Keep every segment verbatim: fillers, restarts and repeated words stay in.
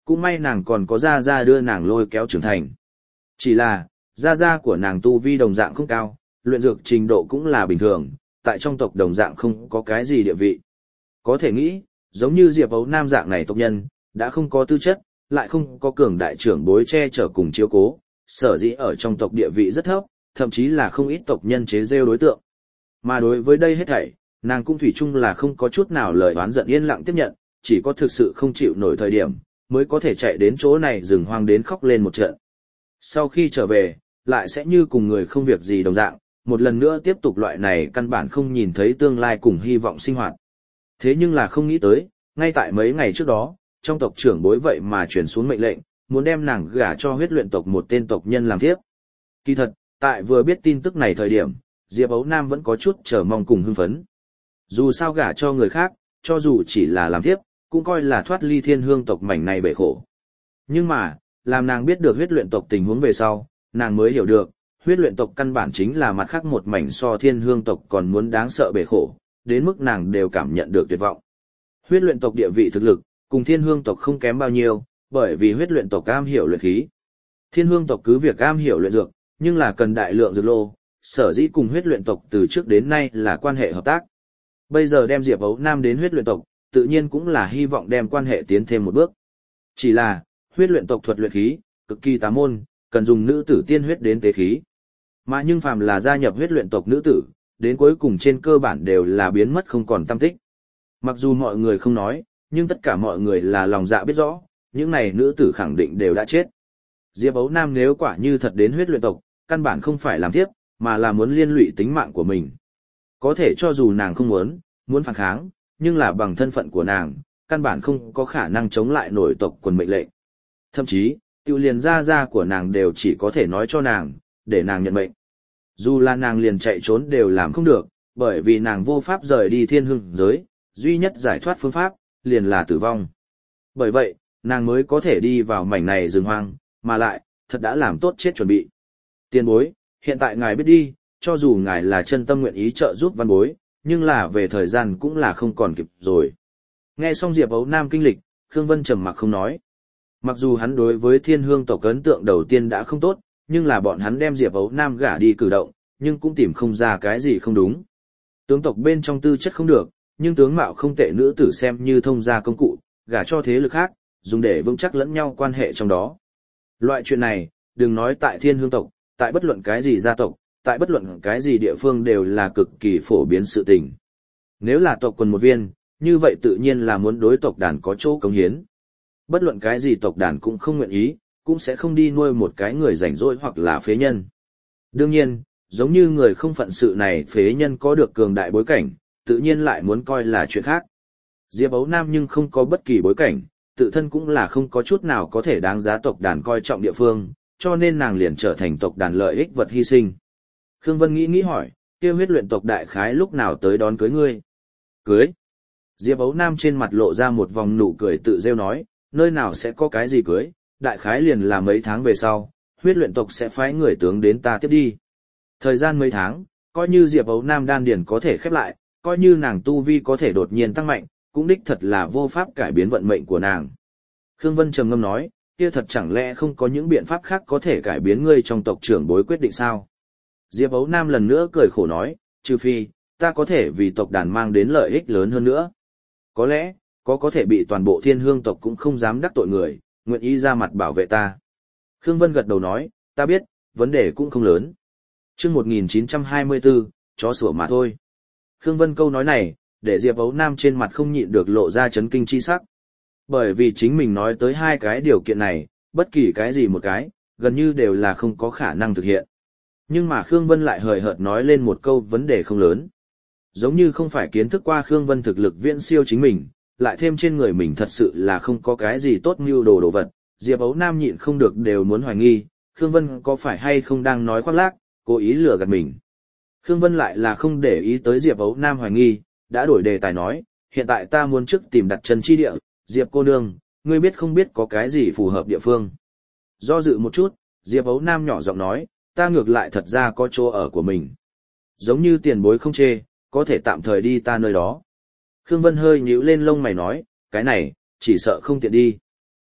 cũng may nàng còn có gia gia đưa nàng lôi kéo trưởng thành. Chỉ là, gia gia của nàng tu vi đồng dạng không cao, luyện dược trình độ cũng là bình thường, tại trong tộc đồng dạng không có cái gì địa vị. Có thể nghĩ, giống như Diệp Ấu Nam dạng này tộc nhân, đã không có tư chất, lại không có cường đại trưởng bối che chở cùng chiếu cố, sở dĩ ở trong tộc địa vị rất thấp, thậm chí là không ít tộc nhân chế rêu đối tượng. Mà đối với đây hết thảy, nàng cũng thủy chung là không có chút nào lời oán giận yên lặng tiếp nhận, chỉ có thực sự không chịu nổi thời điểm, mới có thể chạy đến chỗ này rừng hoang đến khóc lên một trận. Sau khi trở về, lại sẽ như cùng người không việc gì đồng dạng, một lần nữa tiếp tục loại này căn bản không nhìn thấy tương lai cùng hy vọng sinh hoạt. Thế nhưng là không nghĩ tới, ngay tại mấy ngày trước đó, trong tộc trưởng bối vậy mà truyền xuống mệnh lệnh, muốn đem nàng gả cho huyết luyện tộc một tên tộc nhân làm thiếp. Kỳ thật, tại vừa biết tin tức này thời điểm, Diệp Ấu Nam vẫn có chút chờ mong cùng hưng phấn. Dù sao gả cho người khác, cho dù chỉ là làm thiếp, cũng coi là thoát ly thiên hương tộc mảnh này bể khổ. Nhưng mà, làm nàng biết được huyết luyện tộc tình huống về sau, nàng mới hiểu được, huyết luyện tộc căn bản chính là mặt khác một mảnh so thiên hương tộc còn muốn đáng sợ bể khổ, đến mức nàng đều cảm nhận được tuyệt vọng. Huyết luyện tộc địa vị thực lực, cùng thiên hương tộc không kém bao nhiêu, bởi vì huyết luyện tộc am hiểu luyện khí. Thiên hương tộc cứ việc am hiểu luyện dược, nhưng là cần đại lượng dược lô, sở dĩ cùng huyết luyện tộc từ trước đến nay là quan hệ hợp tác. Bây giờ đem Diệp Ấu Nam đến huyết luyện tộc, tự nhiên cũng là hy vọng đem quan hệ tiến thêm một bước. Chỉ là, huyết luyện tộc thuật luyện khí, cực kỳ tà môn, cần dùng nữ tử tiên huyết đến tế khí. Mà nhưng phàm là gia nhập huyết luyện tộc nữ tử, đến cuối cùng trên cơ bản đều là biến mất không còn tăm tích. Mặc dù mọi người không nói, nhưng tất cả mọi người là lòng dạ biết rõ, những này nữ tử khẳng định đều đã chết. Diệp Ấu Nam nếu quả như thật đến huyết luyện tộc, căn bản không phải làm thiếp, mà là muốn liên lụy tính mạng của mình. Có thể cho dù nàng không muốn, muốn phản kháng, nhưng là bằng thân phận của nàng, căn bản không có khả năng chống lại nổi tộc quần mệnh lệnh. Thậm chí, tiêu liền gia gia của nàng đều chỉ có thể nói cho nàng, để nàng nhận mệnh. Dù là nàng liền chạy trốn đều làm không được, bởi vì nàng vô pháp rời đi thiên hương giới, duy nhất giải thoát phương pháp, liền là tử vong. Bởi vậy, nàng mới có thể đi vào mảnh này rừng hoang, mà lại, thật đã làm tốt chết chuẩn bị. Tiền bối, hiện tại ngài biết đi, cho dù ngài là chân tâm nguyện ý trợ giúp văn bối, nhưng là về thời gian cũng là không còn kịp rồi. Nghe xong Diệp Ấu Nam kinh lịch, Khương Vân trầm mặc không nói. Mặc dù hắn đối với thiên hương tộc ấn tượng đầu tiên đã không tốt, nhưng là bọn hắn đem Diệp Ấu Nam gả đi cử động, nhưng cũng tìm không ra cái gì không đúng. Tướng tộc bên trong tư chất không được, nhưng tướng mạo không tệ nữ tử xem như thông gia công cụ, gả cho thế lực khác, dùng để vững chắc lẫn nhau quan hệ trong đó. Loại chuyện này, đừng nói tại thiên hương tộc, tại bất luận cái gì gia tộc, tại bất luận cái gì địa phương đều là cực kỳ phổ biến sự tình. Nếu là tộc quần một viên, như vậy tự nhiên là muốn đối tộc đàn có chỗ cống hiến. Bất luận cái gì tộc đàn cũng không nguyện ý, cũng sẽ không đi nuôi một cái người rảnh rỗi hoặc là phế nhân. Đương nhiên, giống như người không phận sự này phế nhân có được cường đại bối cảnh, tự nhiên lại muốn coi là chuyện khác. Diệp Ấu Nam nhưng không có bất kỳ bối cảnh, tự thân cũng là không có chút nào có thể đáng giá tộc đàn coi trọng địa phương, cho nên nàng liền trở thành tộc đàn lợi ích vật hy sinh. Khương Vân nghĩ nghĩ hỏi, kia huyết luyện tộc đại khái lúc nào tới đón cưới ngươi? Cưới? Diệp Ấu Nam trên mặt lộ ra một vòng nụ cười tự rêu nói, nơi nào sẽ có cái gì cưới, đại khái liền là mấy tháng về sau, huyết luyện tộc sẽ phái người tướng đến ta tiếp đi. Thời gian mấy tháng, coi như Diệp Ấu Nam đan điền có thể khép lại, coi như nàng tu vi có thể đột nhiên tăng mạnh, cũng đích thật là vô pháp cải biến vận mệnh của nàng. Khương Vân trầm ngâm nói, kia thật chẳng lẽ không có những biện pháp khác có thể cải biến ngươi trong tộc trưởng bối quyết định sao? Diệp Ấu Nam lần nữa cười khổ nói, trừ phi, ta có thể vì tộc đàn mang đến lợi ích lớn hơn nữa. Có lẽ, có có thể bị toàn bộ thiên hương tộc cũng không dám đắc tội người, nguyện ý ra mặt bảo vệ ta. Khương Vân gật đầu nói, ta biết, vấn đề cũng không lớn. Chương một nghìn chín trăm hai mươi tư, chó sủa mà thôi. Khương Vân câu nói này, để Diệp Ấu Nam trên mặt không nhịn được lộ ra chấn kinh chi sắc. Bởi vì chính mình nói tới hai cái điều kiện này, bất kỳ cái gì một cái, gần như đều là không có khả năng thực hiện. Nhưng mà Khương Vân lại hời hợt nói lên một câu vấn đề không lớn. Giống như không phải kiến thức qua Khương Vân thực lực viễn siêu chính mình, lại thêm trên người mình thật sự là không có cái gì tốt mưu đồ đồ vật, Diệp Ấu Nam nhịn không được đều muốn hoài nghi, Khương Vân có phải hay không đang nói khoác lác, cố ý lừa gạt mình. Khương Vân lại là không để ý tới Diệp Ấu Nam hoài nghi, đã đổi đề tài nói, hiện tại ta muốn trước tìm đặt chân chi địa, Diệp cô nương, ngươi biết không biết có cái gì phù hợp địa phương. Do dự một chút, Diệp Ấu Nam nhỏ giọng nói, ta ngược lại thật ra có chỗ ở của mình. Giống như tiền bối không chê, có thể tạm thời đi ta nơi đó. Khương Vân hơi nhíu lên lông mày nói, cái này, chỉ sợ không tiện đi.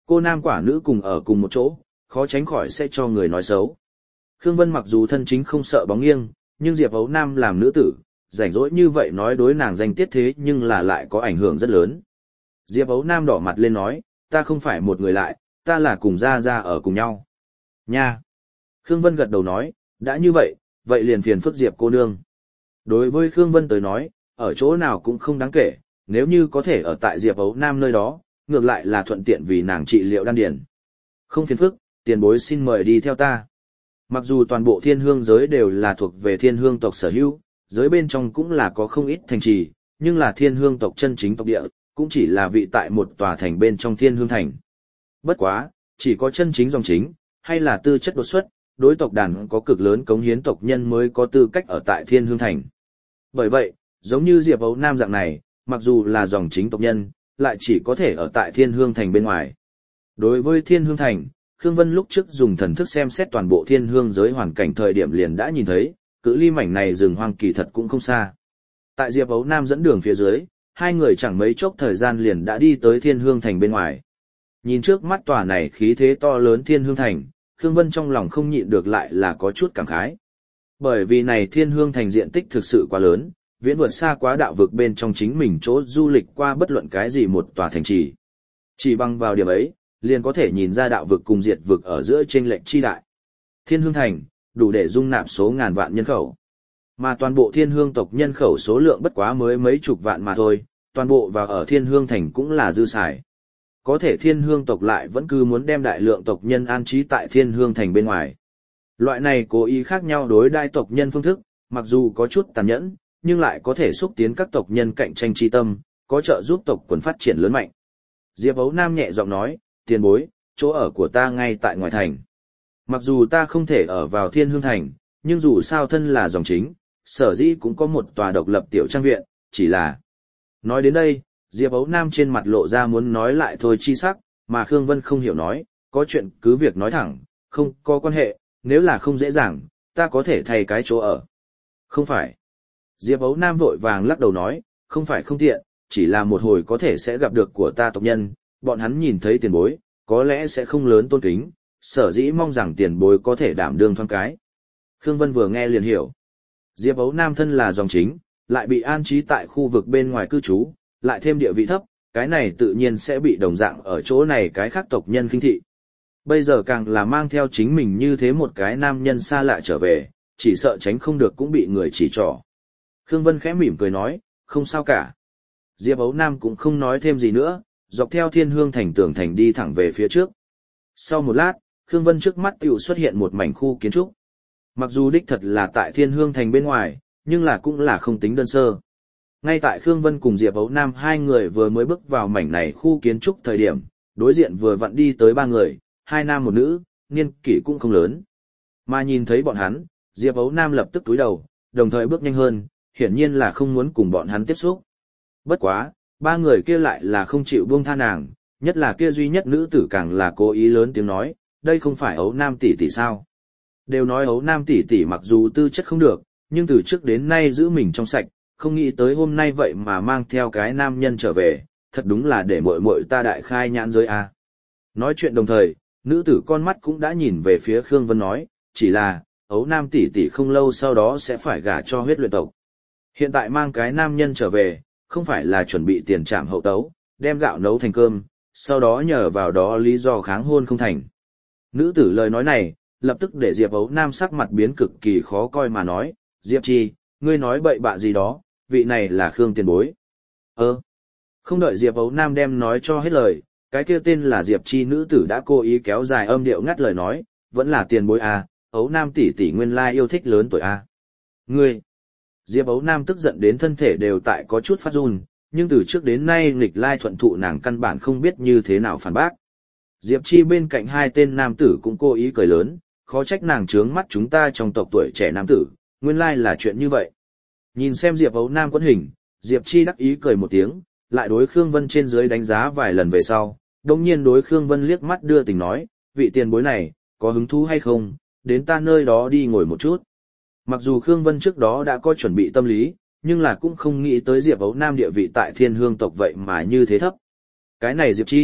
Cô nam quả nữ cùng ở cùng một chỗ, khó tránh khỏi sẽ cho người nói xấu. Khương Vân mặc dù thân chính không sợ bóng nghiêng, nhưng Diệp Ấu Nam làm nữ tử, rảnh rỗi như vậy nói đối nàng danh tiết thế nhưng là lại có ảnh hưởng rất lớn. Diệp Ấu Nam đỏ mặt lên nói, ta không phải một người lại, ta là cùng ra ra ở cùng nhau. Nha! Khương Vân gật đầu nói, đã như vậy, vậy liền phiền phức Diệp cô nương. Đối với Khương Vân tới nói, ở chỗ nào cũng không đáng kể, nếu như có thể ở tại Diệp Ấu Nam nơi đó, ngược lại là thuận tiện vì nàng trị liệu đan điển. Không phiền phức, tiền bối xin mời đi theo ta. Mặc dù toàn bộ thiên hương giới đều là thuộc về thiên hương tộc sở hữu, giới bên trong cũng là có không ít thành trì, nhưng là thiên hương tộc chân chính tộc địa, cũng chỉ là vị tại một tòa thành bên trong thiên hương thành. Bất quá, chỉ có chân chính dòng chính, hay là tư chất đột xuất, đối tộc đàn có cực lớn cống hiến tộc nhân mới có tư cách ở tại thiên hương thành. Bởi vậy, giống như Diệp Ấu Nam dạng này, mặc dù là dòng chính tộc nhân, lại chỉ có thể ở tại thiên hương thành bên ngoài. Đối với thiên hương thành, Khương Vân lúc trước dùng thần thức xem xét toàn bộ thiên hương giới hoàn cảnh thời điểm liền đã nhìn thấy, cự ly mảnh này rừng hoang kỳ thật cũng không xa. Tại Diệp Ấu Nam dẫn đường phía dưới, hai người chẳng mấy chốc thời gian liền đã đi tới thiên hương thành bên ngoài. Nhìn trước mắt tòa này khí thế to lớn thiên hương thành, Khương Vân trong lòng không nhịn được lại là có chút cảm khái. Bởi vì này thiên hương thành diện tích thực sự quá lớn, viễn vượt xa quá đạo vực bên trong chính mình chỗ du lịch qua bất luận cái gì một tòa thành trì. Chỉ bằng vào điểm ấy, liền có thể nhìn ra đạo vực cùng diệt vực ở giữa chênh lệch chi đại. Thiên hương thành, đủ để dung nạp số ngàn vạn nhân khẩu. Mà toàn bộ thiên hương tộc nhân khẩu số lượng bất quá mới mấy chục vạn mà thôi, toàn bộ vào ở thiên hương thành cũng là dư xài. Có thể thiên hương tộc lại vẫn cứ muốn đem đại lượng tộc nhân an trí tại thiên hương thành bên ngoài. Loại này cố ý khác nhau đối đai tộc nhân phương thức, mặc dù có chút tàn nhẫn, nhưng lại có thể xúc tiến các tộc nhân cạnh tranh chi tâm, có trợ giúp tộc quần phát triển lớn mạnh. Diệp Ấu Nam nhẹ giọng nói, tiền bối, chỗ ở của ta ngay tại ngoài thành. Mặc dù ta không thể ở vào thiên hương thành, nhưng dù sao thân là dòng chính, sở dĩ cũng có một tòa độc lập tiểu trang viện, chỉ là... Nói đến đây, Diệp Ấu Nam trên mặt lộ ra muốn nói lại thôi chi sắc, mà Khương Vân không hiểu nói, có chuyện cứ việc nói thẳng, không có quan hệ, nếu là không dễ dàng, ta có thể thay cái chỗ ở. Không phải. Diệp Ấu Nam vội vàng lắc đầu nói, không phải không tiện, chỉ là một hồi có thể sẽ gặp được của ta tộc nhân, bọn hắn nhìn thấy tiền bối, có lẽ sẽ không lớn tôn kính, sở dĩ mong rằng tiền bối có thể đảm đương thoáng cái. Khương Vân vừa nghe liền hiểu. Diệp Ấu Nam thân là dòng chính, lại bị an trí tại khu vực bên ngoài cư trú, lại thêm địa vị thấp, cái này tự nhiên sẽ bị đồng dạng ở chỗ này cái khác tộc nhân khinh thị. Bây giờ càng là mang theo chính mình như thế một cái nam nhân xa lạ trở về, chỉ sợ tránh không được cũng bị người chỉ trỏ. Khương Vân khẽ mỉm cười nói, không sao cả. Diệp Ấu Nam cũng không nói thêm gì nữa, dọc theo thiên hương thành tường thành đi thẳng về phía trước. Sau một lát, Khương Vân trước mắt tiểu xuất hiện một mảnh khu kiến trúc. Mặc dù đích thật là tại thiên hương thành bên ngoài, nhưng là cũng là không tính đơn sơ. Ngay tại Khương Vân cùng Diệp Ấu Nam hai người vừa mới bước vào mảnh này khu kiến trúc thời điểm, đối diện vừa vặn đi tới ba người, hai nam một nữ, niên kỷ cũng không lớn. Mà nhìn thấy bọn hắn, Diệp Ấu Nam lập tức cúi đầu, đồng thời bước nhanh hơn, hiển nhiên là không muốn cùng bọn hắn tiếp xúc. Bất quá, ba người kia lại là không chịu buông tha nàng, nhất là kia duy nhất nữ tử càng là cố ý lớn tiếng nói, đây không phải Ấu Nam tỷ tỷ sao? Đều nói Ấu Nam tỷ tỷ mặc dù tư chất không được, nhưng từ trước đến nay giữ mình trong sạch, không nghĩ tới hôm nay vậy mà mang theo cái nam nhân trở về, thật đúng là để muội muội ta đại khai nhãn giới a. Nói chuyện đồng thời, nữ tử con mắt cũng đã nhìn về phía Khương Vân nói, chỉ là, Ấu Nam tỷ tỷ không lâu sau đó sẽ phải gả cho huyết luyện tộc. Hiện tại mang cái nam nhân trở về, không phải là chuẩn bị tiền trảm hậu tấu, đem gạo nấu thành cơm, sau đó nhờ vào đó lý do kháng hôn không thành. Nữ tử lời nói này, lập tức để Diệp Ấu Nam sắc mặt biến cực kỳ khó coi mà nói, Diệp Chi, ngươi nói bậy bạ gì đó, vị này là Khương tiền bối. Ơ, không đợi Diệp Ấu Nam đem nói cho hết lời, cái kia tên là Diệp Chi nữ tử đã cố ý kéo dài âm điệu ngắt lời nói, vẫn là tiền bối à, Ấu Nam tỷ tỷ nguyên lai yêu thích lớn tuổi à. Ngươi, Diệp Ấu Nam tức giận đến thân thể đều tại có chút phát run, nhưng từ trước đến nay nghịch lai thuận thụ nàng căn bản không biết như thế nào phản bác. Diệp Chi bên cạnh hai tên nam tử cũng cố ý cười lớn, khó trách nàng trướng mắt chúng ta trong tộc tuổi trẻ nam tử, nguyên lai là chuyện như vậy. Nhìn xem Diệp Ấu Nam quấn hình, Diệp Chi đắc ý cười một tiếng, lại đối Khương Vân trên dưới đánh giá vài lần về sau, đồng nhiên đối Khương Vân liếc mắt đưa tình nói, vị tiền bối này, có hứng thú hay không, đến ta nơi đó đi ngồi một chút. Mặc dù Khương Vân trước đó đã có chuẩn bị tâm lý, nhưng là cũng không nghĩ tới Diệp Ấu Nam địa vị tại thiên hương tộc vậy mà như thế thấp. Cái này Diệp Chi,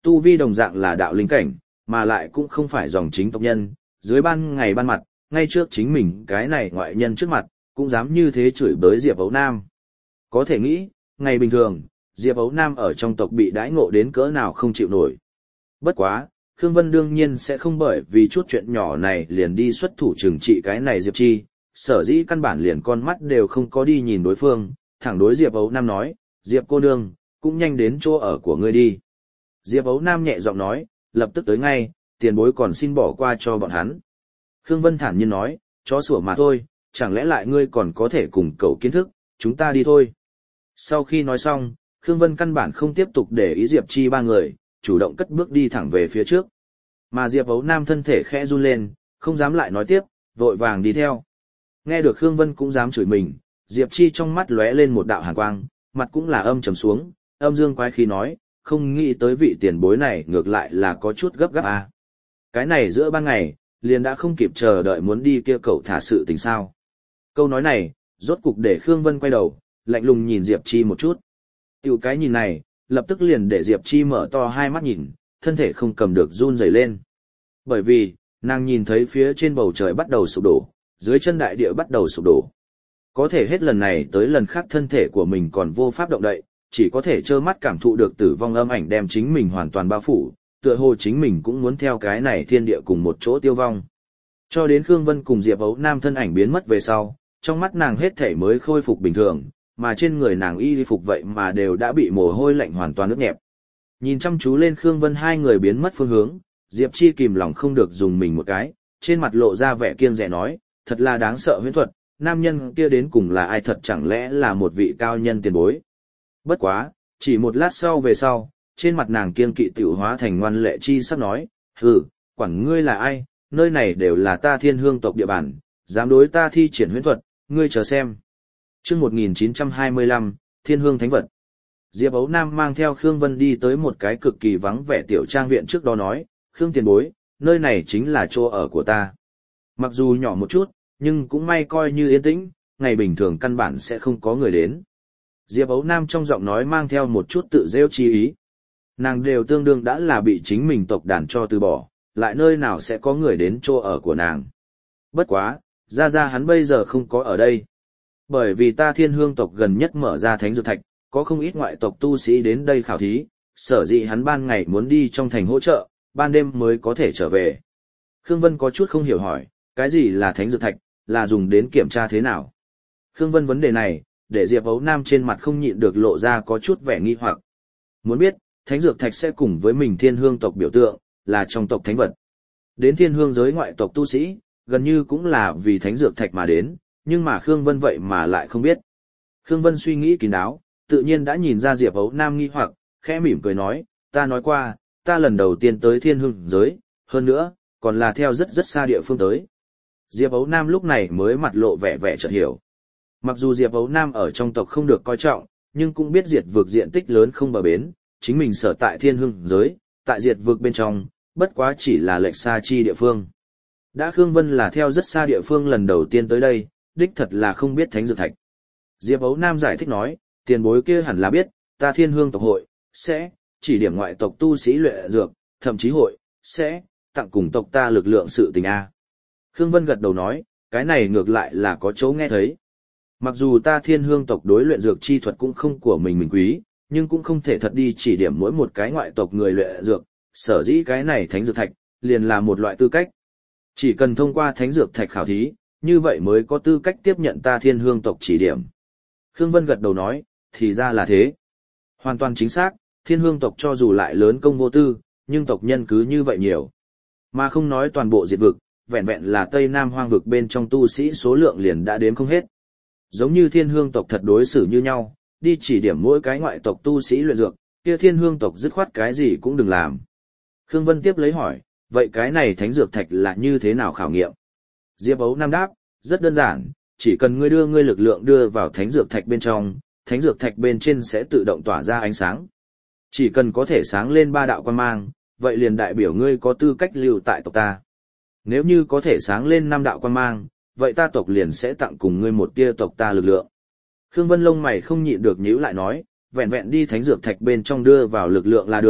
Tu vi đồng dạng là đạo linh cảnh, mà lại cũng không phải dòng chính tộc nhân, dưới ban ngày ban mặt, ngay trước chính mình cái này ngoại nhân trước mặt, cũng dám như thế chửi bới Diệp Ấu Nam. Có thể nghĩ, ngày bình thường, Diệp Ấu Nam ở trong tộc bị đãi ngộ đến cỡ nào không chịu nổi. Bất quá, Khương Vân đương nhiên sẽ không bởi vì chút chuyện nhỏ này liền đi xuất thủ trừng trị cái này Diệp Chi, sở dĩ căn bản liền con mắt đều không có đi nhìn đối phương, thẳng đối Diệp Ấu Nam nói, Diệp cô nương, cũng nhanh đến chỗ ở của ngươi đi. Diệp Ấu Nam nhẹ giọng nói, lập tức tới ngay, tiền bối còn xin bỏ qua cho bọn hắn. Khương Vân thản nhiên nói, chó sủa mà thôi, chẳng lẽ lại ngươi còn có thể cùng cậu kiến thức, chúng ta đi thôi. Sau khi nói xong, Khương Vân căn bản không tiếp tục để ý Diệp Chi ba người, chủ động cất bước đi thẳng về phía trước. Mà Diệp Ấu Nam thân thể khẽ run lên, không dám lại nói tiếp, vội vàng đi theo. Nghe được Khương Vân cũng dám chửi mình, Diệp Chi trong mắt lóe lên một đạo hàn quang, mặt cũng là âm trầm xuống, âm dương quái khí nói, không nghĩ tới vị tiền bối này ngược lại là có chút gấp gáp à. Cái này giữa ban ngày, liền đã không kịp chờ đợi muốn đi kia cậu thả sự tình sao. Câu nói này, rốt cục để Khương Vân quay đầu, lạnh lùng nhìn Diệp Chi một chút. Tiểu cái nhìn này, lập tức liền để Diệp Chi mở to hai mắt nhìn, thân thể không cầm được run rẩy lên. Bởi vì, nàng nhìn thấy phía trên bầu trời bắt đầu sụp đổ, dưới chân đại địa bắt đầu sụp đổ. Có thể hết lần này tới lần khác thân thể của mình còn vô pháp động đậy, chỉ có thể trơ mắt cảm thụ được tử vong âm ảnh đem chính mình hoàn toàn bao phủ, tựa hồ chính mình cũng muốn theo cái này thiên địa cùng một chỗ tiêu vong. Cho đến Khương Vân cùng Diệp Ấu Nam thân ảnh biến mất về sau, trong mắt nàng hết thể mới khôi phục bình thường, mà trên người nàng y phục vậy mà đều đã bị mồ hôi lạnh hoàn toàn ướt nhẹp. Nhìn chăm chú lên Khương Vân hai người biến mất phương hướng, Diệp Chi kìm lòng không được dùng mình một cái, trên mặt lộ ra vẻ kiêng dè nói, thật là đáng sợ huyễn thuật, nam nhân kia đến cùng là ai, thật chẳng lẽ là một vị cao nhân tiền bối. Bất quá, chỉ một lát sau về sau, trên mặt nàng kiêng kỵ tiểu hóa thành ngoan lệ chi sắp nói, hừ, quản ngươi là ai, nơi này đều là ta Thiên Hương tộc địa bàn, dám đối ta thi triển huyễn thuật, ngươi chờ xem. Chương một nghìn chín trăm hai mươi lăm, Thiên Hương Thánh Vật. Diệp Ấu Nam mang theo Khương Vân đi tới một cái cực kỳ vắng vẻ tiểu trang viện trước đó nói, Khương tiền bối, nơi này chính là chỗ ở của ta. Mặc dù nhỏ một chút, nhưng cũng may coi như yên tĩnh, ngày bình thường căn bản sẽ không có người đến. Diệp Ấu Nam trong giọng nói mang theo một chút tự rêu chi ý. Nàng đều tương đương đã là bị chính mình tộc đàn cho từ bỏ, lại nơi nào sẽ có người đến chỗ ở của nàng. Bất quá, ra ra hắn bây giờ không có ở đây. Bởi vì ta Thiên Hương tộc gần nhất mở ra thánh dược thạch, có không ít ngoại tộc tu sĩ đến đây khảo thí, sở dĩ hắn ban ngày muốn đi trong thành hỗ trợ, ban đêm mới có thể trở về. Khương Vân có chút không hiểu hỏi, cái gì là thánh dược thạch, là dùng đến kiểm tra thế nào? Khương Vân vấn đề này, để Diệp Ấu Nam trên mặt không nhịn được lộ ra có chút vẻ nghi hoặc. Muốn biết, thánh dược thạch sẽ cùng với mình Thiên Hương tộc biểu tượng, là trong tộc thánh vật. Đến Thiên Hương giới ngoại tộc tu sĩ, gần như cũng là vì thánh dược thạch mà đến, nhưng mà Khương Vân vậy mà lại không biết. Khương Vân suy nghĩ kín đáo, tự nhiên đã nhìn ra Diệp Ấu Nam nghi hoặc, khẽ mỉm cười nói, ta nói qua, ta lần đầu tiên tới Thiên Hương giới, hơn nữa, còn là theo rất rất xa địa phương tới. Diệp Ấu Nam lúc này mới mặt lộ vẻ vẻ chợt hiểu. Mặc dù Diệp Ấu Nam ở trong tộc không được coi trọng, nhưng cũng biết diệt vực diện tích lớn không bờ bến, chính mình sở tại Thiên Hương giới, tại diệt vực bên trong, bất quá chỉ là lệch xa chi địa phương. Đã Khương Vân là theo rất xa địa phương lần đầu tiên tới đây, đích thật là không biết thánh dược thạch. Diệp Ấu Nam giải thích nói, tiền bối kia hẳn là biết, ta Thiên Hương tộc hội, sẽ, chỉ điểm ngoại tộc tu sĩ luyện dược, thậm chí hội, sẽ, tặng cùng tộc ta lực lượng sự tình A. Khương Vân gật đầu nói, cái này ngược lại là có chỗ nghe thấy. Mặc dù ta Thiên Hương tộc đối luyện dược chi thuật cũng không của mình mình quý, nhưng cũng không thể thật đi chỉ điểm mỗi một cái ngoại tộc người luyện dược, sở dĩ cái này thánh dược thạch, liền là một loại tư cách. Chỉ cần thông qua thánh dược thạch khảo thí, như vậy mới có tư cách tiếp nhận ta Thiên Hương tộc chỉ điểm. Khương Vân gật đầu nói, thì ra là thế. Hoàn toàn chính xác, Thiên Hương tộc cho dù lại lớn công vô tư, nhưng tộc nhân cứ như vậy nhiều. Mà không nói toàn bộ diệt vực, vẹn vẹn là Tây Nam hoang vực bên trong tu sĩ số lượng liền đã đếm không hết. Giống như Thiên Hương tộc thật đối xử như nhau, đi chỉ điểm mỗi cái ngoại tộc tu sĩ luyện dược, kia Thiên Hương tộc dứt khoát cái gì cũng đừng làm. Khương Vân tiếp lấy hỏi, vậy cái này thánh dược thạch là như thế nào khảo nghiệm? Diệp Ấu Nam đáp, rất đơn giản, chỉ cần ngươi đưa ngươi lực lượng đưa vào thánh dược thạch bên trong, thánh dược thạch bên trên sẽ tự động tỏa ra ánh sáng. Chỉ cần có thể sáng lên ba đạo quang mang, vậy liền đại biểu ngươi có tư cách lưu tại tộc ta. Nếu như có thể sáng lên năm đạo quang mang, vậy ta tộc liền sẽ tặng cùng ngươi một tia tộc ta lực lượng. Khương Vân lông mày không nhịn được nhíu lại nói, vẹn vẹn đi thánh dược thạch bên trong đưa vào lực lượng là được,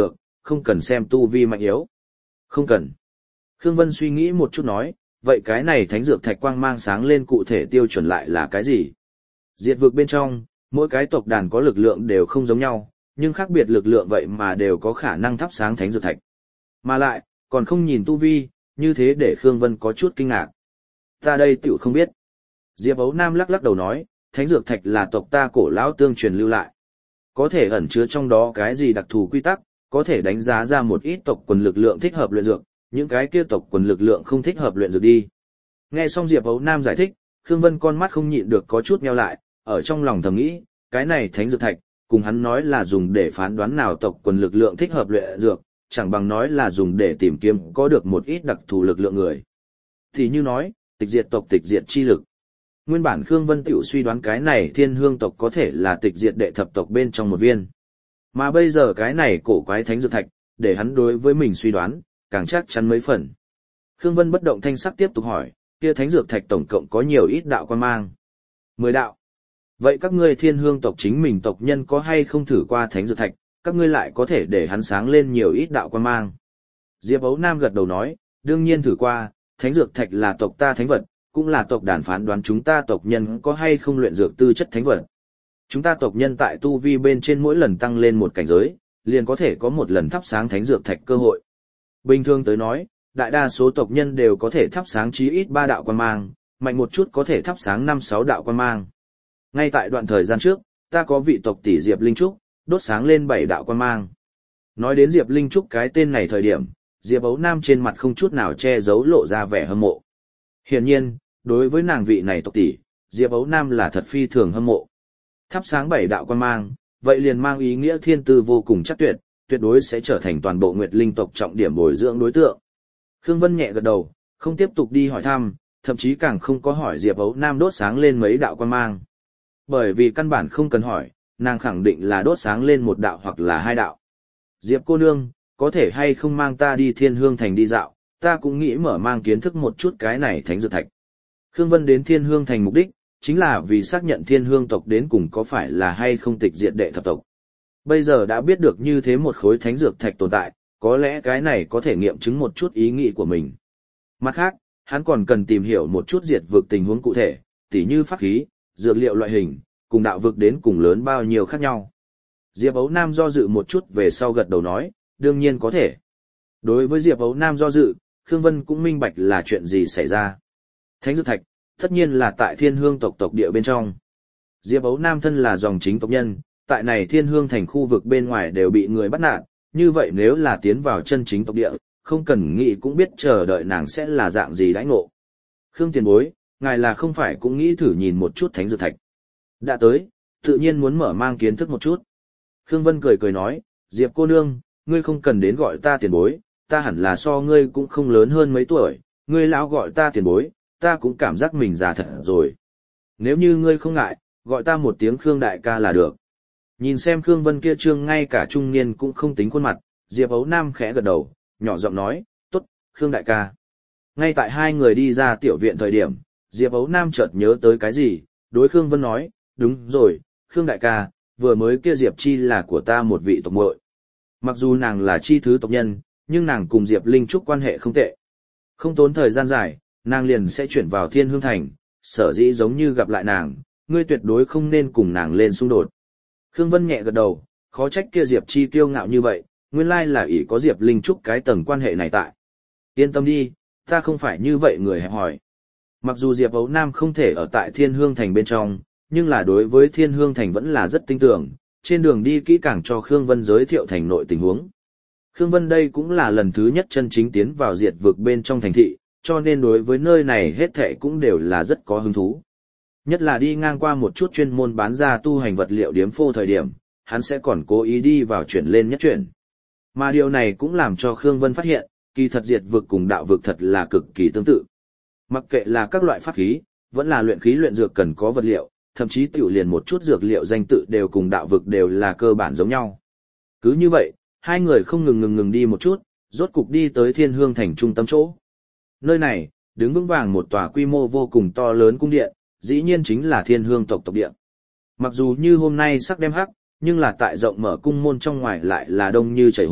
không cần xem tu vi mạnh yếu. Không cần. Khương Vân suy nghĩ một chút nói, vậy cái này thánh dược thạch quang mang sáng lên cụ thể tiêu chuẩn lại là cái gì? Diệt vực bên trong, mỗi cái tộc đàn có lực lượng đều không giống nhau, nhưng khác biệt lực lượng vậy mà đều có khả năng thắp sáng thánh dược thạch. Mà lại, còn không nhìn tu vi, như thế để Khương Vân có chút kinh ngạc. Ta đây tiểu không biết. Diệp Ấu Nam lắc lắc đầu nói, thánh dược thạch là tộc ta cổ lão tương truyền lưu lại. Có thể ẩn chứa trong đó cái gì đặc thù quy tắc, có thể đánh giá ra một ít tộc quần lực lượng thích hợp luyện dược, những cái kia tộc quần lực lượng không thích hợp luyện dược đi. Nghe xong Diệp Ấu Nam giải thích, Khương Vân con mắt không nhịn được có chút nheo lại, ở trong lòng thầm nghĩ, cái này thánh dược thạch, cùng hắn nói là dùng để phán đoán nào tộc quần lực lượng thích hợp luyện dược, chẳng bằng nói là dùng để tìm kiếm có được một ít đặc thù lực lượng người. Thì như nói, tịch diệt tộc tịch diệt chi lực. Nguyên bản Khương Vân tiểu suy đoán cái này thiên hương tộc có thể là tịch diệt đệ thập tộc bên trong một viên. Mà bây giờ cái này cổ quái thánh dược thạch, để hắn đối với mình suy đoán, càng chắc chắn mấy phần. Khương Vân bất động thanh sắc tiếp tục hỏi, kia thánh dược thạch tổng cộng có nhiều ít đạo quan mang? Mười đạo. Vậy các ngươi thiên hương tộc chính mình tộc nhân có hay không thử qua thánh dược thạch, các ngươi lại có thể để hắn sáng lên nhiều ít đạo quan mang? Diệp Ấu Nam gật đầu nói, đương nhiên thử qua, thánh dược thạch là tộc ta thánh vật, cũng là tộc đàn phán đoán chúng ta tộc nhân có hay không luyện dược tư chất thánh vật. Chúng ta tộc nhân tại tu vi bên trên mỗi lần tăng lên một cảnh giới, liền có thể có một lần thắp sáng thánh dược thạch cơ hội. Bình thường tới nói, đại đa số tộc nhân đều có thể thắp sáng chí ít ba đạo quan mang, mạnh một chút có thể thắp sáng năm sáu đạo quan mang. Ngay tại đoạn thời gian trước, ta có vị tộc tỷ Diệp Linh Trúc, đốt sáng lên bảy đạo quan mang. Nói đến Diệp Linh Trúc cái tên này thời điểm, Diệp Ấu Nam trên mặt không chút nào che giấu lộ ra vẻ hâm mộ. Hiển nhiên, đối với nàng vị này tộc tỷ, Diệp Ấu Nam là thật phi thường hâm mộ. Thắp sáng bảy đạo quan mang, vậy liền mang ý nghĩa thiên tư vô cùng chắc tuyệt, tuyệt đối sẽ trở thành toàn bộ Nguyệt Linh tộc trọng điểm bồi dưỡng đối tượng. Khương Vân nhẹ gật đầu, không tiếp tục đi hỏi thăm, thậm chí càng không có hỏi Diệp Ấu Nam đốt sáng lên mấy đạo quan mang. Bởi vì căn bản không cần hỏi, nàng khẳng định là đốt sáng lên một đạo hoặc là hai đạo. Diệp cô nương, có thể hay không mang ta đi Thiên Hương Thành đi dạo, ta cũng nghĩ mở mang kiến thức một chút cái này thánh dược thạch. Khương Vân đến Thiên Hương Thành mục đích, chính là vì xác nhận Thiên Hương tộc đến cùng có phải là hay không tịch diệt đệ thập tộc. Bây giờ đã biết được như thế một khối thánh dược thạch tồn tại, có lẽ cái này có thể nghiệm chứng một chút ý nghĩ của mình. Mặt khác, hắn còn cần tìm hiểu một chút diệt vực tình huống cụ thể, tỉ như pháp khí, dược liệu loại hình, cùng đạo vực đến cùng lớn bao nhiêu khác nhau. Diệp Ấu Nam do dự một chút về sau gật đầu nói, đương nhiên có thể. Đối với Diệp Ấu Nam do dự, Khương Vân cũng minh bạch là chuyện gì xảy ra. Thánh dược thạch, tất nhiên là tại Thiên Hương tộc tộc địa bên trong. Diệp Ấu Nam thân là dòng chính tộc nhân, tại này Thiên Hương Thành khu vực bên ngoài đều bị người bắt nạt, như vậy nếu là tiến vào chân chính tộc địa, không cần nghĩ cũng biết chờ đợi nàng sẽ là dạng gì đãi ngộ. Khương tiền bối, ngài là không phải cũng nghĩ thử nhìn một chút thánh dược thạch. Đã tới, tự nhiên muốn mở mang kiến thức một chút. Khương Vân cười cười nói, Diệp cô nương, ngươi không cần đến gọi ta tiền bối, ta hẳn là so ngươi cũng không lớn hơn mấy tuổi, ngươi lão gọi ta tiền bối, ta cũng cảm giác mình già thật rồi. Nếu như ngươi không ngại, gọi ta một tiếng Khương đại ca là được. Nhìn xem Khương Vân kia trương ngay cả trung niên cũng không tính khuôn mặt, Diệp Ấu Nam khẽ gật đầu, nhỏ giọng nói, tốt, Khương đại ca. Ngay tại hai người đi ra tiểu viện thời điểm, Diệp Ấu Nam chợt nhớ tới cái gì, đối Khương Vân nói, đúng rồi, Khương đại ca, vừa mới kia Diệp Chi là của ta một vị tộc muội. Mặc dù nàng là chi thứ tộc nhân, nhưng nàng cùng Diệp Linh Trúc quan hệ không tệ. Không tốn thời gian dài, nàng liền sẽ chuyển vào Thiên Hương Thành, sở dĩ giống như gặp lại nàng, ngươi tuyệt đối không nên cùng nàng lên xung đột. Khương Vân nhẹ gật đầu, khó trách kia Diệp Chi kiêu ngạo như vậy, nguyên lai là ỷ có Diệp Linh Trúc cái tầng quan hệ này tại. Yên tâm đi, ta không phải như vậy người hẹp hòi. Mặc dù Diệp Ấu Nam không thể ở tại Thiên Hương Thành bên trong, nhưng là đối với Thiên Hương Thành vẫn là rất tin tưởng, trên đường đi kỹ càng cho Khương Vân giới thiệu thành nội tình huống. Khương Vân đây cũng là lần thứ nhất chân chính tiến vào diệt vực bên trong thành thị, cho nên đối với nơi này hết thảy cũng đều là rất có hứng thú. Nhất là đi ngang qua một chút chuyên môn bán ra tu hành vật liệu điếm phô thời điểm, hắn sẽ còn cố ý đi vào chuyển lên nhất chuyển. Mà điều này cũng làm cho Khương Vân phát hiện, kỳ thật diệt vực cùng đạo vực thật là cực kỳ tương tự. Mặc kệ là các loại pháp khí, vẫn là luyện khí luyện dược cần có vật liệu, thậm chí tiểu liền một chút dược liệu danh tự đều cùng đạo vực đều là cơ bản giống nhau. Cứ như vậy, hai người không ngừng ngừng ngừng đi một chút, rốt cục đi tới Thiên Hương Thành trung tâm chỗ. Nơi này, đứng vững vàng một tòa quy mô vô cùng to lớn cung điện, dĩ nhiên chính là Thiên Hương tộc tộc điện. Mặc dù như hôm nay sắc đêm hắc, nhưng là tại rộng mở cung môn trong ngoài lại là đông như chảy hội,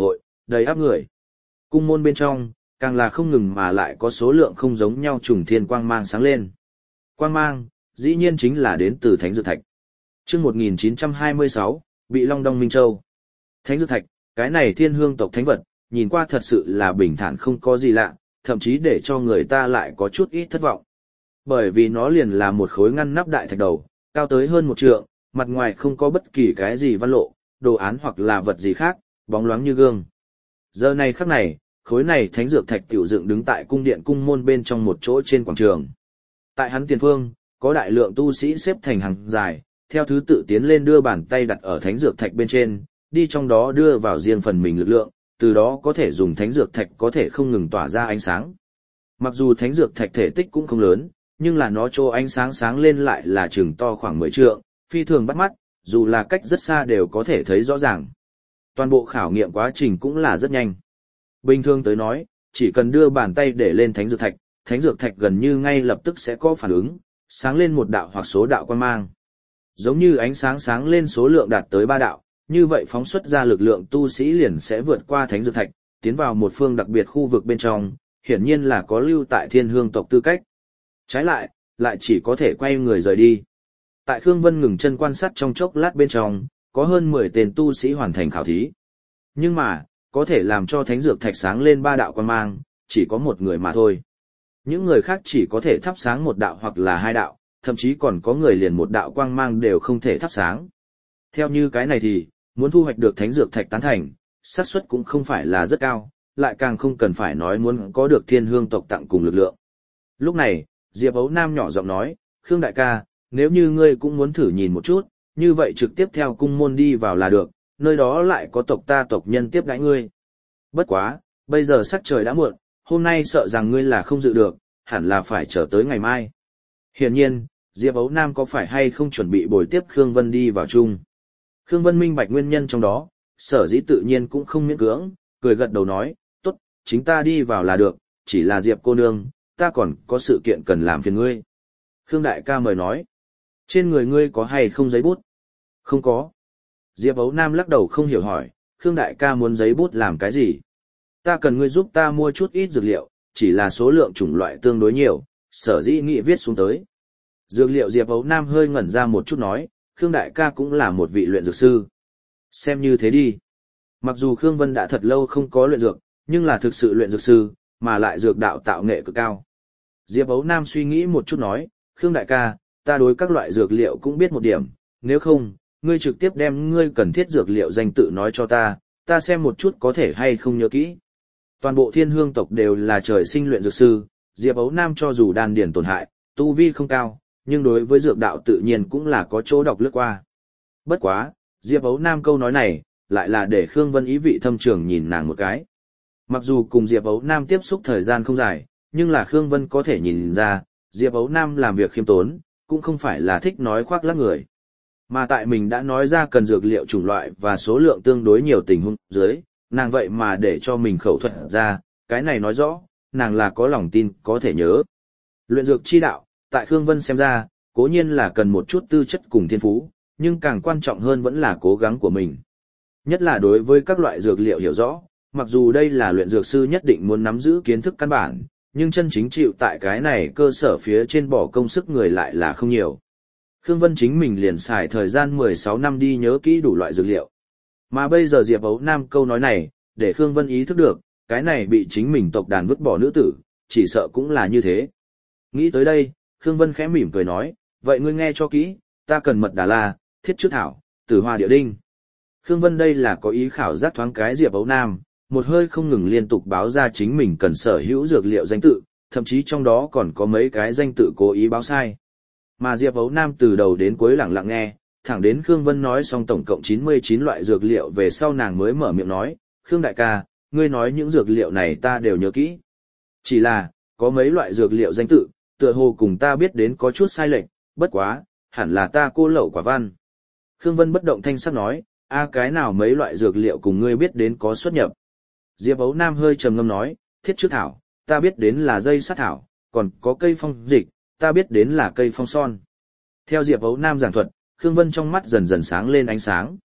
đầy áp người. Cung môn bên trong, càng là không ngừng mà lại có số lượng không giống nhau trùng thiên quang mang sáng lên. Quang mang, dĩ nhiên chính là đến từ Thánh Dược Thạch. Chương một nghìn chín trăm hai mươi sáu, bị Long Đong Minh Châu. Thánh Dược Thạch, cái này thiên hương tộc thánh vật, nhìn qua thật sự là bình thản không có gì lạ, thậm chí để cho người ta lại có chút ít thất vọng. Bởi vì nó liền là một khối ngăn nắp đại thạch đầu, cao tới hơn một trượng, mặt ngoài không có bất kỳ cái gì văn lộ, đồ án hoặc là vật gì khác, bóng loáng như gương. Giờ này khắc này, khối này thánh dược thạch tiểu dựng đứng tại cung điện cung môn bên trong một chỗ trên quảng trường. Tại hắn tiền phương, có đại lượng tu sĩ xếp thành hàng dài, theo thứ tự tiến lên đưa bàn tay đặt ở thánh dược thạch bên trên, đi trong đó đưa vào riêng phần mình lực lượng, từ đó có thể dùng thánh dược thạch có thể không ngừng tỏa ra ánh sáng. Mặc dù thánh dược thạch thể tích cũng không lớn, nhưng là nó cho ánh sáng sáng lên lại là chừng to khoảng mười trượng, phi thường bắt mắt, dù là cách rất xa đều có thể thấy rõ ràng. Toàn bộ khảo nghiệm quá trình cũng là rất nhanh. Bình thường tới nói, chỉ cần đưa bàn tay để lên thánh dược thạch, thánh dược thạch gần như ngay lập tức sẽ có phản ứng, sáng lên một đạo hoặc số đạo quang mang. Giống như ánh sáng sáng lên số lượng đạt tới ba đạo, như vậy phóng xuất ra lực lượng tu sĩ liền sẽ vượt qua thánh dược thạch, tiến vào một phương đặc biệt khu vực bên trong, hiển nhiên là có lưu tại thiên hương tộc tư cách. Trái lại, lại chỉ có thể quay người rời đi. Tại Khương Vân ngừng chân quan sát trong chốc lát bên trong, có hơn mười tên tu sĩ hoàn thành khảo thí. Nhưng mà, có thể làm cho thánh dược thạch sáng lên ba đạo quang mang, chỉ có một người mà thôi. Những người khác chỉ có thể thắp sáng một đạo hoặc là hai đạo, thậm chí còn có người liền một đạo quang mang đều không thể thắp sáng. Theo như cái này thì, muốn thu hoạch được thánh dược thạch tán thành, xác suất cũng không phải là rất cao, lại càng không cần phải nói muốn có được thiên hương tộc tặng cùng lực lượng. Lúc này, Diệp Ấu Nam nhỏ giọng nói, Khương đại ca, nếu như ngươi cũng muốn thử nhìn một chút, như vậy trực tiếp theo cung môn đi vào là được, nơi đó lại có tộc ta tộc nhân tiếp đãi ngươi. Bất quá, bây giờ sắc trời đã muộn, hôm nay sợ rằng ngươi là không dự được, hẳn là phải chờ tới ngày mai. Hiển nhiên, Diệp Ấu Nam có phải hay không chuẩn bị bồi tiếp Khương Vân đi vào chung. Khương Vân minh bạch nguyên nhân trong đó, sở dĩ tự nhiên cũng không miễn cưỡng, cười gật đầu nói, tốt, chính ta đi vào là được, chỉ là Diệp cô nương, ta còn có sự kiện cần làm phiền ngươi. Khương đại ca mời nói, trên người ngươi có hay không giấy bút? Không có. Diệp Ấu Nam lắc đầu không hiểu hỏi, Khương đại ca muốn giấy bút làm cái gì? Ta cần ngươi giúp ta mua chút ít dược liệu, chỉ là số lượng chủng loại tương đối nhiều, sở dĩ nghị viết xuống tới. Dược liệu Diệp Ấu Nam hơi ngẩn ra một chút nói, Khương đại ca cũng là một vị luyện dược sư. Xem như thế đi. Mặc dù Khương Vân đã thật lâu không có luyện dược, nhưng là thực sự luyện dược sư, mà lại dược đạo tạo nghệ cực cao. Diệp Ấu Nam suy nghĩ một chút nói, Khương đại ca, ta đối các loại dược liệu cũng biết một điểm, nếu không, ngươi trực tiếp đem ngươi cần thiết dược liệu danh tự nói cho ta, ta xem một chút có thể hay không nhớ kỹ. Toàn bộ thiên hương tộc đều là trời sinh luyện dược sư, Diệp Ấu Nam cho dù đan điển tổn hại, tu vi không cao, nhưng đối với dược đạo tự nhiên cũng là có chỗ đọc lướt qua. Bất quá, Diệp Ấu Nam câu nói này, lại là để Khương Vân ý vị thâm trường nhìn nàng một cái. Mặc dù cùng Diệp Ấu Nam tiếp xúc thời gian không dài, nhưng là Khương Vân có thể nhìn ra, Diệp Ấu Nam làm việc khiêm tốn, cũng không phải là thích nói khoác lác người. Mà tại mình đã nói ra cần dược liệu chủng loại và số lượng tương đối nhiều tình huống dưới, nàng vậy mà để cho mình khẩu thuật ra, cái này nói rõ, nàng là có lòng tin, có thể nhớ. Luyện dược chi đạo, tại Khương Vân xem ra, cố nhiên là cần một chút tư chất cùng thiên phú, nhưng càng quan trọng hơn vẫn là cố gắng của mình. Nhất là đối với các loại dược liệu hiểu rõ, mặc dù đây là luyện dược sư nhất định muốn nắm giữ kiến thức căn bản, nhưng chân chính chịu tại cái này cơ sở phía trên bỏ công sức người lại là không nhiều. Khương Vân chính mình liền xài thời gian mười sáu năm đi nhớ kỹ đủ loại dược liệu. Mà bây giờ Diệp Ấu Nam câu nói này, để Khương Vân ý thức được, cái này bị chính mình tộc đàn vứt bỏ nữ tử, chỉ sợ cũng là như thế. Nghĩ tới đây, Khương Vân khẽ mỉm cười nói, vậy ngươi nghe cho kỹ, ta cần mật đà la, thiết trước thảo, tử hoa địa đinh. Khương Vân đây là có ý khảo giác thoáng cái Diệp Ấu Nam, một hơi không ngừng liên tục báo ra chính mình cần sở hữu dược liệu danh tự, thậm chí trong đó còn có mấy cái danh tự cố ý báo sai. Mà Diệp Ấu Nam từ đầu đến cuối lặng lặng nghe, thẳng đến Khương Vân nói xong tổng cộng chín mươi chín loại dược liệu về sau nàng mới mở miệng nói, Khương đại ca, ngươi nói những dược liệu này ta đều nhớ kỹ. Chỉ là, có mấy loại dược liệu danh tự, tựa hồ cùng ta biết đến có chút sai lệch, bất quá, hẳn là ta cô lậu quả văn. Khương Vân bất động thanh sắc nói, a cái nào mấy loại dược liệu cùng ngươi biết đến có xuất nhập. Diệp Ấu Nam hơi trầm ngâm nói, thiết trước thảo, ta biết đến là dây sát thảo, còn có cây phong dịch, ta biết đến là cây phong son. Theo Diệp Ấu Nam giảng thuật, Khương Vân trong mắt dần dần sáng lên ánh sáng.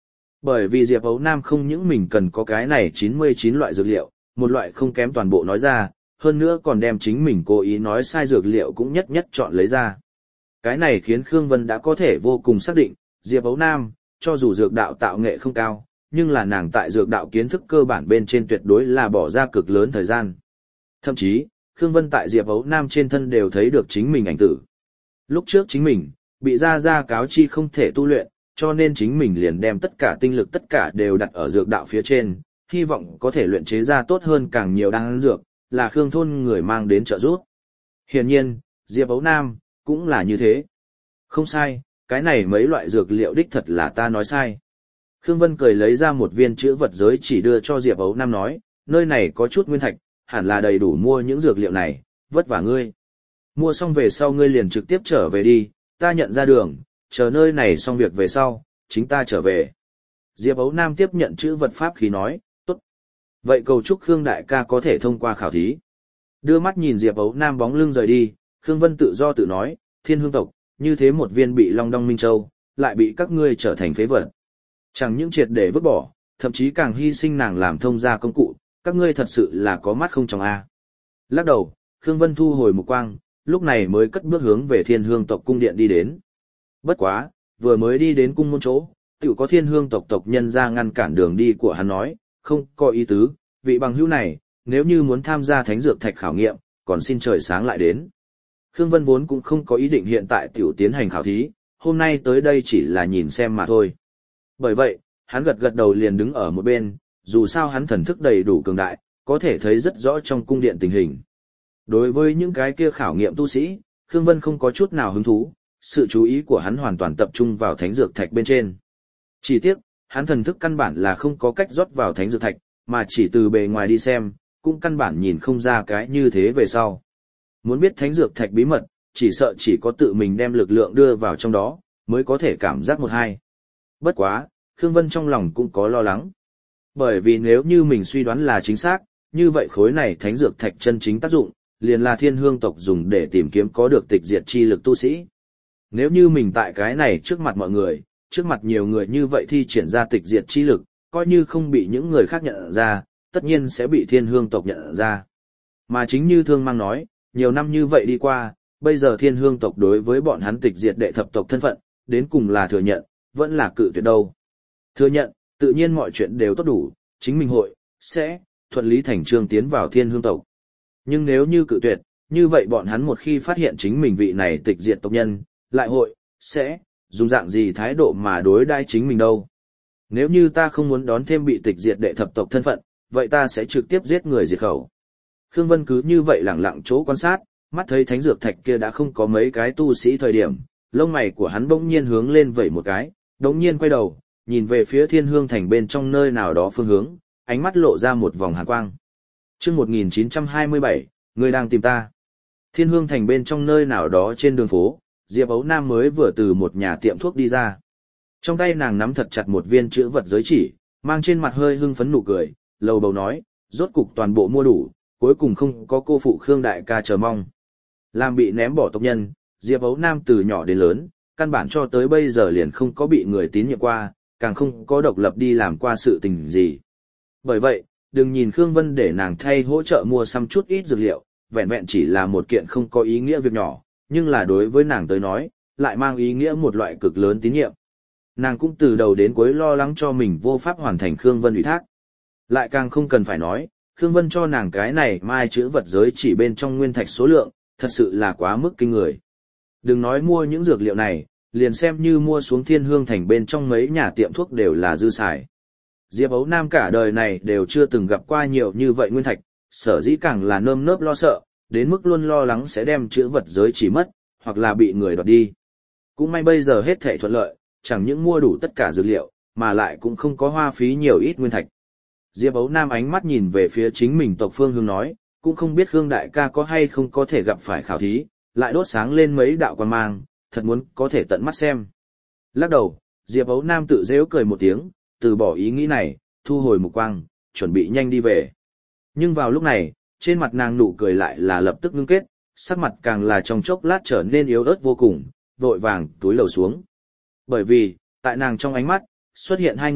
Bởi vì Diệp Ấu Nam không những mình cần có cái này chín mươi chín loại dược liệu, một loại không kém toàn bộ nói ra, hơn nữa còn đem chính mình cố ý nói sai dược liệu cũng nhất nhất chọn lấy ra. Cái này khiến Khương Vân đã có thể vô cùng xác định, Diệp Ấu Nam, cho dù dược đạo tạo nghệ không cao, nhưng là nàng tại dược đạo kiến thức cơ bản bên trên tuyệt đối là bỏ ra cực lớn thời gian. Thậm chí, Khương Vân tại Diệp Ấu Nam trên thân đều thấy được chính mình ảnh tử. Lúc trước chính mình, bị ra ra cáo chi không thể tu luyện, cho nên chính mình liền đem tất cả tinh lực tất cả đều đặt ở dược đạo phía trên, hy vọng có thể luyện chế ra tốt hơn càng nhiều đan dược, là Khương thôn người mang đến trợ giúp. Hiển nhiên, Diệp Ấu Nam, cũng là như thế. Không sai, cái này mấy loại dược liệu đích thật là ta nói sai. Khương Vân cười lấy ra một viên chữ vật giới chỉ đưa cho Diệp Ấu Nam nói, nơi này có chút nguyên thạch, hẳn là đầy đủ mua những dược liệu này, vất vả ngươi. Mua xong về sau ngươi liền trực tiếp trở về đi, ta nhận ra đường, chờ nơi này xong việc về sau, chính ta trở về. Diệp Ấu Nam tiếp nhận chữ vật pháp khí nói, tốt. Vậy cầu chúc Khương đại ca có thể thông qua khảo thí. Đưa mắt nhìn Diệp Ấu Nam bóng lưng rời đi, Khương Vân tự do tự nói, Thiên Hương tộc, như thế một viên bị Long Đong Minh Châu, lại bị các ngươi trở thành phế vật. Chẳng những triệt để vứt bỏ, thậm chí càng hy sinh nàng làm thông gia công cụ, các ngươi thật sự là có mắt không trong a. Lắc đầu, Khương Vân thu hồi mục quang, lúc này mới cất bước hướng về Thiên Hương tộc cung điện đi đến. Bất quá, vừa mới đi đến cung môn chỗ, tự có Thiên Hương tộc tộc nhân ra ngăn cản đường đi của hắn nói, không có ý tứ, vị bằng hữu này, nếu như muốn tham gia thánh dược thạch khảo nghiệm, còn xin trời sáng lại đến. Khương Vân vốn cũng không có ý định hiện tại tiểu tiến hành khảo thí, hôm nay tới đây chỉ là nhìn xem mà thôi. Bởi vậy, hắn gật gật đầu liền đứng ở một bên, dù sao hắn thần thức đầy đủ cường đại, có thể thấy rất rõ trong cung điện tình hình. Đối với những cái kia khảo nghiệm tu sĩ, Khương Vân không có chút nào hứng thú, sự chú ý của hắn hoàn toàn tập trung vào thánh dược thạch bên trên. Chỉ tiếc, hắn thần thức căn bản là không có cách rót vào thánh dược thạch, mà chỉ từ bề ngoài đi xem, cũng căn bản nhìn không ra cái như thế về sau. Muốn biết thánh dược thạch bí mật, chỉ sợ chỉ có tự mình đem lực lượng đưa vào trong đó, mới có thể cảm giác một hai. Bất quá, Khương Vân trong lòng cũng có lo lắng. Bởi vì nếu như mình suy đoán là chính xác, như vậy khối này thánh dược thạch chân chính tác dụng, liền là Thiên Hương tộc dùng để tìm kiếm có được tịch diệt chi lực tu sĩ. Nếu như mình tại cái này trước mặt mọi người, trước mặt nhiều người như vậy thi triển ra tịch diệt chi lực, coi như không bị những người khác nhận ra, tất nhiên sẽ bị Thiên Hương tộc nhận ra. Mà chính như Thương Mang nói, nhiều năm như vậy đi qua, bây giờ Thiên Hương tộc đối với bọn hắn tịch diệt đệ thập tộc thân phận, đến cùng là thừa nhận, vẫn là cự tuyệt đâu. Thừa nhận, tự nhiên mọi chuyện đều tốt đủ, chính mình hội, sẽ, thuận lý thành trương tiến vào Thiên Hương tộc. Nhưng nếu như cự tuyệt, như vậy bọn hắn một khi phát hiện chính mình vị này tịch diệt tộc nhân, lại hội, sẽ, dùng dạng gì thái độ mà đối đãi chính mình đâu. Nếu như ta không muốn đón thêm bị tịch diệt đệ thập tộc thân phận, vậy ta sẽ trực tiếp giết người diệt khẩu. Khương Vân cứ như vậy lẳng lặng chỗ quan sát, mắt thấy thánh dược thạch kia đã không có mấy cái tu sĩ thời điểm, lông mày của hắn bỗng nhiên hướng lên vẩy một cái, đống nhiên quay đầu, nhìn về phía Thiên Hương thành bên trong nơi nào đó phương hướng, ánh mắt lộ ra một vòng hàn quang. Chương một nghìn chín trăm hai mươi bảy, người đang tìm ta. Thiên Hương thành bên trong nơi nào đó trên đường phố, Diệp Ấu Nam mới vừa từ một nhà tiệm thuốc đi ra. Trong tay nàng nắm thật chặt một viên chữ vật giới chỉ, mang trên mặt hơi hưng phấn nụ cười, lầu bầu nói, rốt cục toàn bộ mua đủ, cuối cùng không có cô phụ Khương đại ca chờ mong. Làm bị ném bỏ tộc nhân, Diệp Ấu Nam từ nhỏ đến lớn, căn bản cho tới bây giờ liền không có bị người tín nhiệm qua, càng không có độc lập đi làm qua sự tình gì. Bởi vậy, đừng nhìn Khương Vân để nàng thay hỗ trợ mua xăm chút ít dược liệu, vẹn vẹn chỉ là một kiện không có ý nghĩa việc nhỏ, nhưng là đối với nàng tới nói, lại mang ý nghĩa một loại cực lớn tín nhiệm. Nàng cũng từ đầu đến cuối lo lắng cho mình vô pháp hoàn thành Khương Vân ủy thác. Lại càng không cần phải nói, Khương Vân cho nàng cái này mai chữ vật giới chỉ bên trong nguyên thạch số lượng, thật sự là quá mức kinh người. Đừng nói mua những dược liệu này, liền xem như mua xuống Thiên Hương thành bên trong mấy nhà tiệm thuốc đều là dư xài. Diệp Ấu Nam cả đời này đều chưa từng gặp qua nhiều như vậy nguyên thạch, sở dĩ càng là nơm nớp lo sợ, đến mức luôn lo lắng sẽ đem chữ vật giới chỉ mất, hoặc là bị người đoạt đi. Cũng may bây giờ hết thảy thuận lợi, chẳng những mua đủ tất cả dược liệu, mà lại cũng không có hoa phí nhiều ít nguyên thạch. Diệp Ấu Nam ánh mắt nhìn về phía chính mình tộc phương hướng nói, cũng không biết Khương đại ca có hay không có thể gặp phải khảo thí, lại đốt sáng lên mấy đạo quan mang, thật muốn có thể tận mắt xem. Lắc đầu, Diệp Ấu Nam tự giễu cười một tiếng, từ bỏ ý nghĩ này, thu hồi mục quang, chuẩn bị nhanh đi về. Nhưng vào lúc này, trên mặt nàng nụ cười lại là lập tức ngưng kết, sắc mặt càng là trong chốc lát trở nên yếu ớt vô cùng, vội vàng túi lầu xuống. Bởi vì, tại nàng trong ánh mắt, xuất hiện hai người,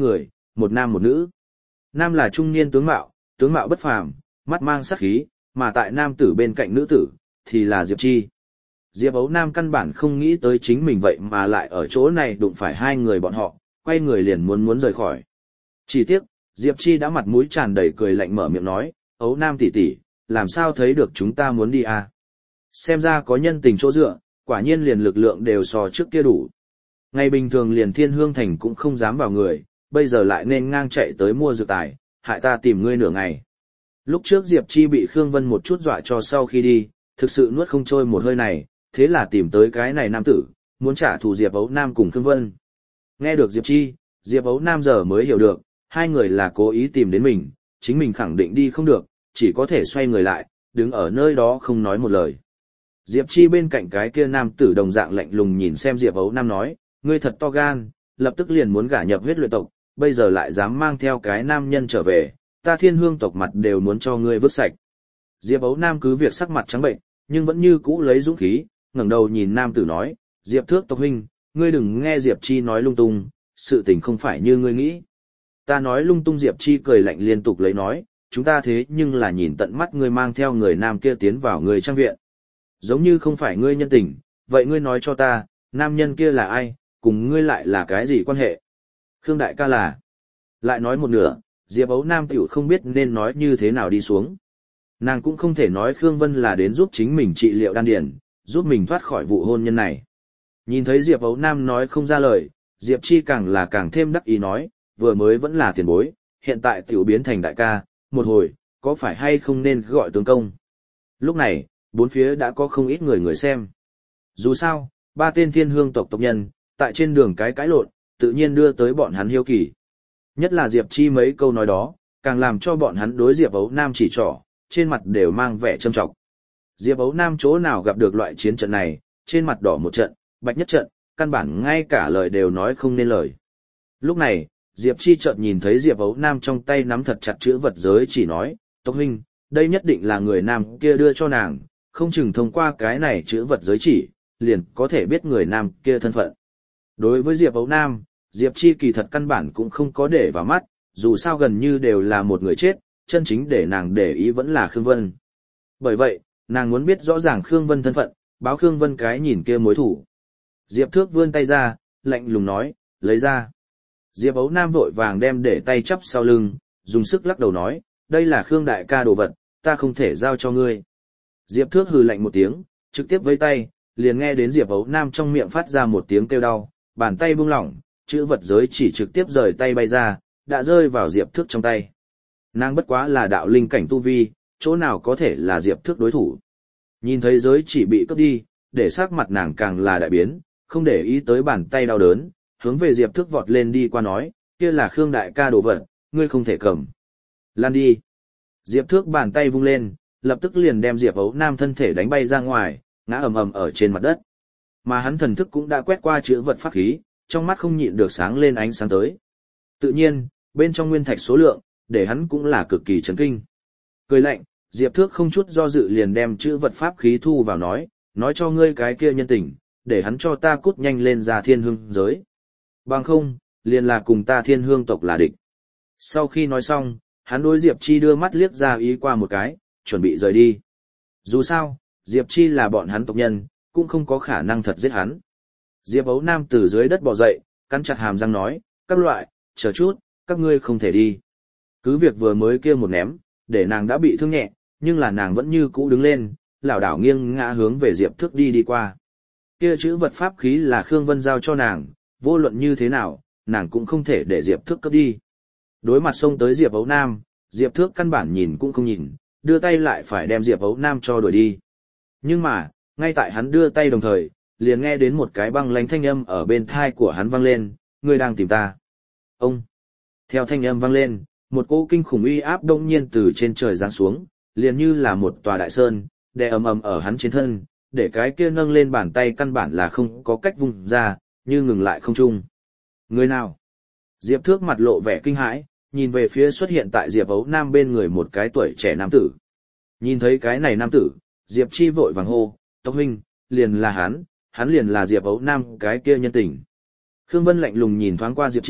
một nam một nữ. Nam là trung niên tướng mạo, tướng mạo bất phàm, mắt mang sắc khí, mà tại nam tử bên cạnh nữ tử, thì là Diệp Chi. Diệp Ấu Nam căn bản không nghĩ tới chính mình vậy mà lại ở chỗ này đụng phải hai người bọn họ, quay người liền muốn muốn rời khỏi. Chỉ tiếc, Diệp Chi đã mặt mũi tràn đầy cười lạnh mở miệng nói, Ấu Nam tỷ tỷ, làm sao thấy được chúng ta muốn đi à? Xem ra có nhân tình chỗ dựa, quả nhiên liền lực lượng đều so trước kia đủ. Ngày bình thường liền Thiên Hương Thành cũng không dám vào người, bây giờ lại nên ngang chạy tới mua dược tài, hại ta tìm ngươi nửa ngày. Lúc trước Diệp Chi bị Khương Vân một chút dọa cho sau khi đi, thực sự nuốt không trôi một hơi này, thế là tìm tới cái này nam tử, muốn trả thù Diệp Ấu Nam cùng Khương Vân. Nghe được Diệp Chi, Diệp Ấu Nam giờ mới hiểu được, hai người là cố ý tìm đến mình, chính mình khẳng định đi không được, chỉ có thể xoay người lại, đứng ở nơi đó không nói một lời. Diệp Chi bên cạnh cái kia nam tử đồng dạng lạnh lùng nhìn xem Diệp Ấu Nam nói, ngươi thật to gan, lập tức liền muốn gả nhập huyết luyện tộc, bây giờ lại dám mang theo cái nam nhân trở về, ta Thiên Hương tộc mặt đều muốn cho ngươi vứt sạch. Diệp Ấu Nam cứ việc sắc mặt trắng bệnh, nhưng vẫn như cũ lấy dũng khí, ngẩng đầu nhìn nam tử nói, Diệp Thước tộc huynh, ngươi đừng nghe Diệp Chi nói lung tung, sự tình không phải như ngươi nghĩ. Ta nói lung tung. Diệp Chi cười lạnh liên tục lấy nói, chúng ta thế nhưng là nhìn tận mắt ngươi mang theo người nam kia tiến vào người trang viện. Giống như không phải ngươi nhân tình, vậy ngươi nói cho ta, nam nhân kia là ai, cùng ngươi lại là cái gì quan hệ? Khương đại ca là. Lại nói một nửa, Diệp Ấu Nam tiểu không biết nên nói như thế nào đi xuống. Nàng cũng không thể nói Khương Vân là đến giúp chính mình trị liệu đan điền, giúp mình thoát khỏi vụ hôn nhân này. Nhìn thấy Diệp Ấu Nam nói không ra lời, Diệp Chi càng là càng thêm đắc ý nói, vừa mới vẫn là tiền bối, hiện tại tiểu biến thành đại ca, một hồi, có phải hay không nên gọi tướng công? Lúc này, bốn phía đã có không ít người người xem. Dù sao, ba tên Thiên Hương tộc tộc nhân, tại trên đường cái cãi lộn, tự nhiên đưa tới bọn hắn hiếu kỳ. Nhất là Diệp Chi mấy câu nói đó, càng làm cho bọn hắn đối Diệp Ấu Nam chỉ trỏ, trên mặt đều mang vẻ châm trọng. Diệp Ấu Nam chỗ nào gặp được loại chiến trận này, trên mặt đỏ một trận, bạch nhất trận, căn bản ngay cả lời đều nói không nên lời. Lúc này, Diệp Chi chợt nhìn thấy Diệp Ấu Nam trong tay nắm thật chặt chữ vật giới chỉ nói, tộc huynh, đây nhất định là người nam kia đưa cho nàng, không chừng thông qua cái này chữ vật giới chỉ, liền có thể biết người nam kia thân phận. Đối với Diệp Ấu Nam, Diệp Chi kỳ thật căn bản cũng không có để vào mắt, dù sao gần như đều là một người chết, chân chính để nàng để ý vẫn là Khương Vân. Bởi vậy, nàng muốn biết rõ ràng Khương Vân thân phận, báo Khương Vân cái nhìn kia mối thủ. Diệp Thước vươn tay ra, lạnh lùng nói, lấy ra. Diệp Ấu Nam vội vàng đem để tay chắp sau lưng, dùng sức lắc đầu nói, đây là Khương đại ca đồ vật, ta không thể giao cho ngươi. Diệp Thước hừ lạnh một tiếng, trực tiếp với tay, liền nghe đến Diệp Ấu Nam trong miệng phát ra một tiếng kêu đau, bàn tay buông lỏng, chữ vật giới chỉ trực tiếp rời tay bay ra, đã rơi vào Diệp Thước trong tay. Nàng bất quá là đạo linh cảnh tu vi, chỗ nào có thể là Diệp Thước đối thủ. Nhìn thấy giới chỉ bị cướp đi, để sắc mặt nàng càng là đại biến, không để ý tới bàn tay đau đớn, hướng về Diệp Thước vọt lên đi qua nói, kia là Khương đại ca đồ vật, ngươi không thể cầm. Lan đi. Diệp Thước bàn tay vung lên, lập tức liền đem Diệp Ấu Nam thân thể đánh bay ra ngoài, ngã ầm ầm ở trên mặt đất. Mà hắn thần thức cũng đã quét qua chữ vật pháp khí, trong mắt không nhịn được sáng lên ánh sáng tới. Tự nhiên, bên trong nguyên thạch số lượng, để hắn cũng là cực kỳ chấn kinh. Cười lạnh, Diệp Thước không chút do dự liền đem chữ vật pháp khí thu vào nói, nói cho ngươi cái kia nhân tình, để hắn cho ta cút nhanh lên ra Thiên Hương giới. Bằng không, liền là cùng ta Thiên Hương tộc là địch. Sau khi nói xong, hắn đối Diệp Chi đưa mắt liếc ra ý qua một cái, chuẩn bị rời đi. Dù sao, Diệp Chi là bọn hắn tộc nhân, cũng không có khả năng thật giết hắn. Diệp Ấu Nam từ dưới đất bò dậy, cắn chặt hàm răng nói, các loại, chờ chút, các ngươi không thể đi. Cứ việc vừa mới kia một ném, để nàng đã bị thương nhẹ, nhưng là nàng vẫn như cũ đứng lên, lảo đảo nghiêng ngã hướng về Diệp Thước đi đi qua. Kia chữ vật pháp khí là Khương Vân giao cho nàng, vô luận như thế nào, nàng cũng không thể để Diệp Thước cướp đi. Đối mặt xông tới Diệp Ấu Nam, Diệp Thước căn bản nhìn cũng không nhìn, đưa tay lại phải đem Diệp Ấu Nam cho đuổi đi. Nhưng mà, ngay tại hắn đưa tay đồng thời, liền nghe đến một cái băng lãnh thanh âm ở bên thai của hắn vang lên, ngươi đang tìm ta. Ông! Theo thanh âm vang lên, một cỗ kinh khủng uy áp đông nhiên từ trên trời giáng xuống, liền như là một tòa đại sơn, đè ầm ầm ở hắn trên thân, để cái kia nâng lên bàn tay căn bản là không có cách vung ra, như ngừng lại không trung. Người nào? Diệp Thước mặt lộ vẻ kinh hãi, nhìn về phía xuất hiện tại Diệp Ấu Nam bên người một cái tuổi trẻ nam tử. Nhìn thấy cái này nam tử, Diệp Chi vội vàng hô, tộc huynh, liền là hắn, hắn liền là Diệp Ấu Nam cái kia nhân tình. Khương Vân lạnh lùng nhìn thoáng qua Diệp Chi,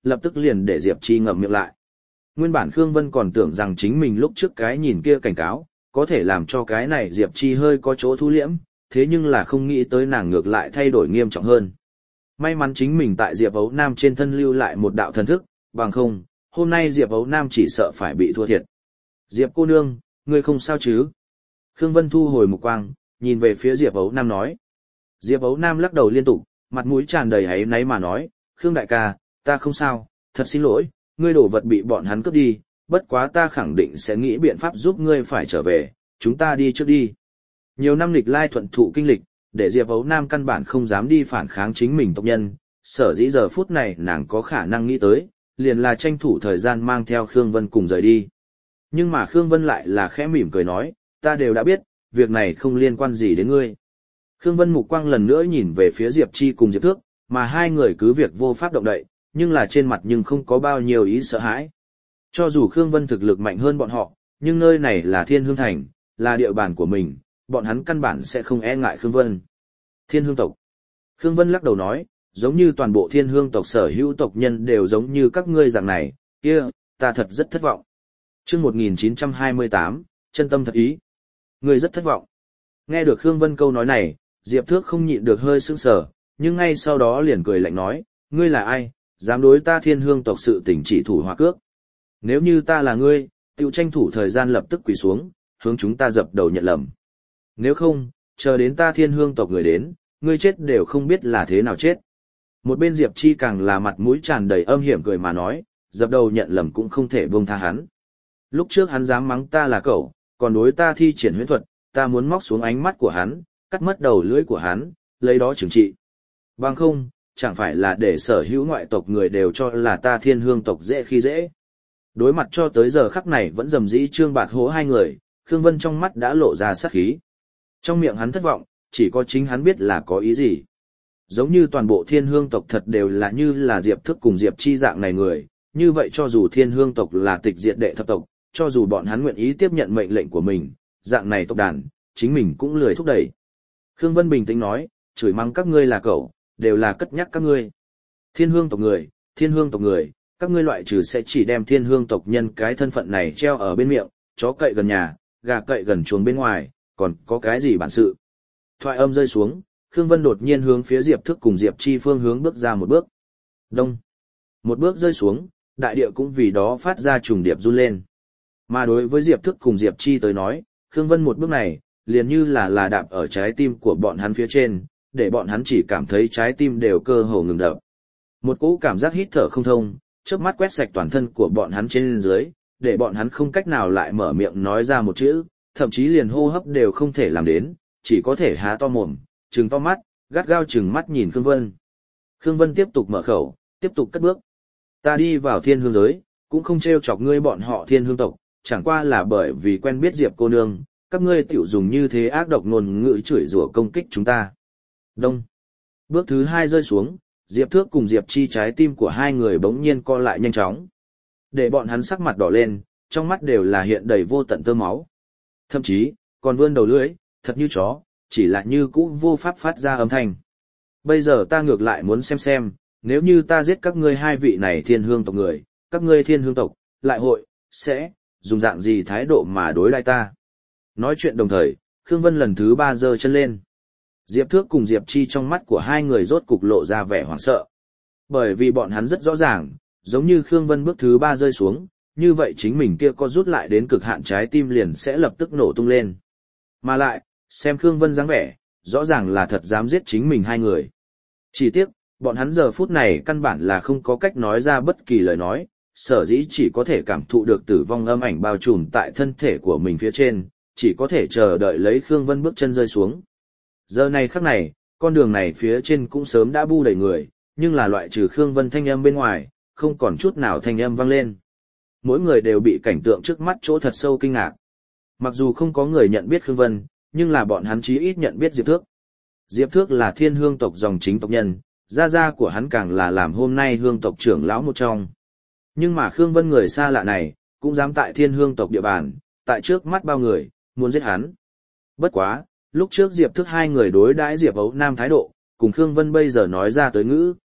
lập tức liền để Diệp Chi ngậm miệng lại. Nguyên bản Khương Vân còn tưởng rằng chính mình lúc trước cái nhìn kia cảnh cáo, có thể làm cho cái này Diệp Chi hơi có chỗ thu liễm, thế nhưng là không nghĩ tới nàng ngược lại thay đổi nghiêm trọng hơn. May mắn chính mình tại Diệp Ấu Nam trên thân lưu lại một đạo thần thức, bằng không, hôm nay Diệp Ấu Nam chỉ sợ phải bị thua thiệt. Diệp cô nương, ngươi không sao chứ? Khương Vân thu hồi mục quang, nhìn về phía Diệp Ấu Nam nói. Diệp Ấu Nam lắc đầu liên tục, mặt mũi tràn đầy áy náy mà nói, Khương đại ca, ta không sao, thật xin lỗi, ngươi đổ vật bị bọn hắn cướp đi, bất quá ta khẳng định sẽ nghĩ biện pháp giúp ngươi phải trở về, chúng ta đi trước đi. Nhiều năm lịch lai thuận thụ kinh lịch, để Diệp Ấu Nam căn bản không dám đi phản kháng chính mình tộc nhân, sở dĩ giờ phút này nàng có khả năng nghĩ tới, liền là tranh thủ thời gian mang theo Khương Vân cùng rời đi. Nhưng mà Khương Vân lại là khẽ mỉm cười nói, ta đều đã biết, việc này không liên quan gì đến ngươi. Khương Vân mục quang lần nữa nhìn về phía Diệp Chi cùng Diệp Thước, mà hai người cứ việc vô pháp động đậy, nhưng là trên mặt nhưng không có bao nhiêu ý sợ hãi. Cho dù Khương Vân thực lực mạnh hơn bọn họ, nhưng nơi này là Thiên Hương Thành, là địa bàn của mình, bọn hắn căn bản sẽ không e ngại Khương Vân. Thiên Hương tộc. Khương Vân lắc đầu nói, giống như toàn bộ Thiên Hương tộc sở hữu tộc nhân đều giống như các ngươi dạng này, kia, ta thật rất thất vọng. Chương một nghìn chín trăm hai mươi tám, chân tâm thật ý. Ngươi rất thất vọng. Nghe được Khương Vân câu nói này, Diệp Thước không nhịn được hơi sững sờ, nhưng ngay sau đó liền cười lạnh nói, ngươi là ai, dám đối ta Thiên Hương tộc sự tình chỉ thủ hòa cước. Nếu như ta là ngươi, tiêu tranh thủ thời gian lập tức quỳ xuống, hướng chúng ta dập đầu nhận lầm. Nếu không, chờ đến ta Thiên Hương tộc người đến, ngươi chết đều không biết là thế nào chết. Một bên Diệp Chi càng là mặt mũi tràn đầy âm hiểm cười mà nói, dập đầu nhận lầm cũng không thể buông tha hắn. Lúc trước hắn dám mắng ta là cẩu, còn đối ta thi triển huyễn thuật, ta muốn móc xuống ánh mắt của hắn, cắt mất đầu lưỡi của hắn, lấy đó trừng trị. Bằng không, chẳng phải là để sở hữu ngoại tộc người đều cho là ta Thiên Hương tộc dễ khi dễ. Đối mặt cho tới giờ khắc này vẫn dầm dĩ trương bạt hố hai người, Khương Vân trong mắt đã lộ ra sát khí. Trong miệng hắn thất vọng, chỉ có chính hắn biết là có ý gì. Giống như toàn bộ Thiên Hương tộc thật đều là như là Diệp Thức cùng Diệp Chi dạng này người, như vậy cho dù Thiên Hương tộc là tịch diệt đệ thập tộc, cho dù bọn hắn nguyện ý tiếp nhận mệnh lệnh của mình, dạng này tộc đàn, chính mình cũng lười thúc đẩy. Khương Vân bình tĩnh nói, chửi mắng các ngươi là cẩu, đều là cất nhắc các ngươi. Thiên Hương tộc người, Thiên Hương tộc người, các ngươi loại trừ sẽ chỉ đem Thiên Hương tộc nhân cái thân phận này treo ở bên miệng, chó cậy gần nhà, gà cậy gần chuồng bên ngoài, còn có cái gì bản sự. Thoại âm rơi xuống, Khương Vân đột nhiên hướng phía Diệp Thức cùng Diệp Chi phương hướng bước ra một bước. Đông. Một bước rơi xuống, đại địa cũng vì đó phát ra trùng điệp run lên. Mà đối với Diệp Thức cùng Diệp Chi tới nói, Khương Vân một bước này, liền như là là đạp ở trái tim của bọn hắn phía trên, để bọn hắn chỉ cảm thấy trái tim đều cơ hồ ngừng đập. Một cỗ cảm giác hít thở không thông, chớp mắt quét sạch toàn thân của bọn hắn trên dưới, để bọn hắn không cách nào lại mở miệng nói ra một chữ, thậm chí liền hô hấp đều không thể làm đến, chỉ có thể há to mồm, trừng to mắt, gắt gao trừng mắt nhìn Khương Vân. Khương Vân tiếp tục mở khẩu, tiếp tục cất bước. Ta đi vào Thiên Hương giới, cũng không trêu chọc ngươi bọn họ Thiên Hương tộc, chẳng qua là bởi vì quen biết Diệp cô nương, các ngươi tiểu dùng như thế ác độc ngôn ngữ chửi rủa công kích chúng ta. Đông. Bước thứ hai rơi xuống, Diệp Thước cùng Diệp Chi trái tim của hai người bỗng nhiên co lại nhanh chóng. Để bọn hắn sắc mặt đỏ lên, trong mắt đều là hiện đầy vô tận tơ máu. Thậm chí, còn vươn đầu lưỡi, thật như chó, chỉ là như cũ vô pháp phát ra âm thanh. Bây giờ ta ngược lại muốn xem xem, nếu như ta giết các ngươi hai vị này Thiên Hương tộc người, các ngươi Thiên Hương tộc, lại hội, sẽ, dùng dạng gì thái độ mà đối đãi ta. Nói chuyện đồng thời, Khương Vân lần thứ ba giơ chân lên. Diệp Thước cùng Diệp Chi trong mắt của hai người rốt cục lộ ra vẻ hoảng sợ. Bởi vì bọn hắn rất rõ ràng, giống như Khương Vân bước thứ ba rơi xuống, như vậy chính mình kia có rút lại đến cực hạn trái tim liền sẽ lập tức nổ tung lên. Mà lại, xem Khương Vân dáng vẻ, rõ ràng là thật dám giết chính mình hai người. Chỉ tiếc, bọn hắn giờ phút này căn bản là không có cách nói ra bất kỳ lời nói, sở dĩ chỉ có thể cảm thụ được tử vong âm ảnh bao trùm tại thân thể của mình phía trên, chỉ có thể chờ đợi lấy Khương Vân bước chân rơi xuống. Giờ này khắc này, con đường này phía trên cũng sớm đã bu đầy người, nhưng là loại trừ Khương Vân thanh âm bên ngoài, không còn chút nào thanh âm vang lên. Mỗi người đều bị cảnh tượng trước mắt chỗ thật sâu kinh ngạc. Mặc dù không có người nhận biết Khương Vân, nhưng là bọn hắn chí ít nhận biết Diệp Thước. Diệp Thước là Thiên Hương tộc dòng chính tộc nhân, gia gia của hắn càng là làm hôm nay Hương tộc trưởng lão một trong. Nhưng mà Khương Vân người xa lạ này, cũng dám tại Thiên Hương tộc địa bàn, tại trước mắt bao người, muốn giết hắn. Bất quá, lúc trước Diệp Thức hai người đối đãi Diệp Ấu Nam thái độ, cùng Khương Vân bây giờ nói ra tới ngữ,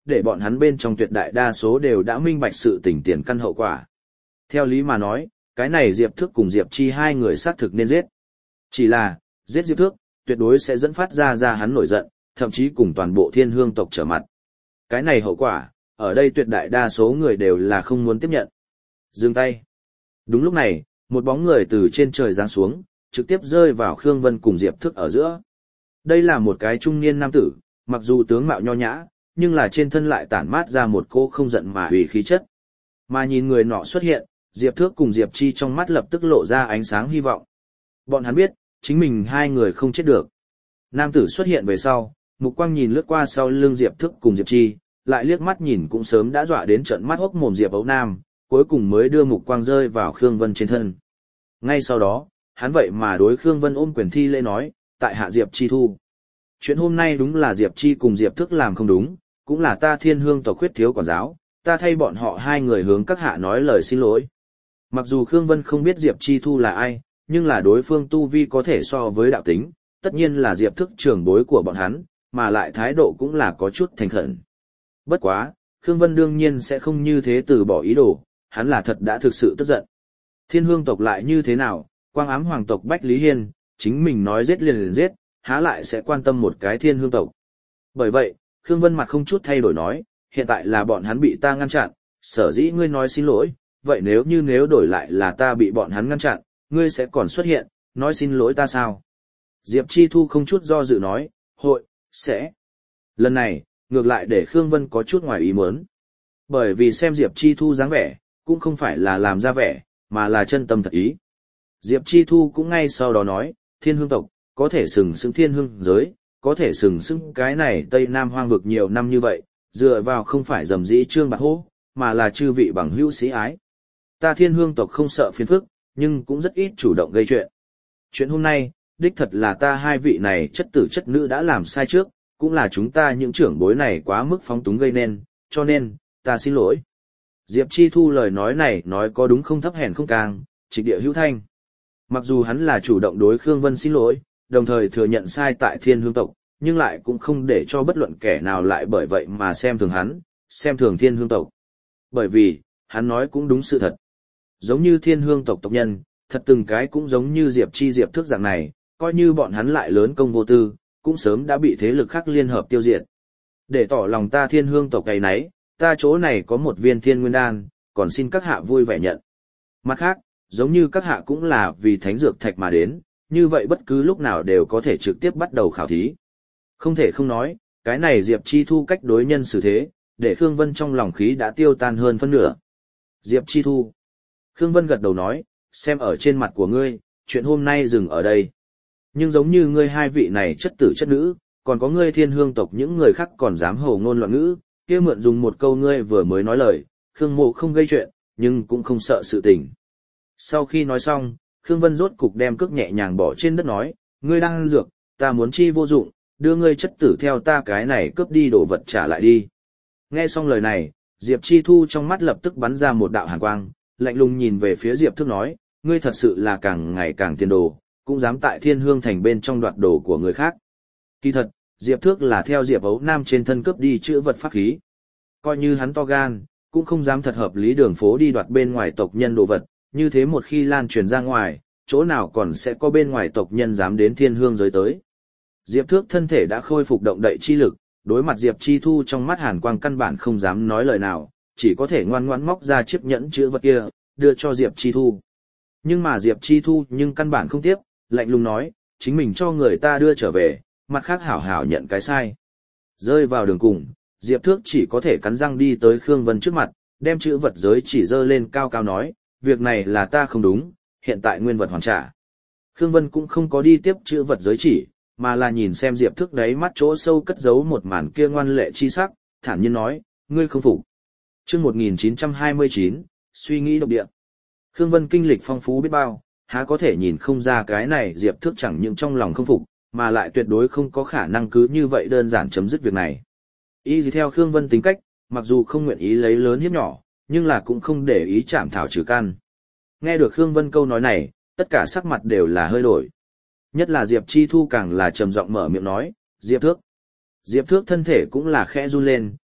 để bọn hắn bên trong tuyệt đại đa số đều đã minh bạch sự tình tiền căn hậu quả. Theo lý mà nói, cái này Diệp Thước cùng Diệp Chi hai người xác thực nên giết. Chỉ là, giết Diệp Thước, tuyệt đối sẽ dẫn phát ra ra hắn nổi giận, thậm chí cùng toàn bộ Thiên Hương tộc trở mặt. Cái này hậu quả, ở đây tuyệt đại đa số người đều là không muốn tiếp nhận. Dừng tay. Đúng lúc này, một bóng người từ trên trời giáng xuống, trực tiếp rơi vào Khương Vân cùng Diệp Thước ở giữa. Đây là một cái trung niên nam tử, mặc dù tướng mạo nho nhã, nhưng là trên thân lại tản mát ra một cô không giận mà uy khí chất. Mà nhìn người nọ xuất hiện, Diệp Thước cùng Diệp Chi trong mắt lập tức lộ ra ánh sáng hy vọng. Bọn hắn biết, chính mình hai người không chết được. Nam tử xuất hiện về sau, mục quang nhìn lướt qua sau lưng Diệp Thước cùng Diệp Chi, lại liếc mắt nhìn cũng sớm đã dọa đến trợn mắt hốc mồm Diệp Ấu Nam, cuối cùng mới đưa mục quang rơi vào Khương Vân trên thân. Ngay sau đó, hắn vậy mà đối Khương Vân ôm quyền thi lễ nói, tại hạ Diệp Chi thu. Chuyện hôm nay đúng là Diệp Chi cùng Diệp Thước làm không đúng, cũng là ta Thiên Hương tộc khuyết thiếu quản giáo, ta thay bọn họ hai người hướng các hạ nói lời xin lỗi. Mặc dù Khương Vân không biết Diệp Chi thu là ai, nhưng là đối phương tu vi có thể so với đạo tính, tất nhiên là Diệp Thước trưởng bối của bọn hắn, mà lại thái độ cũng là có chút thành khẩn. Bất quá, Khương Vân đương nhiên sẽ không như thế từ bỏ ý đồ, hắn là thật đã thực sự tức giận. Thiên Hương tộc lại như thế nào, Quang Ám hoàng tộc Bách Lý Hiên, chính mình nói giết liền liền giết, há lại sẽ quan tâm một cái Thiên Hương tộc. Bởi vậy, Khương Vân mặt không chút thay đổi nói, hiện tại là bọn hắn bị ta ngăn chặn, sở dĩ ngươi nói xin lỗi, vậy nếu như nếu đổi lại là ta bị bọn hắn ngăn chặn, ngươi sẽ còn xuất hiện, nói xin lỗi ta sao? Diệp Chi Thu không chút do dự nói, hội, sẽ. Lần này, ngược lại để Khương Vân có chút ngoài ý muốn. Bởi vì xem Diệp Chi Thu dáng vẻ, cũng không phải là làm ra vẻ, mà là chân tâm thật ý. Diệp Chi Thu cũng ngay sau đó nói, Thiên Hương tộc, có thể sừng sững Thiên Hương giới, có thể sừng sững cái này Tây Nam hoang vực nhiều năm như vậy, dựa vào không phải dầm dĩ trương bạc hô, mà là chư vị bằng hữu sĩ ái. Ta Thiên Hương tộc không sợ phiền phức, nhưng cũng rất ít chủ động gây chuyện. Chuyện hôm nay, đích thật là ta hai vị này chất tử chất nữ đã làm sai trước, cũng là chúng ta những trưởng bối này quá mức phóng túng gây nên, cho nên, ta xin lỗi. Diệp Chi Thu lời nói này nói có đúng không thấp hèn không càng, trịch địa hữu thanh. Mặc dù hắn là chủ động đối Khương Vân xin lỗi, đồng thời thừa nhận sai tại Thiên Hương tộc, nhưng lại cũng không để cho bất luận kẻ nào lại bởi vậy mà xem thường hắn, xem thường Thiên Hương tộc. Bởi vì, hắn nói cũng đúng sự thật. Giống như Thiên Hương tộc tộc nhân, thật từng cái cũng giống như Diệp Chi Diệp Thước dạng này, coi như bọn hắn lại lớn công vô tư, cũng sớm đã bị thế lực khác liên hợp tiêu diệt. Để tỏ lòng ta Thiên Hương tộc cái nấy, ta chỗ này có một viên Thiên Nguyên Đan, còn xin các hạ vui vẻ nhận. Mặt khác, giống như các hạ cũng là vì thánh dược thạch mà đến, như vậy bất cứ lúc nào đều có thể trực tiếp bắt đầu khảo thí. Không thể không nói, cái này Diệp Chi Thu cách đối nhân xử thế, để Khương Vân trong lòng khí đã tiêu tan hơn phân nửa. Diệp Chi Thu. Khương Vân gật đầu nói, xem ở trên mặt của ngươi, chuyện hôm nay dừng ở đây. Nhưng giống như ngươi hai vị này chất tử chất nữ, còn có ngươi Thiên Hương tộc những người khác còn dám hồ ngôn loạn ngữ, kia mượn dùng một câu ngươi vừa mới nói lời, Khương Mộ không gây chuyện, nhưng cũng không sợ sự tình. Sau khi nói xong, Khương Vân rốt cục đem cước nhẹ nhàng bỏ trên đất nói, ngươi đang ăn dược, ta muốn chi vô dụng, đưa ngươi chất tử theo ta cái này cướp đi đồ vật trả lại đi. Nghe xong lời này, Diệp Chi Thu trong mắt lập tức bắn ra một đạo hàn quang, lạnh lùng nhìn về phía Diệp Thước nói, ngươi thật sự là càng ngày càng tiền đồ, cũng dám tại Thiên Hương thành bên trong đoạt đồ của người khác. Kỳ thật, Diệp Thước là theo Diệp Ấu Nam trên thân cướp đi chữ vật pháp khí. Coi như hắn to gan, cũng không dám thật hợp lý đường phố đi đoạt bên ngoài tộc nhân đồ vật, như thế một khi lan truyền ra ngoài, chỗ nào còn sẽ có bên ngoài tộc nhân dám đến Thiên Hương giới tới. Diệp Thước thân thể đã khôi phục động đậy chi lực, đối mặt Diệp Chi Thu trong mắt hàn quang căn bản không dám nói lời nào, chỉ có thể ngoan ngoãn móc ra chiếc nhẫn chữ vật kia, đưa cho Diệp Chi Thu. Nhưng mà Diệp Chi Thu nhưng căn bản không tiếp, lạnh lùng nói, chính mình cho người ta đưa trở về, mặt khác hảo hảo nhận cái sai. Rơi vào đường cùng, Diệp Thước chỉ có thể cắn răng đi tới Khương Vân trước mặt, đem chữ vật giới chỉ dơ lên cao cao nói, việc này là ta không đúng, hiện tại nguyên vật hoàn trả. Khương Vân cũng không có đi tiếp chữ vật giới chỉ, mà là nhìn xem Diệp Thước đáy mắt chỗ sâu cất giấu một màn kia ngoan lệ chi sắc, thản nhiên nói, ngươi không phục. Chương một nghìn chín trăm hai mươi chín, suy nghĩ độc địa. Khương Vân kinh lịch phong phú biết bao, há có thể nhìn không ra cái này Diệp Thước chẳng những trong lòng không phục, mà lại tuyệt đối không có khả năng cứ như vậy đơn giản chấm dứt việc này. Y gì theo Khương Vân tính cách, mặc dù không nguyện ý lấy lớn hiếp nhỏ, nhưng là cũng không để ý chạm thảo trừ căn. Nghe được Khương Vân câu nói này, tất cả sắc mặt đều là hơi đổi. Nhất là Diệp Chi Thu càng là trầm giọng mở miệng nói, Diệp Thước. Diệp Thước thân thể cũng là khẽ run lên,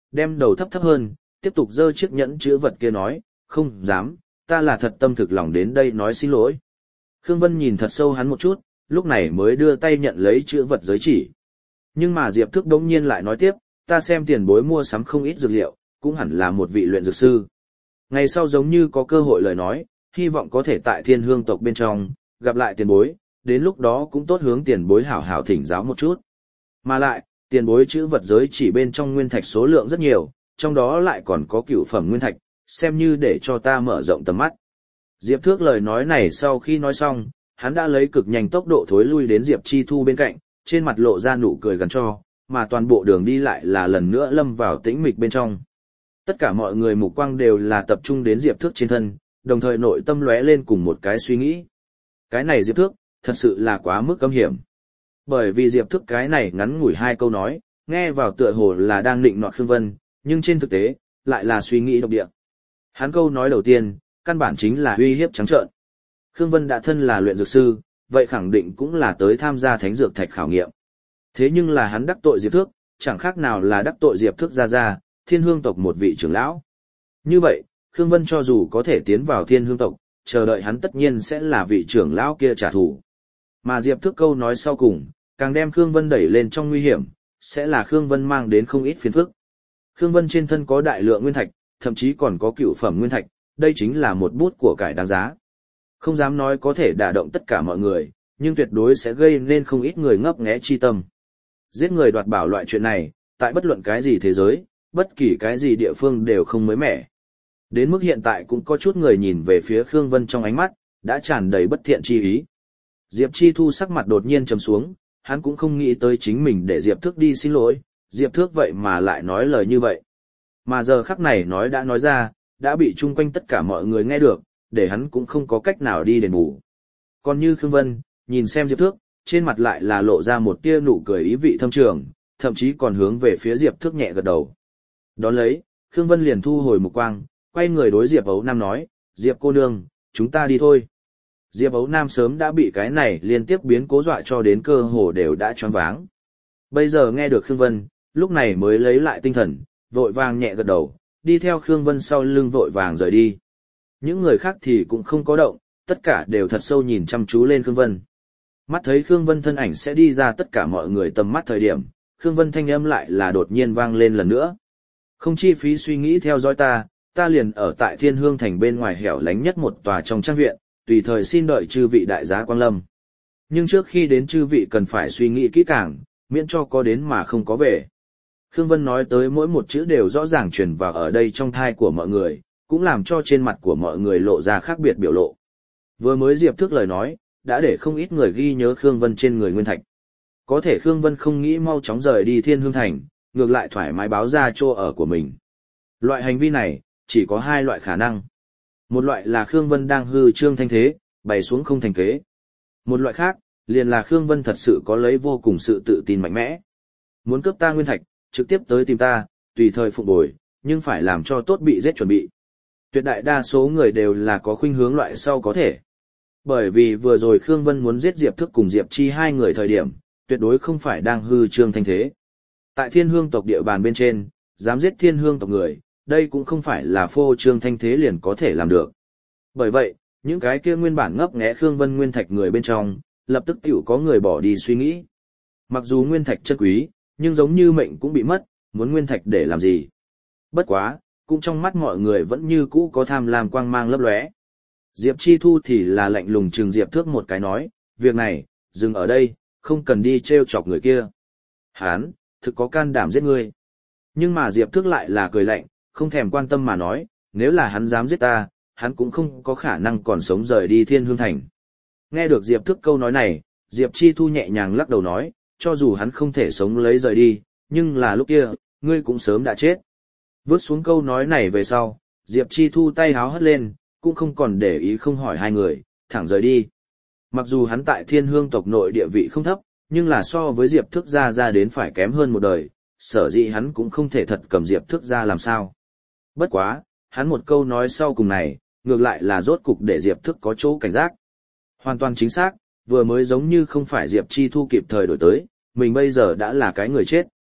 đem đầu thấp thấp hơn, tiếp tục giơ chiếc nhẫn chữ vật kia nói, không dám, ta là thật tâm thực lòng đến đây nói xin lỗi. Khương Vân nhìn thật sâu hắn một chút, lúc này mới đưa tay nhận lấy chữ vật giới chỉ. Nhưng mà Diệp Thức đống nhiên lại nói tiếp, ta xem tiền bối mua sắm không ít dược liệu, cũng hẳn là một vị luyện dược sư. Ngày sau giống như có cơ hội lời nói, hy vọng có thể tại Thiên Hương tộc bên trong, gặp lại tiền bối, đến lúc đó cũng tốt hướng tiền bối hảo hảo thỉnh giáo một chút. Mà lại, tiền bối chữ vật giới chỉ bên trong nguyên thạch số lượng rất nhiều, trong đó lại còn có cửu phẩm nguyên thạch, xem như để cho ta mở rộng tầm mắt. Diệp Thước lời nói này sau khi nói xong, hắn đã lấy cực nhanh tốc độ thối lui đến Diệp Chi Thu bên cạnh, trên mặt lộ ra nụ cười gần cho, mà toàn bộ đường đi lại là lần nữa lâm vào tĩnh mịch bên trong. Tất cả mọi người mục quang đều là tập trung đến Diệp Thước trên thân, đồng thời nội tâm lóe lên cùng một cái suy nghĩ. Cái này Diệp Thước, thật sự là quá mức cấm hiểm. Bởi vì Diệp Thước cái này ngắn ngủi hai câu nói, nghe vào tựa hồ là đang định nọt Khương Vân, nhưng trên thực tế, lại là suy nghĩ độc địa. Hắn câu nói đầu tiên, căn bản chính là uy hiếp trắng trợn. Khương Vân đã thân là luyện dược sư, vậy khẳng định cũng là tới tham gia thánh dược thạch khảo nghiệm. Thế nhưng là hắn đắc tội Diệp Thước, chẳng khác nào là đắc tội Diệp Thước ra ra, Thiên Hương tộc một vị trưởng lão. Như vậy, Khương Vân cho dù có thể tiến vào Thiên Hương tộc, chờ đợi hắn tất nhiên sẽ là vị trưởng lão kia trả thù. Mà Diệp Thước câu nói sau cùng, càng đem Khương Vân đẩy lên trong nguy hiểm, sẽ là Khương Vân mang đến không ít phiền phức. Khương Vân trên thân có đại lượng nguyên thạch, thậm chí còn có cửu phẩm nguyên thạch, đây chính là một bút của cải đáng giá. Không dám nói có thể đả động tất cả mọi người, nhưng tuyệt đối sẽ gây nên không ít người ngấp nghé chi tâm. Giết người đoạt bảo loại chuyện này, tại bất luận cái gì thế giới, bất kỳ cái gì địa phương đều không mới mẻ. Đến mức hiện tại cũng có chút người nhìn về phía Khương Vân trong ánh mắt, đã tràn đầy bất thiện chi ý. Diệp Chi Thu sắc mặt đột nhiên trầm xuống, hắn cũng không nghĩ tới chính mình để Diệp Thước đi xin lỗi, Diệp Thước vậy mà lại nói lời như vậy. Mà giờ khắc này nói đã nói ra, đã bị chung quanh tất cả mọi người nghe được, để hắn cũng không có cách nào đi đền bù. Còn như Khương Vân, nhìn xem Diệp Thước, trên mặt lại là lộ ra một tia nụ cười ý vị thâm trường, thậm chí còn hướng về phía Diệp Thước nhẹ gật đầu. Đón lấy, Khương Vân liền thu hồi mục quang, quay người đối Diệp Ấu Nam nói, Diệp cô nương, chúng ta đi thôi. Diệp Ấu Nam sớm đã bị cái này liên tiếp biến cố dọa cho đến cơ hồ đều đã choáng váng. Bây giờ nghe được Khương Vân, lúc này mới lấy lại tinh thần, vội vàng nhẹ gật đầu, đi theo Khương Vân sau lưng vội vàng rời đi. Những người khác thì cũng không có động, tất cả đều thật sâu nhìn chăm chú lên Khương Vân. Mắt thấy Khương Vân thân ảnh sẽ đi ra tất cả mọi người tầm mắt thời điểm, Khương Vân thanh âm lại là đột nhiên vang lên lần nữa. Không chi phí suy nghĩ theo dõi ta, ta liền ở tại Thiên Hương thành bên ngoài hẻo lánh nhất một tòa trong trang viện, tùy thời xin đợi chư vị đại giá quang lâm. Nhưng trước khi đến chư vị cần phải suy nghĩ kỹ càng, miễn cho có đến mà không có về. Khương Vân nói tới mỗi một chữ đều rõ ràng truyền vào ở đây trong thai của mọi người, cũng làm cho trên mặt của mọi người lộ ra khác biệt biểu lộ. Vừa mới Diệp Thước lời nói, đã để không ít người ghi nhớ Khương Vân trên người nguyên thạch. Có thể Khương Vân không nghĩ mau chóng rời đi Thiên Hương thành, ngược lại thoải mái báo ra chỗ ở của mình. Loại hành vi này, chỉ có hai loại khả năng. Một loại là Khương Vân đang hư trương thanh thế, bày xuống không thành kế. Một loại khác, liền là Khương Vân thật sự có lấy vô cùng sự tự tin mạnh mẽ. Muốn cướp ta nguyên thạch, trực tiếp tới tìm ta, tùy thời phục bồi, nhưng phải làm cho tốt bị giết chuẩn bị. Tuyệt đại đa số người đều là có khuynh hướng loại sau có thể. Bởi vì vừa rồi Khương Vân muốn giết Diệp Thức cùng Diệp Chi hai người thời điểm, tuyệt đối không phải đang hư trương thanh thế. Tại Thiên Hương tộc địa bàn bên trên, dám giết Thiên Hương tộc người, đây cũng không phải là phô trương thanh thế liền có thể làm được. Bởi vậy, những cái kia nguyên bản ngấp nghé Khương Vân nguyên thạch người bên trong, lập tức tiểu có người bỏ đi suy nghĩ. Mặc dù nguyên thạch chân quý, nhưng giống như mệnh cũng bị mất, muốn nguyên thạch để làm gì? Bất quá, cũng trong mắt mọi người vẫn như cũ có tham lam quang mang lấp lóe. Diệp Chi Thu thì là lạnh lùng trừng Diệp Thước một cái nói, việc này, dừng ở đây, không cần đi trêu chọc người kia. Hán, thực có can đảm giết ngươi. Nhưng mà Diệp Thước lại là cười lạnh, không thèm quan tâm mà nói, nếu là hắn dám giết ta, hắn cũng không có khả năng còn sống rời đi Thiên Hương thành. Nghe được Diệp Thước câu nói này, Diệp Chi Thu nhẹ nhàng lắc đầu nói, cho dù hắn không thể sống lấy rời đi, nhưng là lúc kia, ngươi cũng sớm đã chết. Vớt xuống câu nói này về sau, Diệp Chi Thu tay háo hất lên, cũng không còn để ý không hỏi hai người, thẳng rời đi. Mặc dù hắn tại Thiên Hương tộc nội địa vị không thấp, nhưng là so với Diệp Thức gia ra đến phải kém hơn một đời, sở dĩ hắn cũng không thể thật cầm Diệp Thức gia làm sao. Bất quá, hắn một câu nói sau cùng này, ngược lại là rốt cục để Diệp Thức có chỗ cảnh giác. Hoàn toàn chính xác, vừa mới giống như không phải Diệp Chi Thu kịp thời đổi tới, mình bây giờ đã là cái người chết.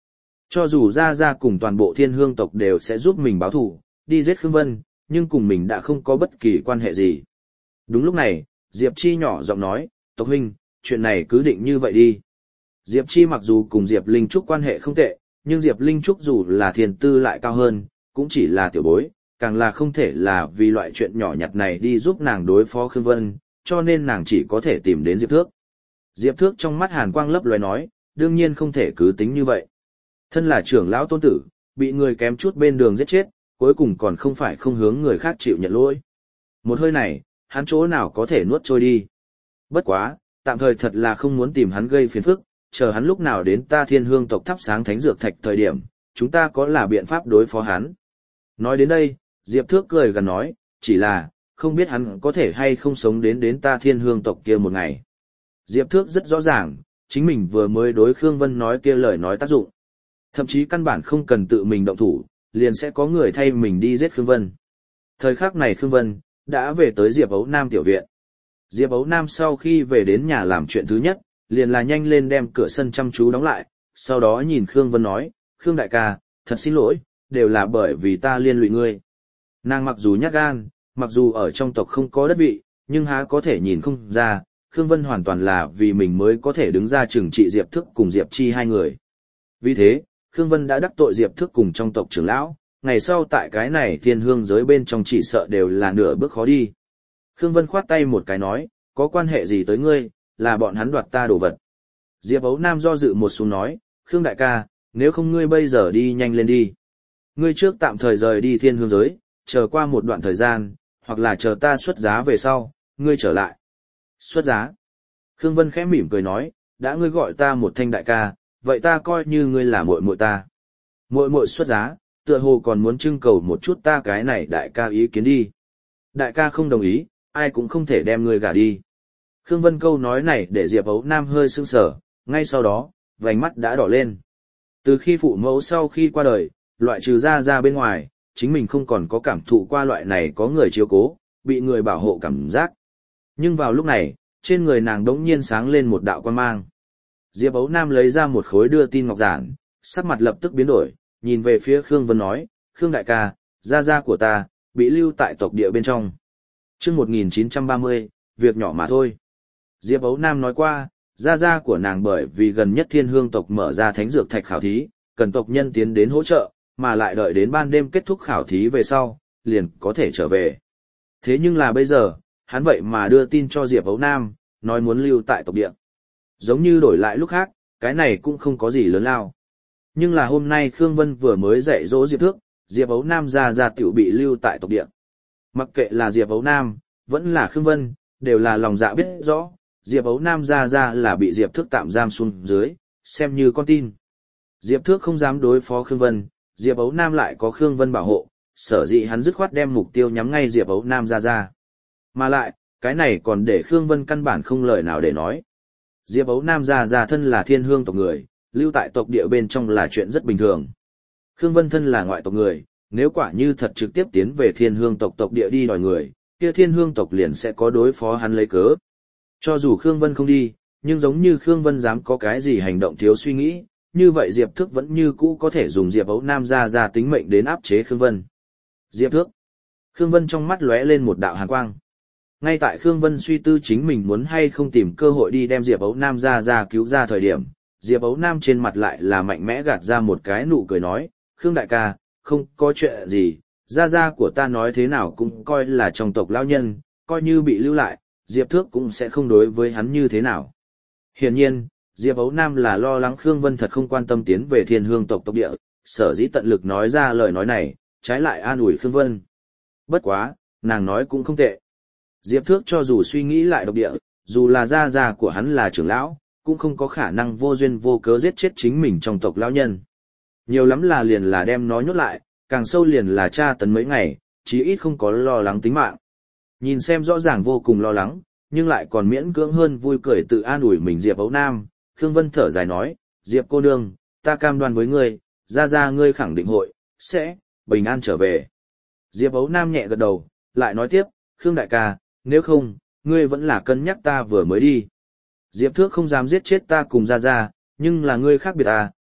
Cho dù Gia Gia cùng toàn bộ thiên hương tộc đều sẽ giúp mình báo thù, đi giết Khương Vân, nhưng cùng mình đã không có bất kỳ quan hệ gì. Đúng lúc này, Diệp Chi nhỏ giọng nói, Tộc huynh, chuyện này cứ định như vậy đi. Diệp Chi mặc dù cùng Diệp Linh Trúc quan hệ không tệ, nhưng Diệp Linh Trúc dù là thiên tư lại cao hơn, cũng chỉ là tiểu bối, càng là không thể là vì loại chuyện nhỏ nhặt này đi giúp nàng đối phó Khương Vân, cho nên nàng chỉ có thể tìm đến Diệp Thước. Diệp Thước trong mắt hàn quang lấp loé nói, đương nhiên không thể cứ tính như vậy. Thân là trưởng lão tôn tử, bị người kém chút bên đường giết chết, cuối cùng còn không phải không hướng người khác chịu nhận lỗi. Một hơi này, hắn chỗ nào có thể nuốt trôi đi. Bất quá, tạm thời thật là không muốn tìm hắn gây phiền phức, chờ hắn lúc nào đến ta thiên hương tộc thắp sáng thánh dược thạch thời điểm, chúng ta có là biện pháp đối phó hắn. Nói đến đây, Diệp Thước cười gần nói, chỉ là, không biết hắn có thể hay không sống đến đến ta thiên hương tộc kia một ngày. Diệp Thước rất rõ ràng, chính mình vừa mới đối Khương Vân nói kia lời nói tác dụng. Thậm chí căn bản không cần tự mình động thủ, liền sẽ có người thay mình đi giết Khương Vân. Thời khắc này Khương Vân đã về tới Diệp Ấu Nam tiểu viện. Diệp Ấu Nam sau khi về đến nhà làm chuyện thứ nhất, liền là nhanh lên đem cửa sân chăm chú đóng lại, sau đó nhìn Khương Vân nói, Khương đại ca, thật xin lỗi, đều là bởi vì ta liên lụy ngươi. Nàng mặc dù nhát gan, mặc dù ở trong tộc không có đất vị, nhưng há có thể nhìn không ra, Khương Vân hoàn toàn là vì mình mới có thể đứng ra trừng trị Diệp Thức cùng Diệp Chi hai người. Vì thế, Khương Vân đã đắc tội Diệp Thức cùng trong tộc trưởng lão, ngày sau tại cái này thiên hương giới bên trong chỉ sợ đều là nửa bước khó đi. Khương Vân khoát tay một cái nói, có quan hệ gì tới ngươi, là bọn hắn đoạt ta đồ vật. Diệp Ấu Nam do dự một xuống nói, Khương đại ca, nếu không ngươi bây giờ đi nhanh lên đi. Ngươi trước tạm thời rời đi thiên hương giới, chờ qua một đoạn thời gian, hoặc là chờ ta xuất giá về sau, ngươi trở lại. Xuất giá. Khương Vân khẽ mỉm cười nói, đã ngươi gọi ta một thanh đại ca, vậy ta coi như ngươi là muội muội ta. Muội muội xuất giá, tựa hồ còn muốn trưng cầu một chút ta cái này đại ca ý kiến đi. Đại ca không đồng ý, ai cũng không thể đem ngươi gả đi. Khương Vân câu nói này để Diệp Ấu Nam hơi sững sờ, ngay sau đó, vành mắt đã đỏ lên. Từ khi phụ mẫu sau khi qua đời, loại trừ ra ra bên ngoài, chính mình không còn có cảm thụ qua loại này có người chiếu cố, bị người bảo hộ cảm giác. Nhưng vào lúc này, trên người nàng đống nhiên sáng lên một đạo quan mang. Diệp Ấu Nam lấy ra một khối đưa tin ngọc giản, sắc mặt lập tức biến đổi, nhìn về phía Khương Vân nói, Khương đại ca, gia gia của ta, bị lưu tại tộc địa bên trong. Trước một nghìn chín trăm ba mươi, việc nhỏ mà thôi. Diệp Ấu Nam nói qua, gia gia của nàng bởi vì gần nhất thiên hương tộc mở ra thánh dược thạch khảo thí, cần tộc nhân tiến đến hỗ trợ, mà lại đợi đến ban đêm kết thúc khảo thí về sau, liền có thể trở về. Thế nhưng là bây giờ, hắn vậy mà đưa tin cho Diệp Ấu Nam, nói muốn lưu tại tộc địa. Giống như đổi lại lúc khác, cái này cũng không có gì lớn lao. Nhưng là hôm nay Khương Vân vừa mới dạy dỗ Diệp Thước, Diệp Ấu Nam ra ra tiểu bị lưu tại tộc địa. Mặc kệ là Diệp Ấu Nam, vẫn là Khương Vân, đều là lòng dạ biết rõ, Diệp Ấu Nam ra ra là bị Diệp Thước tạm giam xuống dưới, xem như con tin. Diệp Thước không dám đối phó Khương Vân, Diệp Ấu Nam lại có Khương Vân bảo hộ, sở dĩ hắn dứt khoát đem mục tiêu nhắm ngay Diệp Ấu Nam ra ra. Mà lại, cái này còn để Khương Vân căn bản không lời nào để nói. Diệp Ấu Nam ra ra thân là thiên hương tộc người, lưu tại tộc địa bên trong là chuyện rất bình thường. Khương Vân thân là ngoại tộc người, nếu quả như thật trực tiếp tiến về thiên hương tộc tộc địa đi đòi người, kia thiên hương tộc liền sẽ có đối phó hắn lấy cớ. Cho dù Khương Vân không đi, nhưng giống như Khương Vân dám có cái gì hành động thiếu suy nghĩ, như vậy Diệp Thước vẫn như cũ có thể dùng Diệp Ấu Nam ra ra tính mệnh đến áp chế Khương Vân. Diệp Thước. Khương Vân trong mắt lóe lên một đạo hàn quang. Ngay tại Khương Vân suy tư chính mình muốn hay không tìm cơ hội đi đem Diệp Ấu Nam ra ra cứu ra thời điểm, Diệp Ấu Nam trên mặt lại là mạnh mẽ gạt ra một cái nụ cười nói, Khương đại ca, không có chuyện gì, gia gia của ta nói thế nào cũng coi là trong tộc lão nhân, coi như bị lưu lại, Diệp Thước cũng sẽ không đối với hắn như thế nào. Hiển nhiên, Diệp Ấu Nam là lo lắng Khương Vân thật không quan tâm tiến về thiên hương tộc tộc địa, sở dĩ tận lực nói ra lời nói này, trái lại an ủi Khương Vân. Bất quá, nàng nói cũng không tệ. Diệp Thước cho dù suy nghĩ lại độc địa, dù là gia gia của hắn là trưởng lão, cũng không có khả năng vô duyên vô cớ giết chết chính mình trong tộc lão nhân. Nhiều lắm là liền là đem nó nhốt lại, càng sâu liền là tra tấn mấy ngày, chí ít không có lo lắng tính mạng. Nhìn xem rõ ràng vô cùng lo lắng, nhưng lại còn miễn cưỡng hơn vui cười tự an ủi mình Diệp Ấu Nam, Khương Vân thở dài nói, Diệp cô nương, ta cam đoan với ngươi, gia gia ngươi khẳng định hội, sẽ, bình an trở về. Diệp Ấu Nam nhẹ gật đầu, lại nói tiếp, Khương đại ca, nếu không, ngươi vẫn là cân nhắc ta vừa mới đi. Diệp Thước không dám giết chết ta cùng gia gia, nhưng là ngươi khác biệt ta,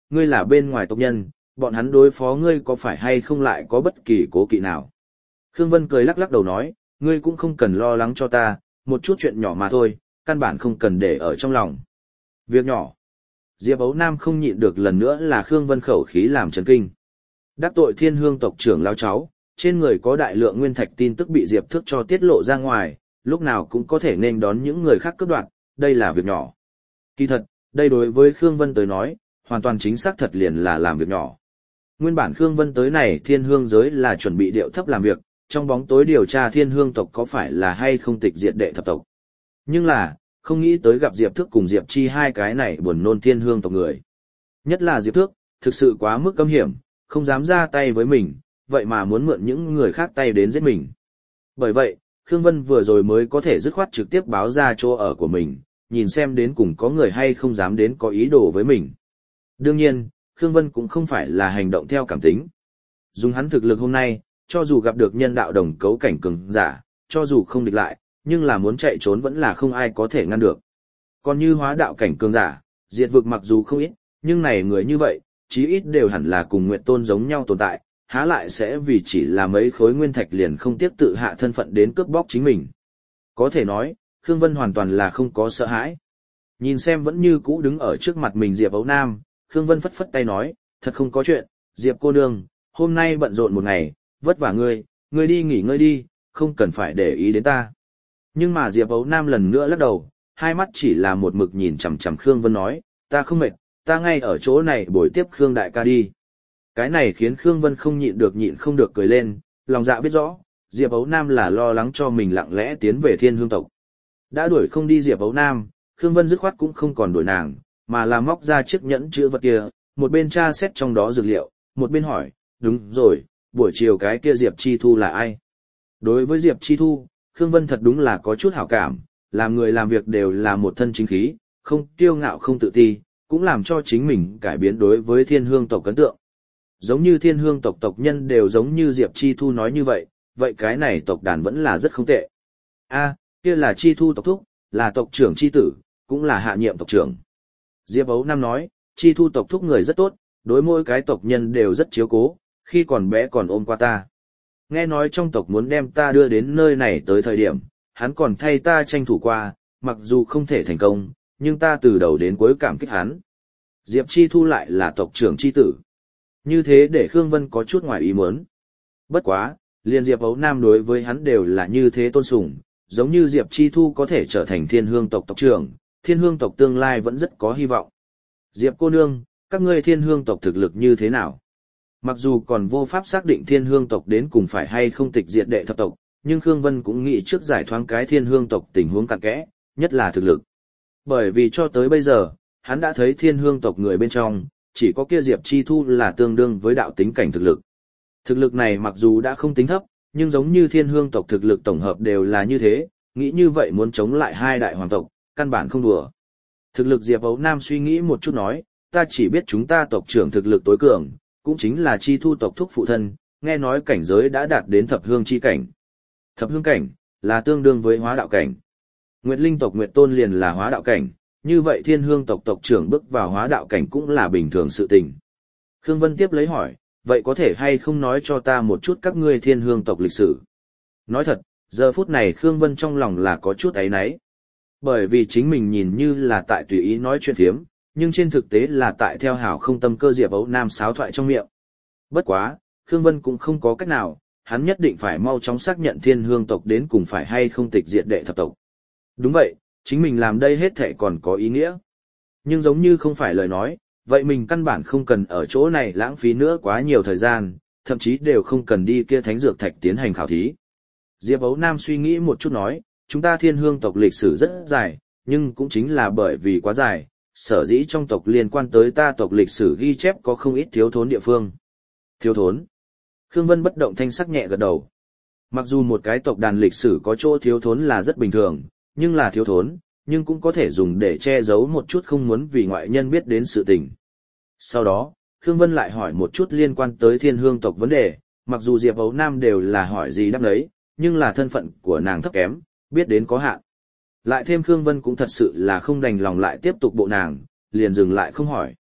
ngươi là bên ngoài tộc nhân, bọn hắn đối phó ngươi có phải hay không lại có bất kỳ cố kỵ nào. Khương Vân cười lắc lắc đầu nói, ngươi cũng không cần lo lắng cho ta, một chút chuyện nhỏ mà thôi, căn bản không cần để ở trong lòng. Việc nhỏ. Diệp Ấu Nam không nhịn được lần nữa là Khương Vân khẩu khí làm chấn kinh. Đắc tội Thiên Hương tộc trưởng lão cháu, trên người có đại lượng nguyên thạch tin tức bị Diệp Thước cho tiết lộ ra ngoài, lúc nào cũng có thể nên đón những người khác cướp đoạt, đây là việc nhỏ. Kỳ thật, đây đối với Khương Vân tới nói, hoàn toàn chính xác thật liền là làm việc nhỏ. Nguyên bản Khương Vân tới này Thiên Hương giới là chuẩn bị điệu thấp làm việc, trong bóng tối điều tra Thiên Hương tộc có phải là hay không tịch diệt đệ thập tộc. Nhưng là, không nghĩ tới gặp Diệp Thước cùng Diệp Chi hai cái này buồn nôn Thiên Hương tộc người. Nhất là Diệp Thước, thực sự quá mức cấm hiểm, không dám ra tay với mình, vậy mà muốn mượn những người khác tay đến giết mình. Bởi vậy, Khương Vân vừa rồi mới có thể dứt khoát trực tiếp báo ra chỗ ở của mình, nhìn xem đến cùng có người hay không dám đến có ý đồ với mình. Đương nhiên, Khương Vân cũng không phải là hành động theo cảm tính. Dùng hắn thực lực hôm nay, cho dù gặp được nhân đạo đồng cấu cảnh cường giả, cho dù không địch lại, nhưng là muốn chạy trốn vẫn là không ai có thể ngăn được. Còn như hóa đạo cảnh cường giả, diệt vực mặc dù không ít, nhưng này người như vậy, chí ít đều hẳn là cùng Nguyệt Tôn giống nhau tồn tại, há lại sẽ vì chỉ là mấy khối nguyên thạch liền không tiếp tự hạ thân phận đến cướp bóc chính mình. Có thể nói, Khương Vân hoàn toàn là không có sợ hãi. Nhìn xem vẫn như cũ đứng ở trước mặt mình Diệp Ấu Nam, Khương Vân phất phất tay nói, thật không có chuyện, Diệp cô nương, hôm nay bận rộn một ngày, vất vả ngươi, ngươi đi nghỉ ngơi đi, không cần phải để ý đến ta. Nhưng mà Diệp Ấu Nam lần nữa lắc đầu, hai mắt chỉ là một mực nhìn chằm chằm Khương Vân nói, ta không mệt, ta ngay ở chỗ này bồi tiếp Khương đại ca đi. Cái này khiến Khương Vân không nhịn được nhịn không được cười lên, lòng dạ biết rõ, Diệp Ấu Nam là lo lắng cho mình lặng lẽ tiến về Thiên Hương tộc. Đã đuổi không đi Diệp Ấu Nam, Khương Vân dứt khoát cũng không còn đuổi nàng, mà là móc ra chiếc nhẫn chữ vật kia, một bên tra xét trong đó dược liệu, một bên hỏi, đúng rồi, buổi chiều cái kia Diệp Chi Thu là ai? Đối với Diệp Chi Thu, Khương Vân thật đúng là có chút hảo cảm, làm người làm việc đều là một thân chính khí, không kiêu ngạo không tự ti, cũng làm cho chính mình cải biến đối với Thiên Hương tộc ấn tượng. Giống như Thiên Hương tộc tộc nhân đều giống như Diệp Chi Thu nói như vậy, vậy cái này tộc đàn vẫn là rất không tệ. A, kia là Chi Thu tộc thúc, là tộc trưởng Chi tử, cũng là hạ nhiệm tộc trưởng. Diệp Ấu Nam nói, Chi Thu tộc thúc người rất tốt, đối mỗi cái tộc nhân đều rất chiếu cố, khi còn bé còn ôm qua ta. Nghe nói trong tộc muốn đem ta đưa đến nơi này tới thời điểm, hắn còn thay ta tranh thủ qua, mặc dù không thể thành công, nhưng ta từ đầu đến cuối cảm kích hắn. Diệp Chi Thu lại là tộc trưởng Chi tử. Như thế để Khương Vân có chút ngoài ý muốn. Bất quá, liền Diệp Ấu Nam đối với hắn đều là như thế tôn sùng, giống như Diệp Chi Thu có thể trở thành Thiên Hương tộc tộc trưởng, Thiên Hương tộc tương lai vẫn rất có hy vọng. Diệp cô nương, các ngươi Thiên Hương tộc thực lực như thế nào? Mặc dù còn vô pháp xác định Thiên Hương tộc đến cùng phải hay không tịch diệt đệ thập tộc, nhưng Khương Vân cũng nghĩ trước giải thoáng cái Thiên Hương tộc tình huống cặn kẽ, nhất là thực lực. Bởi vì cho tới bây giờ, hắn đã thấy Thiên Hương tộc người bên trong, chỉ có kia Diệp Chi Thu là tương đương với đạo tính cảnh thực lực. Thực lực này mặc dù đã không tính thấp, nhưng giống như Thiên Hương tộc thực lực tổng hợp đều là như thế, nghĩ như vậy muốn chống lại hai đại hoàng tộc, căn bản không đùa. Thực lực Diệp Ấu Nam suy nghĩ một chút nói, ta chỉ biết chúng ta tộc trưởng thực lực tối cường, cũng chính là Chi Thu tộc thúc phụ thân, nghe nói cảnh giới đã đạt đến thập hương chi cảnh. Thập hương cảnh, là tương đương với hóa đạo cảnh. Nguyệt Linh tộc Nguyệt Tôn liền là hóa đạo cảnh, như vậy Thiên Hương tộc tộc trưởng bước vào hóa đạo cảnh cũng là bình thường sự tình. Khương Vân tiếp lấy hỏi, vậy có thể hay không nói cho ta một chút các ngươi Thiên Hương tộc lịch sử? Nói thật, giờ phút này Khương Vân trong lòng là có chút áy náy. Bởi vì chính mình nhìn như là tại tùy ý nói chuyện phiếm, nhưng trên thực tế là tại theo hảo không tâm cơ Diệp Ấu Nam sáo thoại trong miệng. Bất quá, Khương Vân cũng không có cách nào, hắn nhất định phải mau chóng xác nhận Thiên Hương tộc đến cùng phải hay không tịch diệt đệ thập tộc. Đúng vậy, chính mình làm đây hết thảy còn có ý nghĩa. Nhưng giống như không phải lời nói, vậy mình căn bản không cần ở chỗ này lãng phí nữa quá nhiều thời gian, thậm chí đều không cần đi kia thánh dược thạch tiến hành khảo thí. Diệp Ấu Nam suy nghĩ một chút nói, chúng ta Thiên Hương tộc lịch sử rất dài, nhưng cũng chính là bởi vì quá dài, sở dĩ trong tộc liên quan tới ta tộc lịch sử ghi chép có không ít thiếu thốn địa phương. Thiếu thốn? Khương Vân bất động thanh sắc nhẹ gật đầu. Mặc dù một cái tộc đàn lịch sử có chỗ thiếu thốn là rất bình thường, nhưng là thiếu thốn, nhưng cũng có thể dùng để che giấu một chút không muốn vì ngoại nhân biết đến sự tình. Sau đó, Khương Vân lại hỏi một chút liên quan tới Thiên Hương tộc vấn đề, mặc dù Diệp Ấu Nam đều là hỏi gì đáp đấy, nhưng là thân phận của nàng thấp kém, biết đến có hạn. Lại thêm Khương Vân cũng thật sự là không đành lòng lại tiếp tục bộ nàng, liền dừng lại không hỏi.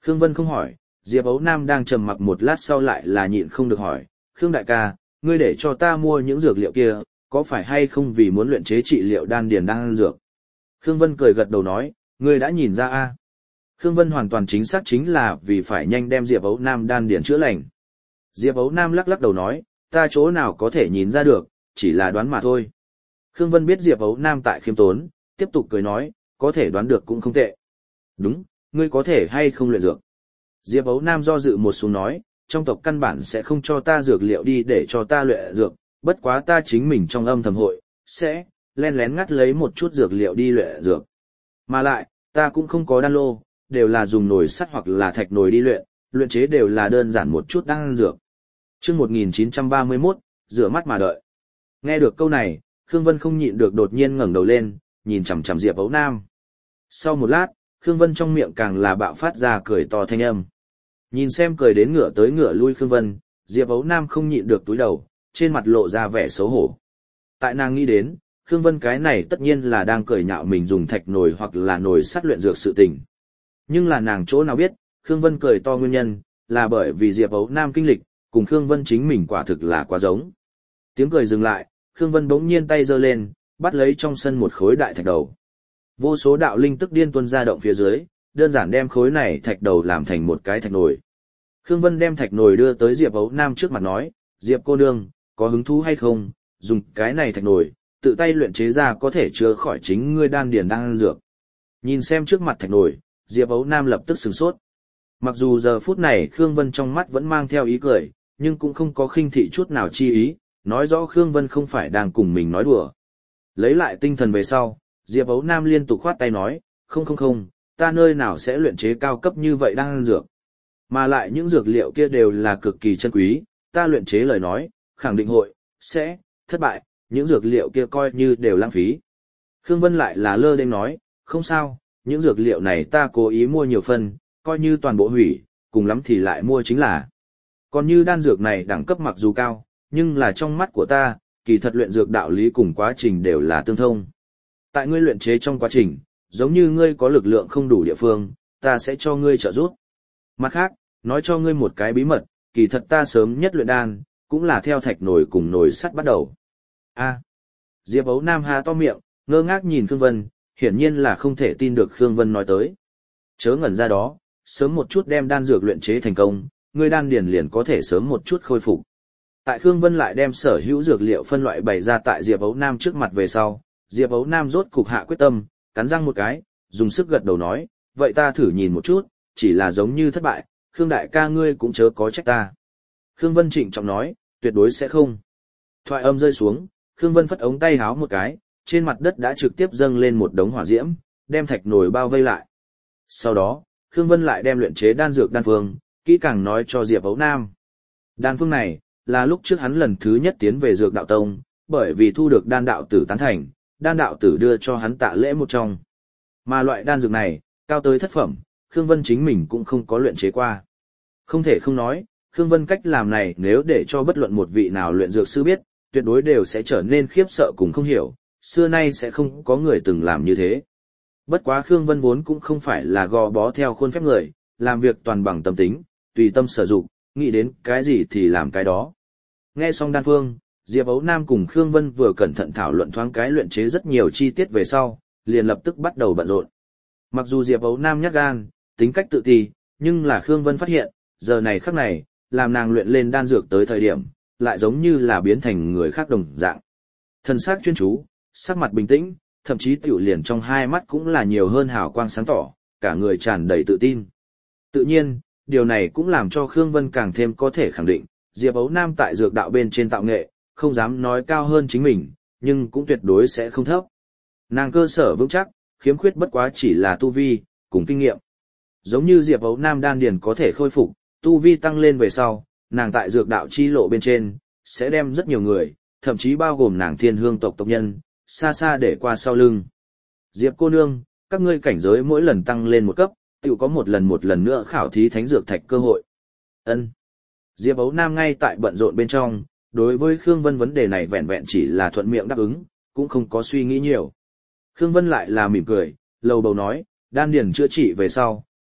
Khương Vân không hỏi, Diệp Ấu Nam đang trầm mặc một lát sau lại là nhịn không được hỏi, Khương đại ca, ngươi để cho ta mua những dược liệu kia, có phải hay không vì muốn luyện chế trị liệu đan điền đan dược? Khương Vân cười gật đầu nói, ngươi đã nhìn ra a. Khương Vân hoàn toàn chính xác chính là vì phải nhanh đem Diệp Ấu Nam đan điền chữa lành. Diệp Ấu Nam lắc lắc đầu nói, ta chỗ nào có thể nhìn ra được, chỉ là đoán mà thôi. Khương Vân biết Diệp Ấu Nam tại khiêm tốn, tiếp tục cười nói, có thể đoán được cũng không tệ. Đúng, ngươi có thể hay không luyện dược? Diệp Ấu Nam do dự một xuống nói, trong tộc căn bản sẽ không cho ta dược liệu đi để cho ta luyện dược, bất quá ta chính mình trong âm thầm hội, sẽ len lén ngắt lấy một chút dược liệu đi luyện dược. Mà lại, ta cũng không có đan lô, đều là dùng nồi sắt hoặc là thạch nồi đi luyện, luyện chế đều là đơn giản một chút đan dược. Chương một nghìn chín trăm ba mươi mốt, rửa mắt mà đợi. Nghe được câu này, Khương Vân không nhịn được đột nhiên ngẩng đầu lên, nhìn chằm chằm Diệp Ấu Nam. Sau một lát, Khương Vân trong miệng càng là bạo phát ra cười to thanh âm. Nhìn xem cười đến ngửa tới ngửa lui Khương Vân, Diệp Ấu Nam không nhịn được túi đầu, trên mặt lộ ra vẻ xấu hổ. Tại nàng nghĩ đến, Khương Vân cái này tất nhiên là đang cười nhạo mình dùng thạch nồi hoặc là nồi sắt luyện dược sự tình. Nhưng là nàng chỗ nào biết, Khương Vân cười to nguyên nhân, là bởi vì Diệp Ấu Nam kinh lịch, cùng Khương Vân chính mình quả thực là quá giống. Tiếng cười dừng lại, Khương Vân bỗng nhiên tay giơ lên, bắt lấy trong sân một khối đại thạch đầu. Vô số đạo linh tức điên tuôn ra động phía dưới, đơn giản đem khối này thạch đầu làm thành một cái thạch nồi. Khương Vân đem thạch nồi đưa tới Diệp Ấu Nam trước mặt nói, Diệp cô nương, có hứng thú hay không, dùng cái này thạch nồi, tự tay luyện chế ra có thể chữa khỏi chính ngươi đan điền đan dược. Nhìn xem trước mặt thạch nồi, Diệp Ấu Nam lập tức sửng sốt. Mặc dù giờ phút này Khương Vân trong mắt vẫn mang theo ý cười, nhưng cũng không có khinh thị chút nào chi ý, nói rõ Khương Vân không phải đang cùng mình nói đùa. Lấy lại tinh thần về sau, Diệp Ấu Nam liên tục khoát tay nói, không không không, ta nơi nào sẽ luyện chế cao cấp như vậy đan dược. Mà lại những dược liệu kia đều là cực kỳ chân quý, ta luyện chế lời nói, khẳng định hội, sẽ, thất bại, những dược liệu kia coi như đều lãng phí. Khương Vân lại là lơ đênh nói, không sao, những dược liệu này ta cố ý mua nhiều phần, coi như toàn bộ hủy, cùng lắm thì lại mua chính là. Còn như đan dược này đẳng cấp mặc dù cao, nhưng là trong mắt của ta, kỳ thật luyện dược đạo lý cùng quá trình đều là tương thông. Tại ngươi luyện chế trong quá trình, giống như ngươi có lực lượng không đủ địa phương, ta sẽ cho ngươi trợ giúp. Mặt khác, nói cho ngươi một cái bí mật, kỳ thật ta sớm nhất luyện đan, cũng là theo thạch nồi cùng nồi sắt bắt đầu. A. Diệp Ấu Nam há to miệng, ngơ ngác nhìn Khương Vân, hiển nhiên là không thể tin được Khương Vân nói tới. Chớ ngẩn ra đó, sớm một chút đem đan dược luyện chế thành công, ngươi đan điền liền có thể sớm một chút khôi phục. Tại Khương Vân lại đem sở hữu dược liệu phân loại bày ra tại Diệp Ấu Nam trước mặt về sau, Diệp Ấu Nam rốt cục hạ quyết tâm, cắn răng một cái, dùng sức gật đầu nói, vậy ta thử nhìn một chút, chỉ là giống như thất bại, Khương đại ca ngươi cũng chớ có trách ta. Khương Vân trịnh trọng nói, tuyệt đối sẽ không. Thoại âm rơi xuống, Khương Vân phất ống tay háo một cái, trên mặt đất đã trực tiếp dâng lên một đống hỏa diễm, đem thạch nồi bao vây lại. Sau đó, Khương Vân lại đem luyện chế đan dược đan phương, kỹ càng nói cho Diệp Ấu Nam. Đan phương này, là lúc trước hắn lần thứ nhất tiến về dược đạo tông, bởi vì thu được đan đạo tử tán thành, đan đạo tử đưa cho hắn tạ lễ một trong. Mà loại đan dược này, cao tới thất phẩm, Khương Vân chính mình cũng không có luyện chế qua. Không thể không nói, Khương Vân cách làm này nếu để cho bất luận một vị nào luyện dược sư biết, tuyệt đối đều sẽ trở nên khiếp sợ cùng không hiểu, xưa nay sẽ không có người từng làm như thế. Bất quá Khương Vân vốn cũng không phải là gò bó theo khuôn phép người, làm việc toàn bằng tâm tính, tùy tâm sở dụng, nghĩ đến cái gì thì làm cái đó. Nghe xong đan phương, Diệp Ấu Nam cùng Khương Vân vừa cẩn thận thảo luận thoáng cái luyện chế rất nhiều chi tiết về sau, liền lập tức bắt đầu bận rộn. Mặc dù Diệp Ấu Nam nhát gan, tính cách tự ti, nhưng là Khương Vân phát hiện, giờ này khắc này, làm nàng luyện lên đan dược tới thời điểm, lại giống như là biến thành người khác đồng dạng. Thần sắc chuyên chú, sắc mặt bình tĩnh, thậm chí tiểu liền trong hai mắt cũng là nhiều hơn hào quang sáng tỏ, cả người tràn đầy tự tin. Tự nhiên, điều này cũng làm cho Khương Vân càng thêm có thể khẳng định, Diệp Ấu Nam tại dược đạo bên trên tạo nghệ, không dám nói cao hơn chính mình, nhưng cũng tuyệt đối sẽ không thấp. Nàng cơ sở vững chắc, khiếm khuyết bất quá chỉ là tu vi, cùng kinh nghiệm. Giống như Diệp Ấu Nam đan điền có thể khôi phục, tu vi tăng lên về sau, nàng tại dược đạo chi lộ bên trên, sẽ đem rất nhiều người, thậm chí bao gồm nàng thiên hương tộc tộc nhân, xa xa để qua sau lưng. Diệp cô nương, các ngươi cảnh giới mỗi lần tăng lên một cấp, tự có một lần một lần nữa khảo thí thánh dược thạch cơ hội. Ân. Diệp Ấu Nam ngay tại bận rộn bên trong, đối với Khương Vân vấn đề này vẹn vẹn chỉ là thuận miệng đáp ứng, cũng không có suy nghĩ nhiều. Khương Vân lại là mỉm cười, lầu bầu nói, đan điền chữa trị về sau,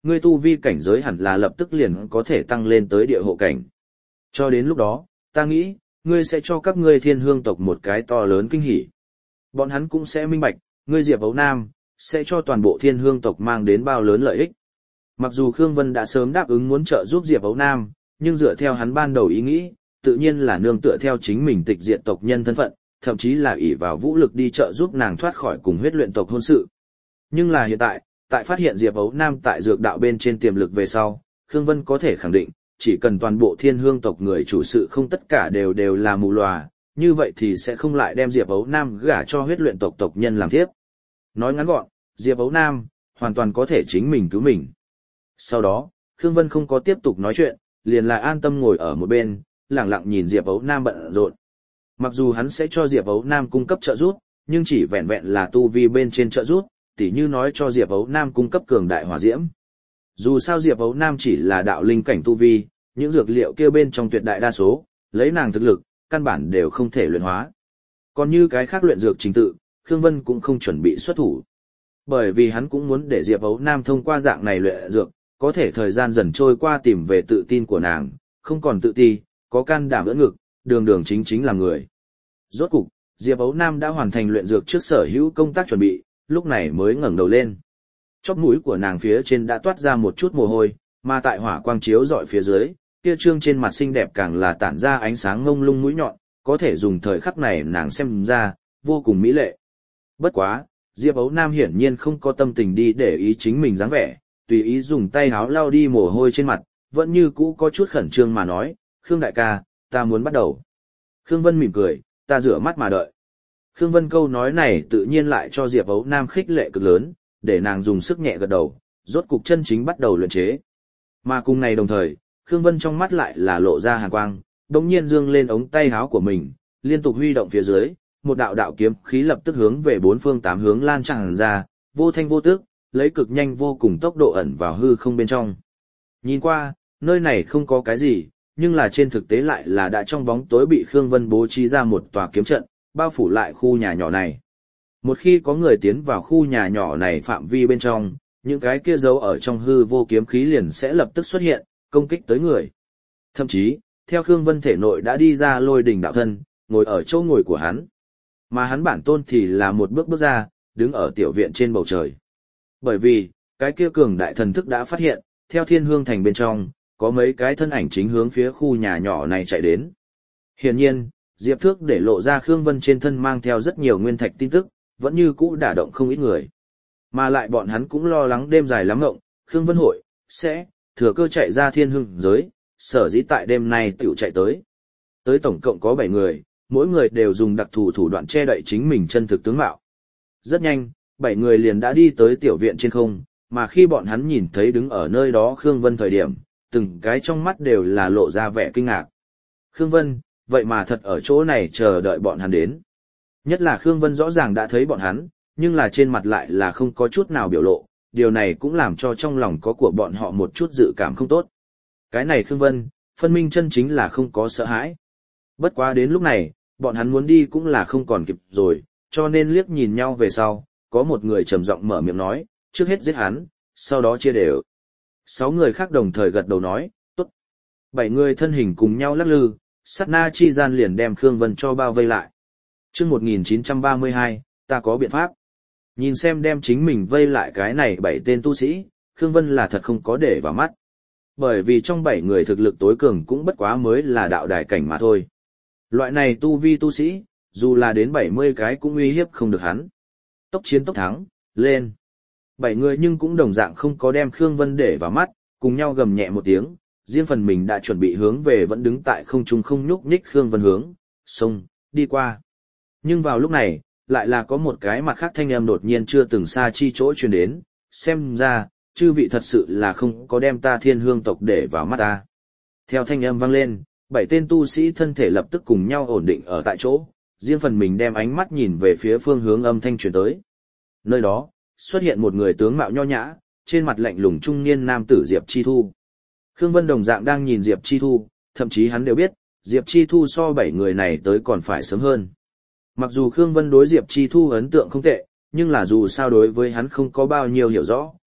ngươi tu vi cảnh giới hẳn là lập tức liền có thể tăng lên tới địa hộ cảnh. Cho đến lúc đó, ta nghĩ, ngươi sẽ cho các ngươi thiên hương tộc một cái to lớn kinh hỉ. Bọn hắn cũng sẽ minh bạch, ngươi Diệp Ấu Nam, sẽ cho toàn bộ thiên hương tộc mang đến bao lớn lợi ích. Mặc dù Khương Vân đã sớm đáp ứng muốn trợ giúp Diệp Ấu Nam, nhưng dựa theo hắn ban đầu ý nghĩ, tự nhiên là nương tựa theo chính mình tịch diệt tộc nhân thân phận, thậm chí là ỷ vào vũ lực đi trợ giúp nàng thoát khỏi cùng huyết luyện tộc hôn sự. Nhưng là hiện tại, tại phát hiện Diệp Ấu Nam tại dược đạo bên trên tiềm lực về sau, Khương Vân có thể khẳng định, chỉ cần toàn bộ thiên hương tộc người chủ sự không tất cả đều đều là mù lòa, như vậy thì sẽ không lại đem Diệp Ấu Nam gả cho huyết luyện tộc tộc nhân làm thiếp. Nói ngắn gọn, Diệp Ấu Nam, hoàn toàn có thể chính mình cứu mình. Sau đó, Khương Vân không có tiếp tục nói chuyện, liền lại an tâm ngồi ở một bên, lặng lặng nhìn Diệp Ấu Nam bận rộn. Mặc dù hắn sẽ cho Diệp Ấu Nam cung cấp trợ giúp, nhưng chỉ vẹn vẹn là tu vi bên trên trợ giúp, tỉ như nói cho Diệp Ấu Nam cung cấp cường đại hỏa diễm. Dù sao Diệp Ấu Nam chỉ là đạo linh cảnh tu vi, những dược liệu kia bên trong tuyệt đại đa số, lấy nàng thực lực, căn bản đều không thể luyện hóa. Còn như cái khác luyện dược trình tự, Khương Vân cũng không chuẩn bị xuất thủ. Bởi vì hắn cũng muốn để Diệp Ấu Nam thông qua dạng này luyện dược, có thể thời gian dần trôi qua tìm về tự tin của nàng, không còn tự ti, có can đảm ưỡn ngực, đường đường chính chính là người. Rốt cục, Diệp Ấu Nam đã hoàn thành luyện dược trước sở hữu công tác chuẩn bị, lúc này mới ngẩng đầu lên. Chóp mũi của nàng phía trên đã toát ra một chút mồ hôi, mà tại hỏa quang chiếu rọi phía dưới, kia trương trên mặt xinh đẹp càng là tản ra ánh sáng ngông lung mũi nhọn, có thể dùng thời khắc này nàng xem ra, vô cùng mỹ lệ. Bất quá, Diệp Ấu Nam hiển nhiên không có tâm tình đi để ý chính mình dáng vẻ, tùy ý dùng tay háo lau đi mồ hôi trên mặt, vẫn như cũ có chút khẩn trương mà nói, Khương đại ca, ta muốn bắt đầu. Khương Vân mỉm cười, ta rửa mắt mà đợi. Khương Vân câu nói này tự nhiên lại cho Diệp Ấu Nam khích lệ cực lớn, để nàng dùng sức nhẹ gật đầu, rốt cục chân chính bắt đầu luyện chế. Mà cùng ngày đồng thời, Khương Vân trong mắt lại là lộ ra hàn quang, đồng nhiên dương lên ống tay háo của mình, liên tục huy động phía dưới, một đạo đạo kiếm khí lập tức hướng về bốn phương tám hướng lan tràn ra, vô thanh vô tức, lấy cực nhanh vô cùng tốc độ ẩn vào hư không bên trong. Nhìn qua, nơi này không có cái gì, nhưng là trên thực tế lại là đã trong bóng tối bị Khương Vân bố trí ra một tòa kiếm trận, bao phủ lại khu nhà nhỏ này. Một khi có người tiến vào khu nhà nhỏ này phạm vi bên trong, những cái kia giấu ở trong hư vô kiếm khí liền sẽ lập tức xuất hiện, công kích tới người. Thậm chí, theo Khương Vân thể nội đã đi ra lôi đỉnh đạo thân, ngồi ở chỗ ngồi của hắn. Mà hắn bản tôn thì là một bước bước ra, đứng ở tiểu viện trên bầu trời. Bởi vì, cái kia cường đại thần thức đã phát hiện, theo thiên hương thành bên trong, có mấy cái thân ảnh chính hướng phía khu nhà nhỏ này chạy đến. Hiển nhiên, Diệp Thước để lộ ra Khương Vân trên thân mang theo rất nhiều nguyên thạch tin tức, vẫn như cũ đả động không ít người. Mà lại bọn hắn cũng lo lắng đêm dài lắm ngộng, Khương Vân hội, sẽ, thừa cơ chạy ra thiên hương giới, sở dĩ tại đêm nay tiểu chạy tới. Tới tổng cộng có bảy người, mỗi người đều dùng đặc thù thủ đoạn che đậy chính mình chân thực tướng mạo. Rất nhanh, bảy người liền đã đi tới tiểu viện trên không, mà khi bọn hắn nhìn thấy đứng ở nơi đó Khương Vân thời điểm, từng cái trong mắt đều là lộ ra vẻ kinh ngạc. Khương Vân, vậy mà thật ở chỗ này chờ đợi bọn hắn đến. Nhất là Khương Vân rõ ràng đã thấy bọn hắn, nhưng là trên mặt lại là không có chút nào biểu lộ, điều này cũng làm cho trong lòng có của bọn họ một chút dự cảm không tốt. Cái này Khương Vân, phân minh chân chính là không có sợ hãi. Bất quá đến lúc này, bọn hắn muốn đi cũng là không còn kịp rồi, cho nên liếc nhìn nhau về sau, có một người trầm giọng mở miệng nói, trước hết giết hắn, sau đó chia đều. Sáu người khác đồng thời gật đầu nói, tốt. Bảy người thân hình cùng nhau lắc lư, sát na chi gian liền đem Khương Vân cho bao vây lại. Chương một nghìn chín trăm ba mươi hai, ta có biện pháp. Nhìn xem đem chính mình vây lại cái này bảy tên tu sĩ, Khương Vân là thật không có để vào mắt. Bởi vì trong bảy người thực lực tối cường cũng bất quá mới là đạo đài cảnh mà thôi. Loại này tu vi tu sĩ, dù là đến bảy mươi cái cũng uy hiếp không được hắn. Tốc chiến tốc thắng, lên. Bảy người nhưng cũng đồng dạng không có đem Khương Vân để vào mắt, cùng nhau gầm nhẹ một tiếng, riêng phần mình đã chuẩn bị hướng về vẫn đứng tại không trung không nhúc nhích Khương Vân hướng, xông, đi qua. Nhưng vào lúc này, lại là có một cái mặt khác thanh âm đột nhiên chưa từng xa chi chỗ truyền đến, xem ra, chư vị thật sự là không có đem ta thiên hương tộc để vào mắt ta. Theo thanh âm vang lên, bảy tên tu sĩ thân thể lập tức cùng nhau ổn định ở tại chỗ, riêng phần mình đem ánh mắt nhìn về phía phương hướng âm thanh truyền tới. Nơi đó, xuất hiện một người tướng mạo nho nhã, trên mặt lạnh lùng trung niên nam tử Diệp Chi Thu. Khương Vân đồng dạng đang nhìn Diệp Chi Thu, thậm chí hắn đều biết, Diệp Chi Thu so bảy người này tới còn phải sớm hơn. Mặc dù Khương Vân đối Diệp Chi Thu ấn tượng không tệ, nhưng là dù sao đối với hắn không có bao nhiêu hiểu rõ,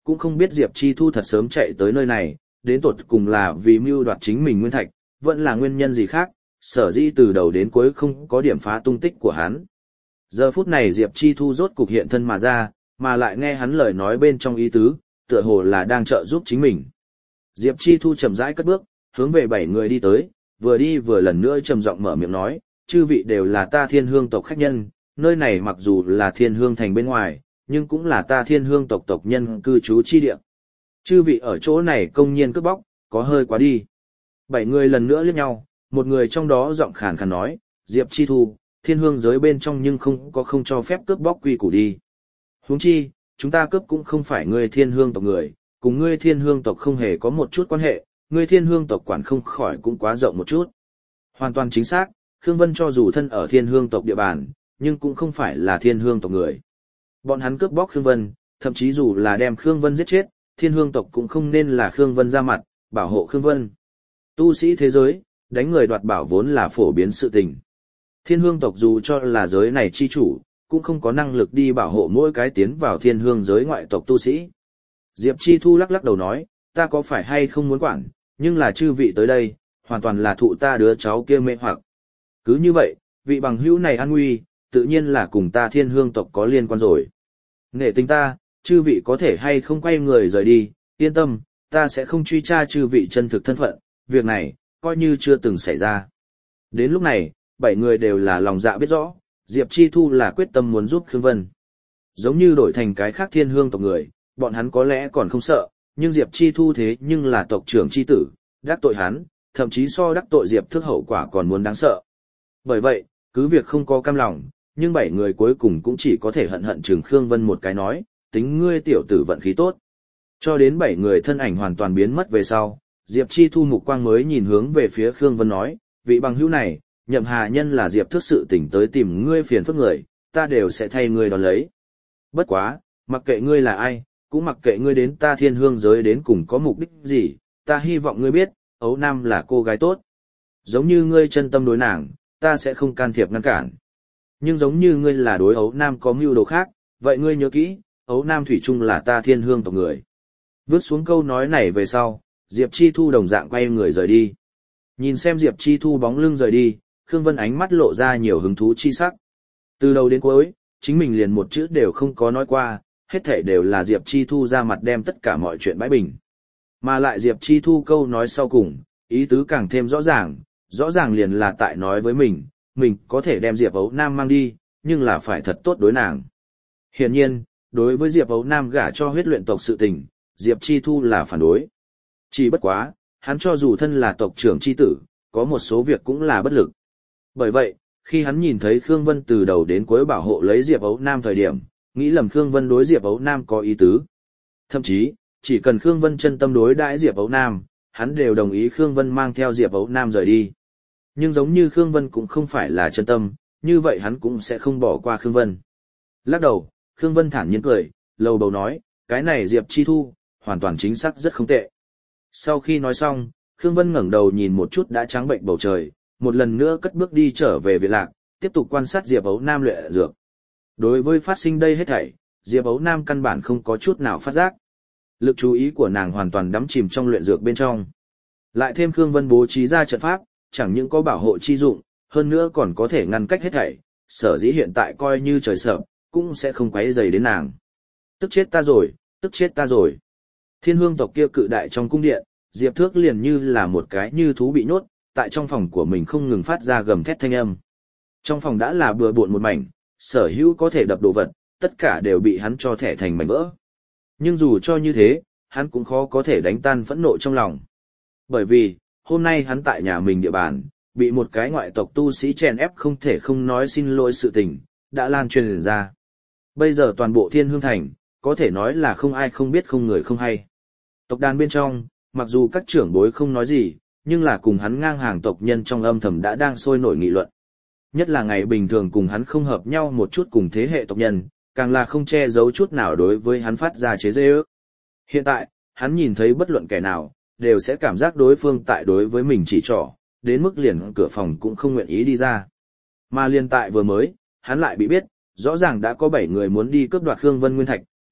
cũng không biết Diệp Chi Thu thật sớm chạy tới nơi này, đến tột cùng là vì mưu đoạt chính mình nguyên thạch, vẫn là nguyên nhân gì khác, sở dĩ từ đầu đến cuối không có điểm phá tung tích của hắn. Giờ phút này Diệp Chi Thu rốt cục hiện thân mà ra, mà lại nghe hắn lời nói bên trong ý tứ, tựa hồ là đang trợ giúp chính mình. Diệp Chi Thu chậm rãi cất bước, hướng về bảy người đi tới, vừa đi vừa lần nữa trầm giọng mở miệng nói, chư vị đều là ta Thiên Hương tộc khách nhân, nơi này mặc dù là Thiên Hương thành bên ngoài, nhưng cũng là ta Thiên Hương tộc tộc nhân cư trú chi địa. Chư vị ở chỗ này công nhiên cướp bóc, có hơi quá đi. Bảy người lần nữa liếc nhau, một người trong đó giọng khàn khàn nói, Diệp Chi Thu, Thiên Hương giới bên trong nhưng không có không cho phép cướp bóc quy củ đi. Huống chi, chúng ta cướp cũng không phải ngươi Thiên Hương tộc người, cùng ngươi Thiên Hương tộc không hề có một chút quan hệ, ngươi Thiên Hương tộc quản không khỏi cũng quá rộng một chút. Hoàn toàn chính xác, Khương Vân cho dù thân ở Thiên Hương tộc địa bàn, nhưng cũng không phải là Thiên Hương tộc người. Bọn hắn cướp bóc Khương Vân, thậm chí dù là đem Khương Vân giết chết, Thiên Hương tộc cũng không nên là Khương Vân ra mặt, bảo hộ Khương Vân. Tu sĩ thế giới, đánh người đoạt bảo vốn là phổ biến sự tình. Thiên Hương tộc dù cho là giới này chi chủ, cũng không có năng lực đi bảo hộ mỗi cái tiến vào Thiên Hương giới ngoại tộc tu sĩ. Diệp Chi Thu lắc lắc đầu nói, ta có phải hay không muốn quản, nhưng là chư vị tới đây, hoàn toàn là thụ ta đứa cháu kia mê hoặc. Cứ như vậy, vị bằng hữu này an nguy, tự nhiên là cùng ta Thiên Hương tộc có liên quan rồi. Nể tình ta, chư vị có thể hay không quay người rời đi, yên tâm, ta sẽ không truy tra chư vị chân thực thân phận, việc này, coi như chưa từng xảy ra. Đến lúc này, bảy người đều là lòng dạ biết rõ, Diệp Chi Thu là quyết tâm muốn giúp Khương Vân. Giống như đổi thành cái khác Thiên Hương tộc người, bọn hắn có lẽ còn không sợ, nhưng Diệp Chi Thu thế nhưng là tộc trưởng chi tử, đắc tội hắn, thậm chí so đắc tội Diệp Thước hậu quả còn muốn đáng sợ. Bởi vậy, cứ việc không có cam lòng, nhưng bảy người cuối cùng cũng chỉ có thể hận hận chừng Khương Vân một cái nói, tính ngươi tiểu tử vận khí tốt. Cho đến bảy người thân ảnh hoàn toàn biến mất về sau, Diệp Chi Thu mục quang mới nhìn hướng về phía Khương Vân nói, vị bằng hữu này, Nhậm Hà Nhân là Diệp Thước sự tỉnh tới tìm ngươi phiền phức người, ta đều sẽ thay ngươi đón lấy. Bất quá, mặc kệ ngươi là ai, cũng mặc kệ ngươi đến ta Thiên Hương giới đến cùng có mục đích gì, ta hy vọng ngươi biết, Ấu Nam là cô gái tốt. Giống như ngươi chân tâm đối nàng, ta sẽ không can thiệp ngăn cản. Nhưng giống như ngươi là đối Ấu Nam có mưu đồ khác, vậy ngươi nhớ kỹ, Ấu Nam thủy chung là ta Thiên Hương tộc người. Vước xuống câu nói này về sau, Diệp Chi Thu đồng dạng quay người rời đi. Nhìn xem Diệp Chi Thu bóng lưng rời đi, Khương Vân ánh mắt lộ ra nhiều hứng thú chi sắc. Từ đầu đến cuối, chính mình liền một chữ đều không có nói qua, hết thảy đều là Diệp Chi Thu ra mặt đem tất cả mọi chuyện bãi bình. Mà lại Diệp Chi Thu câu nói sau cùng, ý tứ càng thêm rõ ràng, rõ ràng liền là tại nói với mình, mình có thể đem Diệp Ấu Nam mang đi, nhưng là phải thật tốt đối nàng. Hiển nhiên, đối với Diệp Ấu Nam gả cho huyết luyện tộc sự tình, Diệp Chi Thu là phản đối. Chỉ bất quá, hắn cho dù thân là tộc trưởng chi tử, có một số việc cũng là bất lực. Bởi vậy, khi hắn nhìn thấy Khương Vân từ đầu đến cuối bảo hộ lấy Diệp Ấu Nam thời điểm, nghĩ lầm Khương Vân đối Diệp Ấu Nam có ý tứ. Thậm chí, chỉ cần Khương Vân chân tâm đối đãi Diệp Ấu Nam, hắn đều đồng ý Khương Vân mang theo Diệp Ấu Nam rời đi. Nhưng giống như Khương Vân cũng không phải là chân tâm, như vậy hắn cũng sẽ không bỏ qua Khương Vân. Lắc đầu, Khương Vân thản nhiên cười, lầu bầu nói, cái này Diệp Chi Thu, hoàn toàn chính xác rất không tệ. Sau khi nói xong, Khương Vân ngẩng đầu nhìn một chút đã trắng bệnh bầu trời, một lần nữa cất bước đi trở về viện lạc, tiếp tục quan sát Diệp Ấu Nam luyện dược. Đối với phát sinh đây hết thảy, Diệp Ấu Nam căn bản không có chút nào phát giác. Lực chú ý của nàng hoàn toàn đắm chìm trong luyện dược bên trong. Lại thêm Khương Vân bố trí ra trận pháp, chẳng những có bảo hộ chi dụng, hơn nữa còn có thể ngăn cách hết thảy, sở dĩ hiện tại coi như trời sập, cũng sẽ không quấy rầy đến nàng. Tức chết ta rồi, tức chết ta rồi. Thiên Hương tộc kia cự đại trong cung điện, Diệp Thước liền như là một cái như thú bị nhốt, tại trong phòng của mình không ngừng phát ra gầm thét thanh âm. Trong phòng đã là bừa bộn một mảnh, sở hữu có thể đập đồ vật, tất cả đều bị hắn cho thẻ thành mảnh vỡ. Nhưng dù cho như thế, hắn cũng khó có thể đánh tan phẫn nộ trong lòng. Bởi vì, hôm nay hắn tại nhà mình địa bàn, bị một cái ngoại tộc tu sĩ chèn ép không thể không nói xin lỗi sự tình, đã lan truyền ra. Bây giờ toàn bộ Thiên Hương Thành, có thể nói là không ai không biết không người không hay. Tộc đàn bên trong, mặc dù các trưởng bối không nói gì, nhưng là cùng hắn ngang hàng tộc nhân trong âm thầm đã đang sôi nổi nghị luận. Nhất là ngày bình thường cùng hắn không hợp nhau một chút cùng thế hệ tộc nhân, càng là không che giấu chút nào đối với hắn phát ra chế giễu. Hiện tại, hắn nhìn thấy bất luận kẻ nào, đều sẽ cảm giác đối phương tại đối với mình chỉ trỏ, đến mức liền cửa phòng cũng không nguyện ý đi ra. Mà liền tại vừa mới, hắn lại bị biết, rõ ràng đã có bảy người muốn đi cướp đoạt Khương Vân Nguyên Thạch,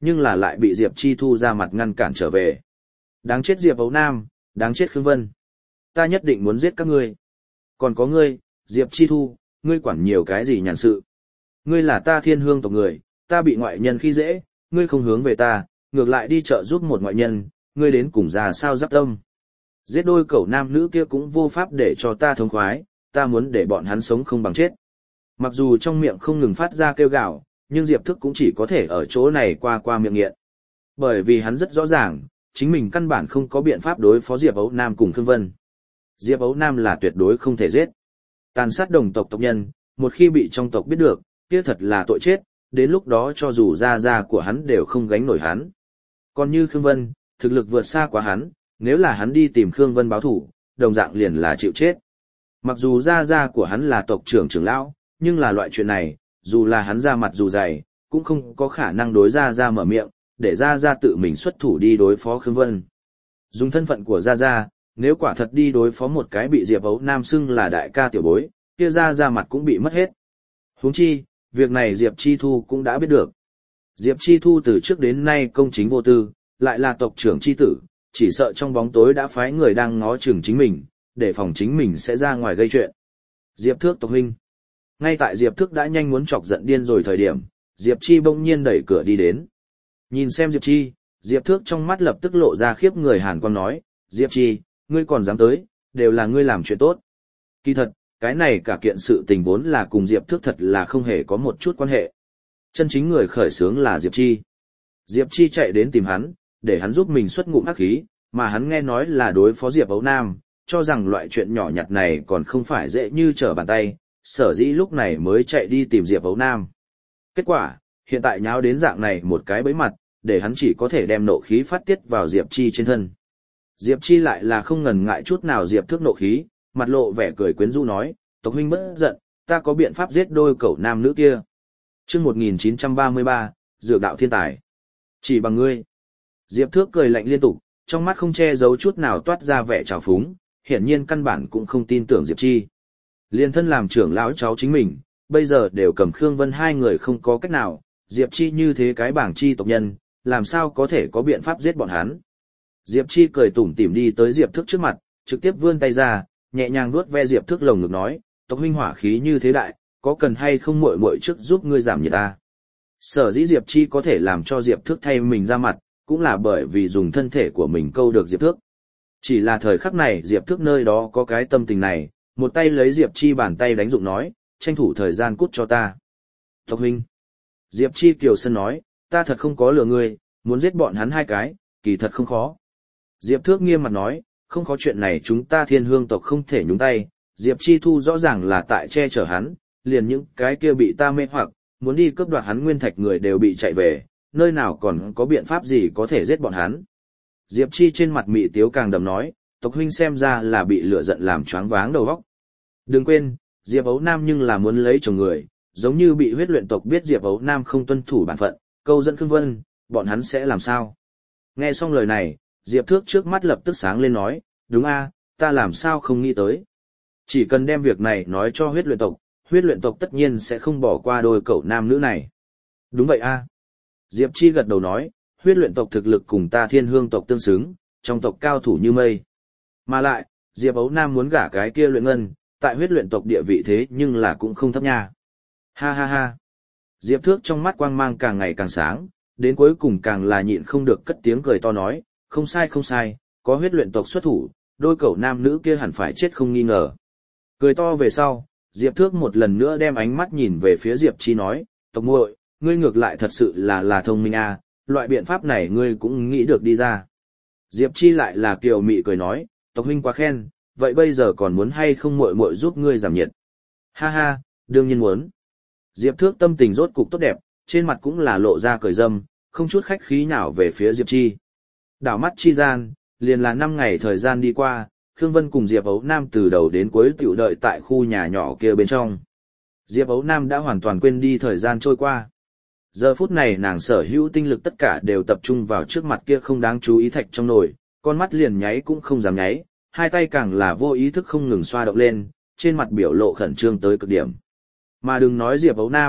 nhưng là lại bị Diệp Chi Thu ra mặt ngăn cản trở về. Đáng chết Diệp Ấu Nam, đáng chết Khương Vân. Ta nhất định muốn giết các ngươi. Còn có ngươi, Diệp Chi Thu, ngươi quản nhiều cái gì nhàn sự. Ngươi là ta Thiên Hương tộc người, ta bị ngoại nhân khi dễ, ngươi không hướng về ta, ngược lại đi chợ giúp một ngoại nhân, ngươi đến cùng già sao giáp tâm. Giết đôi cẩu nam nữ kia cũng vô pháp để cho ta thống khoái, ta muốn để bọn hắn sống không bằng chết. Mặc dù trong miệng không ngừng phát ra kêu gào, nhưng Diệp Thức cũng chỉ có thể ở chỗ này qua qua miệng nghiện. Bởi vì hắn rất rõ ràng, chính mình căn bản không có biện pháp đối phó Diệp Ấu Nam cùng Khương Vân. Diệp Ấu Nam là tuyệt đối không thể giết. Tàn sát đồng tộc tộc nhân, một khi bị trong tộc biết được, kia thật là tội chết, đến lúc đó cho dù gia gia của hắn đều không gánh nổi hắn. Còn như Khương Vân, thực lực vượt xa quá hắn, nếu là hắn đi tìm Khương Vân báo thủ, đồng dạng liền là chịu chết. Mặc dù gia gia của hắn là tộc trưởng trưởng lão, nhưng là loại chuyện này, dù là hắn ra mặt dù dày, cũng không có khả năng đối gia gia mở miệng, để gia gia tự mình xuất thủ đi đối phó Khương Vân. Dùng thân phận của gia gia, nếu quả thật đi đối phó một cái bị Diệp Ấu Nam xưng là đại ca tiểu bối, kia gia gia mặt cũng bị mất hết. Huống chi, việc này Diệp Chi Thu cũng đã biết được. Diệp Chi Thu từ trước đến nay công chính vô tư, lại là tộc trưởng chi tử, chỉ sợ trong bóng tối đã phái người đang ngó chừng chính mình, để phòng chính mình sẽ ra ngoài gây chuyện. Diệp Thước tộc huynh. Ngay tại Diệp Thước đã nhanh muốn chọc giận điên rồi thời điểm, Diệp Chi bỗng nhiên đẩy cửa đi đến. Nhìn xem Diệp Chi, Diệp Thước trong mắt lập tức lộ ra khiếp người hàn quang nói, Diệp Chi, ngươi còn dám tới, đều là ngươi làm chuyện tốt. Kỳ thật, cái này cả kiện sự tình vốn là cùng Diệp Thước thật là không hề có một chút quan hệ. Chân chính người khởi xướng là Diệp Chi. Diệp Chi chạy đến tìm hắn, để hắn giúp mình xuất ngụm ác khí, mà hắn nghe nói là đối phó Diệp Ấu Nam, cho rằng loại chuyện nhỏ nhặt này còn không phải dễ như trở bàn tay, sở dĩ lúc này mới chạy đi tìm Diệp Ấu Nam. Kết quả, hiện tại nháo đến dạng này một cái bẫy mặt, để hắn chỉ có thể đem nộ khí phát tiết vào Diệp Chi trên thân. Diệp Chi lại là không ngần ngại chút nào Diệp Thước nộ khí, mặt lộ vẻ cười quyến rũ nói, tộc huynh bất giận, ta có biện pháp giết đôi cẩu nam nữ kia. Chương một nghìn chín trăm ba mươi ba, Dược đạo thiên tài. Chỉ bằng ngươi. Diệp Thước cười lạnh liên tục, trong mắt không che giấu chút nào toát ra vẻ trào phúng, hiển nhiên căn bản cũng không tin tưởng Diệp Chi. Liên thân làm trưởng lão cháu chính mình, bây giờ đều cầm Khương Vân hai người không có cách nào, Diệp Chi như thế cái bảng chi tộc nhân, làm sao có thể có biện pháp giết bọn hắn. Diệp Chi cười tủm tỉm đi tới Diệp Thước trước mặt, trực tiếp vươn tay ra, nhẹ nhàng vuốt ve Diệp Thước lồng ngực nói, tộc huynh hỏa khí như thế đại, có cần hay không muội muội trước giúp ngươi giảm nhiệt ta. Sở dĩ Diệp Chi có thể làm cho Diệp Thước thay mình ra mặt, cũng là bởi vì dùng thân thể của mình câu được Diệp Thước. Chỉ là thời khắc này Diệp Thước nơi đó có cái tâm tình này, một tay lấy Diệp Chi bàn tay đánh dụng nói, tranh thủ thời gian cút cho ta. Tộc huynh. Diệp Chi kiều sân nói, ta thật không có lừa ngươi, muốn giết bọn hắn hai cái, kỳ thật không khó. Diệp Thước nghiêm mặt nói, không có chuyện này chúng ta Thiên Hương tộc không thể nhúng tay, Diệp Chi Thu rõ ràng là tại che chở hắn, liền những cái kia bị ta mê hoặc, muốn đi cướp đoạt hắn nguyên thạch người đều bị chạy về, nơi nào còn có biện pháp gì có thể giết bọn hắn. Diệp Chi trên mặt mị tiếu càng đầm nói, tộc huynh xem ra là bị lửa giận làm choáng váng đầu óc. Đừng quên, Diệp Ấu Nam nhưng là muốn lấy chồng người, giống như bị huyết luyện tộc biết Diệp Ấu Nam không tuân thủ bản phận, câu dẫn Khương Vân, bọn hắn sẽ làm sao? Nghe xong lời này, Diệp Thước trước mắt lập tức sáng lên nói, đúng a, ta làm sao không nghĩ tới. Chỉ cần đem việc này nói cho huyết luyện tộc, huyết luyện tộc tất nhiên sẽ không bỏ qua đôi cậu nam nữ này. Đúng vậy a. Diệp Chi gật đầu nói, huyết luyện tộc thực lực cùng ta Thiên Hương tộc tương xứng, trong tộc cao thủ như mây. Mà lại, Diệp Ấu Nam muốn gả cái kia luyện ngân, tại huyết luyện tộc địa vị thế nhưng là cũng không thấp nha. Ha ha ha. Diệp Thước trong mắt quang mang càng ngày càng sáng, đến cuối cùng càng là nhịn không được cất tiếng cười to nói, không sai không sai, có huyết luyện tộc xuất thủ, đôi cậu nam nữ kia hẳn phải chết không nghi ngờ. Cười to về sau, Diệp Thước một lần nữa đem ánh mắt nhìn về phía Diệp Chi nói, tộc muội, ngươi ngược lại thật sự là là thông minh a, loại biện pháp này ngươi cũng nghĩ được đi ra. Diệp Chi lại là kiều mị cười nói, tộc huynh quá khen, vậy bây giờ còn muốn hay không muội muội giúp ngươi giảm nhiệt? Ha ha, đương nhiên muốn. Diệp Thước tâm tình rốt cục tốt đẹp, trên mặt cũng là lộ ra cười dâm, không chút khách khí nào về phía Diệp Chi. Đảo mắt chi gian, liền là năm ngày thời gian đi qua, Khương Vân cùng Diệp Ấu Nam từ đầu đến cuối tiểu đợi tại khu nhà nhỏ kia bên trong. Diệp Ấu Nam đã hoàn toàn quên đi thời gian trôi qua. Giờ phút này nàng sở hữu tinh lực tất cả đều tập trung vào trước mặt kia không đáng chú ý thạch trong nồi, con mắt liền nháy cũng không dám nháy, hai tay càng là vô ý thức không ngừng xoa động lên, trên mặt biểu lộ khẩn trương tới cực điểm. Mà đừng nói Diệp Ấu Nam,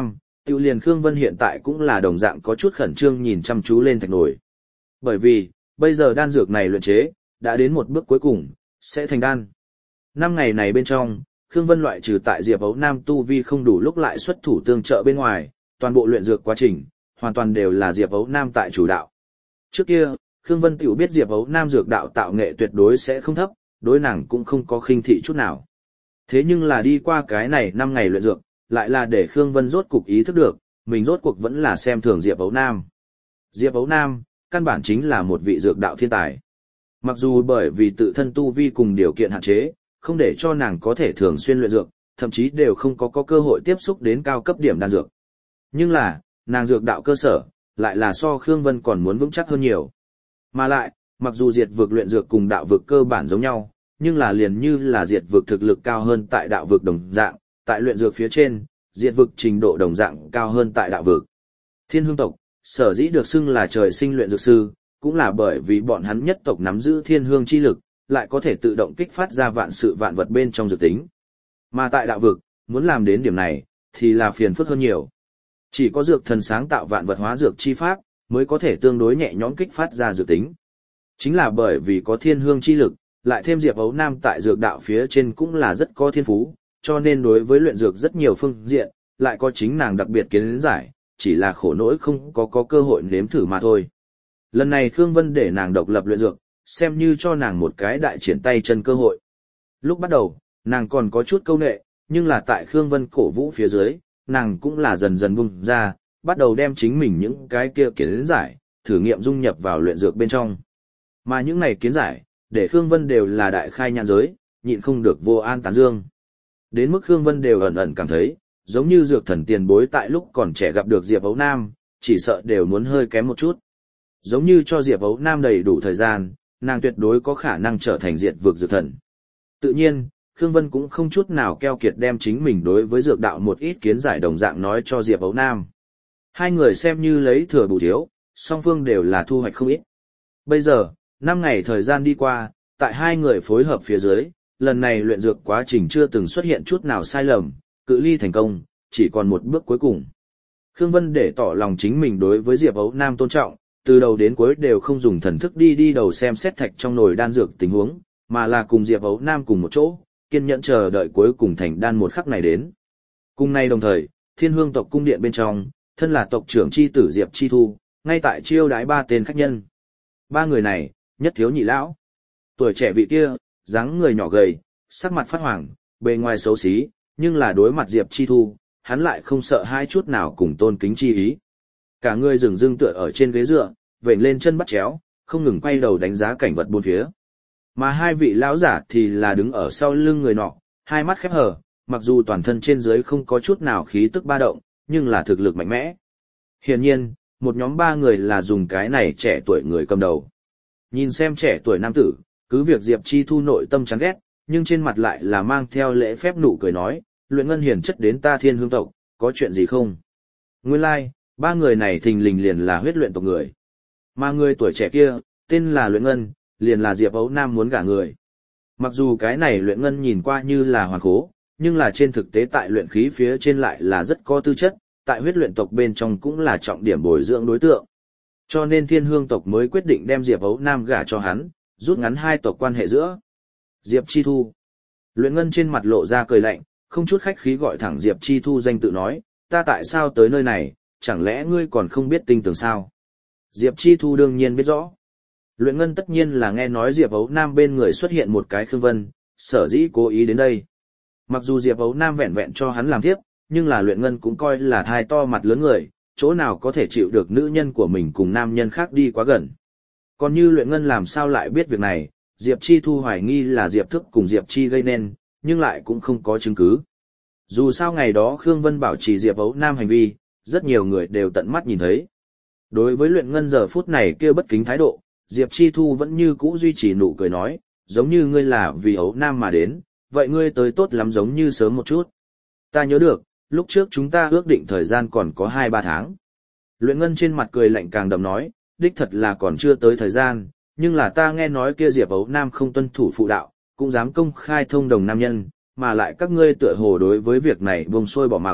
Tiêu liền Khương Vân hiện tại cũng là đồng dạng có chút khẩn trương nhìn chăm chú lên thạch nổi. Bởi vì, bây giờ đan dược này luyện chế, đã đến một bước cuối cùng, sẽ thành đan. Năm ngày này bên trong, Khương Vân loại trừ tại Diệp Ấu Nam tu vi không đủ lúc lại xuất thủ tương trợ bên ngoài, toàn bộ luyện dược quá trình, hoàn toàn đều là Diệp Ấu Nam tại chủ đạo. Trước kia, Khương Vân tiểu biết Diệp Ấu Nam dược đạo tạo nghệ tuyệt đối sẽ không thấp, đối nàng cũng không có khinh thị chút nào. Thế nhưng là đi qua cái này năm ngày luyện dược, lại là để Khương Vân rốt cục ý thức được, mình rốt cuộc vẫn là xem thường Diệp Ấu Nam. Diệp Ấu Nam, căn bản chính là một vị dược đạo thiên tài. Mặc dù bởi vì tự thân tu vi cùng điều kiện hạn chế, không để cho nàng có thể thường xuyên luyện dược, thậm chí đều không có, có cơ hội tiếp xúc đến cao cấp điểm đan dược. Nhưng là, nàng dược đạo cơ sở, lại là so Khương Vân còn muốn vững chắc hơn nhiều. Mà lại, mặc dù diệt vực luyện dược cùng đạo vực cơ bản giống nhau, nhưng là liền như là diệt vực thực lực cao hơn tại đạo vực đồng dạng, tại luyện dược phía trên, diệt vực trình độ đồng dạng cao hơn tại đạo vực. Thiên Hương tộc, sở dĩ được xưng là trời sinh luyện dược sư, cũng là bởi vì bọn hắn nhất tộc nắm giữ thiên hương chi lực, lại có thể tự động kích phát ra vạn sự vạn vật bên trong dược tính. Mà tại đạo vực, muốn làm đến điểm này, thì là phiền phức hơn nhiều. Chỉ có dược thần sáng tạo vạn vật hóa dược chi pháp, mới có thể tương đối nhẹ nhõm kích phát ra dược tính. Chính là bởi vì có thiên hương chi lực, lại thêm Diệp Ấu Nam tại dược đạo phía trên cũng là rất có thiên phú, cho nên đối với luyện dược rất nhiều phương diện, lại có chính nàng đặc biệt kiến giải, chỉ là khổ nỗi không có có cơ hội nếm thử mà thôi. Lần này Khương Vân để nàng độc lập luyện dược, xem như cho nàng một cái đại triển tay chân cơ hội. Lúc bắt đầu, nàng còn có chút câu nệ, nhưng là tại Khương Vân cổ vũ phía dưới, nàng cũng là dần dần bung ra, bắt đầu đem chính mình những cái kia kiến giải, thử nghiệm dung nhập vào luyện dược bên trong. Mà những này kiến giải, để Khương Vân đều là đại khai nhãn giới, nhịn không được vô an tán dương. Đến mức Khương Vân đều ẩn ẩn cảm thấy, giống như dược thần tiền bối tại lúc còn trẻ gặp được Diệp Ấu Nam, chỉ sợ đều muốn hơi kém một chút. Giống như cho Diệp Ấu Nam đầy đủ thời gian, nàng tuyệt đối có khả năng trở thành diệt vực dược thần. Tự nhiên, Khương Vân cũng không chút nào keo kiệt đem chính mình đối với dược đạo một ít kiến giải đồng dạng nói cho Diệp Ấu Nam. Hai người xem như lấy thừa bù thiếu, song phương đều là thu hoạch không ít. Bây giờ, năm ngày thời gian đi qua, tại hai người phối hợp phía dưới, lần này luyện dược quá trình chưa từng xuất hiện chút nào sai lầm, cự ly thành công, chỉ còn một bước cuối cùng. Khương Vân để tỏ lòng chính mình đối với Diệp Ấu Nam tôn trọng, từ đầu đến cuối đều không dùng thần thức đi đi đầu xem xét thạch trong nồi đan dược tình huống, mà là cùng Diệp Ấu Nam cùng một chỗ, kiên nhẫn chờ đợi cuối cùng thành đan một khắc này đến. Cùng nay đồng thời, Thiên Hương tộc cung điện bên trong, thân là tộc trưởng chi tử Diệp Chi Thu, ngay tại chiêu đái ba tên khách nhân. Ba người này, nhất thiếu nhị lão. Tuổi trẻ vị kia, dáng người nhỏ gầy, sắc mặt phát hoàng, bề ngoài xấu xí, nhưng là đối mặt Diệp Chi Thu, hắn lại không sợ hai chút nào cùng tôn kính chi ý. Cả người dừng dưng tựa ở trên ghế dựa, vểnh lên chân bắt chéo, không ngừng quay đầu đánh giá cảnh vật bốn phía. Mà hai vị lão giả thì là đứng ở sau lưng người nọ, hai mắt khép hờ, mặc dù toàn thân trên dưới không có chút nào khí tức ba động, nhưng là thực lực mạnh mẽ. Hiển nhiên, một nhóm ba người là dùng cái này trẻ tuổi người cầm đầu. Nhìn xem trẻ tuổi nam tử, cứ việc Diệp Chi Thu nội tâm chán ghét, nhưng trên mặt lại là mang theo lễ phép nụ cười nói, luyện ngân hiển chất đến ta Thiên Hương tộc, có chuyện gì không? Nguyên lai, like, ba người này thình lình liền là huyết luyện tộc người. Mà người tuổi trẻ kia, tên là luyện ngân, liền là Diệp Ấu Nam muốn gả người. Mặc dù cái này luyện ngân nhìn qua như là hoàn khố, nhưng là trên thực tế tại luyện khí phía trên lại là rất có tư chất, tại huyết luyện tộc bên trong cũng là trọng điểm bồi dưỡng đối tượng. Cho nên Thiên Hương tộc mới quyết định đem Diệp Ấu Nam gả cho hắn, rút ngắn hai tộc quan hệ giữa. Diệp Chi Thu. Luyện ngân trên mặt lộ ra cười lạnh, không chút khách khí gọi thẳng Diệp Chi Thu danh tự nói, ta tại sao tới nơi này, chẳng lẽ ngươi còn không biết tinh tường sao? Diệp Chi Thu đương nhiên biết rõ. Luyện ngân tất nhiên là nghe nói Diệp Ấu Nam bên người xuất hiện một cái Khương Vân, sở dĩ cố ý đến đây. Mặc dù Diệp Ấu Nam vẹn vẹn cho hắn làm tiếp, nhưng là luyện ngân cũng coi là thai to mặt lớn người, chỗ nào có thể chịu được nữ nhân của mình cùng nam nhân khác đi quá gần. Còn như luyện ngân làm sao lại biết việc này, Diệp Chi Thu hoài nghi là Diệp Thức cùng Diệp Chi gây nên, nhưng lại cũng không có chứng cứ. Dù sao ngày đó Khương Vân bảo trì Diệp Ấu Nam hành vi, rất nhiều người đều tận mắt nhìn thấy. Đối với luyện ngân giờ phút này kia bất kính thái độ, Diệp Chi Thu vẫn như cũ duy trì nụ cười nói, giống như ngươi là vì Ấu Nam mà đến, vậy ngươi tới tốt lắm giống như sớm một chút. Ta nhớ được, lúc trước chúng ta ước định thời gian còn có hai ba tháng. Luyện ngân trên mặt cười lạnh càng đậm nói, đích thật là còn chưa tới thời gian, nhưng là ta nghe nói kia Diệp Ấu Nam không tuân thủ phụ đạo, cũng dám công khai thông đồng nam nhân, mà lại các ngươi tựa hồ đối với việc này buông xuôi bỏ mặc,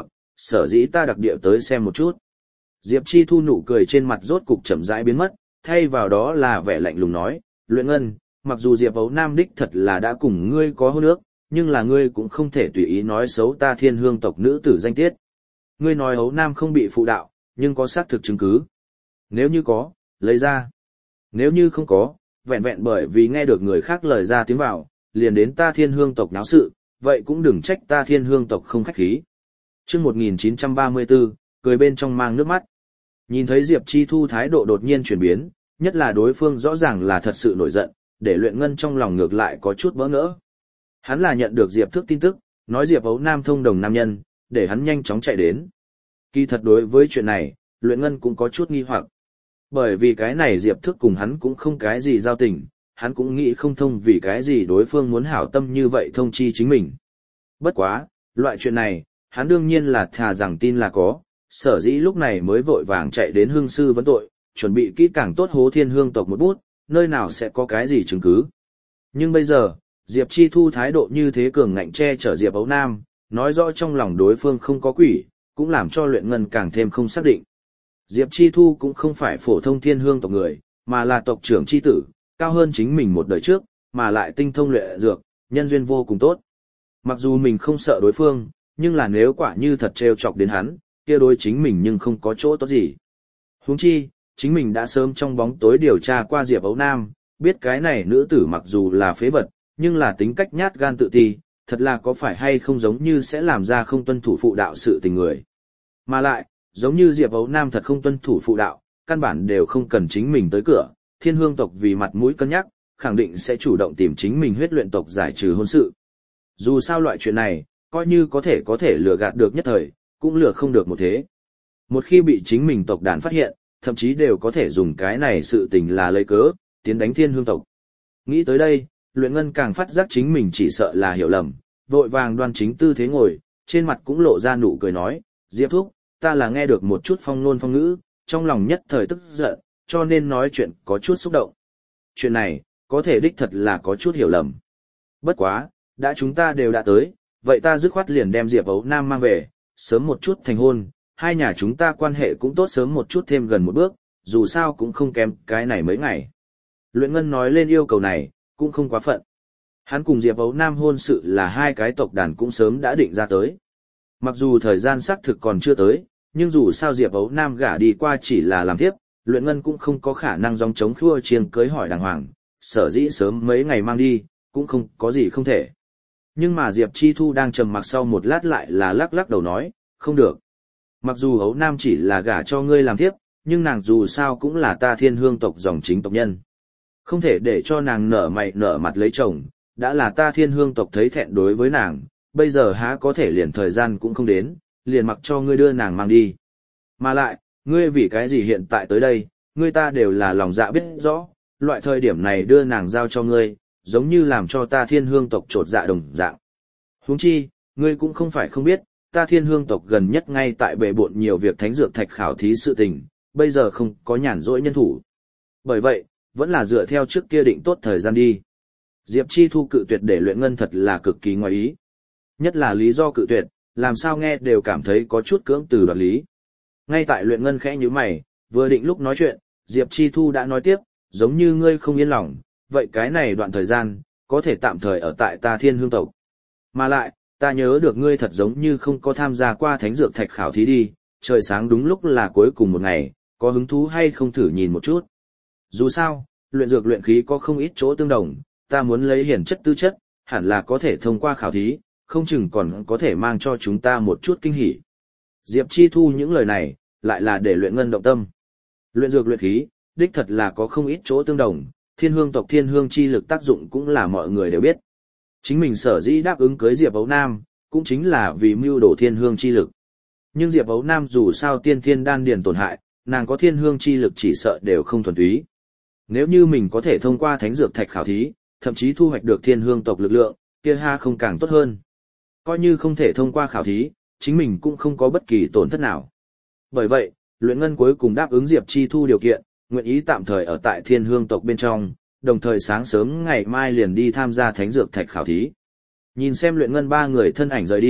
sở dĩ ta đặc địa tới xem một chút. Diệp Chi Thu nụ cười trên mặt rốt cục chậm rãi biến mất, thay vào đó là vẻ lạnh lùng nói, Luyện Ngân, mặc dù Diệp Ấu Nam đích thật là đã cùng ngươi có hôn ước, nhưng là ngươi cũng không thể tùy ý nói xấu ta Thiên Hương tộc nữ tử danh tiết. Ngươi nói Ấu Nam không bị phụ đạo, nhưng có xác thực chứng cứ. Nếu như có, lấy ra. Nếu như không có, vẹn vẹn bởi vì nghe được người khác lời ra tiếng vào, liền đến ta Thiên Hương tộc náo sự, vậy cũng đừng trách ta Thiên Hương tộc không khách khí. Chương một nghìn chín trăm ba mươi tư, cười bên trong mang nước mắt. Nhìn thấy Diệp Chi Thu thái độ đột nhiên chuyển biến, nhất là đối phương rõ ràng là thật sự nổi giận, để Luyện Ngân trong lòng ngược lại có chút bỡ ngỡ. Hắn là nhận được Diệp Thức tin tức, nói Diệp Ấu Nam thông đồng nam nhân, để hắn nhanh chóng chạy đến. Kỳ thật đối với chuyện này, Luyện Ngân cũng có chút nghi hoặc. Bởi vì cái này Diệp Thức cùng hắn cũng không cái gì giao tình, hắn cũng nghĩ không thông vì cái gì đối phương muốn hảo tâm như vậy thông chi chính mình. Bất quá, loại chuyện này, hắn đương nhiên là thà rằng tin là có, sở dĩ lúc này mới vội vàng chạy đến hương sư vấn tội, chuẩn bị kỹ càng tốt hố Thiên Hương tộc một bút, nơi nào sẽ có cái gì chứng cứ. Nhưng bây giờ, Diệp Chi Thu thái độ như thế cường ngạnh che chở Diệp Ấu Nam, nói rõ trong lòng đối phương không có quỷ, cũng làm cho Luyện Ngân càng thêm không xác định. Diệp Chi Thu cũng không phải phổ thông Thiên Hương tộc người, mà là tộc trưởng chi tử, cao hơn chính mình một đời trước, mà lại tinh thông luyện dược, nhân duyên vô cùng tốt. Mặc dù mình không sợ đối phương, nhưng là nếu quả như thật trêu chọc đến hắn, kia đối chính mình nhưng không có chỗ tốt gì. Huống chi, chính mình đã sớm trong bóng tối điều tra qua Diệp Ấu Nam, biết cái này nữ tử mặc dù là phế vật, nhưng là tính cách nhát gan tự ti, thật là có phải hay không giống như sẽ làm ra không tuân thủ phụ đạo sự tình người. Mà lại, giống như Diệp Ấu Nam thật không tuân thủ phụ đạo, căn bản đều không cần chính mình tới cửa, Thiên Hương tộc vì mặt mũi cân nhắc, khẳng định sẽ chủ động tìm chính mình huyết luyện tộc giải trừ hôn sự. Dù sao loại chuyện này, coi như có thể có thể lừa gạt được nhất thời, cũng lừa không được một thế. Một khi bị chính mình tộc đàn phát hiện, thậm chí đều có thể dùng cái này sự tình là lấy cớ, tiến đánh Thiên Hương tộc. Nghĩ tới đây, Luyện Ngân càng phát giác chính mình chỉ sợ là hiểu lầm, vội vàng đoan chính tư thế ngồi, trên mặt cũng lộ ra nụ cười nói, Diệp Thúc, ta là nghe được một chút phong ngôn phong ngữ, trong lòng nhất thời tức giận, cho nên nói chuyện có chút xúc động. Chuyện này, có thể đích thật là có chút hiểu lầm. Bất quá, đã chúng ta đều đã tới, vậy ta dứt khoát liền đem Diệp Ấu Nam mang về, sớm một chút thành hôn, hai nhà chúng ta quan hệ cũng tốt sớm một chút thêm gần một bước, dù sao cũng không kém cái này mấy ngày. Luyện Ngân nói lên yêu cầu này, cũng không quá phận. Hắn cùng Diệp Ấu Nam hôn sự là hai cái tộc đàn cũng sớm đã định ra tới. Mặc dù thời gian xác thực còn chưa tới, nhưng dù sao Diệp Ấu Nam gả đi qua chỉ là làm tiếp, Luyện Ngân cũng không có khả năng dòng chống khua chiêng cưới hỏi đàng hoàng, sở dĩ sớm mấy ngày mang đi, cũng không có gì không thể. Nhưng mà Diệp Chi Thu đang trầm mặc sau một lát lại là lắc lắc đầu nói, không được. Mặc dù Ấu Nam chỉ là gả cho ngươi làm tiếp, nhưng nàng dù sao cũng là ta Thiên Hương tộc dòng chính tộc nhân. Không thể để cho nàng nở mày nở mặt lấy chồng, đã là ta Thiên Hương tộc thấy thẹn đối với nàng, bây giờ há có thể liền thời gian cũng không đến, liền mặc cho ngươi đưa nàng mang đi. Mà lại, ngươi vì cái gì hiện tại tới đây, ngươi ta đều là lòng dạ biết rõ, loại thời điểm này đưa nàng giao cho ngươi, giống như làm cho ta Thiên Hương tộc trột dạ đồng dạng. Huống chi, ngươi cũng không phải không biết, ta Thiên Hương tộc gần nhất ngay tại bệ bộn nhiều việc thánh dược thạch khảo thí sự tình, bây giờ không có nhàn rỗi nhân thủ. Bởi vậy, vẫn là dựa theo trước kia định tốt thời gian đi. Diệp Chi Thu cự tuyệt để Luyện Ngân thật là cực kỳ ngoài ý. Nhất là lý do cự tuyệt, làm sao nghe đều cảm thấy có chút cưỡng từ đoạt lý. Ngay tại Luyện Ngân khẽ nhíu mày, vừa định lúc nói chuyện, Diệp Chi Thu đã nói tiếp, giống như ngươi không yên lòng, vậy cái này đoạn thời gian, có thể tạm thời ở tại ta Thiên Hương tộc. Mà lại, ta nhớ được ngươi thật giống như không có tham gia qua thánh dược thạch khảo thí đi, trời sáng đúng lúc là cuối cùng một ngày, có hứng thú hay không thử nhìn một chút. Dù sao, luyện dược luyện khí có không ít chỗ tương đồng, ta muốn lấy hiển chất tư chất, hẳn là có thể thông qua khảo thí, không chừng còn có thể mang cho chúng ta một chút kinh hỉ. Diệp Chi Thu những lời này, lại là để Luyện Ngân động tâm. Luyện dược luyện khí, đích thật là có không ít chỗ tương đồng, Thiên Hương tộc Thiên Hương chi lực tác dụng cũng là mọi người đều biết. Chính mình sở dĩ đáp ứng cưới Diệp Ấu Nam, cũng chính là vì mưu đồ Thiên Hương chi lực. Nhưng Diệp Ấu Nam dù sao tiên thiên đan điền tổn hại, nàng có Thiên Hương chi lực chỉ sợ đều không thuần túy. Nếu như mình có thể thông qua thánh dược thạch khảo thí, thậm chí thu hoạch được Thiên Hương tộc lực lượng, kia ha không càng tốt hơn. Coi như không thể thông qua khảo thí, chính mình cũng không có bất kỳ tổn thất nào. Bởi vậy, Luyện Ngân cuối cùng đáp ứng Diệp Chi Thu điều kiện, nguyện ý tạm thời ở tại Thiên Hương tộc bên trong, đồng thời sáng sớm ngày mai liền đi tham gia thánh dược thạch khảo thí. Nhìn xem Luyện Ngân ba người thân ảnh rời đi,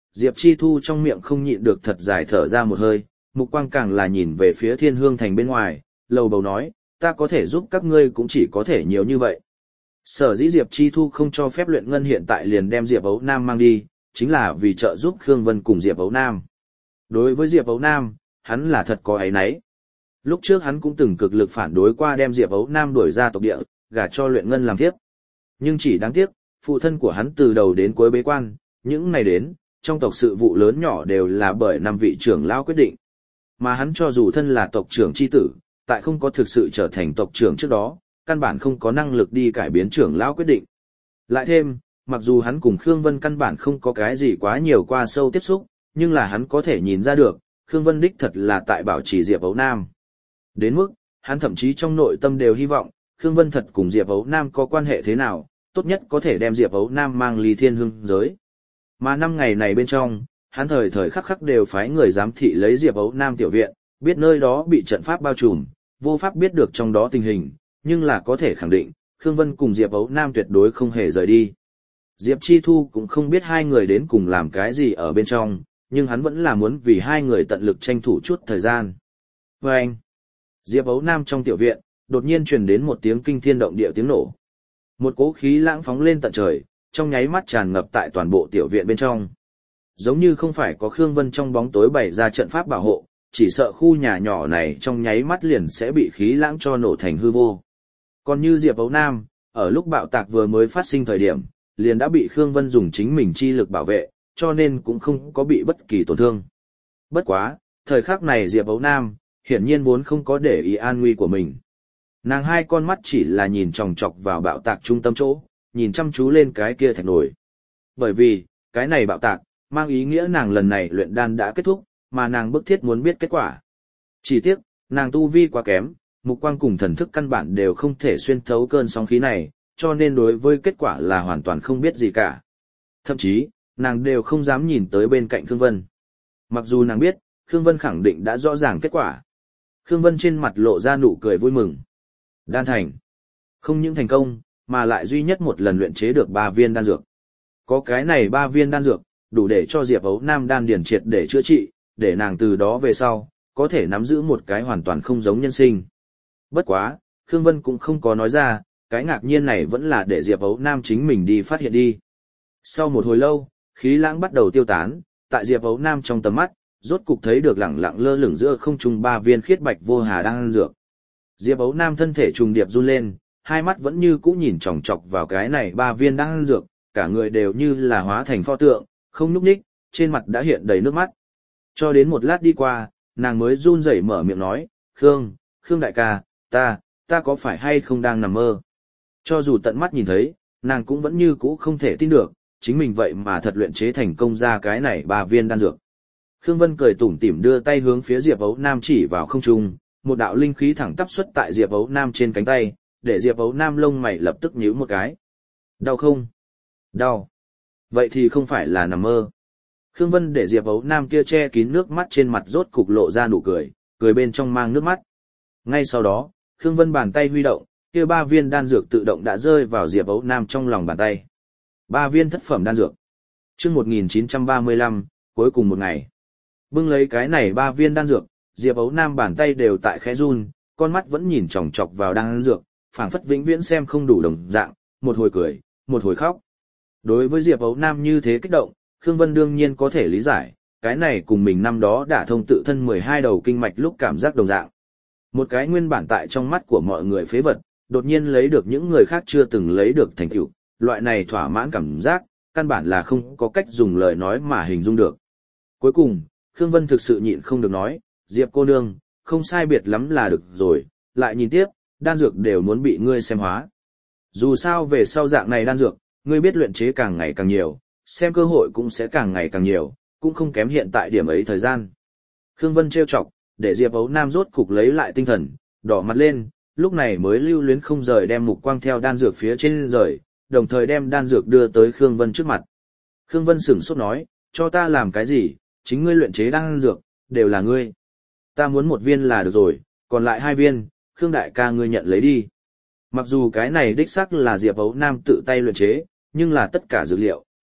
Diệp Chi Thu trong miệng không nhịn được thật dài thở ra một hơi, mục quang càng là nhìn về phía Thiên Hương Thành bên ngoài, lầu bầu nói, ta có thể giúp các ngươi cũng chỉ có thể nhiều như vậy. Sở dĩ Diệp Chi Thu không cho phép Luyện Ngân hiện tại liền đem Diệp Ấu Nam mang đi, chính là vì trợ giúp Khương Vân cùng Diệp Ấu Nam. Đối với Diệp Ấu Nam, hắn là thật có áy náy. Lúc trước hắn cũng từng cực lực phản đối qua đem Diệp Ấu Nam đuổi ra tộc địa, gả cho Luyện Ngân làm thiếp. Nhưng chỉ đáng tiếc, phụ thân của hắn từ đầu đến cuối bế quan, những ngày đến, trong tộc sự vụ lớn nhỏ đều là bởi năm vị trưởng lão quyết định. Mà hắn cho dù thân là tộc trưởng chi tử, tại không có thực sự trở thành tộc trưởng trước đó, căn bản không có năng lực đi cải biến trưởng lão quyết định. Lại thêm, mặc dù hắn cùng Khương Vân căn bản không có cái gì quá nhiều qua sâu tiếp xúc, nhưng là hắn có thể nhìn ra được, Khương Vân đích thật là tại bảo trì Diệp Ấu Nam. Đến mức, hắn thậm chí trong nội tâm đều hy vọng, Khương Vân thật cùng Diệp Ấu Nam có quan hệ thế nào, tốt nhất có thể đem Diệp Ấu Nam mang ly Thiên Hương giới. Mà năm ngày này bên trong, hắn thời thời khắc khắc đều phái người giám thị lấy Diệp Ấu Nam tiểu viện, biết nơi đó bị trận pháp bao trùm, vô pháp biết được trong đó tình hình, nhưng là có thể khẳng định, Khương Vân cùng Diệp Ấu Nam tuyệt đối không hề rời đi. Diệp Chi Thu cũng không biết hai người đến cùng làm cái gì ở bên trong, nhưng hắn vẫn là muốn vì hai người tận lực tranh thủ chút thời gian. Và anh, Diệp Ấu Nam trong tiểu viện, đột nhiên truyền đến một tiếng kinh thiên động địa tiếng nổ. Một cỗ khí lãng phóng lên tận trời, trong nháy mắt tràn ngập tại toàn bộ tiểu viện bên trong. Giống như không phải có Khương Vân trong bóng tối bày ra trận pháp bảo hộ, chỉ sợ khu nhà nhỏ này trong nháy mắt liền sẽ bị khí lãng cho nổ thành hư vô. Còn như Diệp Ấu Nam, ở lúc bạo tạc vừa mới phát sinh thời điểm, liền đã bị Khương Vân dùng chính mình chi lực bảo vệ, cho nên cũng không có bị bất kỳ tổn thương. Bất quá, thời khắc này Diệp Ấu Nam, hiển nhiên vốn không có để ý an nguy của mình. Nàng hai con mắt chỉ là nhìn chòng chọc vào bạo tạc trung tâm chỗ, nhìn chăm chú lên cái kia thạch nổi. Bởi vì, cái này bạo tạc, mang ý nghĩa nàng lần này luyện đan đã kết thúc, mà nàng bức thiết muốn biết kết quả. Chỉ tiếc, nàng tu vi quá kém, mục quang cùng thần thức căn bản đều không thể xuyên thấu cơn sóng khí này, cho nên đối với kết quả là hoàn toàn không biết gì cả. Thậm chí, nàng đều không dám nhìn tới bên cạnh Khương Vân. Mặc dù nàng biết, Khương Vân khẳng định đã rõ ràng kết quả. Khương Vân trên mặt lộ ra nụ cười vui mừng. Đan thành. Không những thành công, mà lại duy nhất một lần luyện chế được ba viên đan dược. Có cái này ba viên đan dược, đủ để cho Diệp Ấu Nam đan điển triệt để chữa trị, để nàng từ đó về sau, có thể nắm giữ một cái hoàn toàn không giống nhân sinh. Bất quá, Khương Vân cũng không có nói ra, cái ngạc nhiên này vẫn là để Diệp Ấu Nam chính mình đi phát hiện đi. Sau một hồi lâu, khí lãng bắt đầu tiêu tán, tại Diệp Ấu Nam trong tầm mắt, rốt cục thấy được lẳng lặng lơ lửng giữa không trung ba viên khiết bạch vô hà đan dược. Diệp Ấu Nam thân thể trùng điệp run lên, hai mắt vẫn như cũ nhìn chòng chọc vào cái này ba viên đan dược, cả người đều như là hóa thành pho tượng, không nhúc nhích, trên mặt đã hiện đầy nước mắt. Cho đến một lát đi qua, nàng mới run rẩy mở miệng nói, Khương, Khương đại ca, ta, ta có phải hay không đang nằm mơ? Cho dù tận mắt nhìn thấy, nàng cũng vẫn như cũ không thể tin được, chính mình vậy mà thật luyện chế thành công ra cái này ba viên đan dược. Khương Vân cười tủm tỉm đưa tay hướng phía Diệp Ấu Nam chỉ vào không trung, một đạo linh khí thẳng tắp xuất tại Diệp Ấu Nam trên cánh tay, để Diệp Ấu Nam lông mày lập tức nhíu một cái. Đau không? Đau. Vậy thì không phải là nằm mơ. Khương Vân để Diệp Ấu Nam kia che kín nước mắt trên mặt rốt cục lộ ra nụ cười, cười bên trong mang nước mắt. Ngay sau đó, Khương Vân bàn tay huy động, kia ba viên đan dược tự động đã rơi vào Diệp Ấu Nam trong lòng bàn tay. Ba viên thất phẩm đan dược. Chương một nghìn chín trăm ba mươi lăm, cuối cùng một ngày. Bưng lấy cái này ba viên đan dược, Diệp Ấu Nam bàn tay đều tại khẽ run, con mắt vẫn nhìn chòng chọc vào đan dược, phảng phất vĩnh viễn xem không đủ đồng dạng, một hồi cười, một hồi khóc. Đối với Diệp Ấu Nam như thế kích động, Khương Vân đương nhiên có thể lý giải, cái này cùng mình năm đó đã thông tự thân mười hai đầu kinh mạch lúc cảm giác đồng dạng. Một cái nguyên bản tại trong mắt của mọi người phế vật, đột nhiên lấy được những người khác chưa từng lấy được thành tựu, loại này thỏa mãn cảm giác, căn bản là không có cách dùng lời nói mà hình dung được. Cuối cùng, Khương Vân thực sự nhịn không được nói, Diệp cô nương, không sai biệt lắm là được rồi, lại nhìn tiếp, đan dược đều muốn bị ngươi xem hóa. Dù sao về sau dạng này đan dược, ngươi biết luyện chế càng ngày càng nhiều, xem cơ hội cũng sẽ càng ngày càng nhiều, cũng không kém hiện tại điểm ấy thời gian. Khương Vân trêu chọc, để Diệp Ấu Nam rốt cục lấy lại tinh thần, đỏ mặt lên, lúc này mới lưu luyến không rời đem mục quang theo đan dược phía trên rời, đồng thời đem đan dược đưa tới Khương Vân trước mặt. Khương Vân sửng sốt nói, cho ta làm cái gì, chính ngươi luyện chế đan dược, đều là ngươi. Ta muốn một viên là được rồi, còn lại hai viên, Khương đại ca ngươi nhận lấy đi. Mặc dù cái này đích xác là Diệp Ấu Nam tự tay luyện chế, nhưng là tất cả dược liệu,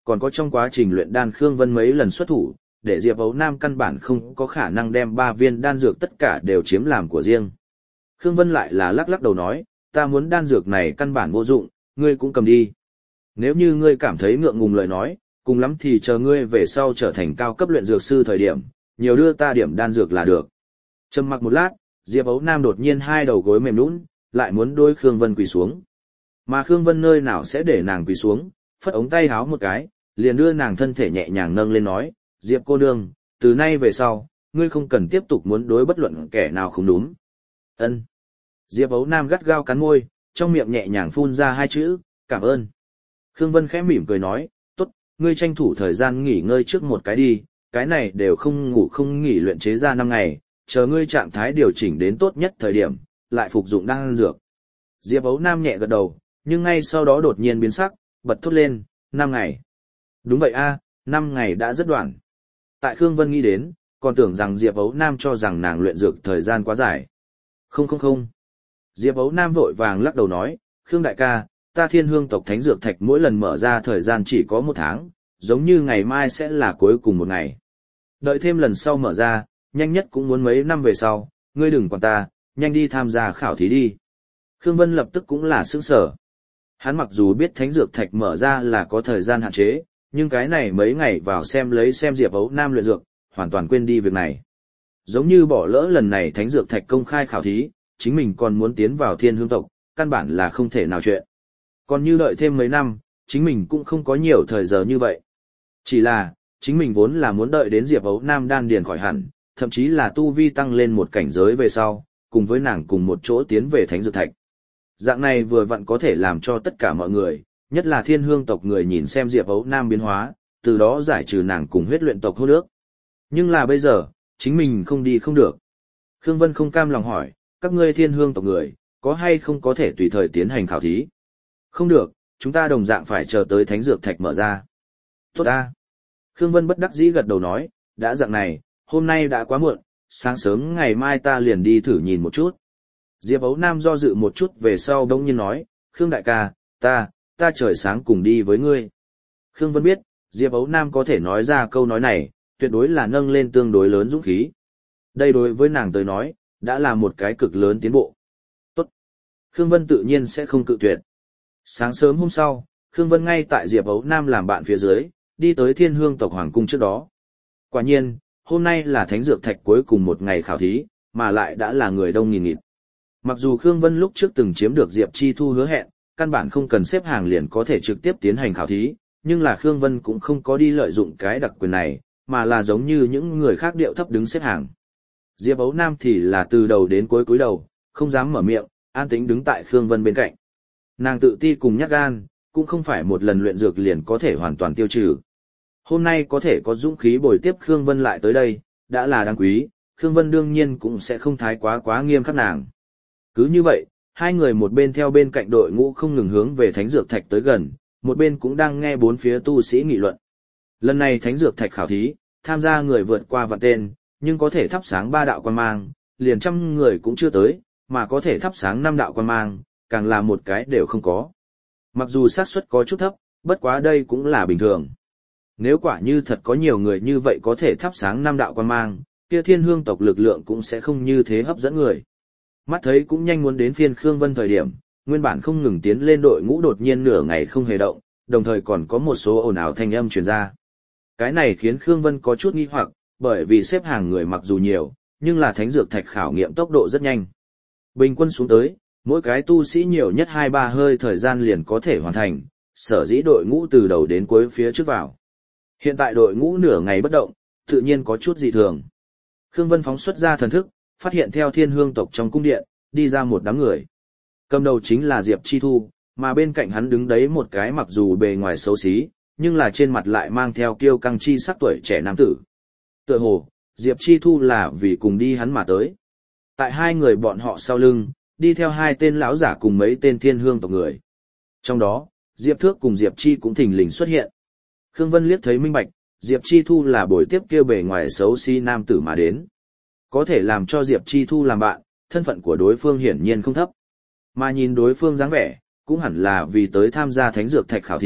còn có trong quá trình luyện đan Khương Vân mấy lần xuất thủ, để Diệp Ấu Nam căn bản không có khả năng đem ba viên đan dược tất cả đều chiếm làm của riêng. Khương Vân lại là lắc lắc đầu nói, ta muốn đan dược này căn bản vô dụng, ngươi cũng cầm đi. Nếu như ngươi cảm thấy ngượng ngùng lời nói, cùng lắm thì chờ ngươi về sau trở thành cao cấp luyện dược sư thời điểm, nhiều đưa ta điểm đan dược là được. Trầm mặc một lát, Diệp Ấu Nam đột nhiên hai đầu gối mềm nhũn, lại muốn đôi Khương Vân quỳ xuống. Mà Khương Vân nơi nào sẽ để nàng quỳ xuống, phất ống tay háo một cái, liền đưa nàng thân thể nhẹ nhàng nâng lên nói, Diệp cô nương, từ nay về sau, ngươi không cần tiếp tục muốn đối bất luận kẻ nào không đúng. Ân. Diệp Ấu Nam gắt gao cắn môi, trong miệng nhẹ nhàng phun ra hai chữ, cảm ơn. Khương Vân khẽ mỉm cười nói, tốt, ngươi tranh thủ thời gian nghỉ ngơi trước một cái đi, cái này đều không ngủ không nghỉ luyện chế ra năm ngày, chờ ngươi trạng thái điều chỉnh đến tốt nhất thời điểm, lại phục dụng đan dược. Diệp Ấu Nam nhẹ gật đầu, nhưng ngay sau đó đột nhiên biến sắc, bật thốt lên, năm ngày. Đúng vậy a, năm ngày đã rất đoạn. Tại Khương Vân nghĩ đến, còn tưởng rằng Diệp Ấu Nam cho rằng nàng luyện dược thời gian quá dài. Không không không. Diệp Ấu Nam vội vàng lắc đầu nói, Khương đại ca, ta Thiên Hương tộc Thánh Dược Thạch mỗi lần mở ra thời gian chỉ có một tháng, giống như ngày mai sẽ là cuối cùng một ngày. Đợi thêm lần sau mở ra, nhanh nhất cũng muốn mấy năm về sau, ngươi đừng quản ta, nhanh đi tham gia khảo thí đi. Khương Vân lập tức cũng là sững sở. Hắn mặc dù biết Thánh Dược Thạch mở ra là có thời gian hạn chế, nhưng cái này mấy ngày vào xem lấy xem Diệp Ấu Nam luyện dược, hoàn toàn quên đi việc này. Giống như bỏ lỡ lần này Thánh Dược Thạch công khai khảo thí, chính mình còn muốn tiến vào Thiên Hương tộc, căn bản là không thể nào chuyện. Còn như đợi thêm mấy năm, chính mình cũng không có nhiều thời giờ như vậy. Chỉ là, chính mình vốn là muốn đợi đến Diệp Ấu Nam đan điền khỏi hẳn, thậm chí là tu vi tăng lên một cảnh giới về sau, cùng với nàng cùng một chỗ tiến về Thánh Dược Thạch. Dạng này vừa vặn có thể làm cho tất cả mọi người, nhất là Thiên Hương tộc người nhìn xem Diệp Ấu Nam biến hóa, từ đó giải trừ nàng cùng huyết luyện tộc hôn ước. Nhưng là bây giờ, chính mình không đi không được. Khương Vân không cam lòng hỏi, các ngươi Thiên Hương tộc người, có hay không có thể tùy thời tiến hành khảo thí? Không được, chúng ta đồng dạng phải chờ tới Thánh Dược Thạch mở ra. Tốt ta. Khương Vân bất đắc dĩ gật đầu nói, đã dạng này, hôm nay đã quá muộn, sáng sớm ngày mai ta liền đi thử nhìn một chút. Diệp Ấu Nam do dự một chút về sau đông nhiên nói, Khương đại ca, ta, ta trời sáng cùng đi với ngươi. Khương Vân biết, Diệp Ấu Nam có thể nói ra câu nói này, tuyệt đối là nâng lên tương đối lớn dũng khí. Đây đối với nàng tới nói, đã là một cái cực lớn tiến bộ. Tốt. Khương Vân tự nhiên sẽ không cự tuyệt. Sáng sớm hôm sau, Khương Vân ngay tại Diệp Ấu Nam làm bạn phía dưới, đi tới Thiên Hương tộc Hoàng cung trước đó. Quả nhiên, hôm nay là Thánh Dược Thạch cuối cùng một ngày khảo thí, mà lại đã là người đông nghìn nghịt. Mặc dù Khương Vân lúc trước từng chiếm được Diệp Chi Thu hứa hẹn, căn bản không cần xếp hàng liền có thể trực tiếp tiến hành khảo thí, nhưng là Khương Vân cũng không có đi lợi dụng cái đặc quyền này, mà là giống như những người khác điệu thấp đứng xếp hàng. Diệp Ấu Nam thì là từ đầu đến cuối cúi đầu, không dám mở miệng, an tĩnh đứng tại Khương Vân bên cạnh. Nàng tự ti cùng nhát gan, cũng không phải một lần luyện dược liền có thể hoàn toàn tiêu trừ. Hôm nay có thể có dũng khí bồi tiếp Khương Vân lại tới đây, đã là đáng quý, Khương Vân đương nhiên cũng sẽ không thái quá quá nghiêm khắc nàng. Cứ như vậy, hai người một bên theo bên cạnh đội ngũ không ngừng hướng về Thánh Dược Thạch tới gần, một bên cũng đang nghe bốn phía tu sĩ nghị luận. Lần này Thánh Dược Thạch khảo thí, tham gia người vượt qua vạn tên, nhưng có thể thắp sáng ba đạo quan mang, liền trăm người cũng chưa tới, mà có thể thắp sáng năm đạo quan mang, càng là một cái đều không có. Mặc dù xác suất có chút thấp, bất quá đây cũng là bình thường. Nếu quả như thật có nhiều người như vậy có thể thắp sáng năm đạo quan mang, kia Thiên Hương tộc lực lượng cũng sẽ không như thế hấp dẫn người. Mắt thấy cũng nhanh muốn đến phiên Khương Vân thời điểm, nguyên bản không ngừng tiến lên đội ngũ đột nhiên nửa ngày không hề động, đồng thời còn có một số ồn ào thanh âm truyền ra. Cái này khiến Khương Vân có chút nghi hoặc, bởi vì xếp hàng người mặc dù nhiều, nhưng là Thánh Dược Thạch khảo nghiệm tốc độ rất nhanh. Bình quân xuống tới, mỗi cái tu sĩ nhiều nhất hai ba hơi thời gian liền có thể hoàn thành, sở dĩ đội ngũ từ đầu đến cuối phía trước vào. Hiện tại đội ngũ nửa ngày bất động, tự nhiên có chút dị thường. Khương Vân phóng xuất ra thần thức, phát hiện theo Thiên Hương tộc trong cung điện, đi ra một đám người. Cầm đầu chính là Diệp Chi Thu, mà bên cạnh hắn đứng đấy một cái mặc dù bề ngoài xấu xí, nhưng là trên mặt lại mang theo kiêu căng chi sắc tuổi trẻ nam tử. Tựa hồ, Diệp Chi Thu là vì cùng đi hắn mà tới. Tại hai người bọn họ sau lưng, đi theo hai tên lão giả cùng mấy tên Thiên Hương tộc người. Trong đó, Diệp Thước cùng Diệp Chi cũng thình lình xuất hiện. Khương Vân liếc thấy minh bạch, Diệp Chi Thu là buổi tiếp kêu bề ngoài xấu xí nam tử mà đến. Có thể làm cho Diệp Chi Thu làm bạn, thân phận của đối phương hiển nhiên không thấp. Mà nhìn đối phương dáng vẻ, cũng hẳn là vì tới tham gia Thánh Dược Thạch khảo thí,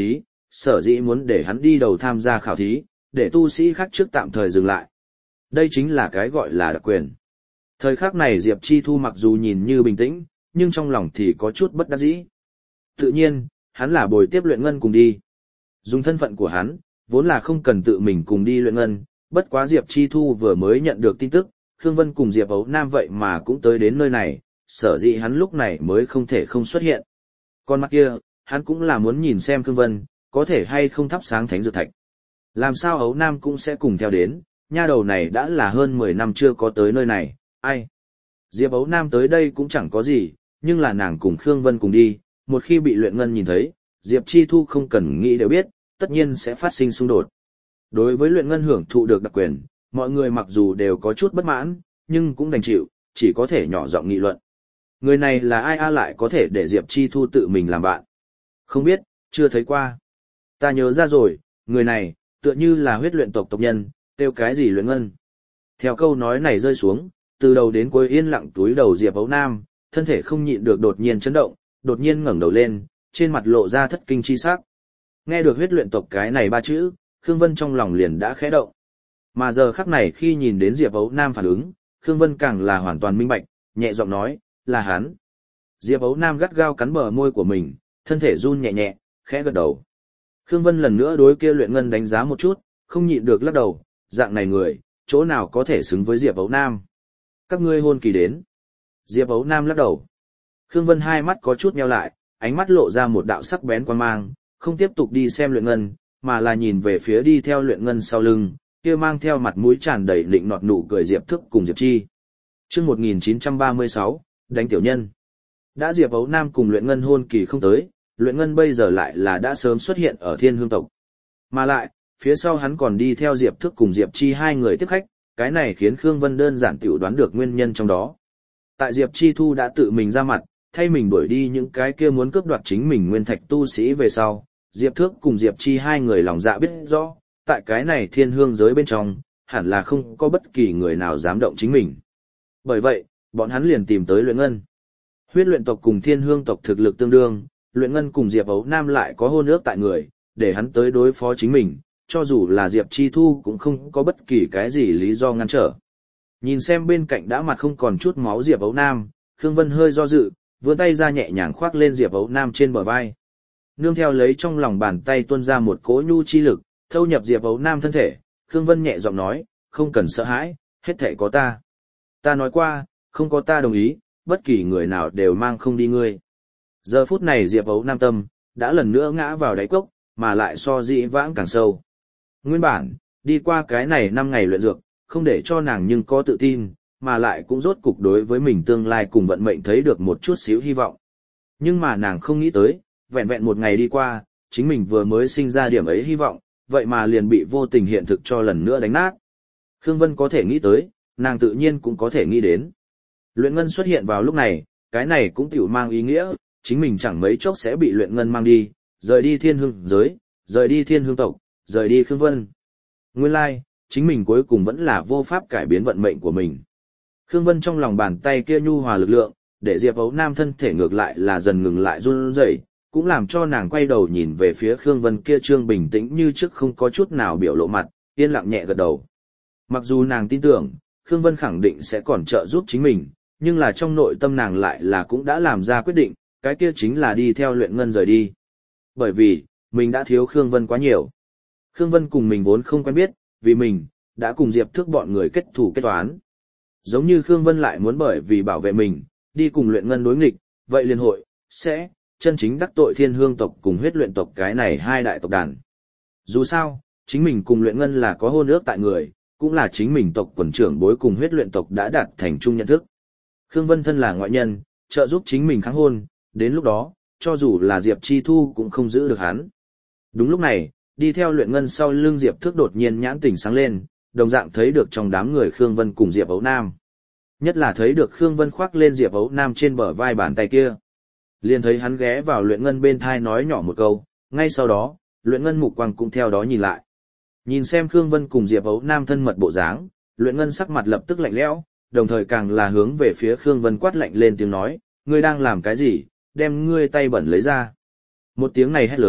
sở dĩ muốn để hắn đi đầu tham gia khảo thí, để tu sĩ khác trước tạm thời dừng lại. Đây chính là cái gọi là đặc quyền. Thời khắc này Diệp Chi Thu mặc dù nhìn như bình tĩnh, nhưng trong lòng thì có chút bất đắc dĩ. Tự nhiên, hắn là bồi tiếp luyện ngân cùng đi. Dùng thân phận của hắn, vốn là không cần tự mình cùng đi luyện ngân, bất quá Diệp Chi Thu vừa mới nhận được tin tức, Khương Vân cùng Diệp Ấu Nam vậy mà cũng tới đến nơi này, sở dĩ hắn lúc này mới không thể không xuất hiện. Còn mặt kia, hắn cũng là muốn nhìn xem Khương Vân, có thể hay không thắp sáng thánh dược thạch. Làm sao Ấu Nam cũng sẽ cùng theo đến, nha đầu này đã là hơn mười năm chưa có tới nơi này, ai. Diệp Ấu Nam tới đây cũng chẳng có gì, nhưng là nàng cùng Khương Vân cùng đi, một khi bị luyện ngân nhìn thấy, Diệp Chi Thu không cần nghĩ đều biết, tất nhiên sẽ phát sinh xung đột. Đối với luyện ngân hưởng thụ được đặc quyền, mọi người mặc dù đều có chút bất mãn, nhưng cũng đành chịu, chỉ có thể nhỏ giọng nghị luận. Người này là ai a lại có thể để Diệp Chi Thu tự mình làm bạn? Không biết, chưa thấy qua. Ta nhớ ra rồi, người này, tựa như là huyết luyện tộc tộc nhân, kêu cái gì luyện ngân. Theo câu nói này rơi xuống, từ đầu đến cuối yên lặng túi đầu Diệp Ấu Nam, thân thể không nhịn được đột nhiên chấn động, đột nhiên ngẩng đầu lên, trên mặt lộ ra thất kinh chi sắc. Nghe được huyết luyện tộc cái này ba chữ, Khương Vân trong lòng liền đã khẽ động. Mà giờ khắc này khi nhìn đến Diệp Ấu Nam phản ứng, Khương Vân càng là hoàn toàn minh bạch, nhẹ giọng nói, là hắn. Diệp Ấu Nam gắt gao cắn bờ môi của mình, thân thể run nhẹ nhẹ, khẽ gật đầu. Khương Vân lần nữa đối kia luyện ngân đánh giá một chút, không nhịn được lắc đầu, dạng này người, chỗ nào có thể xứng với Diệp Ấu Nam. Các ngươi hôn kỳ đến. Diệp Ấu Nam lắc đầu. Khương Vân hai mắt có chút nheo lại, ánh mắt lộ ra một đạo sắc bén quan mang, không tiếp tục đi xem luyện ngân, mà là nhìn về phía đi theo luyện ngân sau lưng, kia mang theo mặt mũi tràn đầy lịnh nọt nụ cười Diệp Thức cùng Diệp Chi. Chương một nghìn chín trăm ba mươi sáu, đánh tiểu nhân. Đã Diệp Ấu Nam cùng luyện ngân hôn kỳ không tới, luyện ngân bây giờ lại là đã sớm xuất hiện ở Thiên Hương tộc. Mà lại, phía sau hắn còn đi theo Diệp Thức cùng Diệp Chi hai người tiếp khách, cái này khiến Khương Vân đơn giản tiểu đoán được nguyên nhân trong đó. Tại Diệp Chi Thu đã tự mình ra mặt, thay mình đuổi đi những cái kia muốn cướp đoạt chính mình nguyên thạch tu sĩ về sau, Diệp Thước cùng Diệp Chi hai người lòng dạ biết rõ, tại cái này Thiên Hương giới bên trong, hẳn là không có bất kỳ người nào dám động chính mình. Bởi vậy, bọn hắn liền tìm tới luyện ngân. Huyết luyện tộc cùng Thiên Hương tộc thực lực tương đương, luyện ngân cùng Diệp Ấu Nam lại có hôn ước tại người, để hắn tới đối phó chính mình, cho dù là Diệp Chi Thu cũng không có bất kỳ cái gì lý do ngăn trở. Nhìn xem bên cạnh đã mặt không còn chút máu Diệp Ấu Nam, Khương Vân hơi do dự, vươn tay ra nhẹ nhàng khoác lên Diệp Ấu Nam trên bờ vai. Nương theo lấy trong lòng bàn tay tuôn ra một cỗ nhu chi lực, thâu nhập Diệp Ấu Nam thân thể, Khương Vân nhẹ giọng nói, không cần sợ hãi, hết thảy có ta. Ta nói qua, không có ta đồng ý, bất kỳ người nào đều mang không đi ngươi. Giờ phút này Diệp Ấu Nam tâm, đã lần nữa ngã vào đáy cốc, mà lại so dĩ vãng càng sâu. Nguyên bản, đi qua cái này năm ngày luyện dược, không để cho nàng nhưng có tự tin, mà lại cũng rốt cục đối với mình tương lai cùng vận mệnh thấy được một chút xíu hy vọng. Nhưng mà nàng không nghĩ tới, vẹn vẹn một ngày đi qua, chính mình vừa mới sinh ra điểm ấy hy vọng, vậy mà liền bị vô tình hiện thực cho lần nữa đánh nát. Khương Vân có thể nghĩ tới, nàng tự nhiên cũng có thể nghĩ đến. Luyện ngân xuất hiện vào lúc này, cái này cũng tiểu mang ý nghĩa, chính mình chẳng mấy chốc sẽ bị luyện ngân mang đi, rời đi Thiên Hương giới, rời đi Thiên Hương tộc, rời đi Khương Vân. Nguyên lai, like, chính mình cuối cùng vẫn là vô pháp cải biến vận mệnh của mình. Khương Vân trong lòng bàn tay kia nhu hòa lực lượng, để Diệp Ấu Nam thân thể ngược lại là dần ngừng lại run rẩy, cũng làm cho nàng quay đầu nhìn về phía Khương Vân kia trương bình tĩnh như trước không có chút nào biểu lộ mặt, yên lặng nhẹ gật đầu. Mặc dù nàng tin tưởng, Khương Vân khẳng định sẽ còn trợ giúp chính mình, nhưng là trong nội tâm nàng lại là cũng đã làm ra quyết định, cái kia chính là đi theo luyện ngân rời đi. Bởi vì, mình đã thiếu Khương Vân quá nhiều. Khương Vân cùng mình vốn không quen biết, vì mình, đã cùng Diệp Thước bọn người kết thù kết toán. Giống như Khương Vân lại muốn bởi vì bảo vệ mình, đi cùng luyện ngân đối nghịch, vậy liên hội, sẽ, chân chính đắc tội Thiên Hương tộc cùng huyết luyện tộc cái này hai đại tộc đàn. Dù sao, chính mình cùng luyện ngân là có hôn ước tại người, cũng là chính mình tộc quần trưởng bối cùng huyết luyện tộc đã đạt thành chung nhận thức. Khương Vân thân là ngoại nhân, trợ giúp chính mình kháng hôn, đến lúc đó, cho dù là Diệp Chi Thu cũng không giữ được hắn. Đúng lúc này, đi theo luyện ngân sau lưng Diệp Thước đột nhiên nhãn tỉnh sáng lên, đồng dạng thấy được trong đám người Khương Vân cùng Diệp Ấu Nam. Nhất là thấy được Khương Vân khoác lên Diệp Ấu Nam trên bờ vai bàn tay kia. Liền thấy hắn ghé vào luyện ngân bên thai nói nhỏ một câu, ngay sau đó, luyện ngân mục quang cũng theo đó nhìn lại. Nhìn xem Khương Vân cùng Diệp Ấu Nam thân mật bộ dáng, luyện ngân sắc mặt lập tức lạnh lẽo, đồng thời càng là hướng về phía Khương Vân quát lạnh lên tiếng nói, ngươi đang làm cái gì, đem ngươi tay bẩn lấy ra. Một tiếng này hét lớn,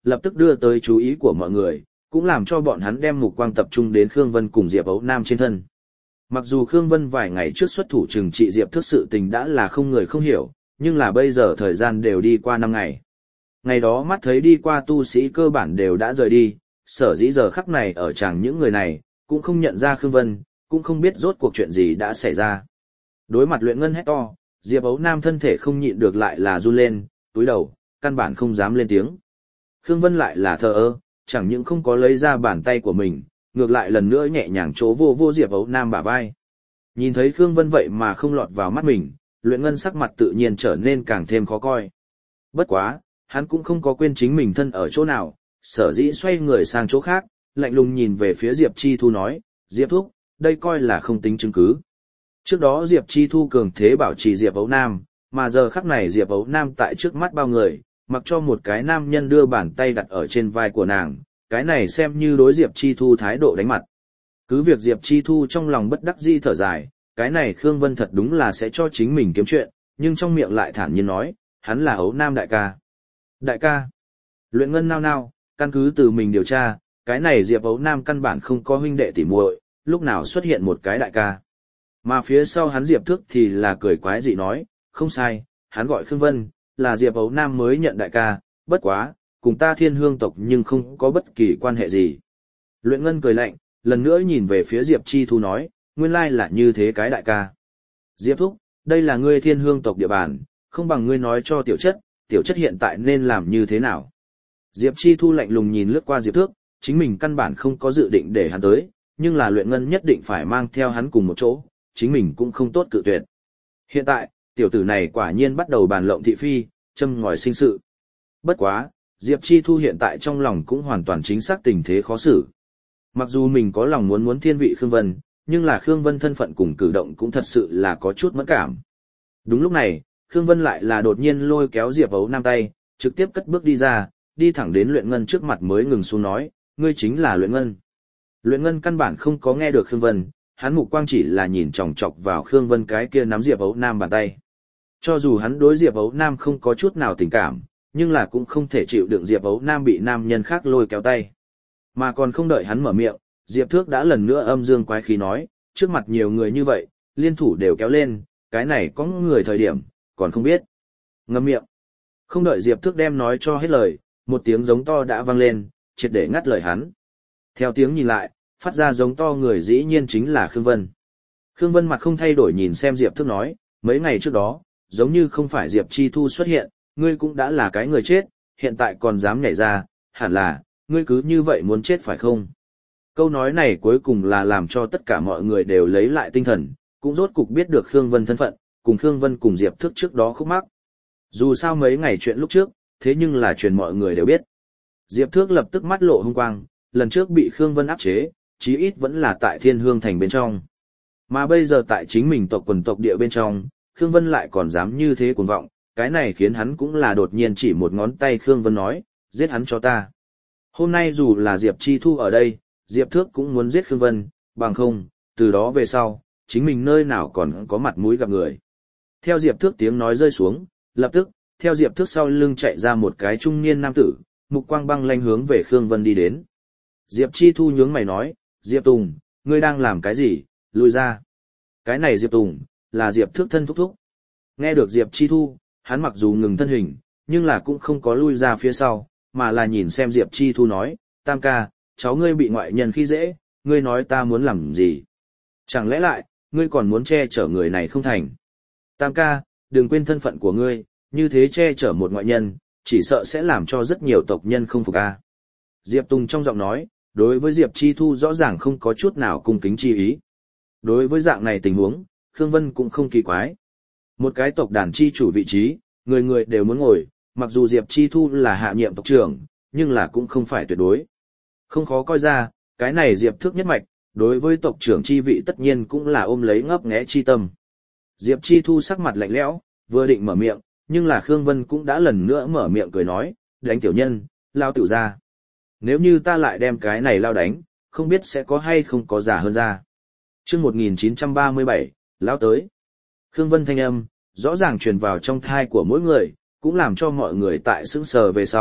lập tức đưa tới chú ý của mọi người, cũng làm cho bọn hắn đem mục quang tập trung đến Khương Vân cùng Diệp Ấu Nam trên thân. Mặc dù Khương Vân vài ngày trước xuất thủ trừng trị Diệp Thước sự tình đã là không người không hiểu, nhưng là bây giờ thời gian đều đi qua năm ngày. Ngày đó mắt thấy đi qua tu sĩ cơ bản đều đã rời đi, sở dĩ giờ khắc này ở chẳng những người này, cũng không nhận ra Khương Vân, cũng không biết rốt cuộc chuyện gì đã xảy ra. Đối mặt Luyện Ngân hét to, Diệp Ấu Nam thân thể không nhịn được lại là run lên, túi đầu, căn bản không dám lên tiếng. Khương Vân lại là thờ ơ, chẳng những không có lấy ra bàn tay của mình, ngược lại lần nữa nhẹ nhàng chỗ vô vô Diệp Ấu Nam bả vai. Nhìn thấy Khương Vân vậy mà không lọt vào mắt mình, Luyện Ngân sắc mặt tự nhiên trở nên càng thêm khó coi. Bất quá, hắn cũng không có quên chính mình thân ở chỗ nào, sở dĩ xoay người sang chỗ khác, lạnh lùng nhìn về phía Diệp Chi Thu nói, Diệp Thúc, đây coi là không tính chứng cứ. Trước đó Diệp Chi Thu cường thế bảo trì Diệp Ấu Nam, mà giờ khắc này Diệp Ấu Nam tại trước mắt bao người, mặc cho một cái nam nhân đưa bàn tay đặt ở trên vai của nàng, cái này xem như đối Diệp Chi Thu thái độ đánh mặt. Cứ việc Diệp Chi Thu trong lòng bất đắc dĩ thở dài, cái này Khương Vân thật đúng là sẽ cho chính mình kiếm chuyện, nhưng trong miệng lại thản nhiên nói, hắn là Ấu Nam đại ca. Đại ca. Luyện Ngân nao nao, căn cứ từ mình điều tra, cái này Diệp Ấu Nam căn bản không có huynh đệ tỉ muội, lúc nào xuất hiện một cái đại ca. Mà phía sau hắn Diệp Thước thì là cười quái dị nói, không sai, hắn gọi Khương Vân, là Diệp Ấu Nam mới nhận đại ca, bất quá, cùng ta Thiên Hương tộc nhưng không có bất kỳ quan hệ gì. Luyện Ngân cười lạnh, lần nữa nhìn về phía Diệp Chi Thu nói, nguyên lai là như thế cái đại ca. Diệp Thúc, đây là ngươi Thiên Hương tộc địa bàn, không bằng ngươi nói cho tiểu chất, tiểu chất hiện tại nên làm như thế nào. Diệp Chi Thu lạnh lùng nhìn lướt qua Diệp Thước, chính mình căn bản không có dự định để hắn tới, nhưng là Luyện Ngân nhất định phải mang theo hắn cùng một chỗ, chính mình cũng không tốt cự tuyệt. Hiện tại, tiểu tử này quả nhiên bắt đầu bàn lộng thị phi, châm ngòi sinh sự. Bất quá, Diệp Chi Thu hiện tại trong lòng cũng hoàn toàn chính xác tình thế khó xử. Mặc dù mình có lòng muốn muốn thiên vị Khương Vân, nhưng là Khương Vân thân phận cùng cử động cũng thật sự là có chút mẫn cảm. Đúng lúc này, Khương Vân lại là đột nhiên lôi kéo Diệp Ấu Nam tay, trực tiếp cất bước đi ra, đi thẳng đến Luyện Ngân trước mặt mới ngừng xuống nói, ngươi chính là Luyện Ngân. Luyện Ngân căn bản không có nghe được Khương Vân, hắn mục quang chỉ là nhìn chòng chọc vào Khương Vân cái kia nắm Diệp Ấu Nam bàn tay. Cho dù hắn đối Diệp Ấu Nam không có chút nào tình cảm, nhưng là cũng không thể chịu đựng Diệp Ấu Nam bị nam nhân khác lôi kéo tay. Mà còn không đợi hắn mở miệng, Diệp Thước đã lần nữa âm dương quái khí nói, trước mặt nhiều người như vậy, liên thủ đều kéo lên, cái này có người thời điểm, còn không biết. Ngậm miệng. Không đợi Diệp Thước đem nói cho hết lời, một tiếng giống to đã vang lên, triệt để ngắt lời hắn. Theo tiếng nhìn lại, phát ra giống to người dĩ nhiên chính là Khương Vân. Khương Vân mặt không thay đổi nhìn xem Diệp Thước nói, mấy ngày trước đó, giống như không phải Diệp Chi Thu xuất hiện, ngươi cũng đã là cái người chết, hiện tại còn dám nhảy ra, hẳn là, ngươi cứ như vậy muốn chết phải không? Câu nói này cuối cùng là làm cho tất cả mọi người đều lấy lại tinh thần, cũng rốt cục biết được Khương Vân thân phận, cùng Khương Vân cùng Diệp Thước trước đó khúc mắc. Dù sao mấy ngày chuyện lúc trước, thế nhưng là chuyện mọi người đều biết. Diệp Thước lập tức mắt lộ hung quang, lần trước bị Khương Vân áp chế, chí ít vẫn là tại Thiên Hương Thành bên trong. Mà bây giờ tại chính mình tộc quần tộc địa bên trong, Khương Vân lại còn dám như thế cuồng vọng, cái này khiến hắn cũng là đột nhiên chỉ một ngón tay Khương Vân nói, giết hắn cho ta. Hôm nay dù là Diệp Chi Thu ở đây, Diệp Thước cũng muốn giết Khương Vân, bằng không, từ đó về sau, chính mình nơi nào còn có mặt mũi gặp người. Theo Diệp Thước tiếng nói rơi xuống, lập tức, theo Diệp Thước sau lưng chạy ra một cái trung niên nam tử, mục quang băng lanh hướng về Khương Vân đi đến. Diệp Chi Thu nhướng mày nói, Diệp Tùng, ngươi đang làm cái gì, lùi ra. Cái này Diệp Tùng, là Diệp Thước thân thúc thúc. Nghe được Diệp Chi Thu, hắn mặc dù ngừng thân hình, nhưng là cũng không có lui ra phía sau, mà là nhìn xem Diệp Chi Thu nói, Tam ca, cháu ngươi bị ngoại nhân khi dễ, ngươi nói ta muốn làm gì? Chẳng lẽ lại, ngươi còn muốn che chở người này không thành? Tam ca, đừng quên thân phận của ngươi, như thế che chở một ngoại nhân, chỉ sợ sẽ làm cho rất nhiều tộc nhân không phục a. Diệp Tùng trong giọng nói, đối với Diệp Chi Thu rõ ràng không có chút nào cung kính chi ý. Đối với dạng này tình huống, Khương Vân cũng không kỳ quái. Một cái tộc đàn chi chủ vị trí, người người đều muốn ngồi, mặc dù Diệp Chi Thu là hạ nhiệm tộc trưởng, nhưng là cũng không phải tuyệt đối. Không khó coi ra, cái này Diệp Thước nhất mạch, đối với tộc trưởng chi vị tất nhiên cũng là ôm lấy ngấp nghé chi tâm. Diệp Chi Thu sắc mặt lạnh lẽo, vừa định mở miệng, nhưng là Khương Vân cũng đã lần nữa mở miệng cười nói, đánh tiểu nhân, lao tiểu ra. Nếu như ta lại đem cái này lao đánh, không biết sẽ có hay không có giả hơn ra. Chương một nghìn chín trăm ba mươi bảy, lao tới. Khương Vân thanh âm, rõ ràng truyền vào trong thai của mỗi người, cũng làm cho mọi người tại sững sờ về sau,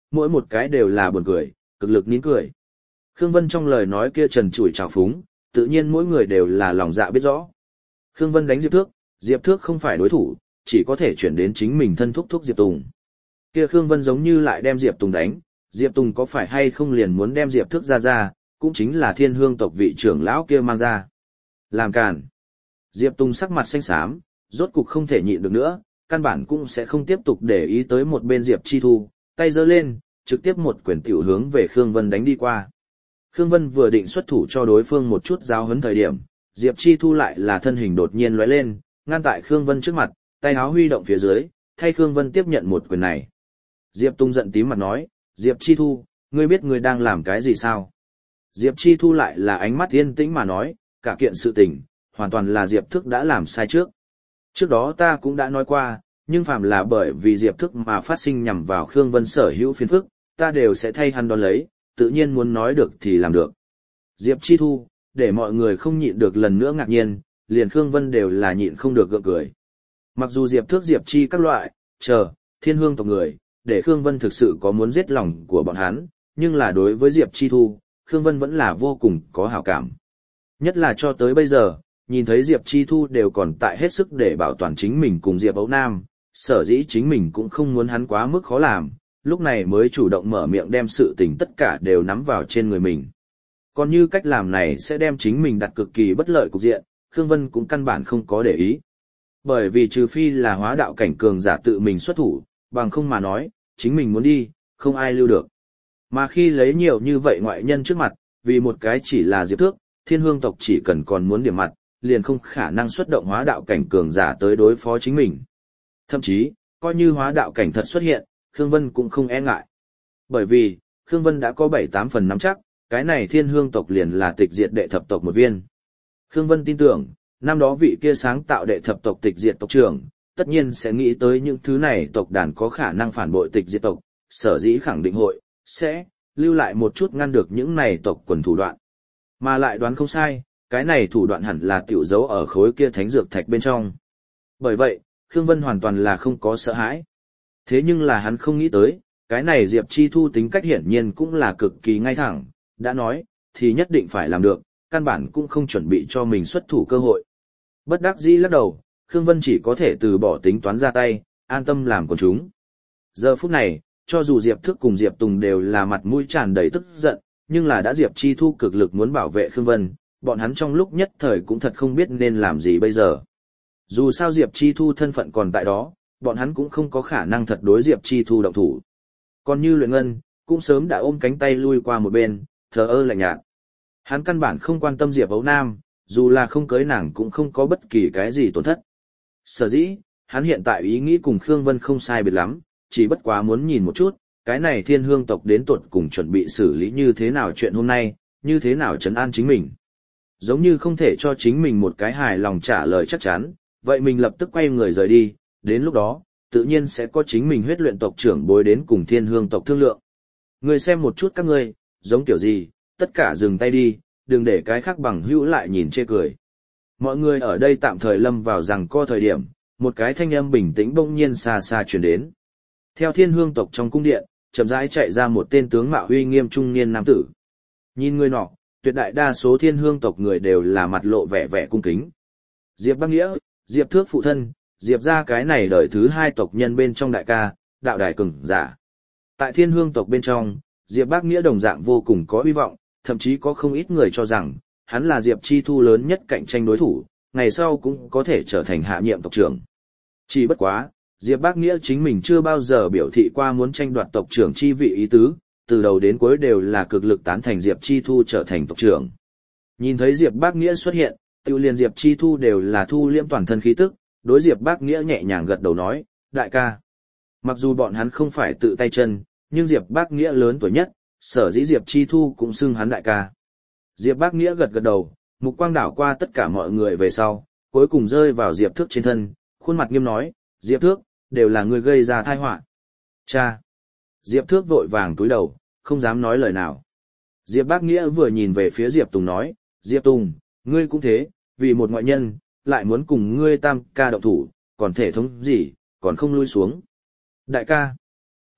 mỗi một cái đều là buồn cười, cực lực nín cười. Khương Vân trong lời nói kia trần trụi trào phúng, tự nhiên mỗi người đều là lòng dạ biết rõ. Khương Vân đánh Diệp Thước, Diệp Thước không phải đối thủ, chỉ có thể chuyển đến chính mình thân thúc thúc Diệp Tùng. Kia Khương Vân giống như lại đem Diệp Tùng đánh, Diệp Tùng có phải hay không liền muốn đem Diệp Thước ra ra, cũng chính là Thiên Hương tộc vị trưởng lão kia mang ra. Làm càn. Diệp Tùng sắc mặt xanh xám, rốt cục không thể nhịn được nữa, căn bản cũng sẽ không tiếp tục để ý tới một bên Diệp Chi Thu, tay giơ lên, trực tiếp một quyền tiểu hướng về Khương Vân đánh đi qua. Khương Vân vừa định xuất thủ cho đối phương một chút giáo huấn thời điểm, Diệp Chi Thu lại là thân hình đột nhiên lóe lên, ngăn tại Khương Vân trước mặt, tay áo huy động phía dưới, thay Khương Vân tiếp nhận một quyền này. Diệp Tung giận tím mặt nói, Diệp Chi Thu, ngươi biết ngươi đang làm cái gì sao? Diệp Chi Thu lại là ánh mắt yên tĩnh mà nói, cả kiện sự tình, hoàn toàn là Diệp Thức đã làm sai trước. Trước đó ta cũng đã nói qua, nhưng phàm là bởi vì Diệp Thức mà phát sinh nhằm vào Khương Vân sở hữu phiền phức, ta đều sẽ thay hắn đón lấy, tự nhiên muốn nói được thì làm được. Diệp Chi Thu, để mọi người không nhịn được lần nữa ngạc nhiên, liền Khương Vân đều là nhịn không được gượng cười. Mặc dù Diệp Thước Diệp Chi các loại, chờ, Thiên Hương tộc người, để Khương Vân thực sự có muốn giết lòng của bọn hắn, nhưng là đối với Diệp Chi Thu, Khương Vân vẫn là vô cùng có hảo cảm. Nhất là cho tới bây giờ, nhìn thấy Diệp Chi Thu đều còn tại hết sức để bảo toàn chính mình cùng Diệp Ấu Nam, sở dĩ chính mình cũng không muốn hắn quá mức khó làm, lúc này mới chủ động mở miệng đem sự tình tất cả đều nắm vào trên người mình. Còn như cách làm này sẽ đem chính mình đặt cực kỳ bất lợi cục diện, Khương Vân cũng căn bản không có để ý. Bởi vì trừ phi là hóa đạo cảnh cường giả tự mình xuất thủ, bằng không mà nói, chính mình muốn đi, không ai lưu được. Mà khi lấy nhiều như vậy ngoại nhân trước mặt, vì một cái chỉ là Diệp Thước, Thiên Hương tộc chỉ cần còn muốn điểm mặt, liền không khả năng xuất động hóa đạo cảnh cường giả tới đối phó chính mình. Thậm chí, coi như hóa đạo cảnh thật xuất hiện, Khương Vân cũng không e ngại. Bởi vì, Khương Vân đã có bảy tám phần nắm chắc, cái này Thiên Hương tộc liền là tịch diệt đệ thập tộc một viên. Khương Vân tin tưởng, năm đó vị kia sáng tạo đệ thập tộc tịch diệt tộc trưởng, tất nhiên sẽ nghĩ tới những thứ này tộc đàn có khả năng phản bội tịch diệt tộc, sở dĩ khẳng định hội, sẽ, lưu lại một chút ngăn được những này tộc quần thủ đoạn. Mà lại đoán không sai, cái này thủ đoạn hẳn là tiểu dấu ở khối kia thánh dược thạch bên trong. Bởi vậy, Khương Vân hoàn toàn là không có sợ hãi. Thế nhưng là hắn không nghĩ tới, cái này Diệp Chi Thu tính cách hiển nhiên cũng là cực kỳ ngay thẳng, đã nói, thì nhất định phải làm được, căn bản cũng không chuẩn bị cho mình xuất thủ cơ hội. Bất đắc dĩ lắc đầu, Khương Vân chỉ có thể từ bỏ tính toán ra tay, an tâm làm con chúng. Giờ phút này, cho dù Diệp Thức cùng Diệp Tùng đều là mặt mũi tràn đầy tức giận, nhưng là đã Diệp Chi Thu cực lực muốn bảo vệ Khương Vân, bọn hắn trong lúc nhất thời cũng thật không biết nên làm gì bây giờ. Dù sao Diệp Chi Thu thân phận còn tại đó, bọn hắn cũng không có khả năng thật đối Diệp Chi Thu động thủ. Còn như Luyện Ngân, cũng sớm đã ôm cánh tay lui qua một bên, thờ ơ lạnh nhạt. Hắn căn bản không quan tâm Diệp Ấu Nam, dù là không cưới nàng cũng không có bất kỳ cái gì tổn thất. Sở dĩ, hắn hiện tại ý nghĩ cùng Khương Vân không sai biệt lắm, chỉ bất quá muốn nhìn một chút, cái này Thiên Hương tộc đến tuột cùng chuẩn bị xử lý như thế nào chuyện hôm nay, như thế nào trấn an chính mình. Giống như không thể cho chính mình một cái hài lòng trả lời chắc chắn, vậy mình lập tức quay người rời đi, đến lúc đó, tự nhiên sẽ có chính mình huyết luyện tộc trưởng bối đến cùng Thiên Hương tộc thương lượng. Người xem một chút các ngươi, giống kiểu gì, tất cả dừng tay đi, đừng để cái khác bằng hữu lại nhìn chê cười. Mọi người ở đây tạm thời lâm vào rằng co thời điểm, một cái thanh âm bình tĩnh bỗng nhiên xa xa truyền đến. Theo Thiên Hương tộc trong cung điện, chậm rãi chạy ra một tên tướng mạo uy nghiêm trung niên nam tử. Nhìn người nọ, tuyệt đại đa số Thiên Hương tộc người đều là mặt lộ vẻ vẻ cung kính. Diệp Bắc Nghĩa, Diệp Thước phụ thân, Diệp gia cái này đời thứ hai tộc nhân bên trong đại ca, đạo đài cường giả. Tại Thiên Hương tộc bên trong, Diệp Bắc Nghĩa đồng dạng vô cùng có hy vọng, thậm chí có không ít người cho rằng, hắn là Diệp Chi Thu lớn nhất cạnh tranh đối thủ, ngày sau cũng có thể trở thành hạ nhiệm tộc trưởng. Chỉ bất quá, Diệp Bắc Nghĩa chính mình chưa bao giờ biểu thị qua muốn tranh đoạt tộc trưởng chi vị ý tứ, từ đầu đến cuối đều là cực lực tán thành Diệp Chi Thu trở thành tộc trưởng. Nhìn thấy Diệp Bắc Nghĩa xuất hiện, tiêu liền Diệp Chi Thu đều là thu liễm toàn thân khí tức, đối Diệp Bắc Nghĩa nhẹ nhàng gật đầu nói, đại ca. Mặc dù bọn hắn không phải tự tay chân, nhưng Diệp Bắc Nghĩa lớn tuổi nhất, sở dĩ Diệp Chi Thu cũng xưng hắn đại ca. Diệp Bắc Nghĩa gật gật đầu, mục quang đảo qua tất cả mọi người về sau, cuối cùng rơi vào Diệp Thước trên thân, khuôn mặt nghiêm nói, Diệp Thước, đều là người gây ra tai họa. Cha! Diệp Thước vội vàng túi đầu, không dám nói lời nào. Diệp Bắc Nghĩa vừa nhìn về phía Diệp Tùng nói, Diệp Tùng, ngươi cũng thế, vì một ngoại nhân, lại muốn cùng ngươi tam ca động thủ, còn thể thống gì, còn không lui xuống. Đại ca!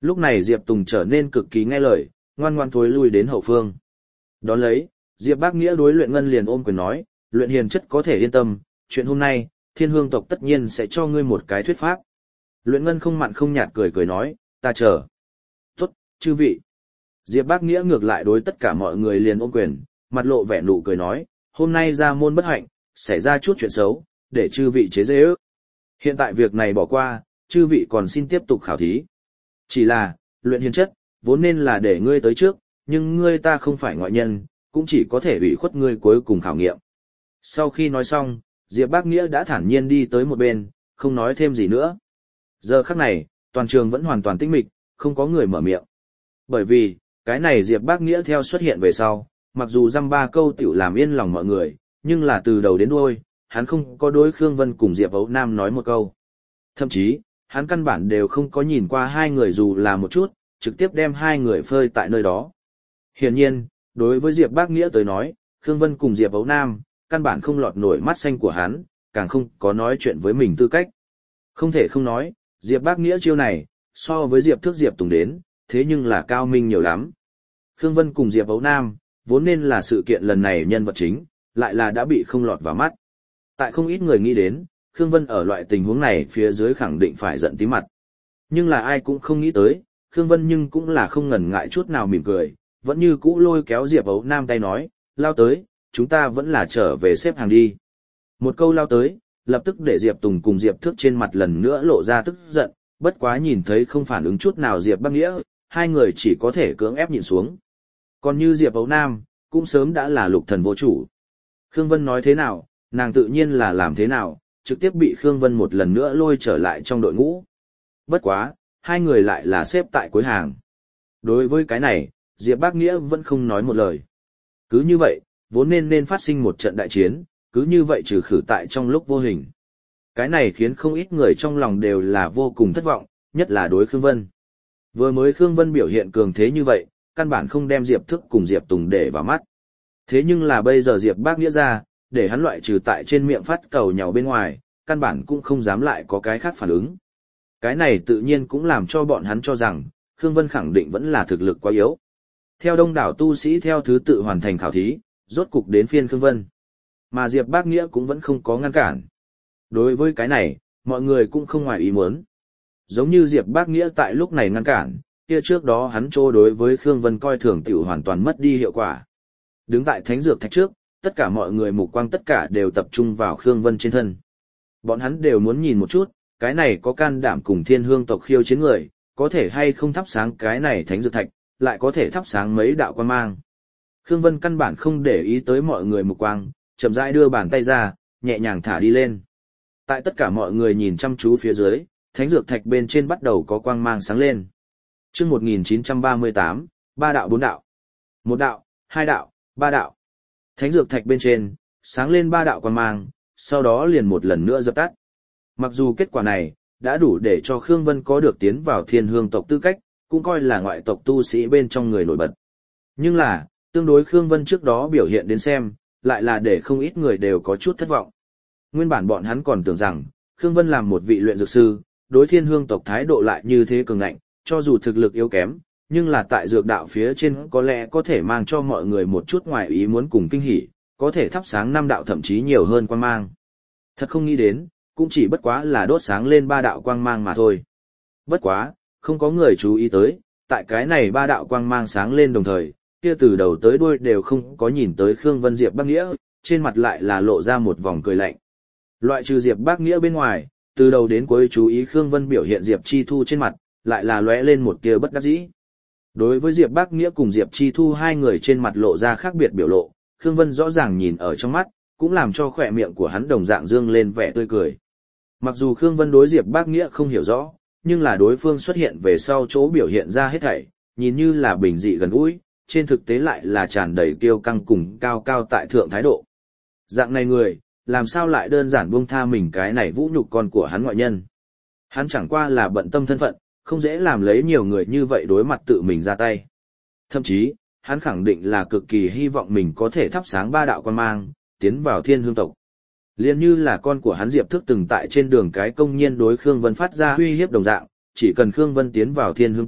Lúc này Diệp Tùng trở nên cực kỳ nghe lời, ngoan ngoan thối lui đến hậu phương. Đón lấy, Diệp Bác Nghĩa đối Luyện Ngân liền ôm quyền nói, Luyện Hiền chất có thể yên tâm, chuyện hôm nay, Thiên Hương tộc tất nhiên sẽ cho ngươi một cái thuyết pháp. Luyện Ngân không mặn không nhạt cười cười nói, ta chờ. Tốt, chư vị. Diệp Bác Nghĩa ngược lại đối tất cả mọi người liền ôm quyền, mặt lộ vẻ nụ cười nói, hôm nay ra môn bất hạnh, xảy ra chút chuyện xấu, để chư vị chế dễ ước. Hiện tại việc này bỏ qua, chư vị còn xin tiếp tục khảo thí. Chỉ là, Luyện Hiền chất, vốn nên là để ngươi tới trước, nhưng ngươi ta không phải ngoại nhân, cũng chỉ có thể ủy khuất ngươi cuối cùng khảo nghiệm. Sau khi nói xong, Diệp Bác Nghĩa đã thản nhiên đi tới một bên, không nói thêm gì nữa. Giờ khắc này, toàn trường vẫn hoàn toàn tĩnh mịch, không có người mở miệng. Bởi vì, cái này Diệp Bác Nghĩa theo xuất hiện về sau, mặc dù dăm ba câu tiểu làm yên lòng mọi người, nhưng là từ đầu đến đuôi, hắn không có đối Khương Vân cùng Diệp Ấu Nam nói một câu. Thậm chí, hắn căn bản đều không có nhìn qua hai người dù là một chút, trực tiếp đem hai người phơi tại nơi đó. Hiển nhiên, đối với Diệp Bác Nghĩa tới nói, Khương Vân cùng Diệp Ấu Nam, căn bản không lọt nổi mắt xanh của hắn, càng không có nói chuyện với mình tư cách. Không thể không nói, Diệp Bác Nghĩa chiêu này, so với Diệp Thước Diệp Tùng đến, thế nhưng là cao minh nhiều lắm. Khương Vân cùng Diệp Ấu Nam, vốn nên là sự kiện lần này nhân vật chính, lại là đã bị không lọt vào mắt. Tại không ít người nghĩ đến, Khương Vân ở loại tình huống này phía dưới khẳng định phải giận tí mặt. Nhưng là ai cũng không nghĩ tới, Khương Vân nhưng cũng là không ngần ngại chút nào mỉm cười, vẫn như cũ lôi kéo Diệp Ấu Nam tay nói, lao tới, chúng ta vẫn là trở về xếp hàng đi. Một câu lao tới, lập tức để Diệp Tùng cùng Diệp Thước trên mặt lần nữa lộ ra tức giận, bất quá nhìn thấy không phản ứng chút nào Diệp Bác Nghĩa, hai người chỉ có thể cưỡng ép nhìn xuống. Còn như Diệp Ấu Nam, cũng sớm đã là lục thần vô chủ. Khương Vân nói thế nào, nàng tự nhiên là làm thế nào, trực tiếp bị Khương Vân một lần nữa lôi trở lại trong đội ngũ. Bất quá, hai người lại là xếp tại cuối hàng. Đối với cái này, Diệp Bác Nghĩa vẫn không nói một lời. Cứ như vậy, vốn nên nên phát sinh một trận đại chiến, cứ như vậy trừ khử tại trong lúc vô hình. Cái này khiến không ít người trong lòng đều là vô cùng thất vọng, nhất là đối Khương Vân. Vừa mới Khương Vân biểu hiện cường thế như vậy, căn bản không đem Diệp Thức cùng Diệp Tùng để vào mắt. Thế nhưng là bây giờ Diệp Bác Nghĩa ra, để hắn loại trừ tại trên miệng phát cầu nhàu bên ngoài, căn bản cũng không dám lại có cái khác phản ứng. Cái này tự nhiên cũng làm cho bọn hắn cho rằng, Khương Vân khẳng định vẫn là thực lực quá yếu. Theo đông đảo tu sĩ theo thứ tự hoàn thành khảo thí, rốt cục đến phiên Khương Vân. Mà Diệp Bác Nghĩa cũng vẫn không có ngăn cản. Đối với cái này, mọi người cũng không ngoài ý muốn. Giống như Diệp Bác Nghĩa tại lúc này ngăn cản, kia trước đó hắn trô đối với Khương Vân coi thường tiểu hoàn toàn mất đi hiệu quả. Đứng tại thánh dược thạch trước, tất cả mọi người mục quang tất cả đều tập trung vào Khương Vân trên thân. Bọn hắn đều muốn nhìn một chút, cái này có can đảm cùng Thiên Hương tộc khiêu chiến người, có thể hay không thắp sáng cái này thánh dược thạch, lại có thể thắp sáng mấy đạo quan mang. Khương Vân căn bản không để ý tới mọi người mục quang, chậm rãi đưa bàn tay ra, nhẹ nhàng thả đi lên. Tại tất cả mọi người nhìn chăm chú phía dưới, thánh dược thạch bên trên bắt đầu có quang mang sáng lên. Chương một nghìn chín trăm ba mươi tám, ba đạo bốn đạo. Một đạo, hai đạo, ba đạo. Thánh dược thạch bên trên, sáng lên ba đạo quang mang, sau đó liền một lần nữa dập tắt. Mặc dù kết quả này, đã đủ để cho Khương Vân có được tiến vào Thiên Hương tộc tư cách, cũng coi là ngoại tộc tu sĩ bên trong người nổi bật. Nhưng là, tương đối Khương Vân trước đó biểu hiện đến xem, lại là để không ít người đều có chút thất vọng. Nguyên bản bọn hắn còn tưởng rằng, Khương Vân làm một vị luyện dược sư, đối Thiên Hương tộc thái độ lại như thế cường ngạnh, cho dù thực lực yếu kém, nhưng là tại dược đạo phía trên có lẽ có thể mang cho mọi người một chút ngoài ý muốn cùng kinh hỉ, có thể thắp sáng năm đạo thậm chí nhiều hơn quang mang. Thật không nghĩ đến, cũng chỉ bất quá là đốt sáng lên ba đạo quang mang mà thôi. Bất quá, không có người chú ý tới, tại cái này ba đạo quang mang sáng lên đồng thời, kia từ đầu tới đuôi đều không có nhìn tới Khương Vân Diệp Bác Nghĩa, trên mặt lại là lộ ra một vòng cười lạnh. Loại trừ Diệp Bác Nghĩa bên ngoài, từ đầu đến cuối chú ý Khương Vân biểu hiện Diệp Chi Thu trên mặt, lại là lóe lên một tia bất đắc dĩ. Đối với Diệp Bác Nghĩa cùng Diệp Chi Thu hai người trên mặt lộ ra khác biệt biểu lộ, Khương Vân rõ ràng nhìn ở trong mắt, cũng làm cho khỏe miệng của hắn đồng dạng dương lên vẻ tươi cười. Mặc dù Khương Vân đối Diệp Bác Nghĩa không hiểu rõ, nhưng là đối phương xuất hiện về sau chỗ biểu hiện ra hết thảy, nhìn như là bình dị gần gũi, trên thực tế lại là tràn đầy kiêu căng cùng cao cao tại thượng thái độ. Dạng này người, làm sao lại đơn giản buông tha mình cái này vũ nhục con của hắn ngoại nhân. Hắn chẳng qua là bận tâm thân phận, không dễ làm lấy nhiều người như vậy đối mặt tự mình ra tay. Thậm chí, hắn khẳng định là cực kỳ hy vọng mình có thể thắp sáng ba đạo quan mang, tiến vào Thiên Hương tộc. Liên như là con của hắn Diệp Thức từng tại trên đường cái công nhiên đối Khương Vân phát ra uy hiếp đồng dạng, chỉ cần Khương Vân tiến vào Thiên Hương tộc,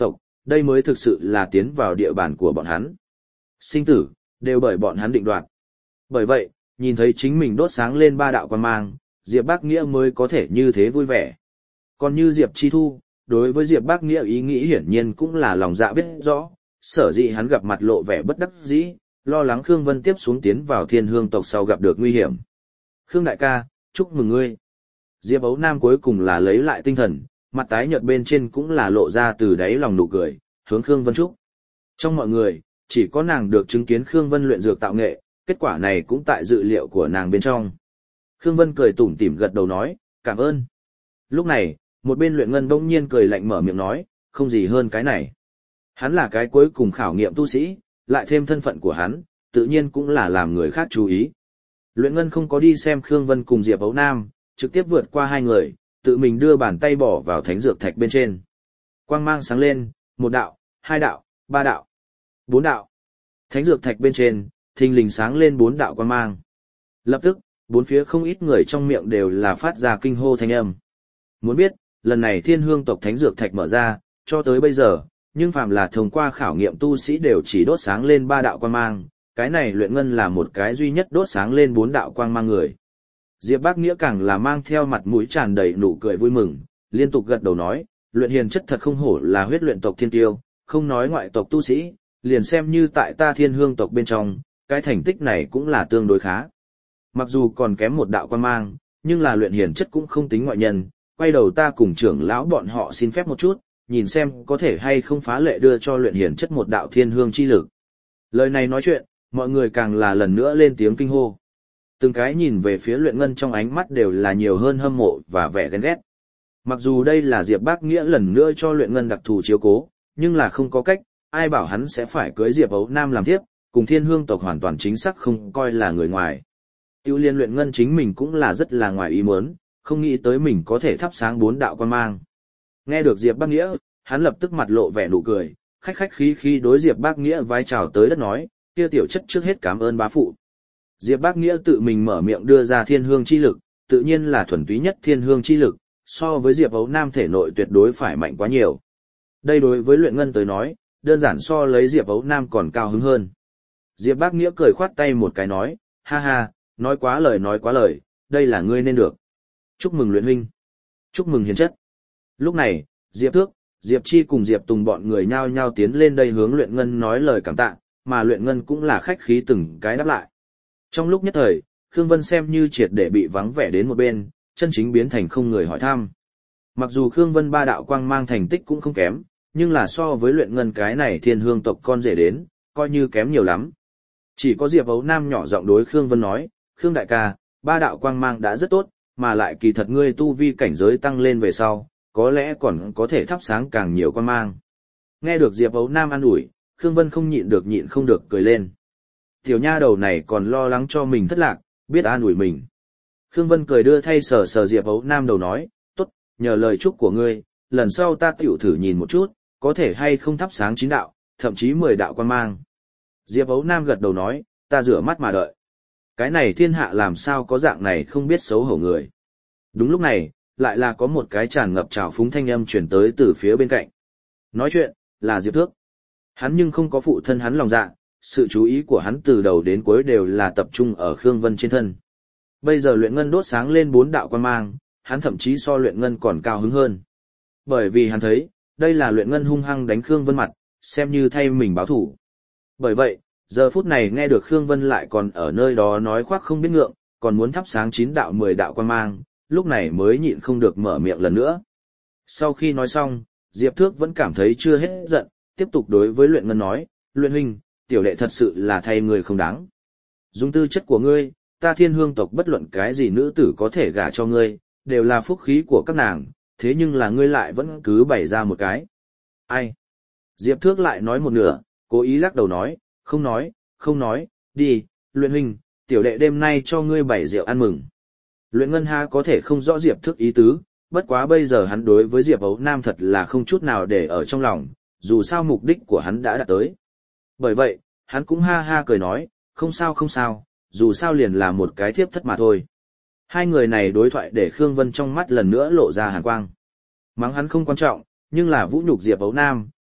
đây mới thực sự là tiến vào địa bàn của bọn hắn. Sinh tử, đều bởi bọn hắn định đoạt. Bởi vậy, nhìn thấy chính mình đốt sáng lên ba đạo quan mang, Diệp Bác Nghĩa mới có thể như thế vui vẻ. Còn như Diệp Chi Thu, đối với Diệp Bác Nghĩa ý nghĩ hiển nhiên cũng là lòng dạ biết rõ, sở dĩ hắn gặp mặt lộ vẻ bất đắc dĩ, lo lắng Khương Vân tiếp xuống tiến vào Thiên Hương tộc sau gặp được nguy hiểm. Khương đại ca, chúc mừng ngươi. Diệp Ấu Nam cuối cùng là lấy lại tinh thần, mặt tái nhợt bên trên cũng là lộ ra từ đáy lòng nụ cười, hướng Khương Vân chúc. Trong mọi người, chỉ có nàng được chứng kiến Khương Vân luyện dược tạo nghệ, kết quả này cũng tại dự liệu của nàng bên trong. Khương Vân cười tủm tỉm gật đầu nói, cảm ơn. Lúc này, một bên luyện ngân bỗng nhiên cười lạnh mở miệng nói, không gì hơn cái này. Hắn là cái cuối cùng khảo nghiệm tu sĩ, lại thêm thân phận của hắn, tự nhiên cũng là làm người khác chú ý. Luyện ngân không có đi xem Khương Vân cùng Diệp Ấu Nam, trực tiếp vượt qua hai người, tự mình đưa bàn tay bỏ vào thánh dược thạch bên trên. Quang mang sáng lên, một đạo, hai đạo, ba đạo, bốn đạo. Thánh dược thạch bên trên, thình lình sáng lên bốn đạo quang mang. Lập tức, bốn phía không ít người trong miệng đều là phát ra kinh hô thanh âm. Muốn biết, lần này Thiên Hương tộc thánh dược thạch mở ra, cho tới bây giờ, nhưng phàm là thông qua khảo nghiệm tu sĩ đều chỉ đốt sáng lên ba đạo quang mang, cái này luyện ngân là một cái duy nhất đốt sáng lên bốn đạo quang mang người. Diệp Bác Nghĩa càng là mang theo mặt mũi tràn đầy nụ cười vui mừng, liên tục gật đầu nói, luyện hiền chất thật không hổ là huyết luyện tộc thiên tiêu, không nói ngoại tộc tu sĩ, liền xem như tại ta Thiên Hương tộc bên trong, cái thành tích này cũng là tương đối khá. Mặc dù còn kém một đạo quang mang, nhưng là luyện hiền chất cũng không tính ngoại nhân, quay đầu ta cùng trưởng lão bọn họ xin phép một chút, nhìn xem có thể hay không phá lệ đưa cho luyện hiền chất một đạo thiên hương chi lực. Lời này nói chuyện, mọi người càng là lần nữa lên tiếng kinh hô. Từng cái nhìn về phía luyện ngân trong ánh mắt đều là nhiều hơn hâm mộ và vẻ ghen ghét. Mặc dù đây là Diệp Bác Nghĩa lần nữa cho luyện ngân đặc thù chiếu cố, nhưng là không có cách, ai bảo hắn sẽ phải cưới Diệp Ấu Nam làm thiếp, cùng Thiên Hương tộc hoàn toàn chính xác không coi là người ngoài. Tiêu liên luyện ngân chính mình cũng là rất là ngoài ý muốn, không nghĩ tới mình có thể thắp sáng bốn đạo quan mang. Nghe được Diệp Bác Nghĩa, hắn lập tức mặt lộ vẻ nụ cười, khách khách khí khí đối Diệp Bác Nghĩa vái chào tới đất nói, kia tiểu chất trước hết cảm ơn bá phụ. Diệp Bác Nghĩa tự mình mở miệng đưa ra thiên hương chi lực, tự nhiên là thuần túy nhất thiên hương chi lực, so với Diệp Ấu Nam thể nội tuyệt đối phải mạnh quá nhiều. Đây đối với luyện ngân tới nói, đơn giản so lấy Diệp Ấu Nam còn cao hứng hơn. Diệp Bác Nghĩa cười khoát tay một cái nói, ha ha, nói quá lời nói quá lời, đây là ngươi nên được. Chúc mừng luyện huynh. Chúc mừng hiền chất. Lúc này, Diệp Thước, Diệp Chi cùng Diệp Tùng bọn người nhao nhao tiến lên đây hướng luyện ngân nói lời cảm tạ, mà luyện ngân cũng là khách khí từng cái đáp lại. Trong lúc nhất thời, Khương Vân xem như triệt để bị vắng vẻ đến một bên, chân chính biến thành không người hỏi thăm. Mặc dù Khương Vân ba đạo quang mang thành tích cũng không kém, nhưng là so với luyện ngân cái này Thiên Hương tộc con rể đến, coi như kém nhiều lắm. Chỉ có Diệp Ấu Nam nhỏ giọng đối Khương Vân nói, Khương đại ca, ba đạo quang mang đã rất tốt, mà lại kỳ thật ngươi tu vi cảnh giới tăng lên về sau, có lẽ còn có thể thắp sáng càng nhiều quang mang. Nghe được Diệp Ấu Nam an ủi, Khương Vân không nhịn được nhịn không được cười lên. Tiểu nha đầu này còn lo lắng cho mình thất lạc, biết an ủi mình. Khương Vân cười đưa thay sờ sờ Diệp Ấu Nam đầu nói, tốt, nhờ lời chúc của ngươi, lần sau ta tiểu thử nhìn một chút, có thể hay không thắp sáng chín đạo, thậm chí mười đạo quang mang. Diệp Ấu Nam gật đầu nói, ta rửa mắt mà đợi. Cái này thiên hạ làm sao có dạng này không biết xấu hổ người. Đúng lúc này, lại là có một cái tràn ngập trào phúng thanh âm chuyển tới từ phía bên cạnh. Nói chuyện, là Diệp Thước. Hắn nhưng không có phụ thân hắn lòng dạ, sự chú ý của hắn từ đầu đến cuối đều là tập trung ở Khương Vân trên thân. Bây giờ luyện ngân đốt sáng lên bốn đạo quan mang, hắn thậm chí so luyện ngân còn cao hứng hơn. Bởi vì hắn thấy, đây là luyện ngân hung hăng đánh Khương Vân mặt, xem như thay mình báo thủ. Bởi vậy, giờ phút này nghe được Khương Vân lại còn ở nơi đó nói khoác không biết ngượng, còn muốn thắp sáng chín đạo mười đạo quan mang, lúc này mới nhịn không được mở miệng lần nữa. Sau khi nói xong, Diệp Thước vẫn cảm thấy chưa hết giận, tiếp tục đối với luyện ngân nói, luyện huynh, tiểu đệ thật sự là thay người không đáng. Dùng tư chất của ngươi, ta Thiên Hương tộc bất luận cái gì nữ tử có thể gả cho ngươi, đều là phúc khí của các nàng, thế nhưng là ngươi lại vẫn cứ bày ra một cái. Ai? Diệp Thước lại nói một nửa, cố ý lắc đầu nói, không nói, không nói, đi, luyện huynh, tiểu đệ đêm nay cho ngươi bày rượu ăn mừng. Luyện ngân ha có thể không rõ Diệp Thước ý tứ, bất quá bây giờ hắn đối với Diệp Ấu Nam thật là không chút nào để ở trong lòng, dù sao mục đích của hắn đã đạt tới. Bởi vậy, hắn cũng ha ha cười nói, không sao không sao, dù sao liền là một cái thiếp thất mà thôi. Hai người này đối thoại để Khương Vân trong mắt lần nữa lộ ra hàn quang. Mắng hắn không quan trọng, nhưng là vũ nhục Diệp Ấu Nam,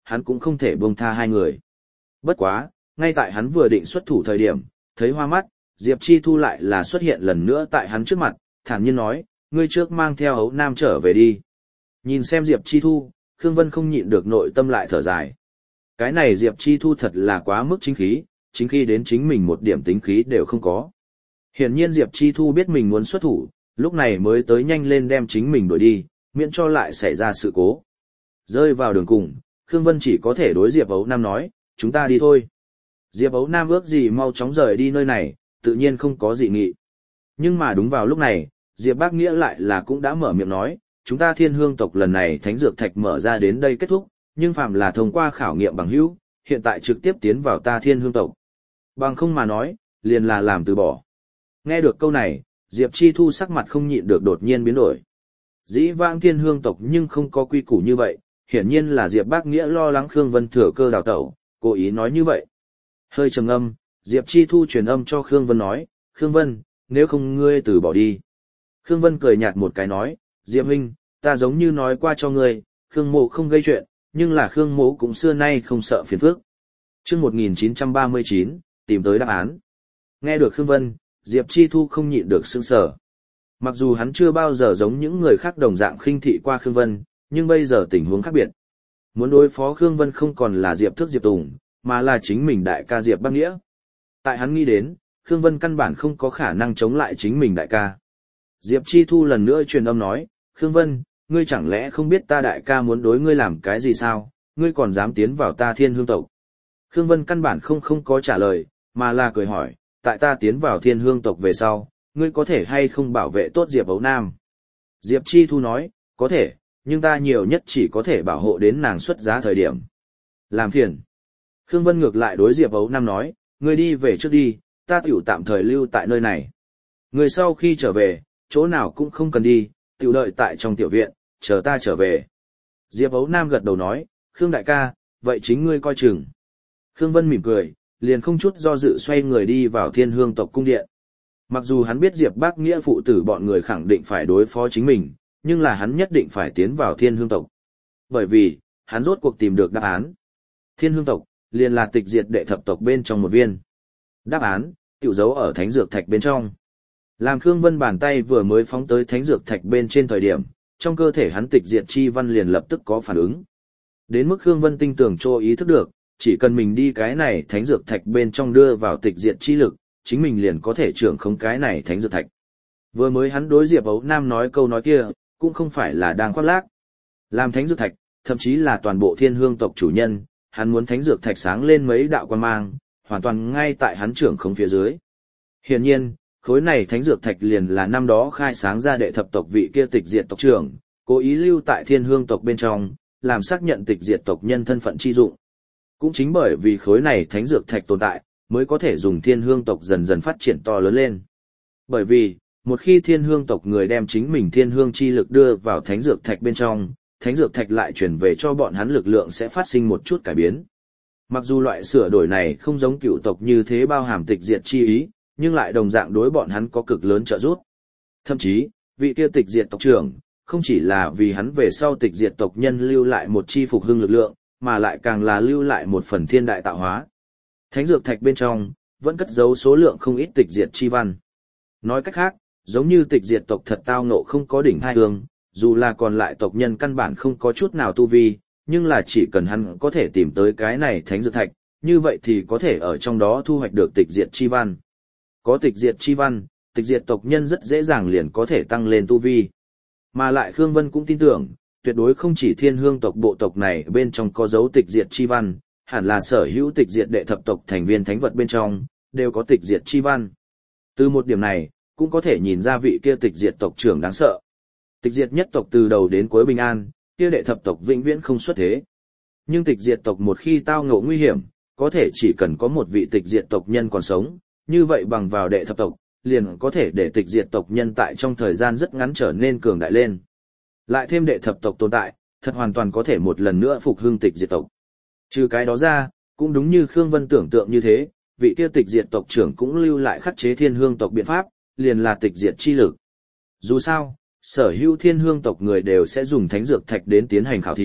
hắn cũng không thể buông tha hai người. Bất quá, ngay tại hắn vừa định xuất thủ thời điểm, thấy hoa mắt, Diệp Chi Thu lại là xuất hiện lần nữa tại hắn trước mặt, thản nhiên nói, ngươi trước mang theo Ấu Nam trở về đi. Nhìn xem Diệp Chi Thu, Khương Vân không nhịn được nội tâm lại thở dài. Cái này Diệp Chi Thu thật là quá mức chính khí, chính khi đến chính mình một điểm tính khí đều không có. Hiển nhiên Diệp Chi Thu biết mình muốn xuất thủ, lúc này mới tới nhanh lên đem chính mình đuổi đi, miễn cho lại xảy ra sự cố. Rơi vào đường cùng, Khương Vân chỉ có thể đối Diệp Ấu Nam nói, chúng ta đi thôi. Diệp Ấu Nam ước gì mau chóng rời đi nơi này, tự nhiên không có dị nghị. Nhưng mà đúng vào lúc này, Diệp Bác Nghĩa lại là cũng đã mở miệng nói, chúng ta Thiên Hương tộc lần này thánh dược thạch mở ra đến đây kết thúc, nhưng phạm là thông qua khảo nghiệm bằng hữu, hiện tại trực tiếp tiến vào ta Thiên Hương tộc. Bằng không mà nói, liền là làm từ bỏ. Nghe được câu này, Diệp Chi Thu sắc mặt không nhịn được đột nhiên biến đổi. Dĩ vãng Thiên Hương tộc nhưng không có quy củ như vậy, hiển nhiên là Diệp Bác Nghĩa lo lắng Khương Vân thừa cơ đào tẩu, cố ý nói như vậy. Hơi trầm âm, Diệp Chi Thu truyền âm cho Khương Vân nói, Khương Vân, nếu không ngươi từ bỏ đi. Khương Vân cười nhạt một cái nói, Diệp huynh, ta giống như nói qua cho ngươi, Khương Mộ không gây chuyện, nhưng là Khương Mộ cũng xưa nay không sợ phiền phức. Chương một nghìn chín trăm ba mươi chín, tìm tới đáp án. Nghe được Khương Vân, Diệp Chi Thu không nhịn được sững sờ. Mặc dù hắn chưa bao giờ giống những người khác đồng dạng khinh thị qua Khương Vân, nhưng bây giờ tình huống khác biệt. Muốn đối phó Khương Vân không còn là Diệp Thước Diệp Tùng, mà là chính mình đại ca Diệp Bác Nghĩa. Tại hắn nghĩ đến, Khương Vân căn bản không có khả năng chống lại chính mình đại ca. Diệp Chi Thu lần nữa truyền âm nói, Khương Vân, ngươi chẳng lẽ không biết ta đại ca muốn đối ngươi làm cái gì sao, ngươi còn dám tiến vào ta Thiên Hương tộc. Khương Vân căn bản không không có trả lời, mà là cười hỏi, tại ta tiến vào Thiên Hương tộc về sau, ngươi có thể hay không bảo vệ tốt Diệp Ấu Nam? Diệp Chi Thu nói, có thể, nhưng ta nhiều nhất chỉ có thể bảo hộ đến nàng xuất giá thời điểm. Làm phiền. Khương Vân ngược lại đối Diệp Ấu Nam nói, ngươi đi về trước đi, ta tiểu tạm thời lưu tại nơi này. Người sau khi trở về, chỗ nào cũng không cần đi, tiểu đợi tại trong tiểu viện, chờ ta trở về. Diệp Ấu Nam gật đầu nói, Khương đại ca, vậy chính ngươi coi chừng. Khương Vân mỉm cười, liền không chút do dự xoay người đi vào Thiên Hương tộc cung điện. Mặc dù hắn biết Diệp Bác Nghĩa phụ tử bọn người khẳng định phải đối phó chính mình, nhưng là hắn nhất định phải tiến vào Thiên Hương tộc. Bởi vì, hắn rốt cuộc tìm được đáp án. Thiên Hương tộc, liền là tịch diệt đệ thập tộc bên trong một viên. Đáp án, tiểu dấu ở thánh dược thạch bên trong. Làm Khương Vân bàn tay vừa mới phóng tới thánh dược thạch bên trên thời điểm, trong cơ thể hắn tịch diệt chi văn liền lập tức có phản ứng. Đến mức Khương Vân tinh tưởng cho ý thức được, chỉ cần mình đi cái này thánh dược thạch bên trong đưa vào tịch diệt chi lực, chính mình liền có thể trưởng khống cái này thánh dược thạch. Vừa mới hắn đối Diệp Ấu Nam nói câu nói kia, cũng không phải là đang khoác lác. Làm thánh dược thạch, thậm chí là toàn bộ Thiên Hương tộc chủ nhân, hắn muốn thánh dược thạch sáng lên mấy đạo quan mang, hoàn toàn ngay tại hắn trưởng khống phía dưới. Hiển nhiên, khối này thánh dược thạch liền là năm đó khai sáng ra đệ thập tộc vị kia tịch diệt tộc trưởng, cố ý lưu tại Thiên Hương tộc bên trong, làm xác nhận tịch diệt tộc nhân thân phận chi dụng. Cũng chính bởi vì khối này thánh dược thạch tồn tại, mới có thể dùng Thiên Hương tộc dần dần phát triển to lớn lên. Bởi vì, một khi Thiên Hương tộc người đem chính mình Thiên Hương chi lực đưa vào thánh dược thạch bên trong, thánh dược thạch lại chuyển về cho bọn hắn lực lượng sẽ phát sinh một chút cải biến. Mặc dù loại sửa đổi này không giống cựu tộc như thế bao hàm tịch diệt chi ý, nhưng lại đồng dạng đối bọn hắn có cực lớn trợ giúp. Thậm chí, vị kia tịch diệt tộc trưởng, không chỉ là vì hắn về sau tịch diệt tộc nhân lưu lại một chi phục hưng lực lượng, mà lại càng là lưu lại một phần thiên đại tạo hóa. Thánh dược thạch bên trong, vẫn cất giấu số lượng không ít tịch diệt chi văn. Nói cách khác, giống như tịch diệt tộc thật tao ngộ không có đỉnh hai hương, dù là còn lại tộc nhân căn bản không có chút nào tu vi, nhưng là chỉ cần hắn có thể tìm tới cái này thánh dược thạch, như vậy thì có thể ở trong đó thu hoạch được tịch diệt chi văn. Có tịch diệt chi văn, tịch diệt tộc nhân rất dễ dàng liền có thể tăng lên tu vi. Mà lại Khương Vân cũng tin tưởng, tuyệt đối không chỉ Thiên Hương tộc bộ tộc này bên trong có dấu tịch diệt chi văn, hẳn là sở hữu tịch diệt đệ thập tộc thành viên thánh vật bên trong, đều có tịch diệt chi văn. Từ một điểm này, cũng có thể nhìn ra vị kia tịch diệt tộc trưởng đáng sợ. Tịch diệt nhất tộc từ đầu đến cuối bình an, kia đệ thập tộc vĩnh viễn không xuất thế. Nhưng tịch diệt tộc một khi tao ngộ nguy hiểm, có thể chỉ cần có một vị tịch diệt tộc nhân còn sống, như vậy bằng vào đệ thập tộc, liền có thể để tịch diệt tộc nhân tại trong thời gian rất ngắn trở nên cường đại lên. Lại thêm đệ thập tộc tồn tại, thật hoàn toàn có thể một lần nữa phục hưng tịch diệt tộc. Trừ cái đó ra, cũng đúng như Khương Vân tưởng tượng như thế, vị kia tịch diệt tộc trưởng cũng lưu lại khắc chế Thiên Hương tộc biện pháp, liền là tịch diệt chi lực. Dù sao, sở hữu Thiên Hương tộc người đều sẽ dùng thánh dược thạch đến tiến hành khảo thí,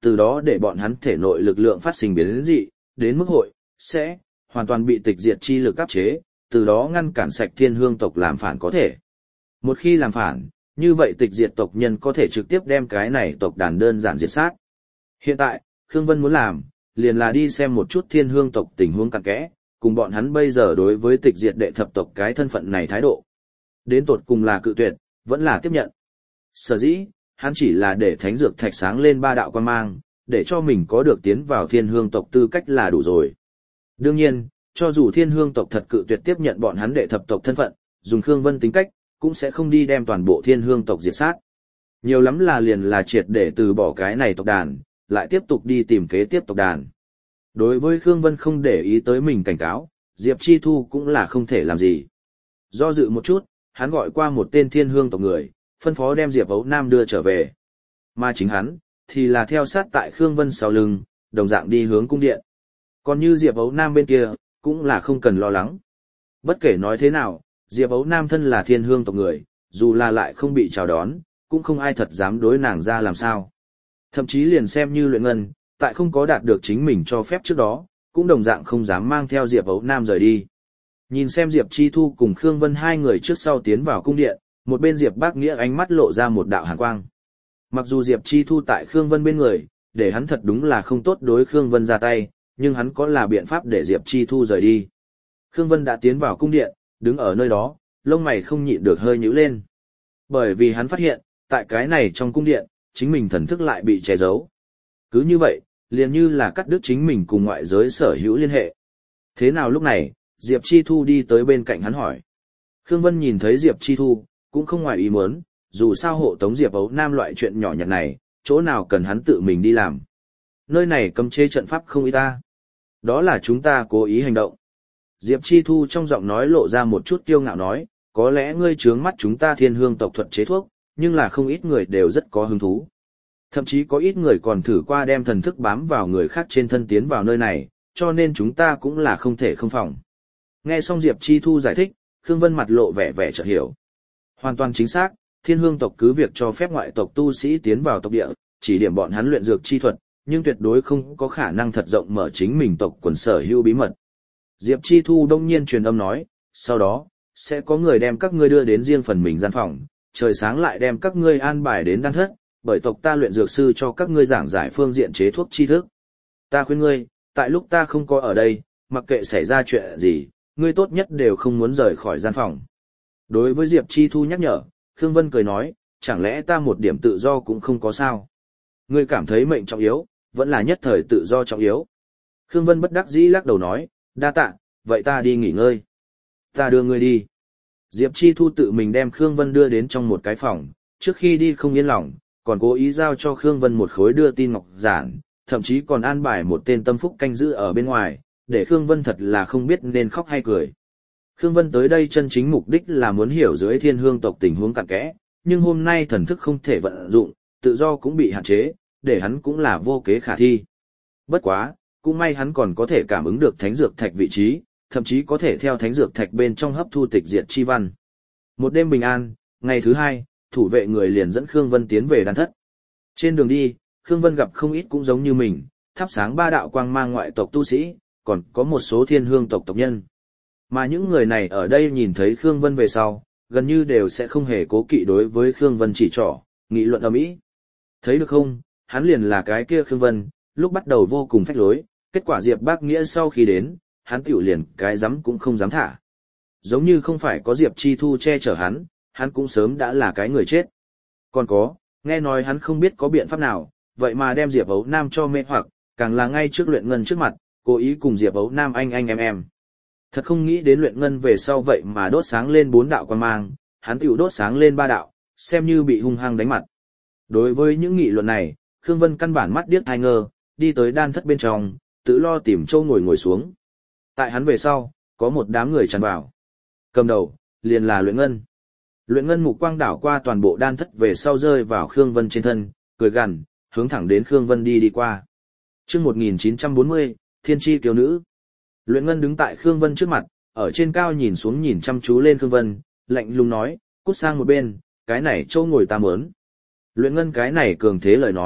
từ đó để bọn hắn thể nội lực lượng phát sinh biến dị, đến mức hội, sẽ, hoàn toàn bị tịch diệt chi lực áp chế, từ đó ngăn cản sạch thiên hương tộc làm phản có thể. Một khi làm phản, như vậy tịch diệt tộc nhân có thể trực tiếp đem cái này tộc đàn đơn giản diệt sát. Hiện tại, Khương Vân muốn làm, liền là đi xem một chút thiên hương tộc tình huống cặn kẽ, cùng bọn hắn bây giờ đối với tịch diệt đệ thập tộc cái thân phận này thái độ. Đến tột cùng là cự tuyệt, vẫn là tiếp nhận. Sở dĩ, hắn chỉ là để thánh dược thạch sáng lên ba đạo quan mang, để cho mình có được tiến vào thiên hương tộc tư cách là đủ rồi. Đương nhiên, cho dù thiên hương tộc thật cự tuyệt tiếp nhận bọn hắn đệ thập tộc thân phận, dùng Khương Vân tính cách, cũng sẽ không đi đem toàn bộ thiên hương tộc diệt sát. Nhiều lắm là liền là triệt để từ bỏ cái này tộc đàn, lại tiếp tục đi tìm kế tiếp tộc đàn. Đối với Khương Vân không để ý tới mình cảnh cáo, Diệp Chi Thu cũng là không thể làm gì. Do dự một chút, hắn gọi qua một tên thiên hương tộc người, phân phó đem Diệp Ấu Nam đưa trở về. Mà chính hắn, thì là theo sát tại Khương Vân sau lưng, đồng dạng đi hướng cung điện. Còn như Diệp Ấu Nam bên kia, cũng là không cần lo lắng. Bất kể nói thế nào, Diệp Ấu Nam thân là thiên hương tộc người, dù là lại không bị chào đón, cũng không ai thật dám đối nàng ra làm sao. Thậm chí liền xem như Luyện Ngân, tại không có đạt được chính mình cho phép trước đó, cũng đồng dạng không dám mang theo Diệp Ấu Nam rời đi. Nhìn xem Diệp Chi Thu cùng Khương Vân hai người trước sau tiến vào cung điện, một bên Diệp Bác Nghĩa ánh mắt lộ ra một đạo hàn quang. Mặc dù Diệp Chi Thu tại Khương Vân bên người, để hắn thật đúng là không tốt đối Khương Vân ra tay, nhưng hắn có là biện pháp để Diệp Chi Thu rời đi. Khương Vân đã tiến vào cung điện, đứng ở nơi đó, lông mày không nhịn được hơi nhíu lên. Bởi vì hắn phát hiện, tại cái này trong cung điện, chính mình thần thức lại bị che giấu. Cứ như vậy, liền như là cắt đứt chính mình cùng ngoại giới sở hữu liên hệ. Thế nào lúc này, Diệp Chi Thu đi tới bên cạnh hắn hỏi. Khương Vân nhìn thấy Diệp Chi Thu, cũng không ngoài ý muốn, dù sao hộ tống Diệp Ấu Nam loại chuyện nhỏ nhặt này, chỗ nào cần hắn tự mình đi làm. Nơi này cấm chế trận pháp không ý ta. Đó là chúng ta cố ý hành động. Diệp Chi Thu trong giọng nói lộ ra một chút kiêu ngạo nói, có lẽ ngươi trướng mắt chúng ta thiên hương tộc thuật chế thuốc, nhưng là không ít người đều rất có hứng thú. Thậm chí có ít người còn thử qua đem thần thức bám vào người khác trên thân tiến vào nơi này, cho nên chúng ta cũng là không thể không phòng. Nghe xong Diệp Chi Thu giải thích, Khương Vân mặt lộ vẻ vẻ chợt hiểu. Hoàn toàn chính xác, thiên hương tộc cứ việc cho phép ngoại tộc tu sĩ tiến vào tộc địa, chỉ điểm bọn hắn luyện dược chi thuật, nhưng tuyệt đối không có khả năng thật rộng mở chính mình tộc quần sở hữu bí mật. Diệp Chi Thu đông nhiên truyền âm nói, sau đó, sẽ có người đem các ngươi đưa đến riêng phần mình gian phòng, trời sáng lại đem các ngươi an bài đến đan thất, bởi tộc ta luyện dược sư cho các ngươi giảng giải phương diện chế thuốc chi thức. Ta khuyên ngươi, tại lúc ta không có ở đây, mặc kệ xảy ra chuyện gì, ngươi tốt nhất đều không muốn rời khỏi gian phòng. Đối với Diệp Chi Thu nhắc nhở, Khương Vân cười nói, chẳng lẽ ta một điểm tự do cũng không có sao? Ngươi cảm thấy mệnh trọng yếu, vẫn là nhất thời tự do trọng yếu. Khương Vân bất đắc dĩ lắc đầu nói, đa tạ, vậy ta đi nghỉ ngơi. Ta đưa ngươi đi. Diệp Chi Thu tự mình đem Khương Vân đưa đến trong một cái phòng, trước khi đi không yên lòng, còn cố ý giao cho Khương Vân một khối đưa tin ngọc giản, thậm chí còn an bài một tên tâm phúc canh giữ ở bên ngoài, để Khương Vân thật là không biết nên khóc hay cười. Khương Vân tới đây chân chính mục đích là muốn hiểu dưới thiên hương tộc tình huống cặn kẽ, nhưng hôm nay thần thức không thể vận dụng, tự do cũng bị hạn chế, để hắn cũng là vô kế khả thi. Bất quá, cũng may hắn còn có thể cảm ứng được thánh dược thạch vị trí, thậm chí có thể theo thánh dược thạch bên trong hấp thu tịch diệt chi văn. Một đêm bình an, ngày thứ hai, thủ vệ người liền dẫn Khương Vân tiến về đan thất. Trên đường đi, Khương Vân gặp không ít cũng giống như mình, thắp sáng ba đạo quang mang ngoại tộc tu sĩ, còn có một số thiên hương tộc tộc nhân. Mà những người này ở đây nhìn thấy Khương Vân về sau, gần như đều sẽ không hề cố kỵ đối với Khương Vân chỉ trỏ, nghị luận ầm ĩ. Thấy được không, hắn liền là cái kia Khương Vân, lúc bắt đầu vô cùng phách lối, kết quả Diệp Bác Nghĩa sau khi đến, hắn tiểu liền cái dám cũng không dám thả. Giống như không phải có Diệp Chi Thu che chở hắn, hắn cũng sớm đã là cái người chết. Còn có, nghe nói hắn không biết có biện pháp nào, vậy mà đem Diệp Ấu Nam cho mê hoặc, càng là ngay trước Luyện Ngân trước mặt, cố ý cùng Diệp Ấu Nam anh anh em em. Thật không nghĩ đến Luyện Ngân về sau vậy mà đốt sáng lên bốn đạo quan mang, hắn tiểu đốt sáng lên ba đạo, xem như bị hung hăng đánh mặt. Đối với những nghị luận này, Khương Vân căn bản mắt điếc tai ngơ, đi tới đan thất bên trong, tự lo tìm châu ngồi ngồi xuống. Tại hắn về sau, có một đám người tràn vào. Cầm đầu, liền là Luyện Ngân. Luyện Ngân mục quang đảo qua toàn bộ đan thất về sau rơi vào Khương Vân trên thân, cười gằn, hướng thẳng đến Khương Vân đi đi qua. Chương một nghìn chín trăm bốn mươi, Thiên Chi Kiều Nữ. Luyện Ngân đứng tại Khương Vân trước mặt, ở trên cao nhìn xuống nhìn chăm chú lên Khương Vân, lạnh lùng nói, cút sang một bên, cái này châu ngồi ta mớn. Luyện Ngân cái này cường thế lời nói,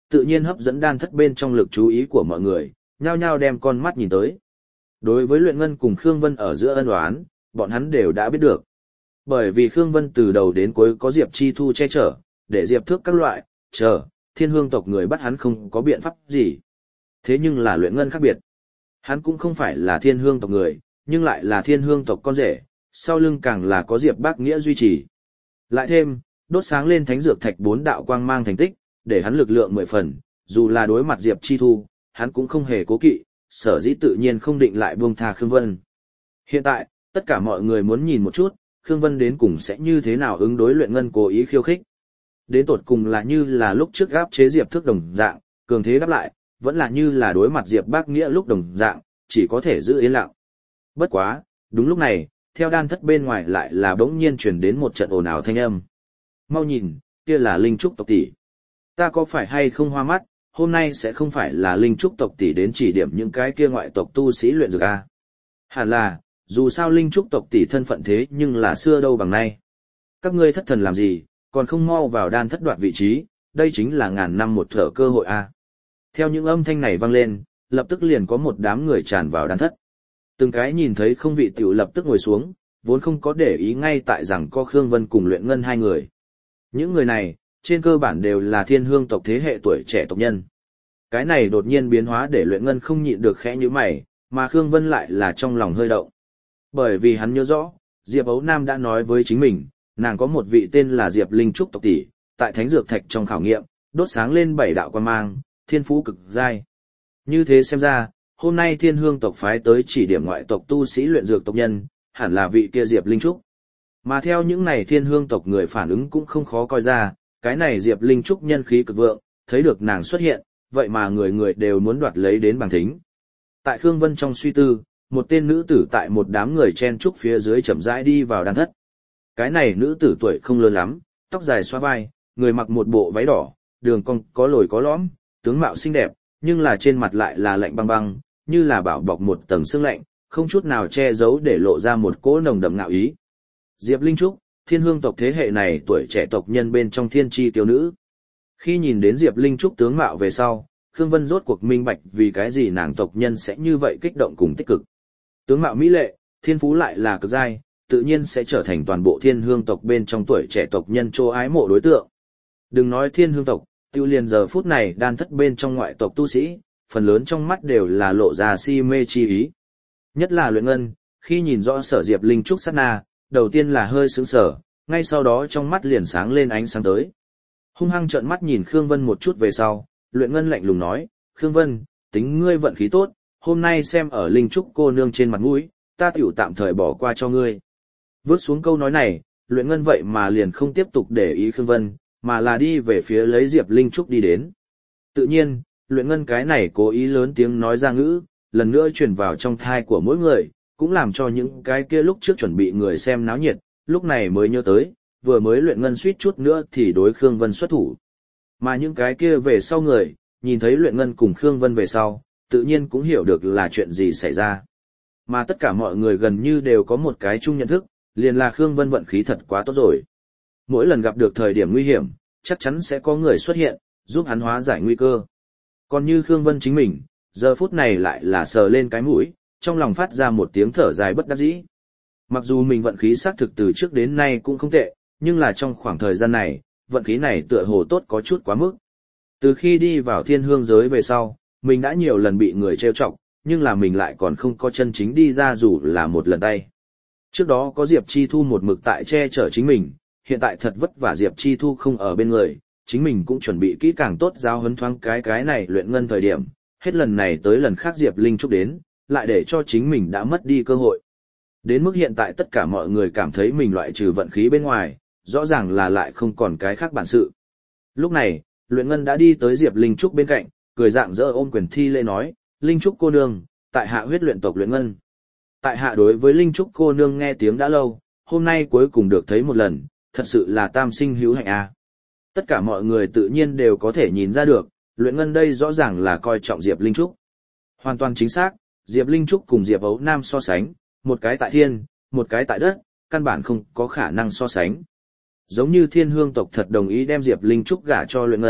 tự nhiên hấp dẫn đan thất bên trong lực chú ý của mọi người, nhao nhao đem con mắt nhìn tới. Đối với Luyện Ngân cùng Khương Vân ở giữa ân oán, bọn hắn đều đã biết được. Bởi vì Khương Vân từ đầu đến cuối có Diệp Chi Thu che chở, để Diệp Thước các loại, chờ, Thiên Hương tộc người bắt hắn không có biện pháp gì. Thế nhưng là Luyện Ngân khác biệt. Hắn cũng không phải là Thiên Hương tộc người, nhưng lại là Thiên Hương tộc con rể, sau lưng càng là có Diệp Bác Nghĩa duy trì. Lại thêm, đốt sáng lên thánh dược thạch bốn đạo quang mang thành tích, để hắn lực lượng mười phần, dù là đối mặt Diệp Chi Thu, hắn cũng không hề cố kỵ, sở dĩ tự nhiên không định lại buông tha Khương Vân. Hiện tại, tất cả mọi người muốn nhìn một chút, Khương Vân đến cùng sẽ như thế nào ứng đối Luyện Ngân cố ý khiêu khích. Đến tột cùng là như là lúc trước gáp chế Diệp Thước đồng dạng, cường thế đáp lại, vẫn là như là đối mặt Diệp Bác Nghĩa lúc đồng dạng, chỉ có thể giữ yên lặng. Bất quá, đúng lúc này, theo đan thất bên ngoài lại là bỗng nhiên truyền đến một trận ồn ào thanh âm. Mau nhìn, kia là Linh Trúc tộc tỷ. Ta có phải hay không hoa mắt, hôm nay sẽ không phải là Linh Trúc tộc tỷ đến chỉ điểm những cái kia ngoại tộc tu sĩ luyện dược a? Hẳn là, dù sao Linh Trúc tộc tỷ thân phận thế nhưng là xưa đâu bằng nay. Các ngươi thất thần làm gì, còn không mau vào đan thất đoạt vị trí, đây chính là ngàn năm một thở cơ hội a. Theo những âm thanh này vang lên, lập tức liền có một đám người tràn vào đan thất. Từng cái nhìn thấy không vị tiểu lập tức ngồi xuống, vốn không có để ý ngay tại rằng có Khương Vân cùng Luyện Ngân hai người. Những người này, trên cơ bản đều là Thiên Hương tộc thế hệ tuổi trẻ tộc nhân. Cái này đột nhiên biến hóa để Luyện Ngân không nhịn được khẽ nhíu mày, mà Khương Vân lại là trong lòng hơi động. Bởi vì hắn nhớ rõ, Diệp Ấu Nam đã nói với chính mình, nàng có một vị tên là Diệp Linh Trúc tộc tỷ, tại Thánh Dược Thạch trong khảo nghiệm, đốt sáng lên bảy đạo quan mang, thiên phú cực giai. Như thế xem ra, hôm nay Thiên Hương tộc phái tới chỉ điểm ngoại tộc tu sĩ luyện dược tộc nhân, hẳn là vị kia Diệp Linh Trúc. Mà theo những này Thiên Hương tộc người phản ứng cũng không khó coi ra, cái này Diệp Linh Trúc nhân khí cực vượng, thấy được nàng xuất hiện, vậy mà người người đều muốn đoạt lấy đến bằng thính. Tại Khương Vân trong suy tư, một tên nữ tử tại một đám người chen trúc phía dưới chậm rãi đi vào đan thất. Cái này nữ tử tuổi không lớn lắm, tóc dài xóa vai, người mặc một bộ váy đỏ, đường cong có lồi có lõm, tướng mạo xinh đẹp, nhưng là trên mặt lại là lạnh băng băng, như là bảo bọc một tầng sương lạnh, không chút nào che giấu để lộ ra một cỗ nồng đậm ngạo ý. Diệp Linh Trúc, Thiên Hương tộc thế hệ này tuổi trẻ tộc nhân bên trong thiên chi tiểu nữ. Khi nhìn đến Diệp Linh Trúc tướng mạo về sau, Khương Vân rốt cuộc minh bạch vì cái gì nàng tộc nhân sẽ như vậy kích động cùng tích cực. Tướng mạo mỹ lệ, thiên phú lại là cực giai, tự nhiên sẽ trở thành toàn bộ Thiên Hương tộc bên trong tuổi trẻ tộc nhân chô ái mộ đối tượng. Đừng nói Thiên Hương tộc, tiêu liền giờ phút này đan thất bên trong ngoại tộc tu sĩ, phần lớn trong mắt đều là lộ ra si mê chi ý. Nhất là Luyện Ngân, khi nhìn rõ Sở Diệp Linh Trúc sát na, đầu tiên là hơi sững sờ, ngay sau đó trong mắt liền sáng lên ánh sáng tới. Hung hăng trợn mắt nhìn Khương Vân một chút về sau, Luyện Ngân lạnh lùng nói, Khương Vân, tính ngươi vận khí tốt, hôm nay xem ở Linh Trúc cô nương trên mặt mũi, ta tiểu tạm thời bỏ qua cho ngươi. Vớt xuống câu nói này, Luyện Ngân vậy mà liền không tiếp tục để ý Khương Vân, mà là đi về phía lấy Diệp Linh Trúc đi đến. Tự nhiên, Luyện Ngân cái này cố ý lớn tiếng nói ra ngữ, lần nữa truyền vào trong thai của mỗi người, cũng làm cho những cái kia lúc trước chuẩn bị người xem náo nhiệt, lúc này mới nhớ tới, vừa mới Luyện Ngân suýt chút nữa thì đối Khương Vân xuất thủ. Mà những cái kia về sau người, nhìn thấy Luyện Ngân cùng Khương Vân về sau, tự nhiên cũng hiểu được là chuyện gì xảy ra. Mà tất cả mọi người gần như đều có một cái chung nhận thức, liền là Khương Vân vận khí thật quá tốt rồi. Mỗi lần gặp được thời điểm nguy hiểm, chắc chắn sẽ có người xuất hiện, giúp hắn hóa giải nguy cơ. Còn như Khương Vân chính mình, giờ phút này lại là sờ lên cái mũi, trong lòng phát ra một tiếng thở dài bất đắc dĩ. Mặc dù mình vận khí xác thực từ trước đến nay cũng không tệ, nhưng là trong khoảng thời gian này, vận khí này tựa hồ tốt có chút quá mức. Từ khi đi vào Thiên Hương giới về sau, mình đã nhiều lần bị người trêu chọc, nhưng là mình lại còn không có chân chính đi ra dù là một lần tay. Trước đó có Diệp Chi Thu một mực tại che chở chính mình, hiện tại thật vất vả Diệp Chi Thu không ở bên người, chính mình cũng chuẩn bị kỹ càng tốt giáo huấn thoáng cái cái này Luyện Ngân thời điểm, hết lần này tới lần khác Diệp Linh Trúc đến, lại để cho chính mình đã mất đi cơ hội. Đến mức hiện tại tất cả mọi người cảm thấy mình loại trừ vận khí bên ngoài, rõ ràng là lại không còn cái khác bản sự. Lúc này, Luyện Ngân đã đi tới Diệp Linh Trúc bên cạnh, cười dạng dỡ ôm quyền thi lễ nói, Linh Trúc cô nương, tại hạ huyết luyện tộc Luyện Ngân. Tại hạ đối với Linh Trúc cô nương nghe tiếng đã lâu, hôm nay cuối cùng được thấy một lần, thật sự là tam sinh hữu hạnh a. Tất cả mọi người tự nhiên đều có thể nhìn ra được, Luyện Ngân đây rõ ràng là coi trọng Diệp Linh Trúc. Hoàn toàn chính xác, Diệp Linh Trúc cùng Diệp Ấu Nam so sánh, một cái tại thiên, một cái tại đất, căn bản không có khả năng so sánh. Giống như Thiên Hương tộc thật đồng ý đem Diệp Linh Trúc gả cho Luyện Ngân,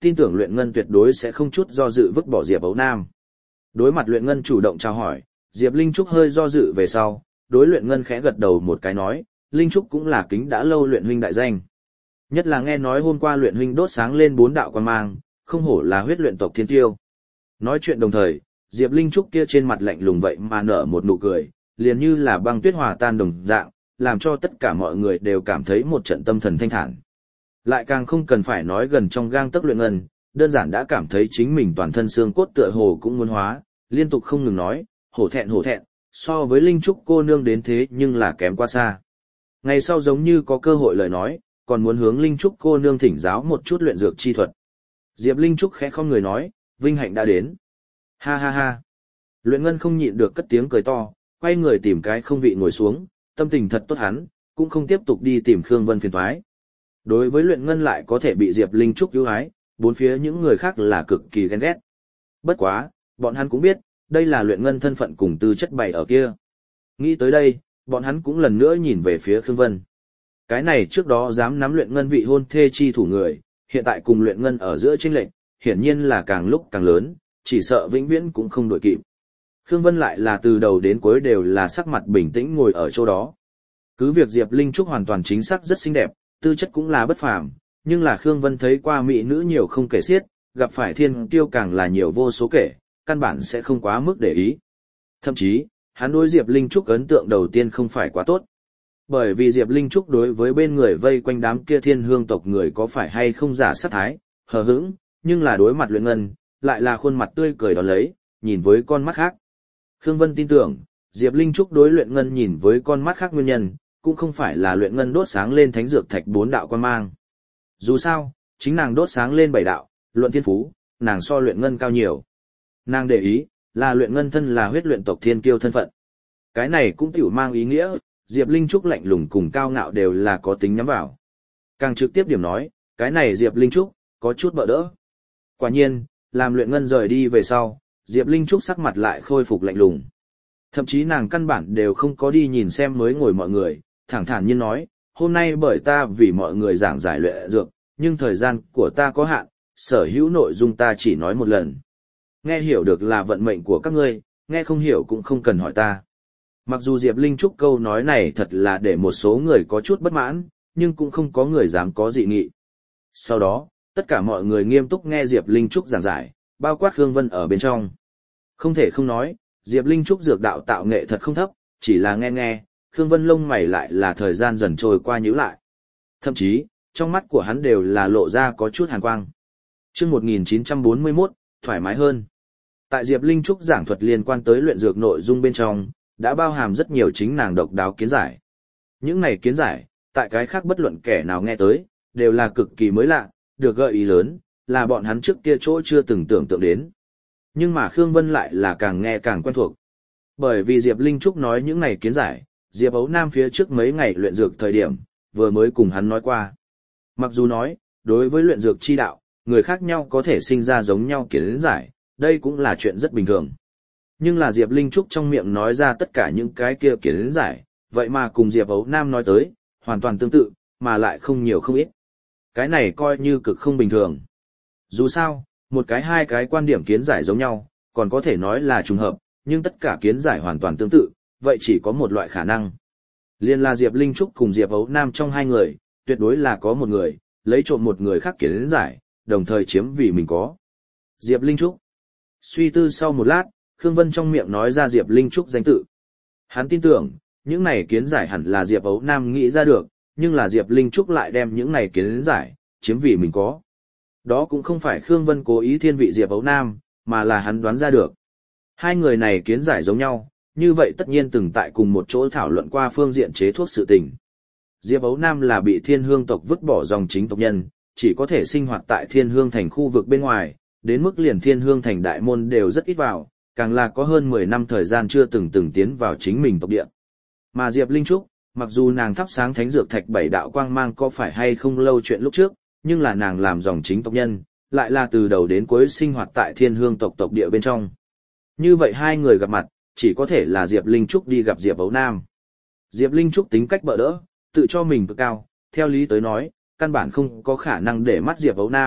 tin tưởng Luyện Ngân tuyệt đối sẽ không chút do dự vứt bỏ Diệp Ấu Nam. Đối mặt Luyện Ngân chủ động chào hỏi, Diệp Linh Trúc hơi do dự về sau, đối Luyện Ngân khẽ gật đầu một cái nói, Linh Trúc cũng là kính đã lâu Luyện huynh đại danh. Nhất là nghe nói hôm qua Luyện huynh đốt sáng lên bốn đạo quan mang, không hổ là huyết luyện tộc thiên tiêu. Nói chuyện đồng thời, Diệp Linh Trúc kia trên mặt lạnh lùng vậy mà nở một nụ cười, liền như là băng tuyết hòa tan đồng dạng, làm cho tất cả mọi người đều cảm thấy một trận tâm thần thanh thản. Lại càng không cần phải nói gần trong gang tấc Luyện Ngân, đơn giản đã cảm thấy chính mình toàn thân xương cốt tựa hồ cũng muốn hóa, liên tục không ngừng nói, hổ thẹn hổ thẹn, so với Linh Trúc cô nương đến thế nhưng là kém quá xa. Ngày sau giống như có cơ hội lời nói, còn muốn hướng Linh Trúc cô nương thỉnh giáo một chút luyện dược chi thuật. Diệp Linh Trúc khẽ không người nói, vinh hạnh đã đến. Ha ha ha. Luyện Ngân không nhịn được cất tiếng cười to, quay người tìm cái không vị ngồi xuống, tâm tình thật tốt hắn, cũng không tiếp tục đi tìm Khương Vân phiền toái. Đối với Luyện Ngân lại có thể bị Diệp Linh Trúc ưu ái, bốn phía những người khác là cực kỳ ghen ghét. Bất quá, bọn hắn cũng biết, đây là Luyện Ngân thân phận cùng tư chất bày ở kia. Nghĩ tới đây, bọn hắn cũng lần nữa nhìn về phía Khương Vân. Cái này trước đó dám nắm Luyện Ngân vị hôn thê chi thủ người, hiện tại cùng Luyện Ngân ở giữa chênh lệch, hiển nhiên là càng lúc càng lớn, chỉ sợ vĩnh viễn cũng không đổi kịp. Khương Vân lại là từ đầu đến cuối đều là sắc mặt bình tĩnh ngồi ở chỗ đó. Cứ việc Diệp Linh Trúc hoàn toàn chính xác rất xinh đẹp, tư chất cũng là bất phàm, nhưng là Khương Vân thấy qua mỹ nữ nhiều không kể xiết, gặp phải thiên tiêu càng là nhiều vô số kể, căn bản sẽ không quá mức để ý. Thậm chí, hắn đối Diệp Linh Trúc ấn tượng đầu tiên không phải quá tốt. Bởi vì Diệp Linh Trúc đối với bên người vây quanh đám kia thiên hương tộc người có phải hay không giả sát thái, hờ hững, nhưng là đối mặt Luyện Ngân, lại là khuôn mặt tươi cười đón lấy, nhìn với con mắt khác. Khương Vân tin tưởng, Diệp Linh Trúc đối Luyện Ngân nhìn với con mắt khác nguyên nhân, cũng không phải là Luyện Ngân đốt sáng lên thánh dược thạch bốn đạo quan mang. Dù sao, chính nàng đốt sáng lên bảy đạo, luận thiên phú, nàng so Luyện Ngân cao nhiều. Nàng để ý, là Luyện Ngân thân là huyết luyện tộc thiên kiêu thân phận. Cái này cũng tiểu mang ý nghĩa, Diệp Linh Trúc lạnh lùng cùng cao ngạo đều là có tính nhắm vào. Càng trực tiếp điểm nói, cái này Diệp Linh Trúc, có chút bỡ đỡ. Quả nhiên, làm Luyện Ngân rời đi về sau, Diệp Linh Trúc sắc mặt lại khôi phục lạnh lùng. Thậm chí nàng căn bản đều không có đi nhìn xem mới ngồi mọi người, thẳng thắn nhiên nói, hôm nay bởi ta vì mọi người giảng giải luyện dược, nhưng thời gian của ta có hạn, sở hữu nội dung ta chỉ nói một lần. Nghe hiểu được là vận mệnh của các ngươi, nghe không hiểu cũng không cần hỏi ta. Mặc dù Diệp Linh Trúc câu nói này thật là để một số người có chút bất mãn, nhưng cũng không có người dám có dị nghị. Sau đó, tất cả mọi người nghiêm túc nghe Diệp Linh Trúc giảng giải, bao quát Khương Vân ở bên trong. Không thể không nói, Diệp Linh Trúc dược đạo tạo nghệ thật không thấp, chỉ là nghe nghe, Khương Vân lông mày lại là thời gian dần trôi qua nhíu lại. Thậm chí, trong mắt của hắn đều là lộ ra có chút hàn quang. Chương một nghìn chín trăm bốn mươi mốt, thoải mái hơn. Tại Diệp Linh Trúc giảng thuật liên quan tới luyện dược nội dung bên trong, đã bao hàm rất nhiều chính nàng độc đáo kiến giải. Những này kiến giải, tại cái khác bất luận kẻ nào nghe tới, đều là cực kỳ mới lạ, được gợi ý lớn, là bọn hắn trước kia chỗ chưa từng tưởng tượng đến. Nhưng mà Khương Vân lại là càng nghe càng quen thuộc. Bởi vì Diệp Linh Trúc nói những này kiến giải, Diệp Ấu Nam phía trước mấy ngày luyện dược thời điểm, vừa mới cùng hắn nói qua. Mặc dù nói, đối với luyện dược chi đạo, người khác nhau có thể sinh ra giống nhau kiến giải, đây cũng là chuyện rất bình thường. Nhưng là Diệp Linh Trúc trong miệng nói ra tất cả những cái kia kiến giải, vậy mà cùng Diệp Ấu Nam nói tới, hoàn toàn tương tự, mà lại không nhiều không ít. Cái này coi như cực không bình thường. Dù sao, một cái hai cái quan điểm kiến giải giống nhau, còn có thể nói là trùng hợp, nhưng tất cả kiến giải hoàn toàn tương tự, vậy chỉ có một loại khả năng. Liên là Diệp Linh Trúc cùng Diệp Ấu Nam trong hai người, tuyệt đối là có một người, lấy trộm một người khác kiến giải, đồng thời chiếm vì mình có. Diệp Linh Trúc. Suy tư sau một lát, Khương Vân trong miệng nói ra Diệp Linh Trúc danh tự. Hắn tin tưởng, những này kiến giải hẳn là Diệp Ấu Nam nghĩ ra được, nhưng là Diệp Linh Trúc lại đem những này kiến giải, chiếm vì mình có. Đó cũng không phải Khương Vân cố ý thiên vị Diệp Ấu Nam, mà là hắn đoán ra được. Hai người này kiến giải giống nhau, như vậy tất nhiên từng tại cùng một chỗ thảo luận qua phương diện chế thuốc sự tình. Diệp Ấu Nam là bị thiên hương tộc vứt bỏ dòng chính tộc nhân, chỉ có thể sinh hoạt tại thiên hương thành khu vực bên ngoài, đến mức liền thiên hương thành đại môn đều rất ít vào, càng là có hơn mười năm thời gian chưa từng từng tiến vào chính mình tộc địa. Mà Diệp Linh Trúc, mặc dù nàng thắp sáng thánh dược thạch bảy đạo quang mang có phải hay không lâu chuyện lúc trước, nhưng là nàng làm dòng chính tộc nhân, lại là từ đầu đến cuối sinh hoạt tại thiên hương tộc tộc địa bên trong. Như vậy hai người gặp mặt, chỉ có thể là Diệp Linh Trúc đi gặp Diệp Ấu Nam. Diệp Linh Trúc tính cách bợ đỡ, tự cho mình cực cao, theo lý tới nói, căn bản không có khả năng để mắt Diệp Ấu Nam,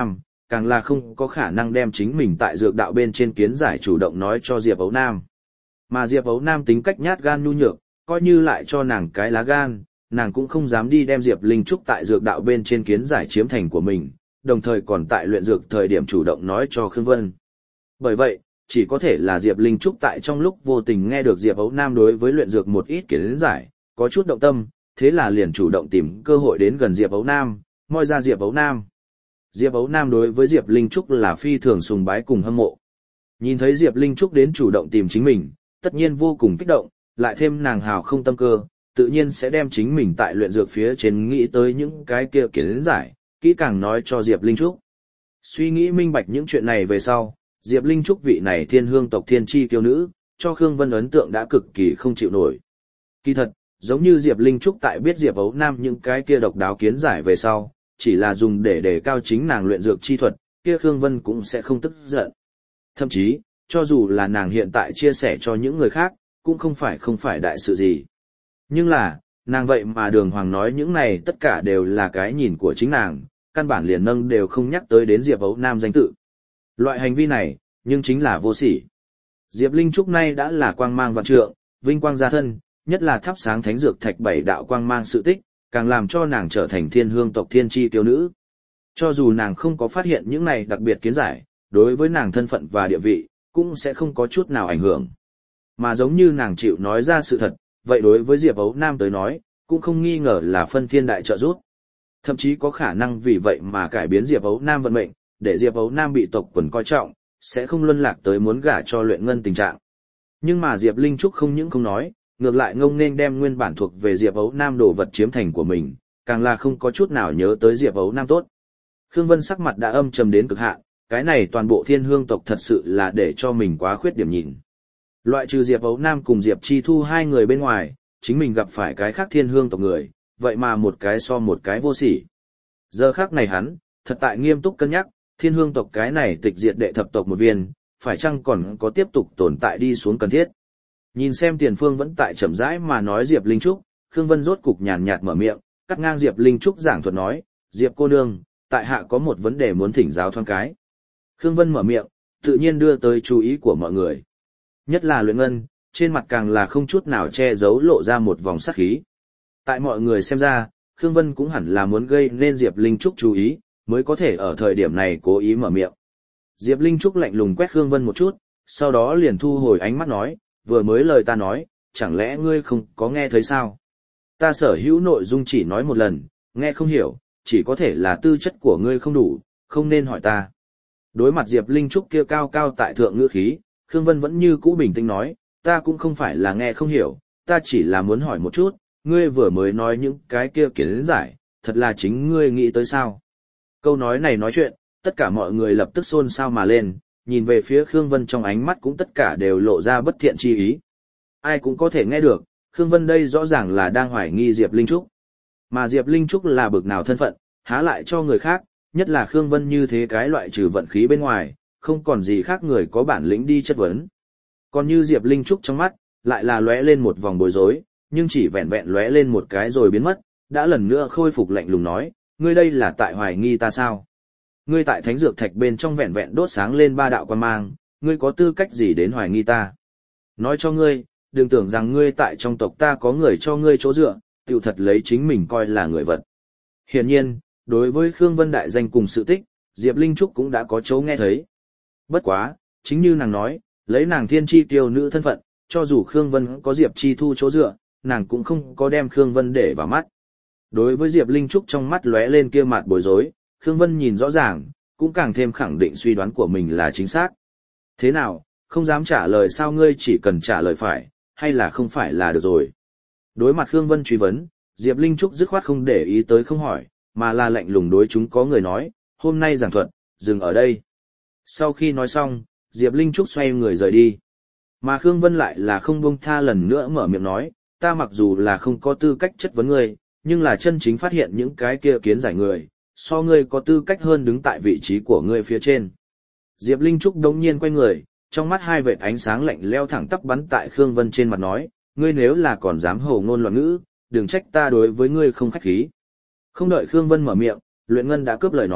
càng là không có khả năng đem chính mình tại dược đạo bên trên kiến giải chủ động nói cho Diệp Ấu Nam. Mà Diệp Ấu Nam tính cách nhát gan nhu nhược, coi như lại cho nàng cái lá gan, nàng cũng không dám đi đem Diệp Linh Trúc tại dược đạo bên trên kiến giải chiếm thành của mình, đồng thời còn tại luyện dược thời điểm chủ động nói cho Khương Vân. Bởi vậy, chỉ có thể là Diệp Linh Trúc tại trong lúc vô tình nghe được Diệp Ấu Nam đối với luyện dược một ít kiến giải, có chút động tâm, thế là liền chủ động tìm cơ hội đến gần Diệp Ấu Nam, moi ra Diệp Ấu Nam. Diệp Ấu Nam đối với Diệp Linh Trúc là phi thường sùng bái cùng hâm mộ. Nhìn thấy Diệp Linh Trúc đến chủ động tìm chính mình, tất nhiên vô cùng kích động, lại thêm nàng hào không tâm cơ, tự nhiên sẽ đem chính mình tại luyện dược phía trên nghĩ tới những cái kia kiến giải, kỹ càng nói cho Diệp Linh Trúc. Suy nghĩ minh bạch những chuyện này về sau, Diệp Linh Trúc vị này thiên hương tộc thiên chi kiêu nữ, cho Khương Vân ấn tượng đã cực kỳ không chịu nổi. Kỳ thật, giống như Diệp Linh Trúc tại biết Diệp Ấu Nam những cái kia độc đáo kiến giải về sau, chỉ là dùng để đề cao chính nàng luyện dược chi thuật, kia Khương Vân cũng sẽ không tức giận. Thậm chí, cho dù là nàng hiện tại chia sẻ cho những người khác, cũng không phải không phải đại sự gì. Nhưng là, nàng vậy mà đường hoàng nói những này tất cả đều là cái nhìn của chính nàng, căn bản liền nâng đều không nhắc tới đến Diệp Ấu Nam danh tự. Loại hành vi này, nhưng chính là vô sỉ. Diệp Linh Trúc nay đã là quang mang vạn trượng, vinh quang gia thân, nhất là thắp sáng thánh dược thạch bảy đạo quang mang sự tích, càng làm cho nàng trở thành thiên hương tộc thiên chi tiêu nữ. Cho dù nàng không có phát hiện những này đặc biệt kiến giải, đối với nàng thân phận và địa vị, cũng sẽ không có chút nào ảnh hưởng. Mà giống như nàng chịu nói ra sự thật, vậy đối với Diệp Ấu Nam tới nói, cũng không nghi ngờ là phân thiên đại trợ giúp. Thậm chí có khả năng vì vậy mà cải biến Diệp Ấu Nam vận mệnh, để Diệp Ấu Nam bị tộc quần coi trọng, sẽ không luân lạc tới muốn gả cho Luyện Ngân tình trạng. Nhưng mà Diệp Linh Trúc không những không nói, ngược lại ngông nên đem nguyên bản thuộc về Diệp Ấu Nam đồ vật chiếm thành của mình, càng là không có chút nào nhớ tới Diệp Ấu Nam tốt. Khương Vân sắc mặt đã âm trầm đến cực hạn, cái này toàn bộ thiên hương tộc thật sự là để cho mình quá khuyết điểm nhìn. Loại trừ Diệp Ấu Nam cùng Diệp Chi Thu hai người bên ngoài, chính mình gặp phải cái khác thiên hương tộc người, vậy mà một cái so một cái vô sỉ. Giờ khác này hắn, thật tại nghiêm túc cân nhắc, thiên hương tộc cái này tịch diệt đệ thập tộc một viên, phải chăng còn có tiếp tục tồn tại đi xuống cần thiết. Nhìn xem tiền phương vẫn tại chậm rãi mà nói Diệp Linh Trúc, Khương Vân rốt cục nhàn nhạt mở miệng, cắt ngang Diệp Linh Trúc giảng thuật nói, Diệp cô nương, tại hạ có một vấn đề muốn thỉnh giáo thoáng cái. Khương Vân mở miệng, tự nhiên đưa tới chú ý của mọi người. Nhất là Luyện Ngân, trên mặt càng là không chút nào che giấu lộ ra một vòng sát khí. Tại mọi người xem ra, Khương Vân cũng hẳn là muốn gây nên Diệp Linh Trúc chú ý, mới có thể ở thời điểm này cố ý mở miệng. Diệp Linh Trúc lạnh lùng quét Khương Vân một chút, sau đó liền thu hồi ánh mắt nói, vừa mới lời ta nói, chẳng lẽ ngươi không có nghe thấy sao? Ta sở hữu nội dung chỉ nói một lần, nghe không hiểu, chỉ có thể là tư chất của ngươi không đủ, không nên hỏi ta. Đối mặt Diệp Linh Trúc kia cao cao tại thượng ngữ khí, Khương Vân vẫn như cũ bình tĩnh nói, ta cũng không phải là nghe không hiểu, ta chỉ là muốn hỏi một chút, ngươi vừa mới nói những cái kia kiến giải, thật là chính ngươi nghĩ tới sao? Câu nói này nói chuyện, tất cả mọi người lập tức xôn xao mà lên, nhìn về phía Khương Vân trong ánh mắt cũng tất cả đều lộ ra bất thiện chi ý. Ai cũng có thể nghe được, Khương Vân đây rõ ràng là đang hoài nghi Diệp Linh Trúc. Mà Diệp Linh Trúc là bực nào thân phận, há lại cho người khác, nhất là Khương Vân như thế cái loại trừ vận khí bên ngoài, không còn gì khác người có bản lĩnh đi chất vấn. Còn như Diệp Linh Trúc trong mắt, lại là lóe lên một vòng bối rối, nhưng chỉ vẹn vẹn lóe lên một cái rồi biến mất, đã lần nữa khôi phục lạnh lùng nói, ngươi đây là tại hoài nghi ta sao? Ngươi tại thánh dược thạch bên trong vẹn vẹn đốt sáng lên ba đạo quan mang, ngươi có tư cách gì đến hoài nghi ta? Nói cho ngươi, đừng tưởng rằng ngươi tại trong tộc ta có người cho ngươi chỗ dựa, tiểu thật lấy chính mình coi là người vật. Hiển nhiên, đối với Khương Vân đại danh cùng sự tích, Diệp Linh Trúc cũng đã có chỗ nghe thấy. Bất quá, chính như nàng nói, lấy nàng thiên chi tiêu nữ thân phận, cho dù Khương Vân có Diệp Chi Thu chỗ dựa, nàng cũng không có đem Khương Vân để vào mắt. Đối với Diệp Linh Trúc trong mắt lóe lên kia mặt bối rối, Khương Vân nhìn rõ ràng, cũng càng thêm khẳng định suy đoán của mình là chính xác. Thế nào, không dám trả lời sao? Ngươi chỉ cần trả lời phải, hay là không phải là được rồi. Đối mặt Khương Vân truy vấn, Diệp Linh Trúc dứt khoát không để ý tới không hỏi, mà là lạnh lùng đối chúng có người nói, hôm nay giảng thuật, dừng ở đây. Sau khi nói xong, Diệp Linh Trúc xoay người rời đi. Mà Khương Vân lại là không buông tha lần nữa mở miệng nói, ta mặc dù là không có tư cách chất vấn ngươi, nhưng là chân chính phát hiện những cái kia kiến giải người, so ngươi có tư cách hơn đứng tại vị trí của ngươi phía trên. Diệp Linh Trúc đống nhiên quay người, trong mắt hai vệt ánh sáng lạnh leo thẳng tắp bắn tại Khương Vân trên mặt nói, ngươi nếu là còn dám hồ ngôn loạn ngữ, đừng trách ta đối với ngươi không khách khí. Không đợi Khương Vân mở miệng, Luyện Ngân đã cướp lời nói,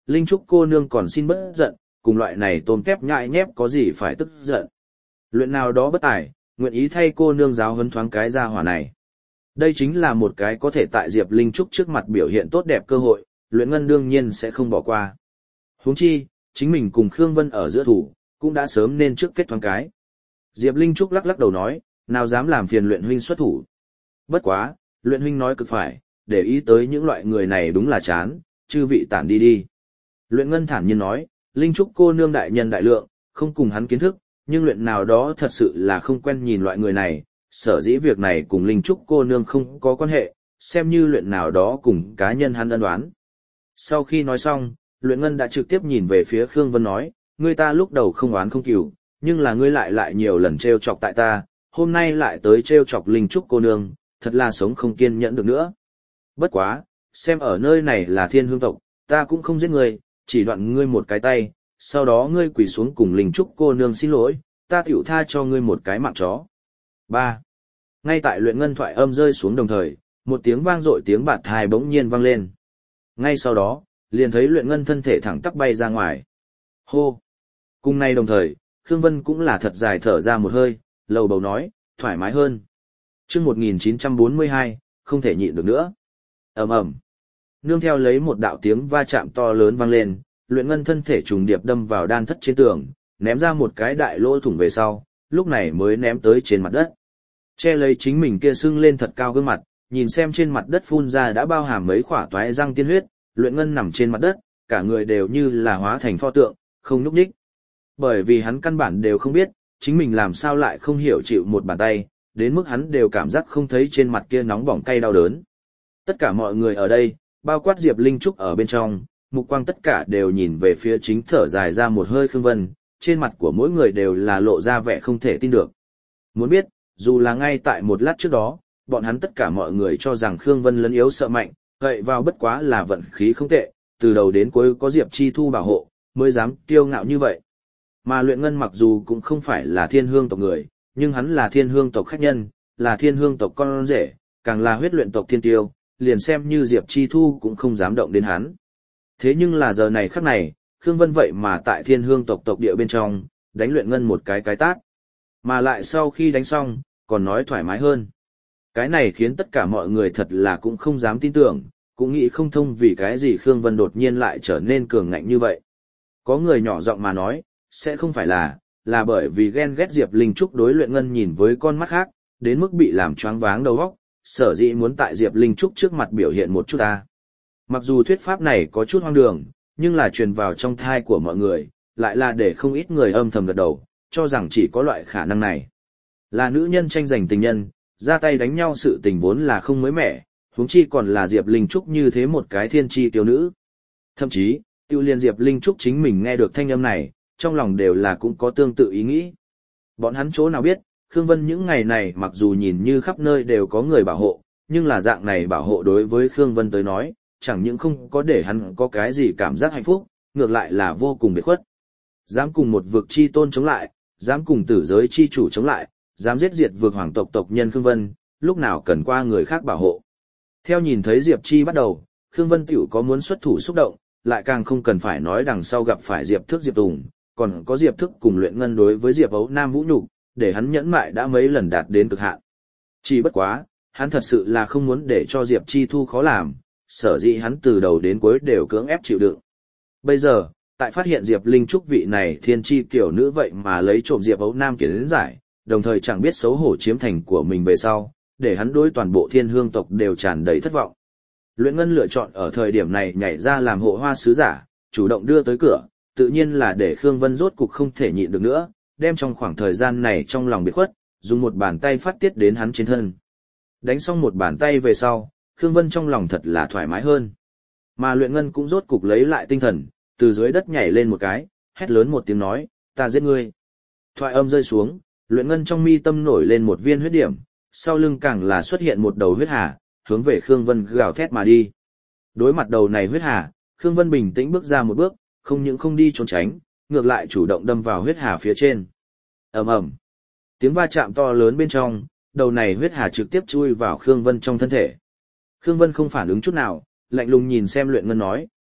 Linh Trúc cô nương còn xin bất giận, cùng loại này tôm kép nhại nhép có gì phải tức giận. Luyện nào đó bất tài, nguyện ý thay cô nương giáo huấn thoáng cái ra hỏa này. Đây chính là một cái có thể tại Diệp Linh Trúc trước mặt biểu hiện tốt đẹp cơ hội, Luyện Ngân đương nhiên sẽ không bỏ qua. Huống chi, chính mình cùng Khương Vân ở giữa thủ, cũng đã sớm nên trước kết thoáng cái. Diệp Linh Trúc lắc lắc đầu nói, nào dám làm phiền Luyện huynh xuất thủ. Bất quá, Luyện huynh nói cực phải, để ý tới những loại người này đúng là chán, chư vị tản đi đi. Luyện Ngân thản nhiên nói, Linh Trúc cô nương đại nhân đại lượng, không cùng hắn kiến thức, nhưng luyện nào đó thật sự là không quen nhìn loại người này, sở dĩ việc này cùng Linh Trúc cô nương không có quan hệ, xem như luyện nào đó cùng cá nhân hắn ân đoán. Sau khi nói xong, Luyện Ngân đã trực tiếp nhìn về phía Khương Vân nói, ngươi ta lúc đầu không oán không cừu, nhưng là ngươi lại lại nhiều lần trêu chọc tại ta, hôm nay lại tới trêu chọc Linh Trúc cô nương, thật là sống không kiên nhẫn được nữa. Bất quá, xem ở nơi này là Thiên Hương tộc, ta cũng không giết ngươi, chỉ đoạn ngươi một cái tay, sau đó ngươi quỳ xuống cùng Linh Trúc cô nương xin lỗi, ta tiểu tha cho ngươi một cái mạng chó. ba. Ngay tại Luyện Ngân thoại âm rơi xuống đồng thời, một tiếng vang dội tiếng bạt tai bỗng nhiên vang lên. Ngay sau đó, liền thấy Luyện Ngân thân thể thẳng tắp bay ra ngoài. Hô! Cùng nay đồng thời, Khương Vân cũng là thật dài thở ra một hơi, lầu bầu nói, thoải mái hơn. Chương một nghìn chín trăm bốn mươi hai, không thể nhịn được nữa. Ầm ầm. Nương theo lấy một đạo tiếng va chạm to lớn vang lên, Luyện Ngân thân thể trùng điệp đâm vào đan thất trên tường, ném ra một cái đại lỗ thủng về sau, lúc này mới ném tới trên mặt đất. Che lấy chính mình kia sưng lên thật cao gương mặt, nhìn xem trên mặt đất phun ra đã bao hàm mấy khỏa toái răng tiên huyết, Luyện Ngân nằm trên mặt đất, cả người đều như là hóa thành pho tượng, không nhúc nhích. Bởi vì hắn căn bản đều không biết, chính mình làm sao lại không hiểu chịu một bàn tay, đến mức hắn đều cảm giác không thấy trên mặt kia nóng bỏng cay đau đớn. Tất cả mọi người ở đây, bao quát Diệp Linh Trúc ở bên trong, mục quang tất cả đều nhìn về phía chính thở dài ra một hơi Khương Vân, trên mặt của mỗi người đều là lộ ra vẻ không thể tin được. Muốn biết, dù là ngay tại một lát trước đó, bọn hắn tất cả mọi người cho rằng Khương Vân lấn yếu sợ mạnh, gậy vào bất quá là vận khí không tệ, từ đầu đến cuối có Diệp Chi Thu bảo hộ, mới dám kiêu ngạo như vậy. Mà Luyện Ngân mặc dù cũng không phải là Thiên Hương tộc người, nhưng hắn là Thiên Hương tộc khách nhân, là Thiên Hương tộc con rể, càng là huyết luyện tộc thiên tiêu, liền xem như Diệp Chi Thu cũng không dám động đến hắn. Thế nhưng là giờ này khắc này, Khương Vân vậy mà tại Thiên Hương tộc tộc địa bên trong, đánh Luyện Ngân một cái cái tát. Mà lại sau khi đánh xong, còn nói thoải mái hơn. Cái này khiến tất cả mọi người thật là cũng không dám tin tưởng, cũng nghĩ không thông vì cái gì Khương Vân đột nhiên lại trở nên cường ngạnh như vậy. Có người nhỏ giọng mà nói, sẽ không phải là, là bởi vì ghen ghét Diệp Linh Trúc đối Luyện Ngân nhìn với con mắt khác, đến mức bị làm choáng váng đầu óc, sở dĩ muốn tại Diệp Linh Trúc trước mặt biểu hiện một chút ta. Mặc dù thuyết pháp này có chút hoang đường, nhưng là truyền vào trong thai của mọi người, lại là để không ít người âm thầm gật đầu, cho rằng chỉ có loại khả năng này. Là nữ nhân tranh giành tình nhân, ra tay đánh nhau sự tình vốn là không mới mẻ, huống chi còn là Diệp Linh Trúc như thế một cái thiên chi tiểu nữ. Thậm chí, tiêu liên Diệp Linh Trúc chính mình nghe được thanh âm này, trong lòng đều là cũng có tương tự ý nghĩ. Bọn hắn chỗ nào biết, Khương Vân những ngày này mặc dù nhìn như khắp nơi đều có người bảo hộ, nhưng là dạng này bảo hộ đối với Khương Vân tới nói, chẳng những không có để hắn có cái gì cảm giác hạnh phúc, ngược lại là vô cùng biệt khuất. Dám cùng một vực chi tôn chống lại, dám cùng tử giới chi chủ chống lại, dám giết diệt vực hoàng tộc tộc nhân Khương Vân, lúc nào cần qua người khác bảo hộ. Theo nhìn thấy Diệp Chi bắt đầu, Khương Vân tiểu có muốn xuất thủ xúc động, lại càng không cần phải nói đằng sau gặp phải Diệp Thức Diệp Tùng, còn có Diệp Thức cùng Luyện Ngân đối với Diệp Ấu Nam vũ nhục, để hắn nhẫn mại đã mấy lần đạt đến cực hạn. Chỉ bất quá, hắn thật sự là không muốn để cho Diệp Chi Thu khó làm, sở dĩ hắn từ đầu đến cuối đều cưỡng ép chịu đựng. Bây giờ, tại phát hiện Diệp Linh Trúc vị này thiên chi kiểu nữ vậy mà lấy trộm Diệp Ấu Nam kiến giải, đồng thời chẳng biết xấu hổ chiếm thành của mình về sau, để hắn đối toàn bộ Thiên Hương tộc đều tràn đầy thất vọng. Luyện Ngân lựa chọn ở thời điểm này nhảy ra làm hộ hoa sứ giả, chủ động đưa tới cửa, tự nhiên là để Khương Vân rốt cục không thể nhịn được nữa, đem trong khoảng thời gian này trong lòng biệt khuất, dùng một bàn tay phát tiết đến hắn trên thân. Đánh xong một bàn tay về sau, Khương Vân trong lòng thật là thoải mái hơn. Mà Luyện Ngân cũng rốt cục lấy lại tinh thần, từ dưới đất nhảy lên một cái, hét lớn một tiếng nói, ta giết ngươi. Thoại âm rơi xuống, Luyện Ngân trong mi tâm nổi lên một viên huyết điểm, sau lưng càng là xuất hiện một đầu huyết hà, hướng về Khương Vân gào thét mà đi. Đối mặt đầu này huyết hà, Khương Vân bình tĩnh bước ra một bước, không những không đi trốn tránh, ngược lại chủ động đâm vào huyết hà phía trên. Ầm ầm. Tiếng va chạm to lớn bên trong, đầu này huyết hà trực tiếp chui vào Khương Vân trong thân thể. Khương Vân không phản ứng chút nào, lạnh lùng nhìn xem Luyện Ngân nói,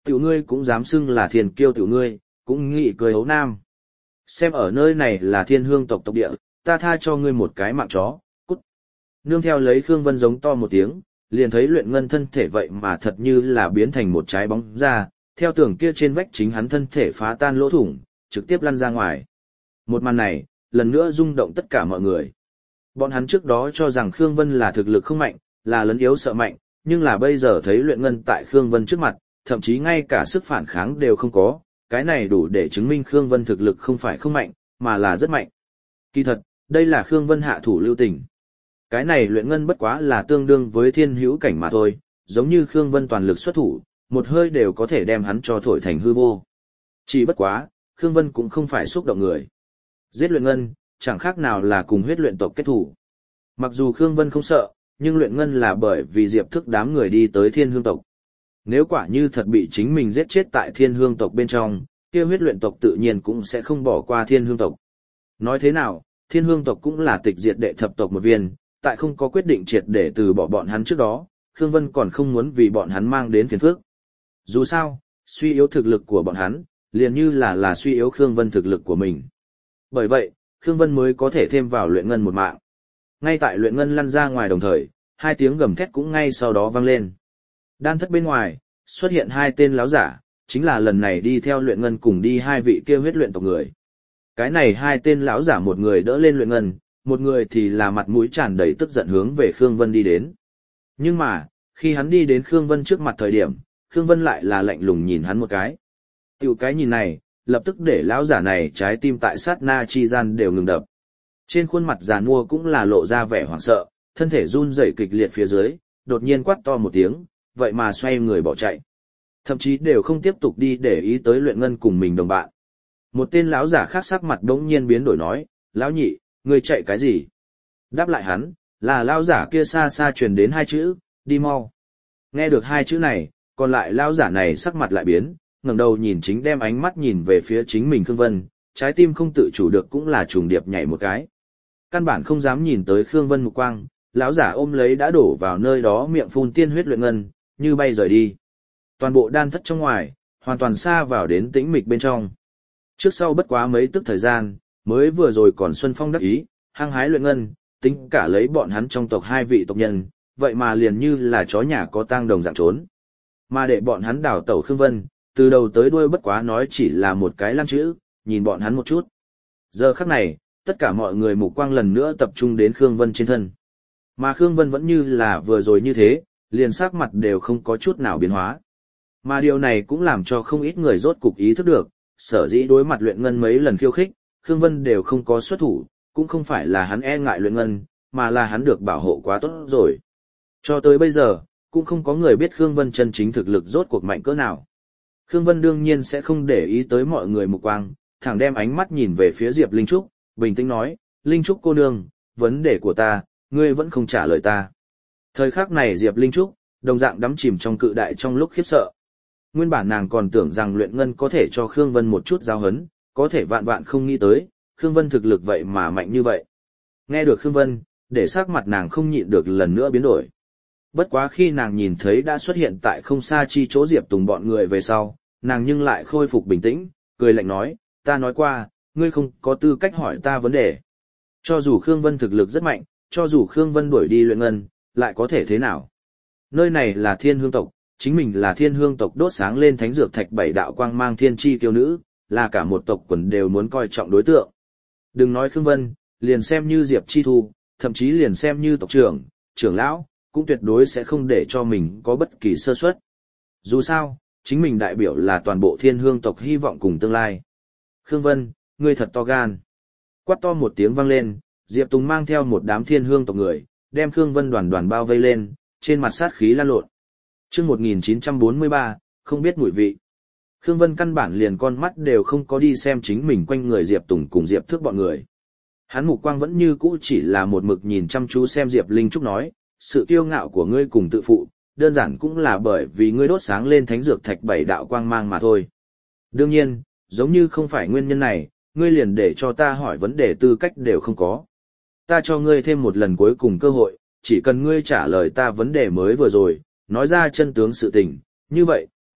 Tiểu ngươi cũng dám xưng là thiên kiêu tiểu ngươi, cũng nghĩ cười hấu nam. Xem ở nơi này là thiên hương tộc tộc địa, ta tha cho ngươi một cái mạng chó, cút. Nương theo lấy Khương Vân giống to một tiếng, liền thấy luyện ngân thân thể vậy mà thật như là biến thành một trái bóng ra, theo tường kia trên vách chính hắn thân thể phá tan lỗ thủng, trực tiếp lăn ra ngoài. Một màn này, lần nữa rung động tất cả mọi người. Bọn hắn trước đó cho rằng Khương Vân là thực lực không mạnh, là lấn yếu sợ mạnh, nhưng là bây giờ thấy luyện ngân tại Khương Vân trước mặt, thậm chí ngay cả sức phản kháng đều không có, cái này đủ để chứng minh Khương Vân thực lực không phải không mạnh, mà là rất mạnh. Kỳ thật, đây là Khương Vân hạ thủ lưu tình. Cái này luyện ngân bất quá là tương đương với thiên hữu cảnh mà thôi, giống như Khương Vân toàn lực xuất thủ, một hơi đều có thể đem hắn cho thổi thành hư vô. Chỉ bất quá, Khương Vân cũng không phải xúc động người. Giết luyện ngân, chẳng khác nào là cùng huyết luyện tộc kết thủ. Mặc dù Khương Vân không sợ, nhưng luyện ngân là bởi vì Diệp Thức đám người đi tới thiên hương tộc. Nếu quả như thật bị chính mình giết chết tại thiên hương tộc bên trong, kia huyết luyện tộc tự nhiên cũng sẽ không bỏ qua thiên hương tộc. Nói thế nào, thiên hương tộc cũng là tịch diệt đệ thập tộc một viên, tại không có quyết định triệt để từ bỏ bọn hắn trước đó, Khương Vân còn không muốn vì bọn hắn mang đến phiền phức. Dù sao, suy yếu thực lực của bọn hắn, liền như là là suy yếu Khương Vân thực lực của mình. Bởi vậy, Khương Vân mới có thể thêm vào luyện ngân một mạng. Ngay tại luyện ngân lăn ra ngoài đồng thời, hai tiếng gầm thét cũng ngay sau đó vang lên. Đan thất bên ngoài, xuất hiện hai tên láo giả, chính là lần này đi theo luyện ngân cùng đi hai vị kia huyết luyện tộc người. Cái này hai tên lão giả một người đỡ lên luyện ngân, một người thì là mặt mũi tràn đầy tức giận hướng về Khương Vân đi đến. Nhưng mà, khi hắn đi đến Khương Vân trước mặt thời điểm, Khương Vân lại là lạnh lùng nhìn hắn một cái. Tiểu cái nhìn này, lập tức để lão giả này trái tim tại sát na chi gian đều ngừng đập. Trên khuôn mặt già nua cũng là lộ ra vẻ hoảng sợ, thân thể run rẩy kịch liệt phía dưới, đột nhiên quát to một tiếng, vậy mà xoay người bỏ chạy. Thậm chí đều không tiếp tục đi để ý tới luyện ngân cùng mình đồng bạn. Một tên lão giả khác sắc mặt đống nhiên biến đổi nói, lão nhị, ngươi chạy cái gì? Đáp lại hắn, là lão giả kia xa xa truyền đến hai chữ, đi mau. Nghe được hai chữ này, còn lại lão giả này sắc mặt lại biến, ngẩng đầu nhìn chính đem ánh mắt nhìn về phía chính mình Khương Vân, trái tim không tự chủ được cũng là trùng điệp nhảy một cái. Căn bản không dám nhìn tới Khương Vân mục quang, lão giả ôm lấy đã đổ vào nơi đó miệng phun tiên huyết luyện ngân, như bay rời đi. Toàn bộ đan thất trong ngoài, hoàn toàn xa vào đến tĩnh mịch bên trong. Trước sau bất quá mấy tức thời gian, mới vừa rồi còn xuân phong đắc ý, hăng hái luyện ngân, tính cả lấy bọn hắn trong tộc hai vị tộc nhân, vậy mà liền như là chó nhà có tang đồng dạng trốn. Mà để bọn hắn đảo tẩu Khương Vân, từ đầu tới đuôi bất quá nói chỉ là một cái lăng chữ, nhìn bọn hắn một chút. Giờ khắc này, tất cả mọi người mục quang lần nữa tập trung đến Khương Vân trên thân. Mà Khương Vân vẫn như là vừa rồi như thế, liền sắc mặt đều không có chút nào biến hóa. Mà điều này cũng làm cho không ít người rốt cục ý thức được, sở dĩ đối mặt luyện ngân mấy lần khiêu khích, Khương Vân đều không có xuất thủ, cũng không phải là hắn e ngại luyện ngân, mà là hắn được bảo hộ quá tốt rồi. Cho tới bây giờ, cũng không có người biết Khương Vân chân chính thực lực rốt cuộc mạnh cỡ nào. Khương Vân đương nhiên sẽ không để ý tới mọi người mục quang, thẳng đem ánh mắt nhìn về phía Diệp Linh Trúc, bình tĩnh nói, Linh Trúc cô nương, vấn đề của ta, ngươi vẫn không trả lời ta. Thời khắc này Diệp Linh Trúc, đồng dạng đắm chìm trong cự đại trong lúc khiếp sợ. Nguyên bản nàng còn tưởng rằng luyện ngân có thể cho Khương Vân một chút giao hấn, có thể vạn vạn không nghĩ tới, Khương Vân thực lực vậy mà mạnh như vậy. Nghe được Khương Vân, để sắc mặt nàng không nhịn được lần nữa biến đổi. Bất quá khi nàng nhìn thấy đã xuất hiện tại không xa chi chỗ Diệp Tùng bọn người về sau, nàng nhưng lại khôi phục bình tĩnh, cười lạnh nói, ta nói qua, ngươi không có tư cách hỏi ta vấn đề. Cho dù Khương Vân thực lực rất mạnh, cho dù Khương Vân đuổi đi luyện ngân, lại có thể thế nào? Nơi này là thiên hương tộc, chính mình là thiên hương tộc đốt sáng lên thánh dược thạch bảy đạo quang mang thiên chi kiêu nữ, là cả một tộc quần đều muốn coi trọng đối tượng. Đừng nói Khương Vân, liền xem như Diệp Chi Thu, thậm chí liền xem như tộc trưởng, trưởng lão, cũng tuyệt đối sẽ không để cho mình có bất kỳ sơ suất. Dù sao, chính mình đại biểu là toàn bộ thiên hương tộc hy vọng cùng tương lai. Khương Vân, ngươi thật to gan. Quát to một tiếng vang lên, Diệp Tùng mang theo một đám thiên hương tộc người, đem Khương Vân đoàn đoàn bao vây lên, trên mặt sát khí lan lộn. Chương một nghìn chín trăm bốn mươi ba, không biết mùi vị. Khương Vân căn bản liền con mắt đều không có đi xem chính mình quanh người Diệp Tùng cùng Diệp Thước bọn người. Hắn mục quang vẫn như cũ chỉ là một mực nhìn chăm chú xem Diệp Linh Trúc nói, sự kiêu ngạo của ngươi cùng tự phụ, đơn giản cũng là bởi vì ngươi đốt sáng lên thánh dược thạch bảy đạo quang mang mà thôi. Đương nhiên, giống như không phải nguyên nhân này, ngươi liền để cho ta hỏi vấn đề tư cách đều không có. Ta cho ngươi thêm một lần cuối cùng cơ hội, chỉ cần ngươi trả lời ta vấn đề mới vừa rồi, nói ra chân tướng sự tình, như vậy,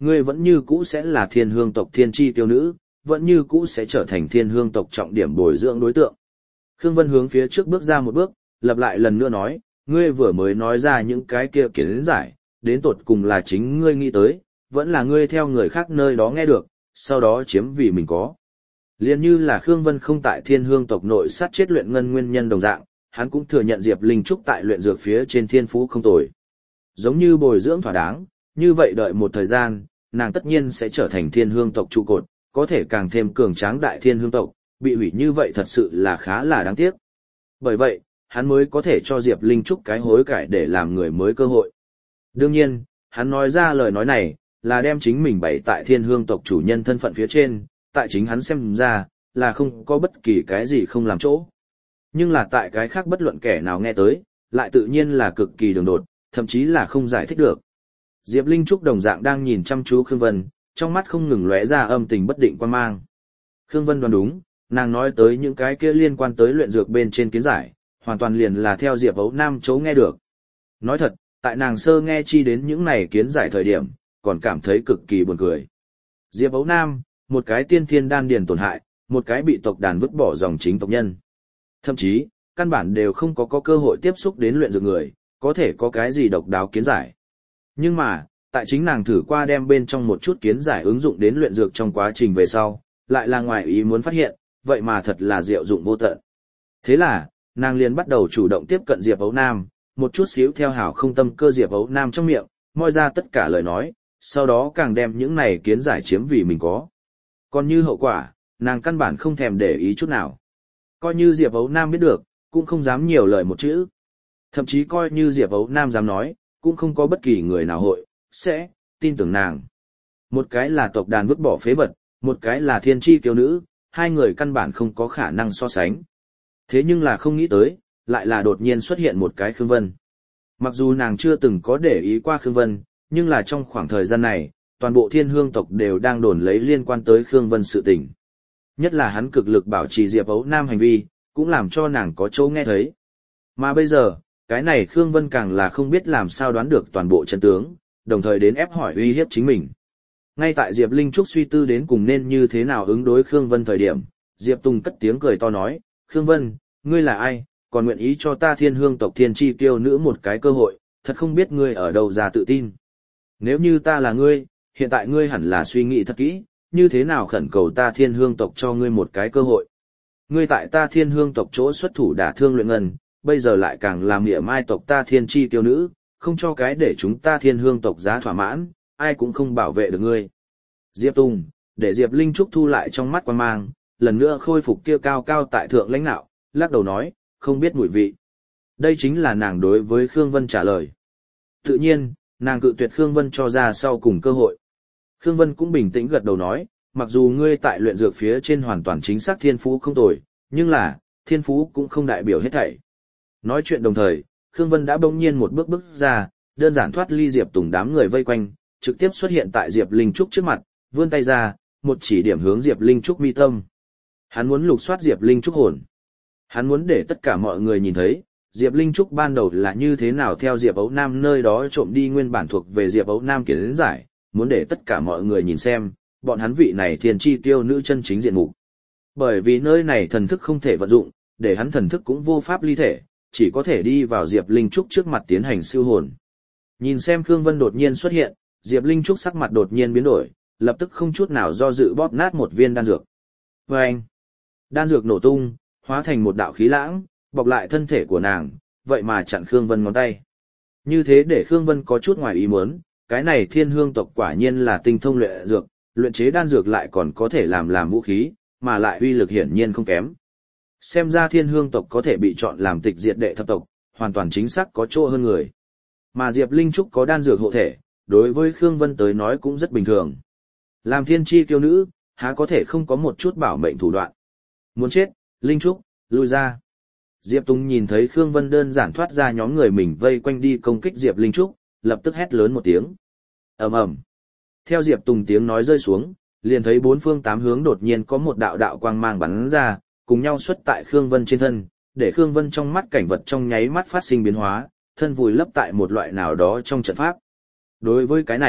ngươi vẫn như cũ sẽ là thiên hương tộc thiên chi tiêu nữ, vẫn như cũ sẽ trở thành thiên hương tộc trọng điểm bồi dưỡng đối tượng. Khương Vân hướng phía trước bước ra một bước, lặp lại lần nữa nói, ngươi vừa mới nói ra những cái kia kiến giải, đến tột cùng là chính ngươi nghĩ tới, vẫn là ngươi theo người khác nơi đó nghe được, sau đó chiếm vì mình có. Liên như là Khương Vân không tại thiên hương tộc nội sát chết luyện ngân nguyên nhân đồng dạng, hắn cũng thừa nhận Diệp Linh Trúc tại luyện dược phía trên thiên phú không tồi. Giống như bồi dưỡng thỏa đáng, như vậy đợi một thời gian, nàng tất nhiên sẽ trở thành thiên hương tộc trụ cột, có thể càng thêm cường tráng đại thiên hương tộc, bị hủy như vậy thật sự là khá là đáng tiếc. Bởi vậy, hắn mới có thể cho Diệp Linh Trúc cái hối cải để làm người mới cơ hội. Đương nhiên, hắn nói ra lời nói này, là đem chính mình bày tại thiên hương tộc chủ nhân thân phận phía trên, tại chính hắn xem ra, là không có bất kỳ cái gì không làm chỗ. Nhưng là tại cái khác bất luận kẻ nào nghe tới, lại tự nhiên là cực kỳ đường đột, thậm chí là không giải thích được. Diệp Linh Trúc đồng dạng đang nhìn chăm chú Khương Vân, trong mắt không ngừng lóe ra âm tình bất định quan mang. Khương Vân đoán đúng, nàng nói tới những cái kia liên quan tới luyện dược bên trên kiến giải, hoàn toàn liền là theo Diệp Ấu Nam chấu nghe được. Nói thật, tại nàng sơ nghe chi đến những này kiến giải thời điểm, còn cảm thấy cực kỳ buồn cười. Diệp Ấu Nam, một cái tiên thiên đan điền tổn hại, một cái bị tộc đàn vứt bỏ dòng chính tộc nhân. Thậm chí, căn bản đều không có có cơ hội tiếp xúc đến luyện dược người, có thể có cái gì độc đáo kiến giải. Nhưng mà, tại chính nàng thử qua đem bên trong một chút kiến giải ứng dụng đến luyện dược trong quá trình về sau, lại là ngoài ý muốn phát hiện, vậy mà thật là diệu dụng vô tận. Thế là, nàng liền bắt đầu chủ động tiếp cận Diệp Ấu Nam, một chút xíu theo hảo không tâm cơ Diệp Ấu Nam trong miệng, moi ra tất cả lời nói, sau đó càng đem những này kiến giải chiếm vì mình có. Còn như hậu quả, nàng căn bản không thèm để ý chút nào. Coi như Diệp Ấu Nam biết được, cũng không dám nhiều lời một chữ. Thậm chí coi như Diệp Ấu Nam dám nói, cũng không có bất kỳ người nào hội, sẽ, tin tưởng nàng. Một cái là tộc đàn vứt bỏ phế vật, một cái là thiên chi kiêu nữ, hai người căn bản không có khả năng so sánh. Thế nhưng là không nghĩ tới, lại là đột nhiên xuất hiện một cái Khương Vân. Mặc dù nàng chưa từng có để ý qua Khương Vân, nhưng là trong khoảng thời gian này, toàn bộ thiên hương tộc đều đang đồn lấy liên quan tới Khương Vân sự tình. Nhất là hắn cực lực bảo trì Diệp Ấu Nam hành vi, cũng làm cho nàng có chỗ nghe thấy. Mà bây giờ, cái này Khương Vân càng là không biết làm sao đoán được toàn bộ chân tướng, đồng thời đến ép hỏi uy hiếp chính mình. Ngay tại Diệp Linh Trúc suy tư đến cùng nên như thế nào ứng đối Khương Vân thời điểm, Diệp Tùng cất tiếng cười to nói, Khương Vân, ngươi là ai, còn nguyện ý cho ta thiên hương tộc thiên chi kiêu nữ một cái cơ hội, thật không biết ngươi ở đâu ra tự tin. Nếu như ta là ngươi, hiện tại ngươi hẳn là suy nghĩ thật kỹ, như thế nào khẩn cầu ta thiên hương tộc cho ngươi một cái cơ hội. Ngươi tại ta thiên hương tộc chỗ xuất thủ đả thương luyện ngân, bây giờ lại càng làm mỉa mai tộc ta thiên chi kiêu nữ, không cho cái để chúng ta thiên hương tộc giá thỏa mãn, ai cũng không bảo vệ được ngươi. Diệp Tùng, để Diệp Linh Trúc thu lại trong mắt quan mang, lần nữa khôi phục kia cao cao tại thượng lãnh nạo, lắc đầu nói, không biết mùi vị. Đây chính là nàng đối với Khương Vân trả lời. Tự nhiên, nàng cự tuyệt Khương Vân cho ra sau cùng cơ hội. Khương Vân cũng bình tĩnh gật đầu nói, mặc dù ngươi tại luyện dược phía trên hoàn toàn chính xác thiên phú không tồi, nhưng là, thiên phú cũng không đại biểu hết thảy. Nói chuyện đồng thời, Khương Vân đã bỗng nhiên một bước bước ra, đơn giản thoát ly Diệp Tùng đám người vây quanh, trực tiếp xuất hiện tại Diệp Linh Trúc trước mặt, vươn tay ra, một chỉ điểm hướng Diệp Linh Trúc mi tâm. Hắn muốn lục soát Diệp Linh Trúc hồn. Hắn muốn để tất cả mọi người nhìn thấy, Diệp Linh Trúc ban đầu là như thế nào theo Diệp Ấu Nam nơi đó trộm đi nguyên bản thuộc về Diệp Ấu Nam kiến giải, muốn để tất cả mọi người nhìn xem, bọn hắn vị này thiên chi tiêu nữ chân chính diện mục. Bởi vì nơi này thần thức không thể vận dụng, để hắn thần thức cũng vô pháp ly thể, chỉ có thể đi vào Diệp Linh Trúc trước mặt tiến hành siêu hồn. Nhìn xem Khương Vân đột nhiên xuất hiện, Diệp Linh Trúc sắc mặt đột nhiên biến đổi, lập tức không chút nào do dự bóp nát một viên đan dược. Và anh, đan dược nổ tung, hóa thành một đạo khí lãng, bọc lại thân thể của nàng, vậy mà chặn Khương Vân ngón tay. Như thế để Khương Vân có chút ngoài ý muốn, cái này thiên hương tộc quả nhiên là tinh thông luyện dược, luyện chế đan dược lại còn có thể làm làm vũ khí, mà lại uy lực hiển nhiên không kém. Xem ra thiên hương tộc có thể bị chọn làm tịch diệt đệ thập tộc, hoàn toàn chính xác có chỗ hơn người. Mà Diệp Linh Trúc có đan dược hộ thể, đối với Khương Vân tới nói cũng rất bình thường. Làm thiên chi kiêu nữ, há có thể không có một chút bảo mệnh thủ đoạn. Muốn chết, Linh Trúc, lui ra. Diệp Tùng nhìn thấy Khương Vân đơn giản thoát ra nhóm người mình vây quanh đi công kích Diệp Linh Trúc, lập tức hét lớn một tiếng. Ầm ầm. Theo Diệp Tùng tiếng nói rơi xuống, liền thấy bốn phương tám hướng đột nhiên có một đạo đạo quang mang bắn ra, cùng nhau xuất tại Khương Vân trên thân, để Khương Vân trong mắt cảnh vật trong nháy mắt phát sinh biến hóa, thân vùi lấp tại một loại nào đó trong trận pháp. Đối với cái này,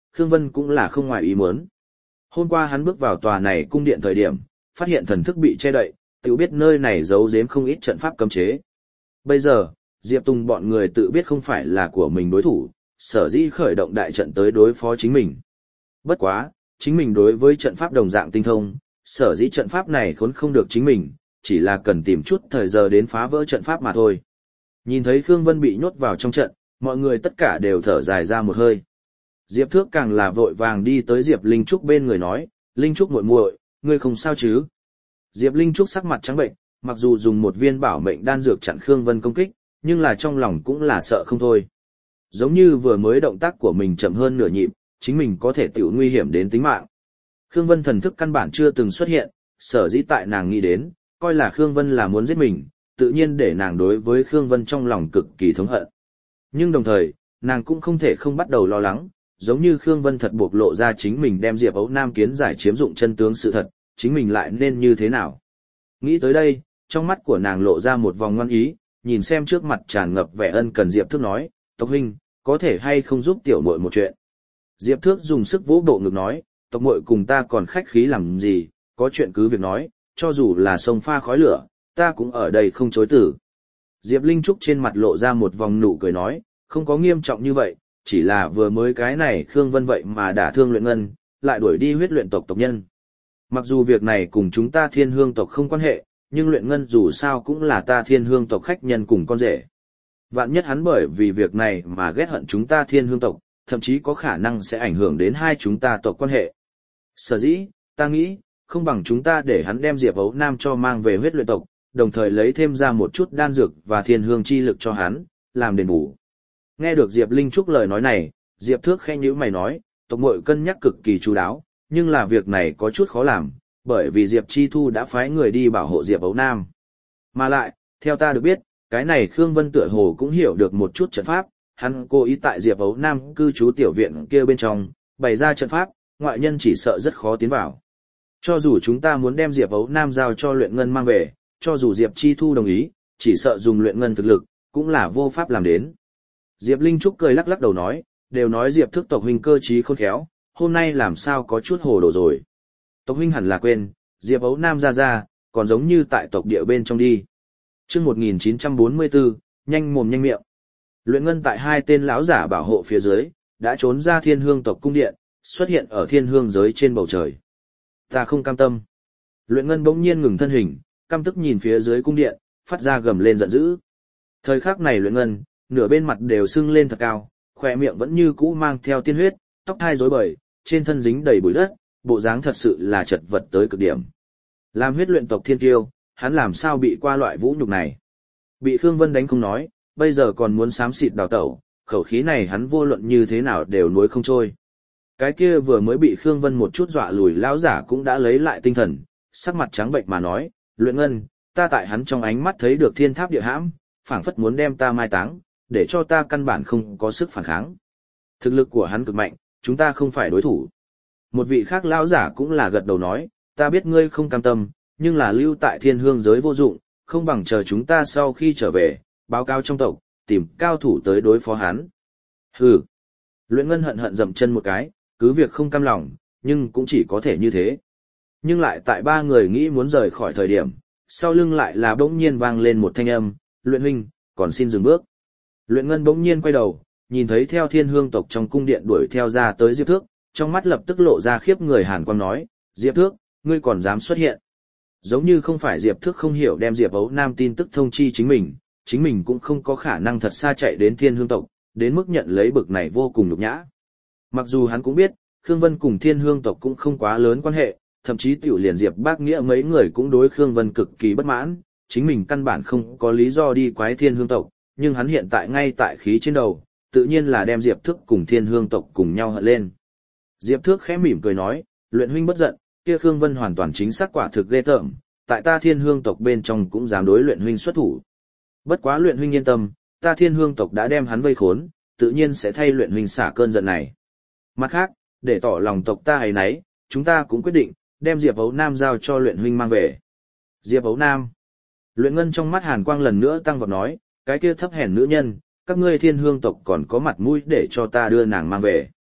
Khương Vân cũng là không ngoài ý muốn. Hôm qua hắn bước vào tòa này cung điện thời điểm, phát hiện thần thức bị che đậy, tự biết nơi này giấu giếm không ít trận pháp cấm chế. Bây giờ, Diệp Tùng bọn người tự biết không phải là của mình đối thủ, sở dĩ khởi động đại trận tới đối phó chính mình. Bất quá, chính mình đối với trận pháp đồng dạng tinh thông, sở dĩ trận pháp này khốn không được chính mình, chỉ là cần tìm chút thời giờ đến phá vỡ trận pháp mà thôi. Nhìn thấy Khương Vân bị nhốt vào trong trận, mọi người tất cả đều thở dài ra một hơi. Diệp Thước càng là vội vàng đi tới Diệp Linh Trúc bên người nói, Linh Trúc muội muội, ngươi không sao chứ? Diệp Linh Trúc sắc mặt trắng bệnh, mặc dù dùng một viên bảo mệnh đan dược chặn Khương Vân công kích, nhưng là trong lòng cũng là sợ không thôi. Giống như vừa mới động tác của mình chậm hơn nửa nhịp, chính mình có thể tiểu nguy hiểm đến tính mạng. Khương Vân thần thức căn bản chưa từng xuất hiện, sở dĩ tại nàng nghĩ đến, coi là Khương Vân là muốn giết mình, tự nhiên để nàng đối với Khương Vân trong lòng cực kỳ thống hận. Nhưng đồng thời, nàng cũng không thể không bắt đầu lo lắng, giống như Khương Vân thật buộc lộ ra chính mình đem Diệp Ấu Nam kiến giải chiếm dụng chân tướng sự thật, chính mình lại nên như thế nào. Nghĩ tới đây, trong mắt của nàng lộ ra một vòng ngoan ý, nhìn xem trước mặt tràn ngập vẻ ân cần Diệp Thước nói, Tộc huynh, có thể hay không giúp tiểu muội một chuyện. Diệp Thước dùng sức vỗ bộ ngực nói, tộc muội cùng ta còn khách khí làm gì, có chuyện cứ việc nói, cho dù là sông pha khói lửa, ta cũng ở đây không chối từ. Diệp Linh Trúc trên mặt lộ ra một vòng nụ cười nói, không có nghiêm trọng như vậy, chỉ là vừa mới cái này Khương Vân vậy mà đả thương luyện ngân, lại đuổi đi huyết luyện tộc tộc nhân. Mặc dù việc này cùng chúng ta thiên hương tộc không quan hệ, nhưng luyện ngân dù sao cũng là ta thiên hương tộc khách nhân cùng con rể. Vạn nhất hắn bởi vì việc này mà ghét hận chúng ta thiên hương tộc, thậm chí có khả năng sẽ ảnh hưởng đến hai chúng ta tộc quan hệ. Sở dĩ, ta nghĩ, không bằng chúng ta để hắn đem Diệp Ấu Nam cho mang về huyết luyện tộc, đồng thời lấy thêm ra một chút đan dược và thiên hương chi lực cho hắn, làm đền bù. Nghe được Diệp Linh Trúc lời nói này, Diệp Thước khẽ nhíu mày nói, tộc muội cân nhắc cực kỳ chú đáo, nhưng là việc này có chút khó làm, bởi vì Diệp Chi Thu đã phái người đi bảo hộ Diệp Ấu Nam. Mà lại, theo ta được biết, cái này Khương Vân tựa hồ cũng hiểu được một chút trận pháp, hắn cố ý tại Diệp Ấu Nam cư trú tiểu viện kia bên trong, bày ra trận pháp, ngoại nhân chỉ sợ rất khó tiến vào. Cho dù chúng ta muốn đem Diệp Ấu Nam giao cho luyện ngân mang về, cho dù Diệp Chi Thu đồng ý, chỉ sợ dùng luyện ngân thực lực, cũng là vô pháp làm đến. Diệp Linh Trúc cười lắc lắc đầu nói, đều nói Diệp Thức tộc huynh cơ trí khôn khéo, hôm nay làm sao có chút hồ đồ rồi. Tộc huynh hẳn là quên, Diệp Ấu Nam ra ra, còn giống như tại tộc địa bên trong đi. Chương một nghìn chín trăm bốn mươi tư, nhanh mồm nhanh miệng. Luyện ngân tại hai tên lão giả bảo hộ phía dưới, đã trốn ra thiên hương tộc cung điện, xuất hiện ở thiên hương giới trên bầu trời. Ta không cam tâm. Luyện ngân bỗng nhiên ngừng thân hình, căm tức nhìn phía dưới cung điện, phát ra gầm lên giận dữ. Thời khắc này luyện ngân, nửa bên mặt đều sưng lên thật cao, khỏe miệng vẫn như cũ mang theo tiên huyết, tóc thai rối bời, trên thân dính đầy bụi đất, bộ dáng thật sự là chật vật tới cực điểm. Làm huyết luyện tộc thiên kiêu, hắn làm sao bị qua loại vũ nhục này. Bị Khương Vân đánh không nói, bây giờ còn muốn xám xịt đào tẩu, khẩu khí này hắn vô luận như thế nào đều nuối không trôi. Cái kia vừa mới bị Khương Vân một chút dọa lùi lão giả cũng đã lấy lại tinh thần, sắc mặt trắng bệnh mà nói, luyện ngân, ta tại hắn trong ánh mắt thấy được thiên tháp địa hãm, phảng phất muốn đem ta mai táng, để cho ta căn bản không có sức phản kháng. Thực lực của hắn cực mạnh, chúng ta không phải đối thủ. Một vị khác lão giả cũng là gật đầu nói, ta biết ngươi không cam tâm, nhưng là lưu tại thiên hương giới vô dụng, không bằng chờ chúng ta sau khi trở về, báo cáo trong tộc, tìm cao thủ tới đối phó hắn. Hừ. Luyện ngân hận hận dậm chân một cái, cứ việc không cam lòng, nhưng cũng chỉ có thể như thế. Nhưng lại tại ba người nghĩ muốn rời khỏi thời điểm, sau lưng lại là bỗng nhiên vang lên một thanh âm, luyện huynh, còn xin dừng bước. Luyện ngân bỗng nhiên quay đầu, nhìn thấy theo thiên hương tộc trong cung điện đuổi theo ra tới Diệp Thước, trong mắt lập tức lộ ra khiếp người hàn quang nói, Diệp Thước, ngươi còn dám xuất hiện. Giống như không phải Diệp Thước không hiểu đem Diệp Ấu Nam tin tức thông chi chính mình, chính mình cũng không có khả năng thật xa chạy đến thiên hương tộc, đến mức nhận lấy bực này vô cùng nhục nhã. Mặc dù hắn cũng biết, Khương Vân cùng thiên hương tộc cũng không quá lớn quan hệ, thậm chí tiểu liền Diệp Bác Nghĩa mấy người cũng đối Khương Vân cực kỳ bất mãn, chính mình căn bản không có lý do đi quái thiên hương tộc, nhưng hắn hiện tại ngay tại khí trên đầu, tự nhiên là đem Diệp Thước cùng thiên hương tộc cùng nhau hận lên. Diệp Thước khẽ mỉm cười nói, luyện huynh bất giận, kia Khương Vân hoàn toàn chính xác quả thực ghê tởm, tại ta thiên hương tộc bên trong cũng dám đối luyện huynh xuất thủ. Bất quá luyện huynh yên tâm, ta thiên hương tộc đã đem hắn vây khốn, tự nhiên sẽ thay luyện huynh xả cơn giận này. Mặt khác, để tỏ lòng tộc ta ấy nấy, chúng ta cũng quyết định, đem Diệp Ấu Nam giao cho luyện huynh mang về. Diệp Ấu Nam. Luyện ngân trong mắt hàn quang lần nữa tăng vọt nói, cái kia thấp hèn nữ nhân, các ngươi thiên hương tộc còn có mặt mũi để cho ta đưa nàng mang về.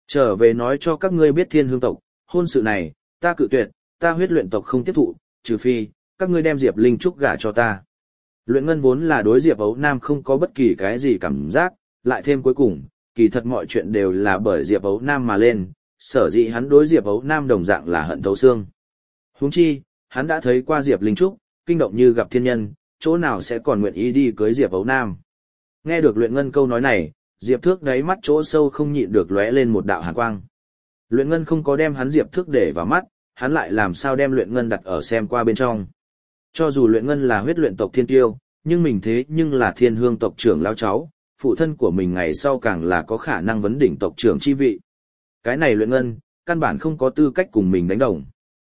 Trở về nói cho các ngươi biết Thiên Hương tộc, hôn sự này, ta cự tuyệt, ta huyết luyện tộc không tiếp thụ, trừ phi, các ngươi đem Diệp Linh Trúc gả cho ta. Luyện Ngân vốn là đối Diệp Ấu Nam không có bất kỳ cái gì cảm giác, lại thêm cuối cùng, kỳ thật mọi chuyện đều là bởi Diệp Ấu Nam mà lên, sở dĩ hắn đối Diệp Ấu Nam đồng dạng là hận thấu xương. Huống chi, hắn đã thấy qua Diệp Linh Trúc, kinh động như gặp thiên nhân, chỗ nào sẽ còn nguyện ý đi cưới Diệp Ấu Nam. Nghe được Luyện Ngân câu nói này, Diệp Thước đáy mắt chỗ sâu không nhịn được lóe lên một đạo hàn quang. Luyện Ngân không có đem hắn Diệp Thước để vào mắt, hắn lại làm sao đem Luyện Ngân đặt ở xem qua bên trong. Cho dù Luyện Ngân là huyết luyện tộc thiên tiêu, nhưng mình thế nhưng là Thiên Hương tộc trưởng lão cháu, phụ thân của mình ngày sau càng là có khả năng vấn đỉnh tộc trưởng chi vị. Cái này Luyện Ngân, căn bản không có tư cách cùng mình đánh đồng.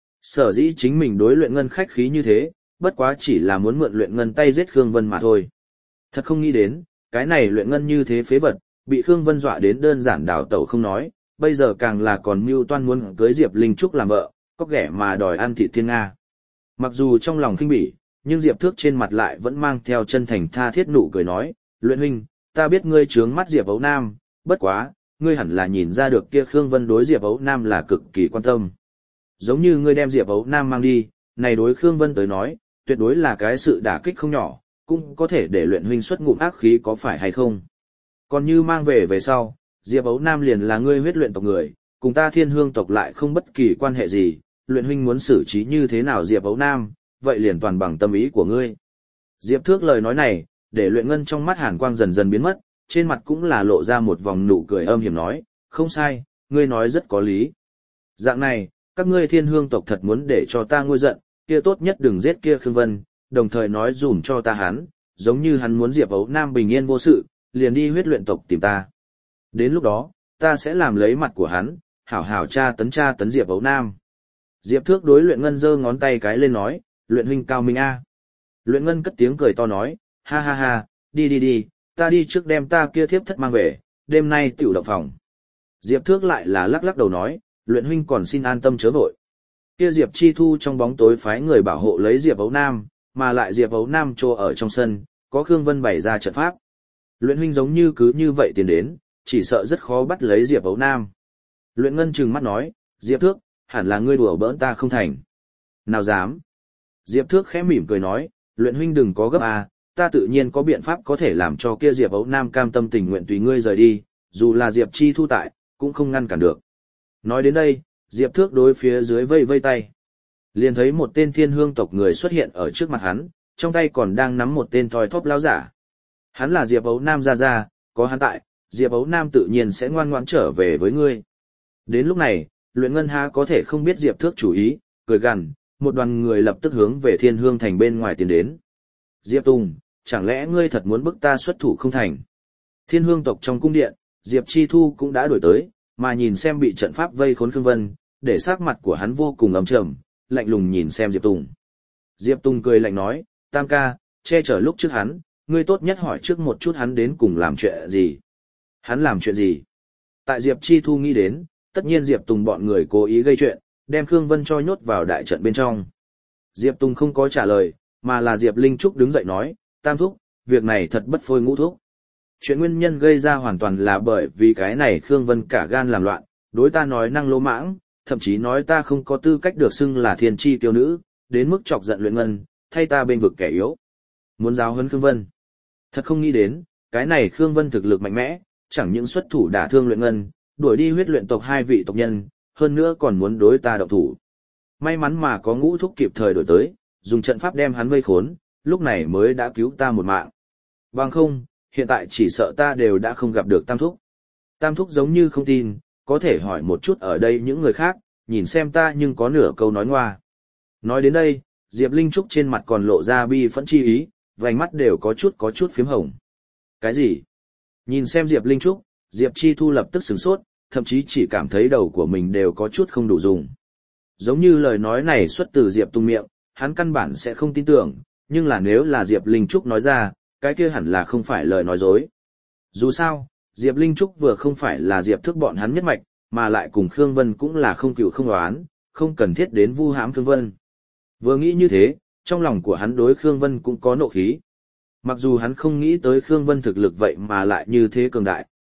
Sở dĩ chính mình đối Luyện Ngân khách khí như thế, bất quá chỉ là muốn mượn Luyện Ngân tay giết Khương Vân mà thôi. Thật không nghĩ đến, cái này Luyện Ngân như thế phế vật, bị Khương Vân dọa đến đơn giản đảo tẩu không nói, bây giờ càng là còn mưu toan muốn cưới Diệp Linh Trúc làm vợ, có ghẻ mà đòi ăn thịt thiên Nga. Mặc dù trong lòng khinh bỉ, nhưng Diệp Thước trên mặt lại vẫn mang theo chân thành tha thiết nụ cười nói, Luyện huynh, ta biết ngươi trướng mắt Diệp Ấu Nam, bất quá, ngươi hẳn là nhìn ra được kia Khương Vân đối Diệp Ấu Nam là cực kỳ quan tâm. Giống như ngươi đem Diệp Ấu Nam mang đi, này đối Khương Vân tới nói, tuyệt đối là cái sự đả kích không nhỏ, cũng có thể để Luyện huynh xuất ngụm ác khí có phải hay không. Còn như mang về về sau, Diệp Ấu Nam liền là ngươi huyết luyện tộc người, cùng ta Thiên Hương tộc lại không bất kỳ quan hệ gì, Luyện huynh muốn xử trí như thế nào Diệp Ấu Nam, vậy liền toàn bằng tâm ý của ngươi. Diệp Thước lời nói này, để Luyện Ngân trong mắt hàn quang dần dần biến mất, trên mặt cũng là lộ ra một vòng nụ cười âm hiểm nói, không sai, ngươi nói rất có lý. Dạng này, các ngươi Thiên Hương tộc thật muốn để cho ta nguôi giận, kia tốt nhất đừng giết kia Khương Vân, đồng thời nói dùm cho ta hắn, giống như hắn muốn Diệp Ấu Nam bình yên vô sự, liền đi huyết luyện tộc tìm ta. Đến lúc đó, ta sẽ làm lấy mặt của hắn, hảo hảo tra tấn tra tấn Diệp Ấu Nam. Diệp Thước đối Luyện Ngân giơ ngón tay cái lên nói, Luyện huynh cao minh a. Luyện Ngân cất tiếng cười to nói, ha ha ha, đi đi đi, ta đi trước đem ta kia thiếp thất mang về, đêm nay tiểu động phòng. Diệp Thước lại là lắc lắc đầu nói, Luyện huynh còn xin an tâm chớ vội. Kia Diệp Chi Thu trong bóng tối phái người bảo hộ lấy Diệp Ấu Nam, mà lại Diệp Ấu Nam trô ở trong sân, có Khương Vân bày ra trận pháp. Luyện huynh giống như cứ như vậy tiến đến, chỉ sợ rất khó bắt lấy Diệp Ấu Nam. Luyện Ngân trừng mắt nói, Diệp Thước, hẳn là ngươi đùa bỡn ta không thành. Nào dám. Diệp Thước khẽ mỉm cười nói, Luyện huynh đừng có gấp à, ta tự nhiên có biện pháp có thể làm cho kia Diệp Ấu Nam cam tâm tình nguyện tùy ngươi rời đi, dù là Diệp Chi Thu tại, cũng không ngăn cản được. Nói đến đây, Diệp Thước đối phía dưới vây vây tay. Liền thấy một tên Thiên Hương tộc người xuất hiện ở trước mặt hắn, trong tay còn đang nắm một tên thoi thóp lão giả. Hắn là Diệp Ấu Nam gia gia, có hắn tại, Diệp Ấu Nam tự nhiên sẽ ngoan ngoãn trở về với ngươi. Đến lúc này, Luyện Ngân há có thể không biết Diệp Thước chủ ý, cười gằn, một đoàn người lập tức hướng về Thiên Hương thành bên ngoài tiến đến. Diệp Tùng, chẳng lẽ ngươi thật muốn bức ta xuất thủ không thành? Thiên Hương tộc trong cung điện, Diệp Chi Thu cũng đã đổi tới, mà nhìn xem bị trận pháp vây khốn Khương Vân, để sắc mặt của hắn vô cùng ấm trầm, lạnh lùng nhìn xem Diệp Tùng. Diệp Tùng cười lạnh nói, Tam ca, che chở lúc trước hắn, ngươi tốt nhất hỏi trước một chút hắn đến cùng làm chuyện gì. Hắn làm chuyện gì? Tại Diệp Chi Thu nghĩ đến, tất nhiên Diệp Tùng bọn người cố ý gây chuyện, đem Khương Vân cho nhốt vào đại trận bên trong. Diệp Tùng không có trả lời, mà là Diệp Linh Trúc đứng dậy nói, Tam thúc, việc này thật bất phôi ngũ thúc. Chuyện nguyên nhân gây ra hoàn toàn là bởi vì cái này Khương Vân cả gan làm loạn, đối ta nói năng lỗ mãng, thậm chí nói ta không có tư cách được xưng là thiên chi tiêu nữ, đến mức chọc giận Luyện Ngân, thay ta bên vực kẻ yếu. Muốn giáo huấn Khương Vân. Thật không nghĩ đến, cái này Khương Vân thực lực mạnh mẽ, chẳng những xuất thủ đả thương Luyện Ngân, đuổi đi huyết luyện tộc hai vị tộc nhân, hơn nữa còn muốn đối ta động thủ. May mắn mà có ngũ thúc kịp thời đổi tới, dùng trận pháp đem hắn vây khốn, lúc này mới đã cứu ta một mạng. Bằng không, hiện tại chỉ sợ ta đều đã không gặp được Tam thúc. Tam thúc giống như không tin, có thể hỏi một chút ở đây những người khác, nhìn xem ta nhưng có nửa câu nói ngoa. Nói đến đây, Diệp Linh Trúc trên mặt còn lộ ra bi phẫn chi ý, vành mắt đều có chút có chút phím hồng. Cái gì? Nhìn xem Diệp Linh Trúc, Diệp Chi Thu lập tức sửng sốt, thậm chí chỉ cảm thấy đầu của mình đều có chút không đủ dùng. Giống như lời nói này xuất từ Diệp Tùng miệng, hắn căn bản sẽ không tin tưởng, nhưng là nếu là Diệp Linh Trúc nói ra, cái kia hẳn là không phải lời nói dối. Dù sao, Diệp Linh Trúc vừa không phải là Diệp Thức bọn hắn nhất mạch, mà lại cùng Khương Vân cũng là không cựu không oán, không cần thiết đến vu hãm Khương Vân. Vừa nghĩ như thế, trong lòng của hắn đối Khương Vân cũng có nộ khí. Mặc dù hắn không nghĩ tới Khương Vân thực lực vậy mà lại như thế cường đại,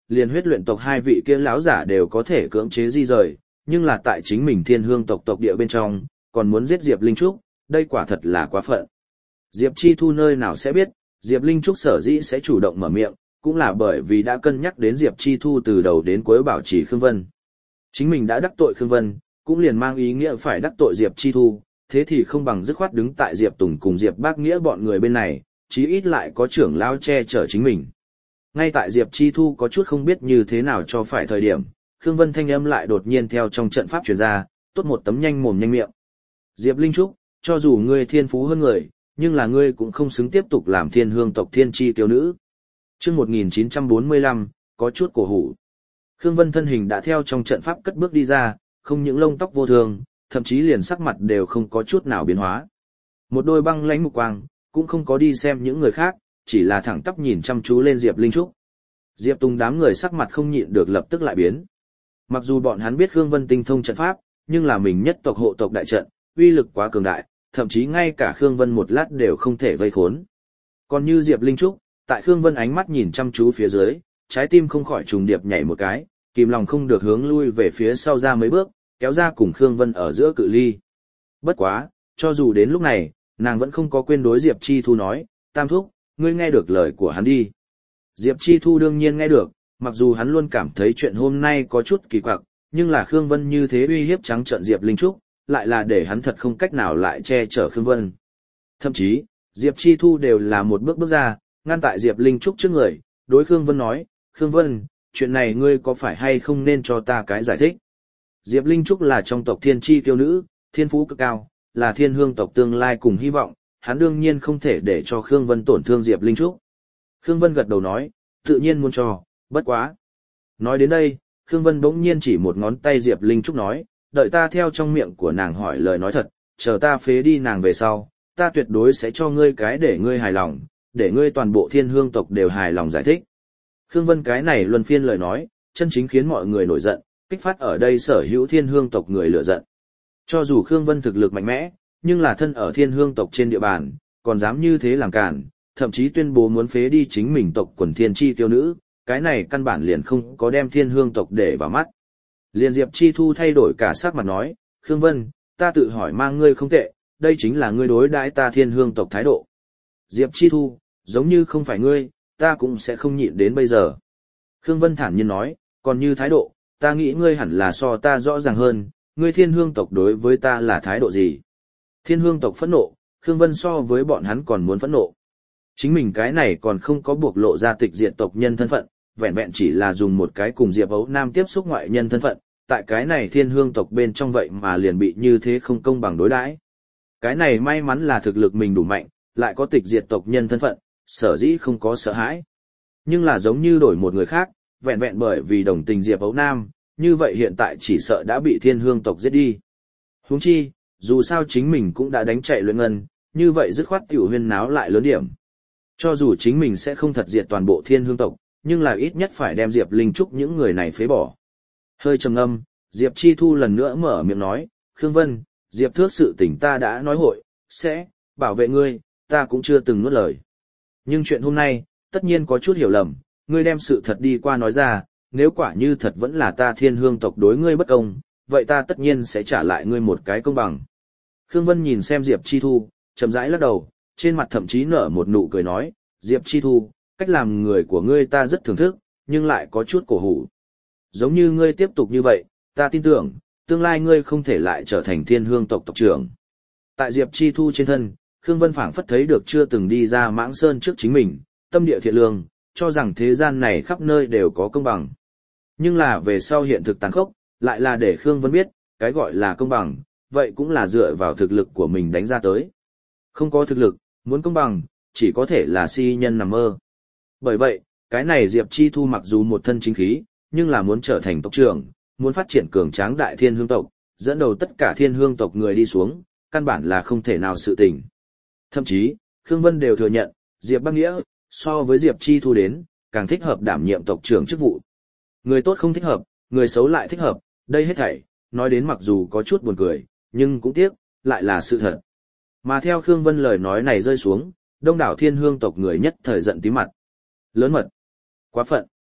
liền huyết luyện tộc hai vị kia lão giả đều có thể cưỡng chế di rời, nhưng là tại chính mình thiên hương tộc tộc địa bên trong, còn muốn giết Diệp Linh Trúc, đây quả thật là quá phận. Diệp Chi Thu nơi nào sẽ biết, Diệp Linh Trúc sở dĩ sẽ chủ động mở miệng, cũng là bởi vì đã cân nhắc đến Diệp Chi Thu từ đầu đến cuối bảo trì Khương Vân. Chính mình đã đắc tội Khương Vân, cũng liền mang ý nghĩa phải đắc tội Diệp Chi Thu, thế thì không bằng dứt khoát đứng tại Diệp Tùng cùng Diệp Bác Nghĩa bọn người bên này, chí ít lại có trưởng lao che chở chính mình. Ngay tại Diệp Chi Thu có chút không biết như thế nào cho phải thời điểm, Khương Vân thanh âm lại đột nhiên theo trong trận pháp truyền ra, tốt một tấm nhanh mồm nhanh miệng. Diệp Linh Trúc, cho dù ngươi thiên phú hơn người, nhưng là ngươi cũng không xứng tiếp tục làm thiên hương tộc thiên chi tiêu nữ. Chương một nghìn chín trăm bốn mươi lăm, có chút cổ hủ. Khương Vân thân hình đã theo trong trận pháp cất bước đi ra, không những lông tóc vô thường, thậm chí liền sắc mặt đều không có chút nào biến hóa. Một đôi băng lãnh mục quang, cũng không có đi xem những người khác, chỉ là thẳng tắp nhìn chăm chú lên Diệp Linh Trúc. Diệp Tùng đám người sắc mặt không nhịn được lập tức lại biến. Mặc dù bọn hắn biết Khương Vân tinh thông trận pháp, nhưng là mình nhất tộc hộ tộc đại trận, uy lực quá cường đại, thậm chí ngay cả Khương Vân một lát đều không thể vây khốn. Còn như Diệp Linh Trúc, tại Khương Vân ánh mắt nhìn chăm chú phía dưới, trái tim không khỏi trùng điệp nhảy một cái, kìm lòng không được hướng lui về phía sau ra mấy bước, kéo ra cùng Khương Vân ở giữa cự ly. Bất quá, cho dù đến lúc này, nàng vẫn không có quên đối Diệp Chi Thu nói, Tam Thúc, ngươi nghe được lời của hắn đi. Diệp Chi Thu đương nhiên nghe được, mặc dù hắn luôn cảm thấy chuyện hôm nay có chút kỳ quặc, nhưng là Khương Vân như thế uy hiếp trắng trợn Diệp Linh Trúc, lại là để hắn thật không cách nào lại che chở Khương Vân. Thậm chí, Diệp Chi Thu đều là một bước bước ra, ngăn tại Diệp Linh Trúc trước người, đối Khương Vân nói, Khương Vân, chuyện này ngươi có phải hay không nên cho ta cái giải thích. Diệp Linh Trúc là trong tộc thiên chi tiêu nữ, thiên phú cực cao, là thiên hương tộc tương lai cùng hy vọng, hắn đương nhiên không thể để cho Khương Vân tổn thương Diệp Linh Trúc. Khương Vân gật đầu nói, tự nhiên muốn cho, bất quá. Nói đến đây, Khương Vân bỗng nhiên chỉ một ngón tay Diệp Linh Trúc nói, đợi ta theo trong miệng của nàng hỏi lời nói thật, chờ ta phế đi nàng về sau, ta tuyệt đối sẽ cho ngươi cái để ngươi hài lòng, để ngươi toàn bộ thiên hương tộc đều hài lòng giải thích. Khương Vân cái này luân phiên lời nói, chân chính khiến mọi người nổi giận, kích phát ở đây sở hữu thiên hương tộc người lửa giận. Cho dù Khương Vân thực lực mạnh mẽ, nhưng là thân ở thiên hương tộc trên địa bàn, còn dám như thế làm cản, thậm chí tuyên bố muốn phế đi chính mình tộc quần thiên chi tiêu nữ, cái này căn bản liền không có đem thiên hương tộc để vào mắt. Liền Diệp Chi Thu thay đổi cả sắc mặt nói, Khương Vân, ta tự hỏi mang ngươi không tệ, đây chính là ngươi đối đãi ta thiên hương tộc thái độ. Diệp Chi Thu, giống như không phải ngươi, ta cũng sẽ không nhịn đến bây giờ. Khương Vân thản nhiên nói, còn như thái độ, ta nghĩ ngươi hẳn là so ta rõ ràng hơn, ngươi thiên hương tộc đối với ta là thái độ gì. Thiên hương tộc phẫn nộ, Khương Vân so với bọn hắn còn muốn phẫn nộ. Chính mình cái này còn không có buộc lộ ra tịch diện tộc nhân thân phận, vẹn vẹn chỉ là dùng một cái cùng Diệp Ấu Nam tiếp xúc ngoại nhân thân phận, tại cái này thiên hương tộc bên trong vậy mà liền bị như thế không công bằng đối đãi. Cái này may mắn là thực lực mình đủ mạnh, lại có tịch diệt tộc nhân thân phận, sở dĩ không có sợ hãi. Nhưng là giống như đổi một người khác, vẹn vẹn bởi vì đồng tình Diệp Ấu Nam, như vậy hiện tại chỉ sợ đã bị thiên hương tộc giết đi. Huống chi, dù sao chính mình cũng đã đánh chạy luyện ngân, như vậy dứt khoát tiểu huyên náo lại lớn điểm. Cho dù chính mình sẽ không thật diệt toàn bộ thiên hương tộc, nhưng là ít nhất phải đem Diệp Linh Trúc những người này phế bỏ. Hơi trầm ngâm, Diệp Chi Thu lần nữa mở miệng nói, Khương Vân, Diệp Thước sự tình ta đã nói hội, sẽ, bảo vệ ngươi, ta cũng chưa từng nuốt lời. Nhưng chuyện hôm nay, tất nhiên có chút hiểu lầm, ngươi đem sự thật đi qua nói ra, nếu quả như thật vẫn là ta thiên hương tộc đối ngươi bất công, vậy ta tất nhiên sẽ trả lại ngươi một cái công bằng. Khương Vân nhìn xem Diệp Chi Thu, chậm rãi lắc đầu, trên mặt thậm chí nở một nụ cười nói, Diệp Chi Thu, cách làm người của ngươi ta rất thưởng thức, nhưng lại có chút cổ hủ. Giống như ngươi tiếp tục như vậy, ta tin tưởng, tương lai ngươi không thể lại trở thành thiên hương tộc tộc trưởng. Tại Diệp Chi Thu trên thân, Khương Vân phảng phất thấy được chưa từng đi ra Mãng Sơn trước chính mình, tâm địa thiện lương, cho rằng thế gian này khắp nơi đều có công bằng. Nhưng là về sau hiện thực tàn khốc, lại là để Khương Vân biết, cái gọi là công bằng, vậy cũng là dựa vào thực lực của mình đánh ra tới. Không có thực lực, muốn công bằng, chỉ có thể là si nhân nằm mơ. Bởi vậy, cái này Diệp Chi Thu mặc dù một thân chính khí, nhưng là muốn trở thành tộc trưởng, muốn phát triển cường tráng đại thiên hương tộc, dẫn đầu tất cả thiên hương tộc người đi xuống, căn bản là không thể nào sự tình. Thậm chí, Khương Vân đều thừa nhận, Diệp Bắc Nghĩa, so với Diệp Chi Thu đến, càng thích hợp đảm nhiệm tộc trưởng chức vụ. Người tốt không thích hợp, người xấu lại thích hợp, đây hết thảy, nói đến mặc dù có chút buồn cười, nhưng cũng tiếc, lại là sự thật. Mà theo Khương Vân lời nói này rơi xuống, đông đảo thiên hương tộc người nhất thời giận tím mặt. Lớn mật. Quá phận.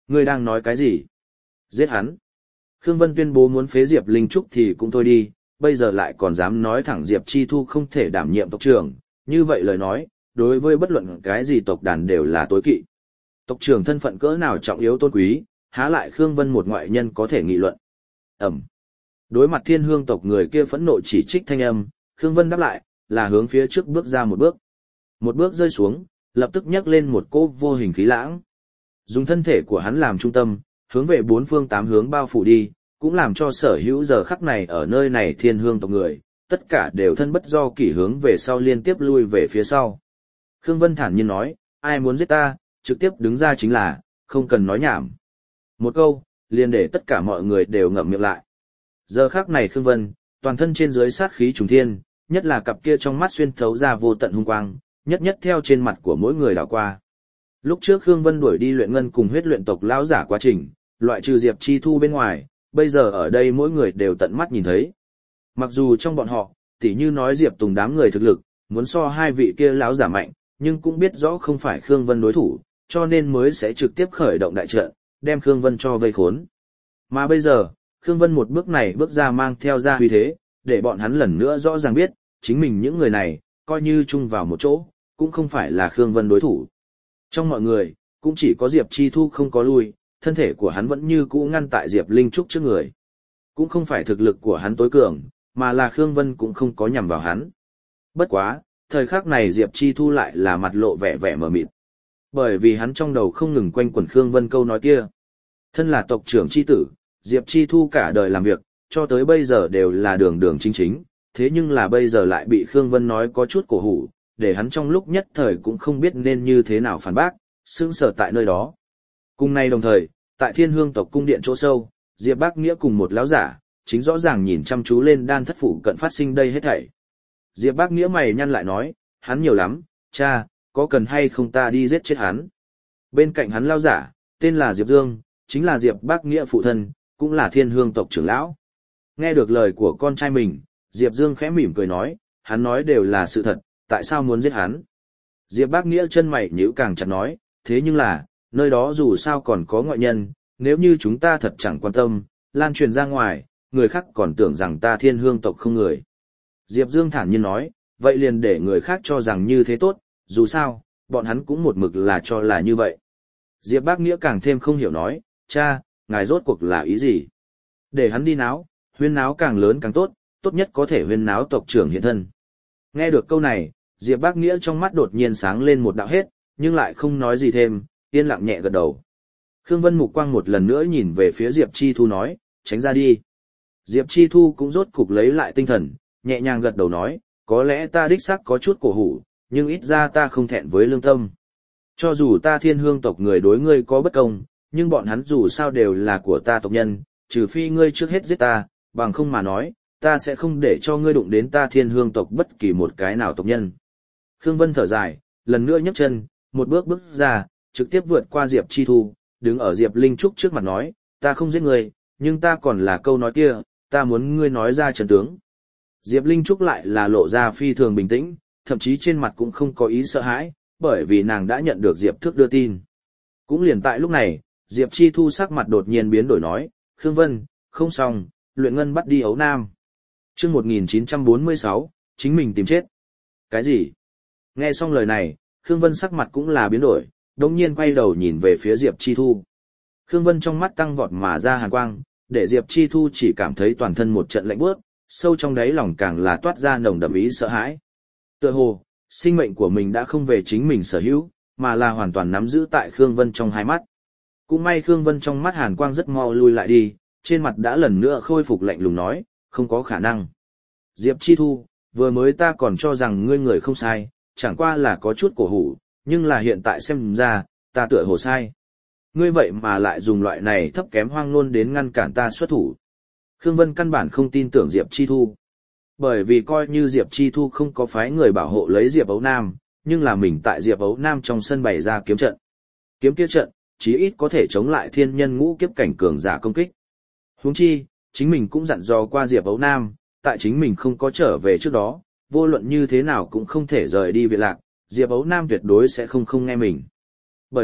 Ngươi đang nói cái gì? Giết hắn. Khương Vân tuyên bố muốn phế Diệp Linh Trúc thì cũng thôi đi, bây giờ lại còn dám nói thẳng Diệp Chi Thu không thể đảm nhiệm tộc trưởng, như vậy lời nói, đối với bất luận cái gì tộc đàn đều là tối kỵ. Tộc trưởng thân phận cỡ nào trọng yếu tôn quý, há lại Khương Vân một ngoại nhân có thể nghị luận. Ẩm. Đối mặt Thiên Hương tộc người kia phẫn nộ chỉ trích thanh âm, Khương Vân đáp lại, là hướng phía trước bước ra một bước. Một bước rơi xuống, lập tức nhấc lên một cỗ vô hình khí lãng. Dùng thân thể của hắn làm trung tâm, hướng về bốn phương tám hướng bao phủ đi, cũng làm cho sở hữu giờ khắc này ở nơi này Thiên Hương tộc người, tất cả đều thân bất do kỷ hướng về sau liên tiếp lui về phía sau. Khương Vân thản nhiên nói, ai muốn giết ta, trực tiếp đứng ra chính là, không cần nói nhảm. Một câu, liền để tất cả mọi người đều ngậm miệng lại. Giờ khắc này Khương Vân, toàn thân trên dưới sát khí trùng thiên, nhất là cặp kia trong mắt xuyên thấu ra vô tận hung quang, nhất nhất theo trên mặt của mỗi người đảo qua. Lúc trước Khương Vân đuổi đi luyện ngân cùng huyết luyện tộc lão giả quá trình, loại trừ Diệp Chi Thu bên ngoài, bây giờ ở đây mỗi người đều tận mắt nhìn thấy. Mặc dù trong bọn họ, tỉ như nói Diệp Tùng đám người thực lực, muốn so hai vị kia lão giả mạnh, nhưng cũng biết rõ không phải Khương Vân đối thủ, cho nên mới sẽ trực tiếp khởi động đại trận, đem Khương Vân cho vây khốn. Mà bây giờ, Khương Vân một bước này bước ra mang theo ra uy thế, để bọn hắn lần nữa rõ ràng biết, chính mình những người này, coi như chung vào một chỗ, cũng không phải là Khương Vân đối thủ. Trong mọi người, cũng chỉ có Diệp Chi Thu không có lui, thân thể của hắn vẫn như cũ ngăn tại Diệp Linh Trúc trước người. Cũng không phải thực lực của hắn tối cường, mà là Khương Vân cũng không có nhằm vào hắn. Bất quá, thời khắc này Diệp Chi Thu lại là mặt lộ vẻ vẻ mờ mịt. Bởi vì hắn trong đầu không ngừng quanh quẩn Khương Vân câu nói kia. Thân là tộc trưởng chi tử, Diệp Chi Thu cả đời làm việc, cho tới bây giờ đều là đường đường chính chính, thế nhưng là bây giờ lại bị Khương Vân nói có chút cổ hủ, để hắn trong lúc nhất thời cũng không biết nên như thế nào phản bác, sững sờ tại nơi đó. Cùng nay đồng thời, tại Thiên Hương tộc cung điện chỗ sâu, Diệp Bác Nghĩa cùng một lão giả, chính rõ ràng nhìn chăm chú lên đan thất phụ cận phát sinh đây hết thảy. Diệp Bác Nghĩa mày nhăn lại nói, hắn nhiều lắm, cha, có cần hay không ta đi giết chết hắn. Bên cạnh hắn lão giả, tên là Diệp Dương, chính là Diệp Bác Nghĩa phụ thân, cũng là Thiên Hương tộc trưởng lão. Nghe được lời của con trai mình, Diệp Dương khẽ mỉm cười nói, hắn nói đều là sự thật, tại sao muốn giết hắn? Diệp Bác Nghĩa chân mày nhíu càng chặt nói, thế nhưng là, nơi đó dù sao còn có ngoại nhân, nếu như chúng ta thật chẳng quan tâm, lan truyền ra ngoài, người khác còn tưởng rằng ta Thiên Hương tộc không người. Diệp Dương thản nhiên nói, vậy liền để người khác cho rằng như thế tốt, dù sao, bọn hắn cũng một mực là cho là như vậy. Diệp Bác Nghĩa càng thêm không hiểu nói, cha, ngài rốt cuộc là ý gì? Để hắn đi náo, huyên náo càng lớn càng tốt, tốt nhất có thể huyên náo tộc trưởng hiện thân. Nghe được câu này, Diệp Bác Nghĩa trong mắt đột nhiên sáng lên một đạo hết, nhưng lại không nói gì thêm, yên lặng nhẹ gật đầu. Khương Vân mục quang một lần nữa nhìn về phía Diệp Chi Thu nói, tránh ra đi. Diệp Chi Thu cũng rốt cục lấy lại tinh thần, nhẹ nhàng gật đầu nói, có lẽ ta đích xác có chút cổ hủ, nhưng ít ra ta không thẹn với lương tâm. Cho dù ta Thiên Hương tộc người đối ngươi có bất công, nhưng bọn hắn dù sao đều là của ta tộc nhân, trừ phi ngươi trước hết giết ta, bằng không mà nói, ta sẽ không để cho ngươi đụng đến ta Thiên Hương tộc bất kỳ một cái nào tộc nhân. Khương Vân thở dài, lần nữa nhấc chân, một bước bước ra, trực tiếp vượt qua Diệp Chi Thu, đứng ở Diệp Linh Trúc trước mặt nói, ta không giết ngươi, nhưng ta còn là câu nói kia, ta muốn ngươi nói ra trận tướng. Diệp Linh Trúc lại là lộ ra phi thường bình tĩnh, thậm chí trên mặt cũng không có ý sợ hãi, bởi vì nàng đã nhận được Diệp Thước đưa tin. Cũng liền tại lúc này, Diệp Chi Thu sắc mặt đột nhiên biến đổi nói, Khương Vân, không xong, luyện ngân bắt đi ấu nam. Chương một nghìn chín trăm bốn mươi sáu, chính mình tìm chết. Cái gì? Nghe xong lời này, Khương Vân sắc mặt cũng là biến đổi, đồng nhiên quay đầu nhìn về phía Diệp Chi Thu. Khương Vân trong mắt tăng vọt mà ra hàn quang, để Diệp Chi Thu chỉ cảm thấy toàn thân một trận lạnh buốt, sâu trong đáy lòng càng là toát ra nồng đậm ý sợ hãi. Tựa hồ, sinh mệnh của mình đã không về chính mình sở hữu, mà là hoàn toàn nắm giữ tại Khương Vân trong hai mắt. Cũng may Khương Vân trong mắt hàn quang rất mau lui lại đi, trên mặt đã lần nữa khôi phục lạnh lùng nói, không có khả năng. Diệp Chi Thu, vừa mới ta còn cho rằng ngươi người không sai, chẳng qua là có chút cổ hủ, nhưng là hiện tại xem ra, ta tựa hồ sai. Ngươi vậy mà lại dùng loại này thấp kém hoang ngôn đến ngăn cản ta xuất thủ. Khương Vân căn bản không tin tưởng Diệp Chi Thu. Bởi vì coi như Diệp Chi Thu không có phái người bảo hộ lấy Diệp Ấu Nam, nhưng là mình tại Diệp Ấu Nam trong sân bày ra kiếm trận. Kiếm kia trận, chí ít có thể chống lại thiên nhân ngũ kiếp cảnh cường giả công kích. Huống chi, chính mình cũng dặn dò qua Diệp Ấu Nam, tại chính mình không có trở về trước đó, vô luận như thế nào cũng không thể rời đi Viện Lạc, Diệp Ấu Nam tuyệt đối sẽ không không nghe mình. Bởi vậy,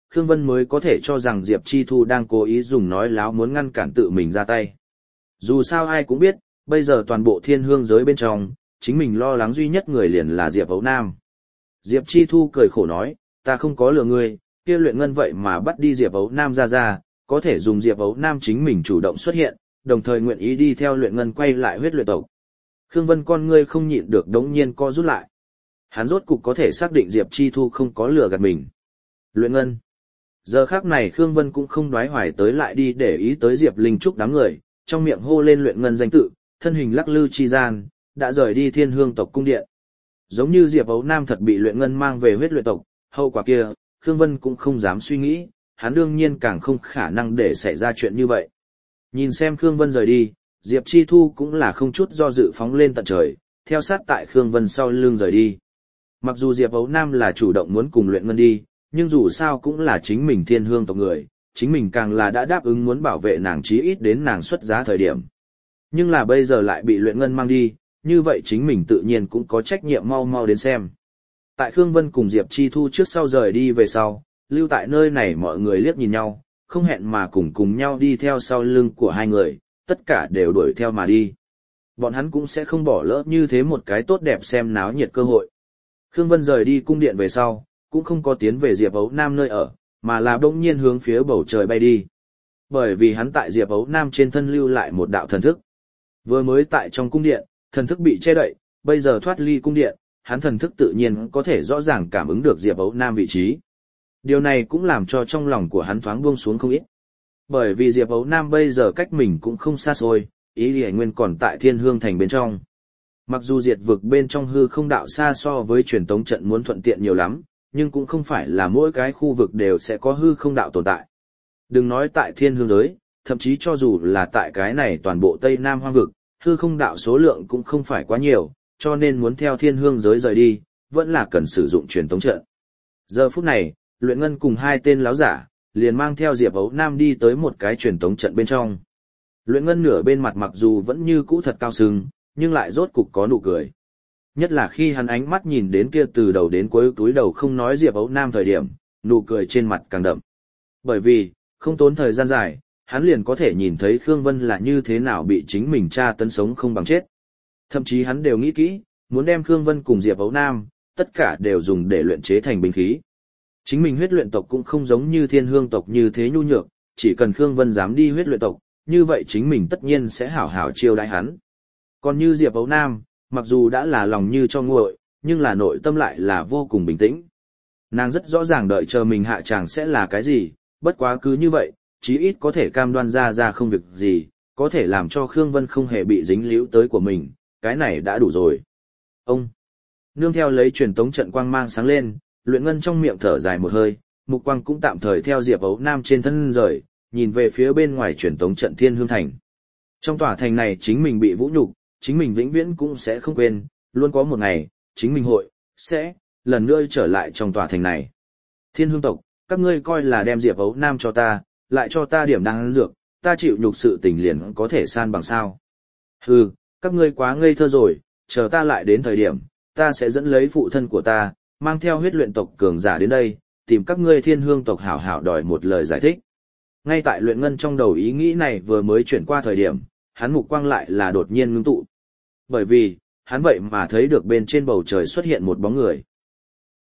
Khương Vân mới có thể cho rằng Diệp Chi Thu đang cố ý dùng nói láo muốn ngăn cản tự mình ra tay. Dù sao ai cũng biết, bây giờ toàn bộ thiên hương giới bên trong, chính mình lo lắng duy nhất người liền là Diệp Ấu Nam. Diệp Chi Thu cười khổ nói, ta không có lừa ngươi, kia luyện ngân vậy mà bắt đi Diệp Ấu Nam ra ra, có thể dùng Diệp Ấu Nam chính mình chủ động xuất hiện, đồng thời nguyện ý đi theo luyện ngân quay lại huyết luyện tộc. Khương Vân con ngươi không nhịn được đống nhiên co rút lại. Hắn rốt cục có thể xác định Diệp Chi Thu không có lừa gạt mình. Luyện ngân. Giờ khác này Khương Vân cũng không đoái hoài tới lại đi để ý tới Diệp Linh Trúc đám người, trong miệng hô lên luyện ngân danh tự, thân hình lắc lư chi gian, đã rời đi thiên hương tộc cung điện. Giống như Diệp Ấu Nam thật bị luyện ngân mang về huyết luyện tộc, hậu quả kia, Khương Vân cũng không dám suy nghĩ, hắn đương nhiên càng không khả năng để xảy ra chuyện như vậy. Nhìn xem Khương Vân rời đi, Diệp Chi Thu cũng là không chút do dự phóng lên tận trời, theo sát tại Khương Vân sau lưng rời đi. Mặc dù Diệp Ấu Nam là chủ động muốn cùng luyện ngân đi, nhưng dù sao cũng là chính mình thiên hương tộc người, chính mình càng là đã đáp ứng muốn bảo vệ nàng chí ít đến nàng xuất giá thời điểm. Nhưng là bây giờ lại bị luyện ngân mang đi, như vậy chính mình tự nhiên cũng có trách nhiệm mau mau đến xem. Tại Khương Vân cùng Diệp Chi Thu trước sau rời đi về sau, lưu tại nơi này mọi người liếc nhìn nhau, không hẹn mà cùng cùng nhau đi theo sau lưng của hai người, tất cả đều đuổi theo mà đi. Bọn hắn cũng sẽ không bỏ lỡ như thế một cái tốt đẹp xem náo nhiệt cơ hội. Khương Vân rời đi cung điện về sau, cũng không có tiến về Diệp Ấu Nam nơi ở, mà là bỗng nhiên hướng phía bầu trời bay đi. Bởi vì hắn tại Diệp Ấu Nam trên thân lưu lại một đạo thần thức. Vừa mới tại trong cung điện, thần thức bị che đậy, bây giờ thoát ly cung điện, hắn thần thức tự nhiên có thể rõ ràng cảm ứng được Diệp Ấu Nam vị trí. Điều này cũng làm cho trong lòng của hắn thoáng buông xuống không ít. Bởi vì Diệp Ấu Nam bây giờ cách mình cũng không xa xôi, ý Lý Nguyên còn tại Thiên Hương Thành bên trong. Mặc dù diệt vực bên trong hư không đạo xa so với truyền tống trận muốn thuận tiện nhiều lắm, nhưng cũng không phải là mỗi cái khu vực đều sẽ có hư không đạo tồn tại. Đừng nói tại Thiên Hương giới, thậm chí cho dù là tại cái này toàn bộ Tây Nam hoang vực, hư không đạo số lượng cũng không phải quá nhiều, cho nên muốn theo Thiên Hương giới rời đi, vẫn là cần sử dụng truyền tống trận. Giờ phút này, Luyện Ngân cùng hai tên láo giả, liền mang theo Diệp Ấu Nam đi tới một cái truyền tống trận bên trong. Luyện Ngân nửa bên mặt mặc dù vẫn như cũ thật cao sừng, nhưng lại rốt cục có nụ cười. Nhất là khi hắn ánh mắt nhìn đến kia từ đầu đến cuối túi đầu không nói Diệp Ấu Nam thời điểm, nụ cười trên mặt càng đậm. Bởi vì, không tốn thời gian dài, hắn liền có thể nhìn thấy Khương Vân là như thế nào bị chính mình tra tấn sống không bằng chết. Thậm chí hắn đều nghĩ kỹ, muốn đem Khương Vân cùng Diệp Ấu Nam, tất cả đều dùng để luyện chế thành binh khí. Chính mình huyết luyện tộc cũng không giống như Thiên Hương tộc như thế nhu nhược, chỉ cần Khương Vân dám đi huyết luyện tộc, như vậy chính mình tất nhiên sẽ hảo hảo chiêu đãi hắn. Còn như Diệp Ấu Nam, mặc dù đã là lòng như cho nguội, nhưng là nội tâm lại là vô cùng bình tĩnh. Nàng rất rõ ràng đợi chờ mình hạ tràng sẽ là cái gì, bất quá cứ như vậy, chí ít có thể cam đoan ra ra không việc gì, có thể làm cho Khương Vân không hề bị dính líu tới của mình, cái này đã đủ rồi. Ông, nương theo lấy truyền tống trận quang mang sáng lên, Luyện Ngân trong miệng thở dài một hơi, mục quang cũng tạm thời theo Diệp Ấu Nam trên thân rời, nhìn về phía bên ngoài truyền tống trận Thiên Hương Thành. Trong tòa thành này chính mình bị vũ nhục, chính mình vĩnh viễn cũng sẽ không quên, luôn có một ngày, chính mình hội, sẽ, lần nữa trở lại trong tòa thành này. Thiên Hương tộc, các ngươi coi là đem Diệp Ấu Nam cho ta, lại cho ta điểm đan dược, ta chịu nhục sự tình liền có thể san bằng sao. Hừ, các ngươi quá ngây thơ rồi, chờ ta lại đến thời điểm, ta sẽ dẫn lấy phụ thân của ta, mang theo huyết luyện tộc cường giả đến đây, tìm các ngươi Thiên Hương tộc hảo hảo đòi một lời giải thích. Ngay tại Luyện Ngân trong đầu ý nghĩ này vừa mới chuyển qua thời điểm, hắn mục quang lại là đột nhiên ngưng tụ. Bởi vì, hắn vậy mà thấy được bên trên bầu trời xuất hiện một bóng người.